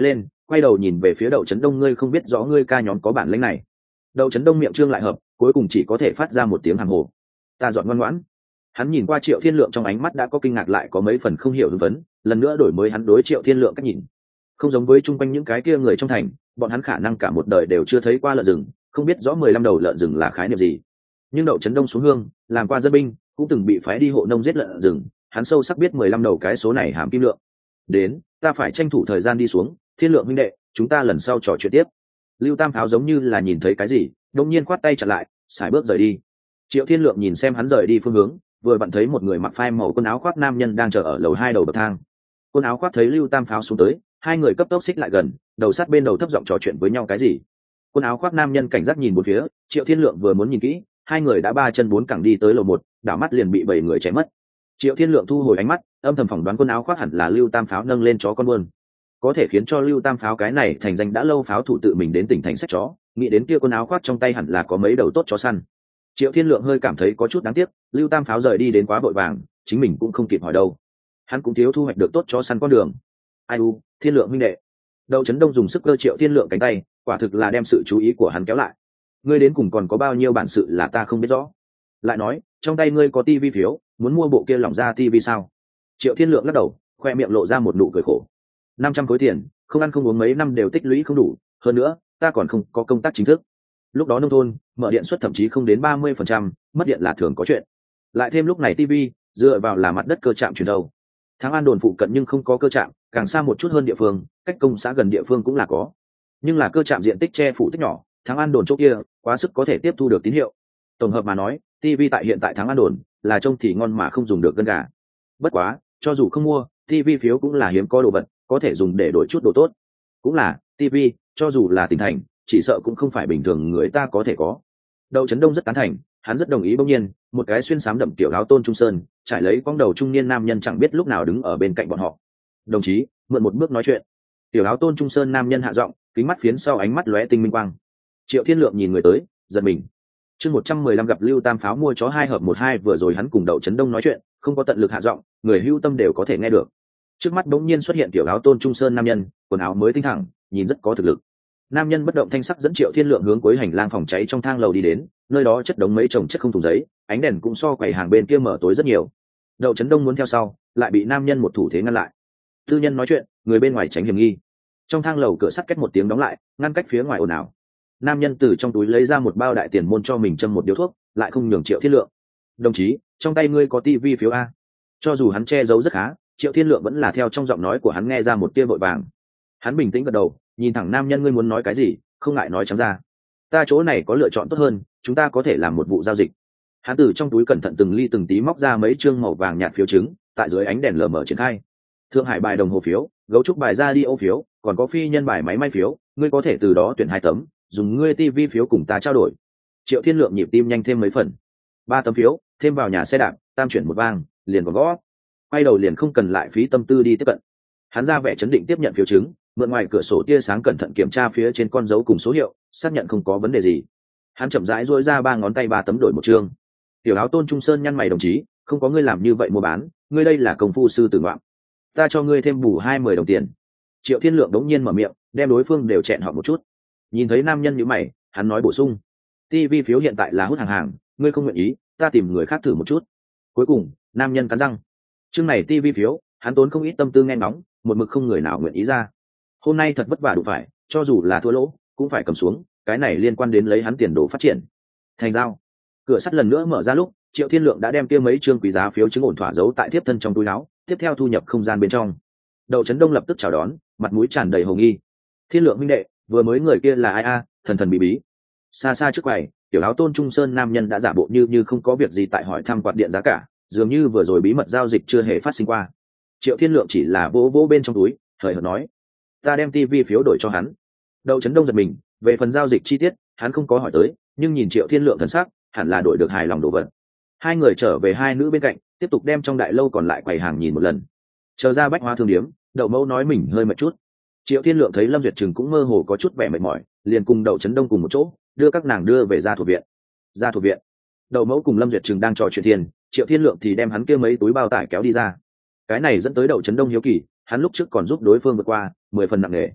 quay đầu nhìn về phía Đậu Chấn Đông, ngươi không biết rõ ngươi ca nhóm có bản lĩnh này. Đậu Chấn Đông miệng trương lại hợp, cuối cùng chỉ có thể phát ra một tiếng hàm hồ. Ta dọn ngoan ngoãn. Hắn nhìn qua Triệu Thiên Lượng, trong ánh mắt đã có kinh ngạc lại có mấy phần không hiểu hưng vấn, lần nữa đổi mới hắn đối Triệu Thiên Lượng cách nhìn. Không giống với chung quanh những cái kia người trong thành, bọn hắn khả năng cả một đời đều chưa thấy qua lợn rừng, không biết rõ mười lăm đầu lợn rừng là khái niệm gì. Nhưng Đậu Chấn Đông xuống hương, làm qua dân binh, cũng từng bị phái đi hộ nông giết lợn rừng, hắn sâu sắc biết mười lăm đầu cái số này hàm kim lượng. Đến, ta phải tranh thủ thời gian đi xuống, Thiên Lượng huynh đệ, chúng ta lần sau trò chuyện tiếp. Lưu Tam Pháo giống như là nhìn thấy cái gì, đột nhiên khoát tay chặn lại, xài bước rời đi. Triệu Thiên Lượng nhìn xem hắn rời đi phương hướng, vừa vặn thấy một người mặc phai màu quần áo khoác nam nhân đang chờ ở lầu hai đầu bậc thang. Quần áo khoác thấy Lưu Tam Pháo xuống tới, hai người cấp tốc xích lại gần, đầu sát bên đầu thấp giọng trò chuyện với nhau cái gì. Quần áo khoác nam nhân cảnh giác nhìn một phía, Triệu Thiên Lượng vừa muốn nhìn kỹ, hai người đã ba chân bốn cẳng đi tới lầu một, đảo mắt liền bị bảy người chém mất. Triệu Thiên Lượng thu hồi ánh mắt, âm thầm phỏng đoán quần áo khoác hẳn là Lưu Tam Pháo nâng lên chó con buôn, có thể khiến cho Lưu Tam Pháo cái này thành danh đã lâu pháo thủ tự mình đến tỉnh thành sách chó, nghĩ đến kia quần áo khoác trong tay hẳn là có mấy đầu tốt chó săn. Triệu Thiên Lượng hơi cảm thấy có chút đáng tiếc, Lưu Tam Pháo rời đi đến quá vội vàng, chính mình cũng không kịp hỏi đâu. Hắn cũng thiếu thu hoạch được tốt chó săn con đường. Ai u, Thiên Lượng huynh đệ. Đậu Chấn Đông dùng sức cơ Triệu Thiên Lượng cánh tay, quả thực là đem sự chú ý của hắn kéo lại. Ngươi đến cùng còn có bao nhiêu bản sự là ta không biết rõ. Lại nói, trong tay ngươi có tivi phiếu, muốn mua bộ kia lỏng ra tivi sao? Triệu Thiên Lượng lắc đầu, khoe miệng lộ ra một nụ cười khổ. Năm trăm khối tiền, không ăn không uống mấy năm đều tích lũy không đủ, hơn nữa, ta còn không có công tác chính thức. Lúc đó nông thôn, mở điện suất thậm chí không đến ba mươi phần trăm, mất điện là thường có chuyện. Lại thêm lúc này tivi, dựa vào là mặt đất cơ trạm truyền đầu. Thắng An đồn phụ cận nhưng không có cơ trạm, càng xa một chút hơn địa phương, cách công xã gần địa phương cũng là có. Nhưng là cơ trạm diện tích che phủ tích nhỏ, Thắng An đồn chỗ kia, quá sức có thể tiếp thu được tín hiệu. Tổng hợp mà nói, tivi tại hiện tại Thắng An đồn là trông thì ngon mà không dùng được gân gà. Bất quá, cho dù không mua, tivi phiếu cũng là hiếm có đồ vật, có thể dùng để đổi chút đồ tốt. Cũng là, tivi, cho dù là tỉnh thành, chỉ sợ cũng không phải bình thường người ta có thể có. Đậu Chấn Đông rất tán thành, hắn rất đồng ý. Bỗng nhiên, một cái xuyên xám đậm kiểu áo Tôn Trung Sơn, trải lấy quang đầu trung niên nam nhân chẳng biết lúc nào đứng ở bên cạnh bọn họ. Đồng chí, mượn một bước nói chuyện. Tiểu áo Tôn Trung Sơn nam nhân hạ giọng, kính mắt phiến sau ánh mắt lóe tinh minh quang. Triệu Thiên Lượng nhìn người tới, giật mình. Chương một trăm mười lăm gặp Lưu Tam Pháo mua chó hai hợp một hai, vừa rồi hắn cùng Đậu Chấn Đông nói chuyện, không có tận lực hạ giọng, người hưu tâm đều có thể nghe được. Trước mắt bỗng nhiên xuất hiện tiểu áo Tôn Trung Sơn nam nhân, quần áo mới tinh thẳng, nhìn rất có thực lực. Nam nhân bất động thanh sắc dẫn Triệu Thiên Lượng hướng cuối hành lang phòng cháy trong thang lầu đi đến, nơi đó chất đống mấy chồng chất không thùng giấy, ánh đèn cũng so quầy hàng bên kia mở tối rất nhiều. Đậu Chấn Đông muốn theo sau, lại bị nam nhân một thủ thế ngăn lại. Tư nhân nói chuyện, người bên ngoài tránh hiểm nghi. Trong thang lầu cửa sắt két một tiếng đóng lại, ngăn cách phía ngoài ồn ào. Nam nhân từ trong túi lấy ra một bao đại tiền môn cho mình châm một điếu thuốc, lại không nhường Triệu Thiên Lượng. Đồng chí, trong tay ngươi có tivi phiếu a? Cho dù hắn che giấu rất khá, Triệu Thiên Lượng vẫn là theo trong giọng nói của hắn nghe ra một tia vội vàng. Hắn bình tĩnh gật đầu, nhìn thẳng nam nhân, ngươi muốn nói cái gì, không ngại nói trắng ra. Ta chỗ này có lựa chọn tốt hơn, chúng ta có thể làm một vụ giao dịch. Hắn từ trong túi cẩn thận từng ly từng tí móc ra mấy trương màu vàng nhạt phiếu chứng, tại dưới ánh đèn lờ mờ triển khai. Thượng Hải bài đồng hồ phiếu, gấu trúc bài ra đi ô phiếu, còn có phi nhân bài máy may phiếu, ngươi có thể từ đó tuyển hai tấm, dùng ngươi tivi phiếu cùng ta trao đổi. Triệu Thiên Lượng nhịp tim nhanh thêm mấy phần. Ba tấm phiếu, thêm vào nhà xe đạp, tam chuyển một vang, liền vào gõ. Quay đầu liền không cần lại phí tâm tư đi tiếp cận. Hắn ra vẻ chấn định tiếp nhận phiếu chứng, mượn ngoài cửa sổ tia sáng cẩn thận kiểm tra phía trên con dấu cùng số hiệu, xác nhận không có vấn đề gì. Hắn chậm rãi duỗi ra ba ngón tay, ba tấm đổi một chương. Tiểu áo Tôn Trung Sơn nhăn mày, đồng chí, không có ngươi làm như vậy mua bán, ngươi đây là công phu sư tử ngoạm. Ta cho ngươi thêm bù hai mươi đồng tiền. Triệu Thiên Lượng đống nhiên mở miệng, đem đối phương đều chẹn họ một chút. Nhìn thấy nam nhân như mày, hắn nói bổ sung, tivi phiếu hiện tại là hút hàng hàng, ngươi không nguyện ý, ta tìm người khác thử một chút. Cuối cùng, nam nhân cắn răng. Chương này tivi phiếu, hắn tốn không ít tâm tư nghe ngóng, một mực không người nào nguyện ý ra. Hôm nay thật vất vả đủ phải, cho dù là thua lỗ, cũng phải cầm xuống, cái này liên quan đến lấy hắn tiền đồ phát triển. Thành giao. Cửa sắt lần nữa mở ra lúc, Triệu Thiên Lượng đã đem kia mấy trương quý giá phiếu chứng ổn thỏa giấu tại tiếp thân trong túi áo, tiếp theo thu nhập không gian bên trong. Đậu Chấn Đông lập tức chào đón, mặt mũi tràn đầy hồ nghi. Thiên Lượng huynh đệ, vừa mới người kia là ai a? Thần thần bí bí. Xa xa trước quầy, tiểu áo Tôn Trung Sơn nam nhân đã giả bộ như như không có việc gì tại hỏi thăm quạt điện giá cả, dường như vừa rồi bí mật giao dịch chưa hề phát sinh qua. Triệu Thiên Lượng chỉ là vỗ vỗ bên trong túi, hời hợt nói, ta đem tivi phiếu đổi cho hắn. Đậu Chấn Đông giật mình, về phần giao dịch chi tiết, hắn không có hỏi tới, nhưng nhìn Triệu Thiên Lượng thần sắc, hẳn là đổi được hài lòng đồ vật. Hai người trở về hai nữ bên cạnh, tiếp tục đem trong đại lâu còn lại quầy hàng nhìn một lần. Chờ ra bách hóa thương điếm, Đậu Mẫu nói mình hơi mệt chút. Triệu Thiên Lượng thấy Lâm Duyệt Trừng cũng mơ hồ có chút vẻ mệt mỏi, liền cùng Đậu Chấn Đông cùng một chỗ, đưa các nàng đưa về gia thuộc viện. Gia thuộc viện, Đậu Mẫu cùng Lâm Duyệt Trừng đang trò chuyện tiền, Triệu Thiên Lượng thì đem hắn kia mấy túi bao tải kéo đi ra. Cái này dẫn tới Đậu Chấn Đông hiếu kỳ, hắn lúc trước còn giúp đối phương vượt qua, mười phần nặng nề.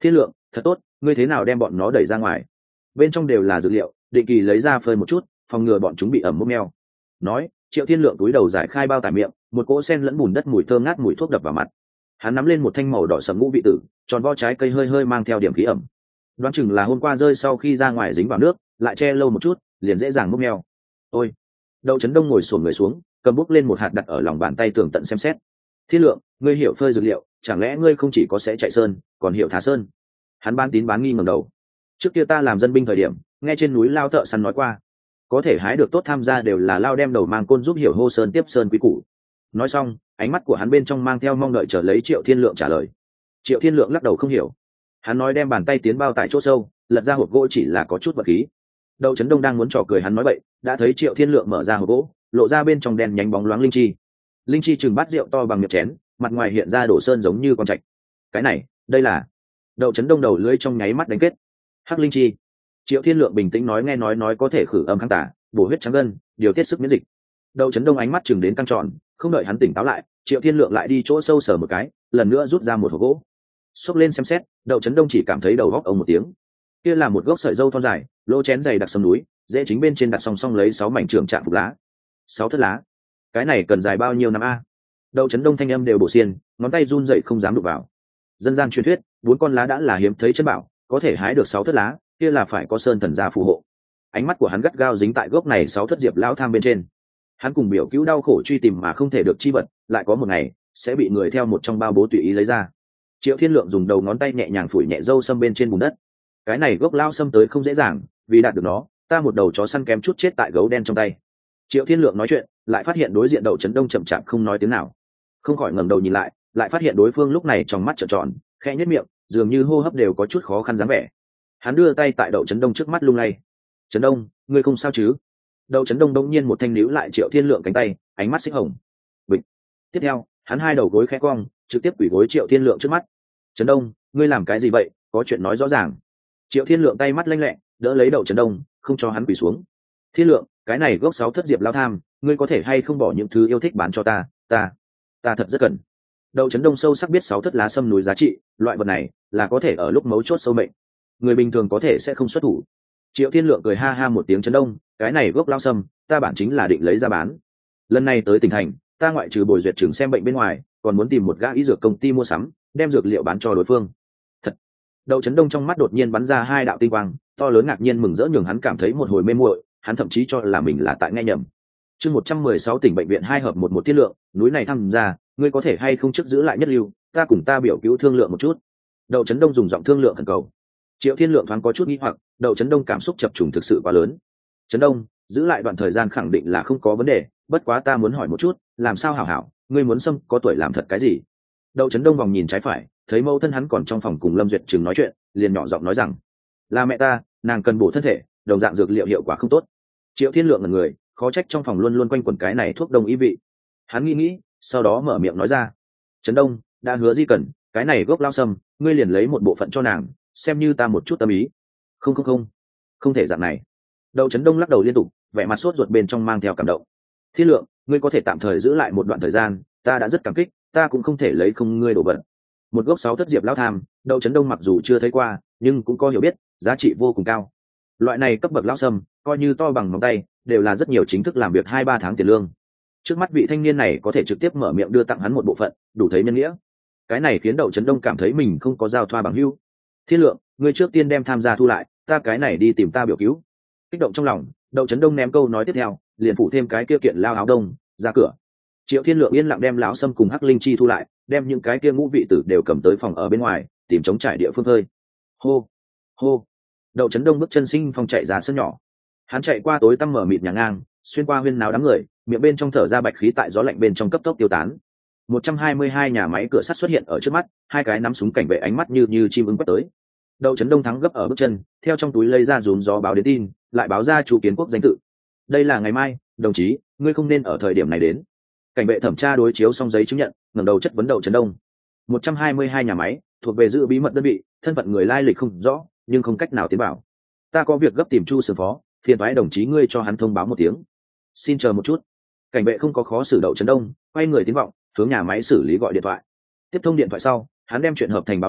Thiên Lượng, thật tốt, ngươi thế nào đem bọn nó đẩy ra ngoài? Bên trong đều là dược liệu, định kỳ lấy ra phơi một chút, phòng ngừa bọn chúng bị ẩm mốc meo. Nói, Triệu Thiên Lượng túi đầu giải khai bao tải miệng, một cỗ sen lẫn bùn đất mùi thơm ngát mùi thuốc đập vào mặt. Hắn nắm lên một thanh màu đỏ sẫm ngũ vị tử, tròn vo trái cây hơi hơi mang theo điểm khí ẩm. Đoán chừng là hôm qua rơi sau khi ra ngoài dính vào nước, lại che lâu một chút, liền dễ dàng mốc meo. Ôi! Đậu Chấn Đông ngồi xổm người xuống, cầm bút lên một hạt đặt ở lòng bàn tay tường tận xem xét. Thiên Lượng, ngươi hiểu phơi dược liệu, chẳng lẽ ngươi không chỉ có sẽ chạy sơn, còn hiểu thả sơn? Hắn bán tín bán nghi ngẩng đầu. Trước kia ta làm dân binh thời điểm, nghe trên núi lao thợ săn nói qua, có thể hái được tốt tham gia đều là lao đem đầu mang côn giúp hiểu hô sơn tiếp sơn quý củ. Nói xong, ánh mắt của hắn bên trong mang theo mong đợi chờ lấy Triệu Thiên Lượng trả lời. Triệu Thiên Lượng lắc đầu không hiểu. Hắn nói đem bàn tay tiến bao tại chỗ sâu, lật ra hộp gỗ chỉ là có chút vật khí. Đậu Chấn Đông đang muốn trò cười hắn nói bậy, đã thấy Triệu Thiên Lượng mở ra hộp gỗ, lộ ra bên trong đen nhánh bóng loáng linh chi. Linh chi chừng bát rượu to bằng miệng chén, mặt ngoài hiện ra đổ sơn giống như con trạch. Cái này, đây là... Đậu Chấn Đông đầu lưỡi trong nháy mắt đánh kết. Hắc linh chi. Triệu Thiên Lượng bình tĩnh nói, nghe nói nói có thể khử âm kháng tả, bổ huyết trắng gân, điều tiết sức miễn dịch. Đậu Chấn Đông ánh mắt chừng đến căng tròn, không đợi hắn tỉnh táo lại, Triệu Thiên Lượng lại đi chỗ sâu sờ một cái, lần nữa rút ra một hộp gỗ. Xốc lên xem xét, Đậu Chấn Đông chỉ cảm thấy đầu góc ông một tiếng. Kia là một gốc sợi dâu thon dài, lỗ chén dày đặc sâm núi, dễ chính bên trên đặt song song lấy sáu mảnh trưởng trạng phục lá. Sáu thất lá. Cái này cần dài bao nhiêu năm a? Đậu Chấn Đông thanh âm đều bổ xiên, ngón tay run rẩy không dám đụng vào. Dân gian truyền thuyết, bốn con lá đã là hiếm thấy chân bảo, có thể hái được sáu thất lá, kia là phải có sơn thần gia phù hộ. Ánh mắt của hắn gắt gao dính tại gốc này sáu thất diệp lão tham bên trên. Hắn cùng biểu cứu đau khổ truy tìm mà không thể được chi vật, lại có một ngày sẽ bị người theo một trong bao bố tùy ý lấy ra. Triệu Thiên Lượng dùng đầu ngón tay nhẹ nhàng phủi nhẹ râu sâm bên trên bùn đất. Cái này gốc lao sâm tới không dễ dàng, vì đạt được nó, ta một đầu chó săn kém chút chết tại gấu đen trong tay. Triệu Thiên Lượng nói chuyện, lại phát hiện đối diện Đậu Chấn Đông chậm chạp không nói tiếng nào, không khỏi ngẩng đầu nhìn lại, lại phát hiện đối phương lúc này trong mắt trợn tròn, khẽ nhếch miệng, dường như hô hấp đều có chút khó khăn dáng vẻ. Hắn đưa tay tại Đậu Chấn Đông trước mắt lung lay. Chấn Đông, ngươi không sao chứ? Đậu Chấn Đông đông nhiên một thanh níu lại Triệu Thiên Lượng cánh tay, ánh mắt xích hồng. Bịch. Tiếp theo, hắn hai đầu gối khẽ cong, trực tiếp quỳ gối Triệu Thiên Lượng trước mắt. Chấn Đông, ngươi làm cái gì vậy? Có chuyện nói rõ ràng. Triệu Thiên Lượng tay mắt lanh lẹ, đỡ lấy Đậu Chấn Đông, không cho hắn quỳ xuống. Thiên Lượng, cái này gốc sáu thất diệp lao tham, ngươi có thể hay không bỏ những thứ yêu thích bán cho ta? Ta, ta thật rất cần. Đậu Chấn Đông sâu sắc biết sáu thất lá sâm núi giá trị, loại vật này là có thể ở lúc mấu chốt sâu mệnh, người bình thường có thể sẽ không xuất thủ. Triệu Thiên Lượng cười ha ha một tiếng. Chấn Đông, cái này gốc lao sâm, ta bản chính là định lấy ra bán. Lần này tới tỉnh thành, ta ngoại trừ bồi duyệt trường xem bệnh bên ngoài, còn muốn tìm một gã y dược công ty mua sắm, đem dược liệu bán cho đối phương. Thật. Đậu Chấn Đông trong mắt đột nhiên bắn ra hai đạo tinh quang, to lớn ngạc nhiên mừng rỡ nhường hắn cảm thấy một hồi mê muội, hắn thậm chí cho là mình là tại nghe nhầm. Chương một trăm mười sáu tỉnh bệnh viện hai hợp một một Thiên Lượng, núi này tham gia, ngươi có thể hay không trước giữ lại nhất lưu, ta cùng ta biểu cứu thương lượng một chút. Đậu Chấn Đông dùng giọng thương lượng khẩn cầu. Triệu Thiên Lượng thoáng có chút nghi hoặc, Đậu Chấn Đông cảm xúc chập trùng thực sự quá lớn. Chấn Đông, giữ lại đoạn thời gian khẳng định là không có vấn đề, bất quá ta muốn hỏi một chút, làm sao hảo hảo, ngươi muốn xâm có tuổi làm thật cái gì? Đậu Chấn Đông vòng nhìn trái phải, thấy mâu thân hắn còn trong phòng cùng Lâm Duyệt Trừng nói chuyện, liền nhỏ giọng nói rằng, là mẹ ta, nàng cần bổ thân thể, đồng dạng dược liệu hiệu quả không tốt. Triệu Thiên Lượng là người, khó trách trong phòng luôn luôn quanh quẩn cái này thuốc đông ý vị. Hắn nghĩ nghĩ, sau đó mở miệng nói ra, Chấn Đông, đã hứa Di Cần, cái này gốc lao sâm, ngươi liền lấy một bộ phận cho nàng, xem như ta một chút tâm ý. Không không không, không thể dạng này. Đậu Chấn Đông lắc đầu liên tục, vẻ mặt sốt ruột bên trong mang theo cảm động. Thiên Lượng, ngươi có thể tạm thời giữ lại một đoạn thời gian, ta đã rất cảm kích, ta cũng không thể lấy không ngươi đổ vật. Một gốc sáu thất diệp lao tham, Đậu Chấn Đông mặc dù chưa thấy qua, nhưng cũng có hiểu biết, giá trị vô cùng cao. Loại này cấp bậc lao sâm, coi như to bằng ngón tay, đều là rất nhiều chính thức làm việc hai ba tháng tiền lương. Trước mắt vị thanh niên này có thể trực tiếp mở miệng đưa tặng hắn một bộ phận, đủ thấy nhân nghĩa. Cái này khiến Đậu Chấn Đông cảm thấy mình không có giao thoa bằng hữu. Thiên Lượng, ngươi trước tiên đem tham gia thu lại, ta cái này đi tìm ta biểu cứu. Kích động trong lòng, Đậu Chấn Đông ném câu nói tiếp theo, liền phủ thêm cái kia kiện lao áo đông ra cửa. Triệu Thiên Lượng yên lặng đem lão sâm cùng hắc linh chi thu lại, đem những cái kia ngũ vị tử đều cầm tới phòng ở bên ngoài, tìm chống trải địa phương hơi. Hô, hô. Đậu Chấn Đông bước chân sinh phong chạy ra sân nhỏ. Hắn chạy qua tối tăm mở mịt nhà ngang, xuyên qua huyên náo đám người, miệng bên trong thở ra bạch khí tại gió lạnh bên trong cấp tốc tiêu tán. một trăm hai mươi hai nhà máy cửa sắt xuất hiện ở trước mắt, hai cái nắm súng cảnh vệ ánh mắt như như chim ưng quất tới. Đậu Chấn Đông thắng gấp ở bước chân, theo trong túi lấy ra rúm gió báo đến tin, lại báo ra chủ kiến quốc danh tự. Đây là ngày mai, đồng chí, ngươi không nên ở thời điểm này đến. Cảnh vệ thẩm tra đối chiếu xong giấy chứng nhận, ngẩng đầu chất vấn Đậu Chấn Đông. một trăm hai mươi hai nhà máy, thuộc về giữ bí mật đơn vị, thân phận người lai lịch không rõ, nhưng không cách nào tiến bảo. Ta có việc gấp tìm Chu Sưởng phó, phiền toái đồng chí ngươi cho hắn thông báo một tiếng. Xin chờ một chút. Cảnh vệ không có khó xử Đậu Chấn Đông, quay người tiến vọng, hướng nhà máy xử lý gọi điện thoại. Tiếp thông điện thoại sau, hắn đem chuyện hợp thành báo lên,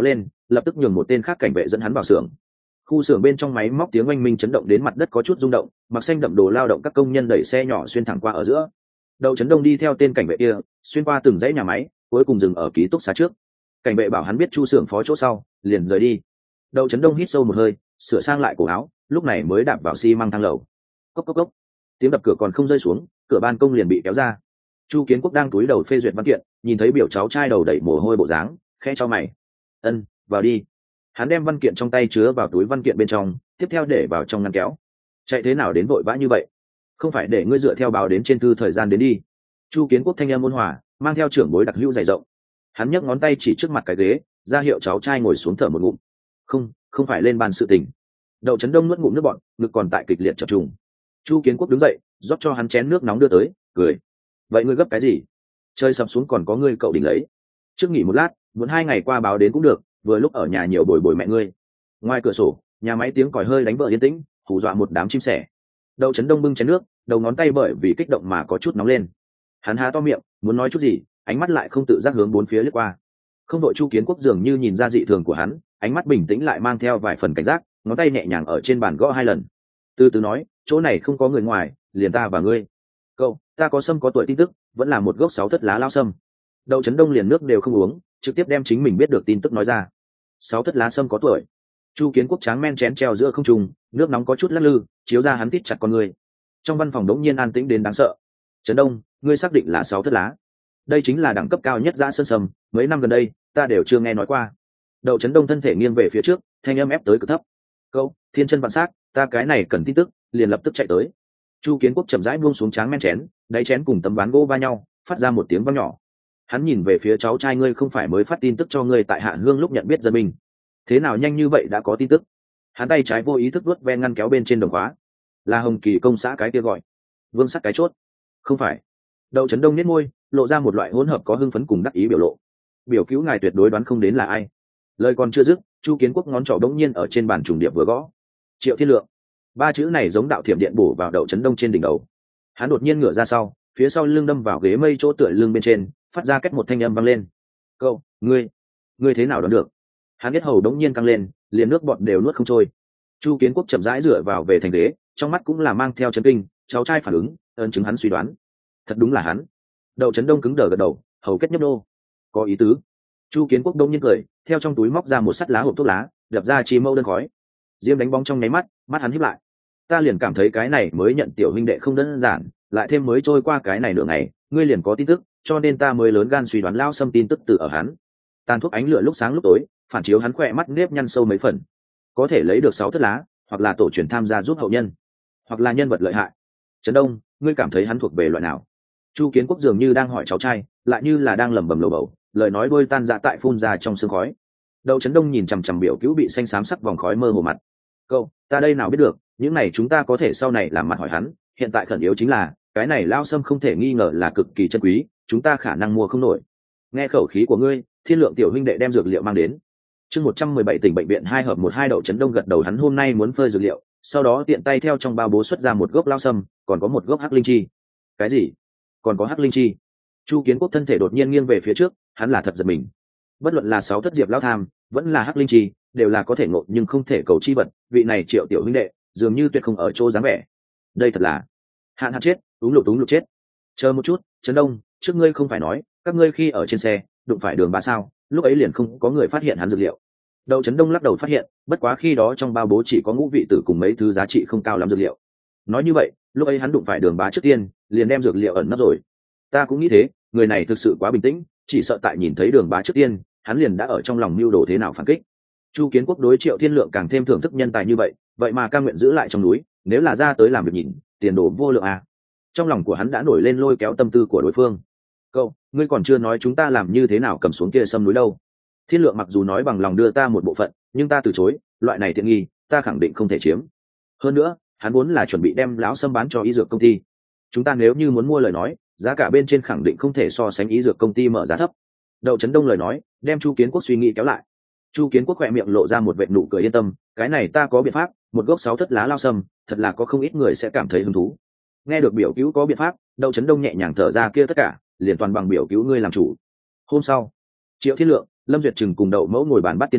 lập tức nhường một tên khác cảnh vệ dẫn hắn vào xưởng. Khu xưởng bên trong máy móc tiếng oanh minh chấn động đến mặt đất có chút rung động, mặc xanh đậm đồ lao động các công nhân đẩy xe nhỏ xuyên thẳng qua ở giữa. Đậu Chấn Đông đi theo tên cảnh vệ kia xuyên qua từng dãy nhà máy, cuối cùng dừng ở ký túc xá trước. Cảnh vệ bảo hắn biết chu xưởng phó chỗ sau, liền rời đi. Đậu Chấn Đông hít sâu một hơi, sửa sang lại cổ áo, lúc này mới đạp vào xi măng thang lầu. Cốc cốc cốc, tiếng đập cửa còn không rơi xuống, cửa ban công liền bị kéo ra. Chu Kiến Quốc đang túi đầu phê duyệt văn kiện, nhìn thấy biểu cháu trai đầu đẩy mồ hôi bộ dáng, khẽ cho mày. Ân, vào đi. Hắn đem văn kiện trong tay chứa vào túi văn kiện bên trong, tiếp theo để vào trong ngăn kéo. Chạy thế nào đến vội vã như vậy? Không phải để ngươi dựa theo báo đến trên thư thời gian đến đi. Chu Kiến Quốc thanh âm ôn hòa, mang theo trưởng bối đặc hữu dày rộng. Hắn nhấc ngón tay chỉ trước mặt cái ghế, ra hiệu cháu trai ngồi xuống thở một ngụm. Không, không phải lên bàn sự tình. Đậu Chấn Đông nuốt ngụm nước bọt, ngực còn tại kịch liệt chập trùng. Chu Kiến Quốc đứng dậy, rót cho hắn chén nước nóng đưa tới, cười. Vậy ngươi gấp cái gì? Chơi sập xuống còn có ngươi cậu đỉnh lấy. Trước nghỉ một lát, muốn hai ngày qua báo đến cũng được, vừa lúc ở nhà nhiều bồi bồi mẹ ngươi. Ngoài cửa sổ, nhà máy tiếng còi hơi đánh vỡ yên tĩnh, hù dọa một đám chim sẻ. Đậu Chấn Đông bưng chén nước, đầu ngón tay bởi vì kích động mà có chút nóng lên. Hắn há to miệng, muốn nói chút gì, ánh mắt lại không tự giác hướng bốn phía lướt qua. Không đội Chu Kiến Quốc dường như nhìn ra dị thường của hắn, ánh mắt bình tĩnh lại mang theo vài phần cảnh giác, ngón tay nhẹ nhàng ở trên bàn gõ hai lần. Từ từ nói, chỗ này không có người ngoài, liền ta và ngươi. Cậu, ta có sâm có tuổi tin tức, vẫn là một gốc sáu thất lá lao sâm. Đậu Chấn Đông liền nước đều không uống, trực tiếp đem chính mình biết được tin tức nói ra. Sáu thất lá sâm có tuổi. Chu Kiến Quốc tráng men chén treo giữa không trung, nước nóng có chút lắc lư, chiếu ra hắn tít chặt con người. Trong văn phòng đống nhiên an tĩnh đến đáng sợ. Trấn Đông, ngươi xác định là sáu thất lá? Đây chính là đẳng cấp cao nhất dã sơn sâm, mấy năm gần đây ta đều chưa nghe nói qua. Đậu Chấn Đông thân thể nghiêng về phía trước, thanh âm ép tới cực thấp. Câu, thiên chân vạn sắc, ta cái này cần tin tức, liền lập tức chạy tới. Chu Kiến Quốc chậm rãi buông xuống tráng men chén, đáy chén cùng tấm ván gỗ va nhau, phát ra một tiếng vang nhỏ. Hắn nhìn về phía cháu trai, ngươi không phải mới phát tin tức cho ngươi tại Hạ Hương lúc nhận biết dân mình, thế nào nhanh như vậy đã có tin tức? Hắn tay trái vô ý thức vuốt ven ngăn kéo bên trên đồng khóa. Là Hồng Kỳ công xã cái kia gọi Vương Sắt cái chốt? Không phải. Đậu Chấn Đông nhếch môi, lộ ra một loại hỗn hợp có hưng phấn cùng đắc ý biểu lộ. Biểu cứu ngài tuyệt đối đoán không đến là ai. Lời còn chưa dứt, Chu Kiến Quốc ngón trỏ đống nhiên ở trên bàn trùng điệp vừa gõ. Triệu Thiên Lượng. Ba chữ này giống đạo thiểm điện bổ vào Đậu Chấn Đông trên đỉnh đầu. Hắn đột nhiên ngửa ra sau, phía sau lưng đâm vào ghế mây chỗ tựa lưng bên trên, phát ra cách một thanh âm vang lên. Câu, ngươi, ngươi thế nào đoán được? Hắn biết hầu đống nhiên căng lên, liền nước bọt đều nuốt không trôi. Chu Kiến Quốc chậm rãi dựa vào về thành ghế, trong mắt cũng là mang theo chấn kinh, cháu trai phản ứng, ơn chứng hắn suy đoán. Thật đúng là hắn. Đậu Chấn Đông cứng đờ gật đầu, hầu kết nhấp nô. Có ý tứ. Chu Kiến Quốc đông nhiên cười, theo trong túi móc ra một sắt lá hộp thuốc lá, đập ra chi mâu đơn khói. Diêm đánh bóng trong nháy mắt, mắt hắn híp lại. Ta liền cảm thấy cái này mới nhận tiểu huynh đệ không đơn giản, lại thêm mới trôi qua cái này nửa ngày, ngươi liền có tin tức, cho nên ta mới lớn gan suy đoán lao xâm tin tức từ ở hắn. Tàn thuốc ánh lửa lúc sáng lúc tối, phản chiếu hắn khỏe mắt nếp nhăn sâu mấy phần. Có thể lấy được sáu thất lá, hoặc là tổ truyền tham gia giúp hậu nhân, hoặc là nhân vật lợi hại. Trấn Đông, ngươi cảm thấy hắn thuộc về loại nào? Chu Kiến Quốc dường như đang hỏi cháu trai, lại như là đang lẩm bẩm lầu bầu, lời nói đôi tan ra tại phun ra trong sương khói. Đậu Chấn Đông nhìn chằm chằm biểu cứu bị xanh xám sắc vòng khói mơ hồ mặt. Câu, ta đây nào biết được, những này chúng ta có thể sau này làm mặt hỏi hắn, hiện tại khẩn yếu chính là, cái này lao sâm không thể nghi ngờ là cực kỳ chân quý, chúng ta khả năng mua không nổi. Nghe khẩu khí của ngươi, Thiên Lượng tiểu huynh đệ đem dược liệu mang đến. Chương một trăm mười bảy tỉnh bệnh viện hai hợp một hai Đậu Chấn Đông gật đầu, hắn hôm nay muốn phơi dược liệu, sau đó tiện tay theo trong bao bố xuất ra một gốc lao sâm, còn có một gốc hắc linh chi. Cái gì? Còn có hắc linh chi? Chu Kiến Quốc thân thể đột nhiên nghiêng về phía trước, hắn là thật giật mình. Bất luận là sáu thất diệp lao tham, vẫn là hắc linh chi, đều là có thể ngộ nhưng không thể cầu chi vật, vị này Triệu tiểu huynh đệ, dường như tuyệt không ở chỗ dáng vẻ. Đây thật là hạn hạn chết, đúng lục đúng lục chết. Chờ một chút, Trấn Đông, trước ngươi không phải nói, các ngươi khi ở trên xe, đụng phải đường ba sao, lúc ấy liền không có người phát hiện hắn dược liệu. Đậu Chấn Đông lắc đầu phát hiện, bất quá khi đó trong bao bố chỉ có ngũ vị tử cùng mấy thứ giá trị không cao lắm dược liệu. Nói như vậy, lúc ấy hắn đụng phải đường bá trước tiên, liền đem dược liệu ẩn nấp rồi. Ta cũng nghĩ thế, người này thực sự quá bình tĩnh, chỉ sợ tại nhìn thấy đường bá trước tiên, hắn liền đã ở trong lòng mưu đồ thế nào phản kích. Chu Kiến Quốc đối Triệu Thiên Lượng càng thêm thưởng thức nhân tài như vậy, vậy mà cam nguyện giữ lại trong núi, nếu là ra tới làm việc nhìn, tiền đồ vô lượng à. Trong lòng của hắn đã nổi lên lôi kéo tâm tư của đối phương. Câu, ngươi còn chưa nói chúng ta làm như thế nào cầm xuống kia sâm núi đâu. Thiên Lượng mặc dù nói bằng lòng đưa ta một bộ phận, nhưng ta từ chối, loại này tiện nghi, ta khẳng định không thể chiếm. Hơn nữa, hắn muốn là chuẩn bị đem lão sâm bán cho y dược công ty. Chúng ta nếu như muốn mua lời nói, giá cả bên trên khẳng định không thể so sánh y dược công ty mở giá thấp. Đậu Chấn Đông lời nói, đem Chu Kiến Quốc suy nghĩ kéo lại. Chu Kiến Quốc khỏe miệng lộ ra một vệt nụ cười yên tâm, cái này ta có biện pháp, một gốc sáu thất lá lao sâm, thật là có không ít người sẽ cảm thấy hứng thú. Nghe được biểu cứu có biện pháp, Đậu Chấn Đông nhẹ nhàng thở ra, kia tất cả liền toàn bằng biểu cứu ngươi làm chủ. Hôm sau, Triệu Thiên Lượng, Lâm Duyệt Trừng cùng Đậu Mẫu ngồi bàn bắt tiên trước,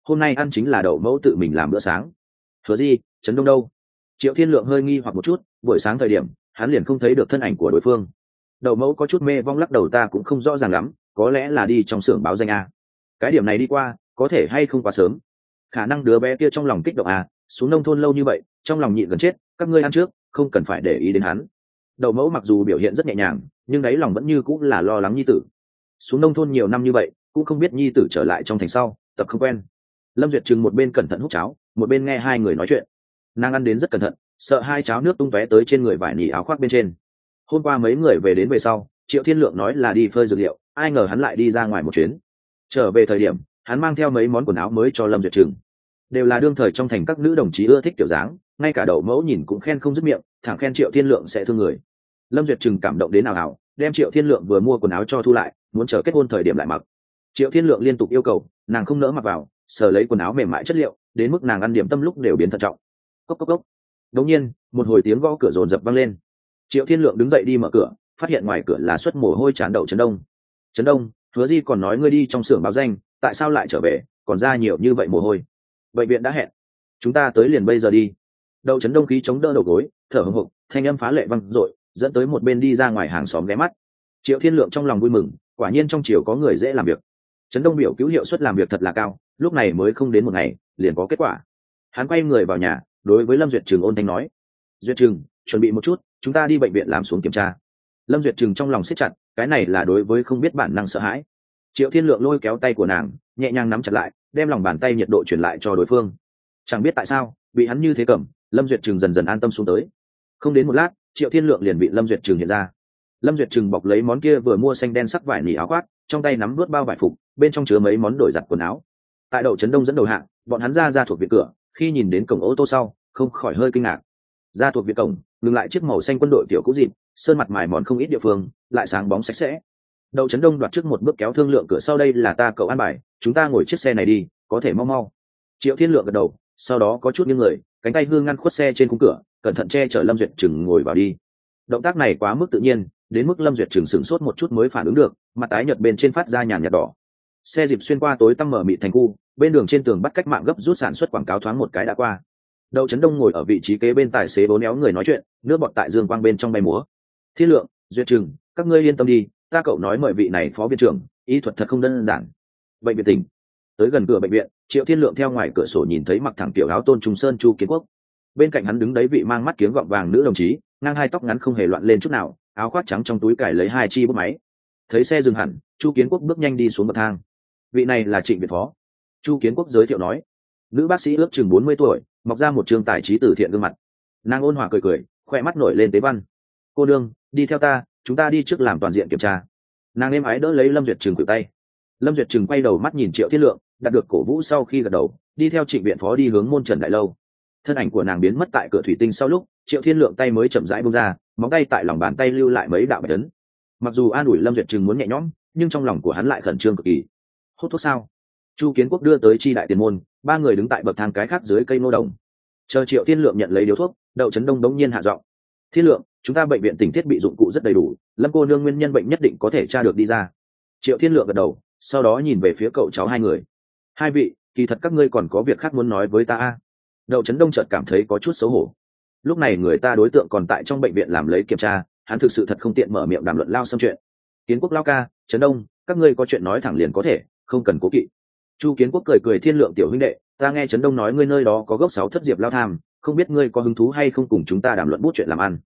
hôm nay ăn chính là đậu mẫu tự mình làm bữa sáng. Hứa Di, Trấn Đông đâu? Triệu Thiên Lượng hơi nghi hoặc một chút, buổi sáng thời điểm hắn liền không thấy được thân ảnh của đối phương. Đậu mẫu có chút mê vong lắc đầu, ta cũng không rõ ràng lắm, có lẽ là đi trong xưởng báo danh a. Cái điểm này đi qua có thể hay không quá sớm, khả năng đứa bé kia trong lòng kích động à, xuống nông thôn lâu như vậy trong lòng nhịn gần chết, các ngươi ăn trước, không cần phải để ý đến hắn. Đậu mẫu mặc dù biểu hiện rất nhẹ nhàng, nhưng đáy lòng vẫn như cũng là lo lắng nhi tử. Xuống nông thôn nhiều năm như vậy cũng không biết nhi tử trở lại trong thành sau tập không quen. Lâm Duyệt Trừng một bên cẩn thận hút cháo, một bên nghe hai người nói chuyện. Nàng ăn đến rất cẩn thận, sợ hai cháo nước tung tóe tới trên người vải nỉ áo khoác bên trên. Hôm qua mấy người về đến về sau, Triệu Thiên Lượng nói là đi phơi dược liệu, ai ngờ hắn lại đi ra ngoài một chuyến. Trở về thời điểm hắn mang theo mấy món quần áo mới cho Lâm Duyệt Trừng, đều là đương thời trong thành các nữ đồng chí ưa thích kiểu dáng, ngay cả đậu mẫu nhìn cũng khen không dứt miệng, thẳng khen Triệu Thiên Lượng sẽ thương người. Lâm Duyệt Trừng cảm động đến nào hảo, đem Triệu Thiên Lượng vừa mua quần áo cho thu lại, muốn chờ kết hôn thời điểm lại mặc. Triệu Thiên Lượng liên tục yêu cầu, nàng không nỡ mặc vào, sờ lấy quần áo mềm mại chất liệu, đến mức nàng ăn điểm tâm lúc đều biến thận trọng. Cốc cốc cốc. Đột nhiên, một hồi tiếng gõ cửa rồn rập vang lên. Triệu Thiên Lượng đứng dậy đi mở cửa, phát hiện ngoài cửa là xuất mồ hôi tràn đầu Trấn Đông. Trấn Đông, Hứa Di còn nói ngươi đi trong xưởng báo danh, tại sao lại trở về, còn ra nhiều như vậy mồ hôi? Bệnh viện đã hẹn, chúng ta tới liền bây giờ đi. Đậu Trấn Đông khí chống đỡ đầu gối, thở hổn hộc, thanh âm phá lệ vang dội, dẫn tới một bên đi ra ngoài hàng xóm ghé mắt. Triệu Thiên Lượng trong lòng vui mừng, quả nhiên trong chiều có người dễ làm việc. Trấn Đông biểu cứu hiệu suất làm việc thật là cao, lúc này mới không đến một ngày liền có kết quả. Hắn quay người vào nhà, đối với Lâm Duyệt Trừng ôn thanh nói: Duyệt Trừng, chuẩn bị một chút, chúng ta đi bệnh viện làm xuống kiểm tra. Lâm Duyệt Trừng trong lòng siết chặt, cái này là đối với không biết bản năng sợ hãi. Triệu Thiên Lượng lôi kéo tay của nàng, nhẹ nhàng nắm chặt lại, đem lòng bàn tay nhiệt độ truyền lại cho đối phương. Chẳng biết tại sao, bị hắn như thế cầm, Lâm Duyệt Trừng dần dần an tâm xuống tới. Không đến một lát, Triệu Thiên Lượng liền bị Lâm Duyệt Trừng hiện ra. Lâm Duyệt Trừng bọc lấy món kia vừa mua xanh đen sắc vải nỉ áo khoác, trong tay nắm nuốt bao vải phục, bên trong chứa mấy món đổi giặt quần áo. Tại Đậu Trấn Đông dẫn đầu hạng, bọn hắn ra ra thuộc viện cửa, khi nhìn đến cổng ô tô sau, không khỏi hơi kinh ngạc. Ra thuộc viện cổng, ngừng lại chiếc màu xanh quân đội tiểu cũ dịp, sơn mặt mài mòn không ít địa phương, lại sáng bóng sạch sẽ. Đậu Trấn Đông đoạt trước một bước kéo Thương Lượng cửa sau, đây là ta cậu an bài, chúng ta ngồi chiếc xe này đi, có thể mau mau. Triệu Thiên Lượng gật đầu, sau đó có chút nghiêng người, cánh tay hương ngăn khuất xe trên khung cửa, cẩn thận che chở Lâm Duyệt Trừng ngồi vào đi. Động tác này quá mức tự nhiên, đến mức Lâm Duyệt Trừng sửng sốt một chút mới phản ứng được, mặt tái nhợt bên trên phát ra nhàn nhạt đỏ. Xe dịp xuyên qua tối tăm mở mịt thành khu, bên đường trên tường bắt cách mạng gấp rút sản xuất quảng cáo thoáng một cái đã qua. Đậu Trấn Đông ngồi ở vị trí kế bên tài xế bốn éo người nói chuyện, nước bọt tại dương quang bên trong bay múa. Thiên Lượng, Duyệt Trừng, các ngươi yên tâm đi, ta cậu nói mời vị này phó viện trưởng, y thuật thật không đơn giản. Bệnh viện tỉnh. Tới gần cửa bệnh viện, Triệu Thiên Lượng theo ngoài cửa sổ nhìn thấy mặc thẳng tiểu áo Tôn Trung Sơn Chu Kiến Quốc. Bên cạnh hắn đứng đấy vị mang mắt kiếng gọng vàng nữ đồng chí, ngang hai tóc ngắn không hề loạn lên chút nào, áo khoác trắng trong túi cài lấy hai chi bút máy. Thấy xe dừng hẳn, Chu Kiến Quốc bước nhanh đi xuống bậc thang. Vị này là Trịnh Viện Phó. Chu Kiến Quốc giới thiệu nói. Nữ bác sĩ ước chừng bốn mươi tuổi, mọc ra một trường tài trí từ thiện gương mặt. Nàng ôn hòa cười cười, khoe mắt nổi lên tế văn. Cô đương, đi theo ta, chúng ta đi trước làm toàn diện kiểm tra. Nàng êm ái đỡ lấy Lâm Duyệt Trừng cử tay. Lâm Duyệt Trừng quay đầu mắt nhìn Triệu Thiên Lượng, đạt được cổ vũ sau khi gật đầu, đi theo Trịnh Viện Phó đi hướng môn Trần Đại Lâu. Thân ảnh của nàng biến mất tại cửa thủy tinh sau lúc, Triệu Thiên Lượng tay mới chậm rãi buông ra, móng tay tại lòng bàn tay lưu lại mấy đạo bạch ấn. Mặc dù an ủi Lâm Duyệt Trừng muốn nhẹ nhõm, nhưng trong lòng của hắn lại khẩn trương cực kỳ. Hút thuốc sao? Chu Kiến Quốc đưa tới chi đại tiền môn, ba người đứng tại bậc thang cái khác dưới cây nô đồng. Chờ Triệu Thiên Lượng nhận lấy điếu thuốc, Đậu Trấn Đông đống nhiên hạ giọng. Thiên Lượng, chúng ta bệnh viện tỉnh thiết bị dụng cụ rất đầy đủ, Lâm cô nương nguyên nhân bệnh nhất định có thể tra được đi ra. Triệu Thiên Lượng gật đầu, sau đó nhìn về phía cậu cháu hai người. Hai vị, kỳ thật các ngươi còn có việc khác muốn nói với ta a? Đậu Trấn Đông chợt cảm thấy có chút xấu hổ. Lúc này người ta đối tượng còn tại trong bệnh viện làm lấy kiểm tra, hắn thực sự thật không tiện mở miệng đàm luận lao xâm chuyện. Kiến Quốc lao ca, Trấn Đông, các ngươi có chuyện nói thẳng liền có thể, không cần cố kỵ. Chu Kiến Quốc cười cười, Thiên Lượng tiểu huynh đệ, ta nghe Trấn Đông nói ngươi nơi đó có gốc sáu thất diệp lao tham, không biết ngươi có hứng thú hay không cùng chúng ta đàm luận bút chuyện làm ăn.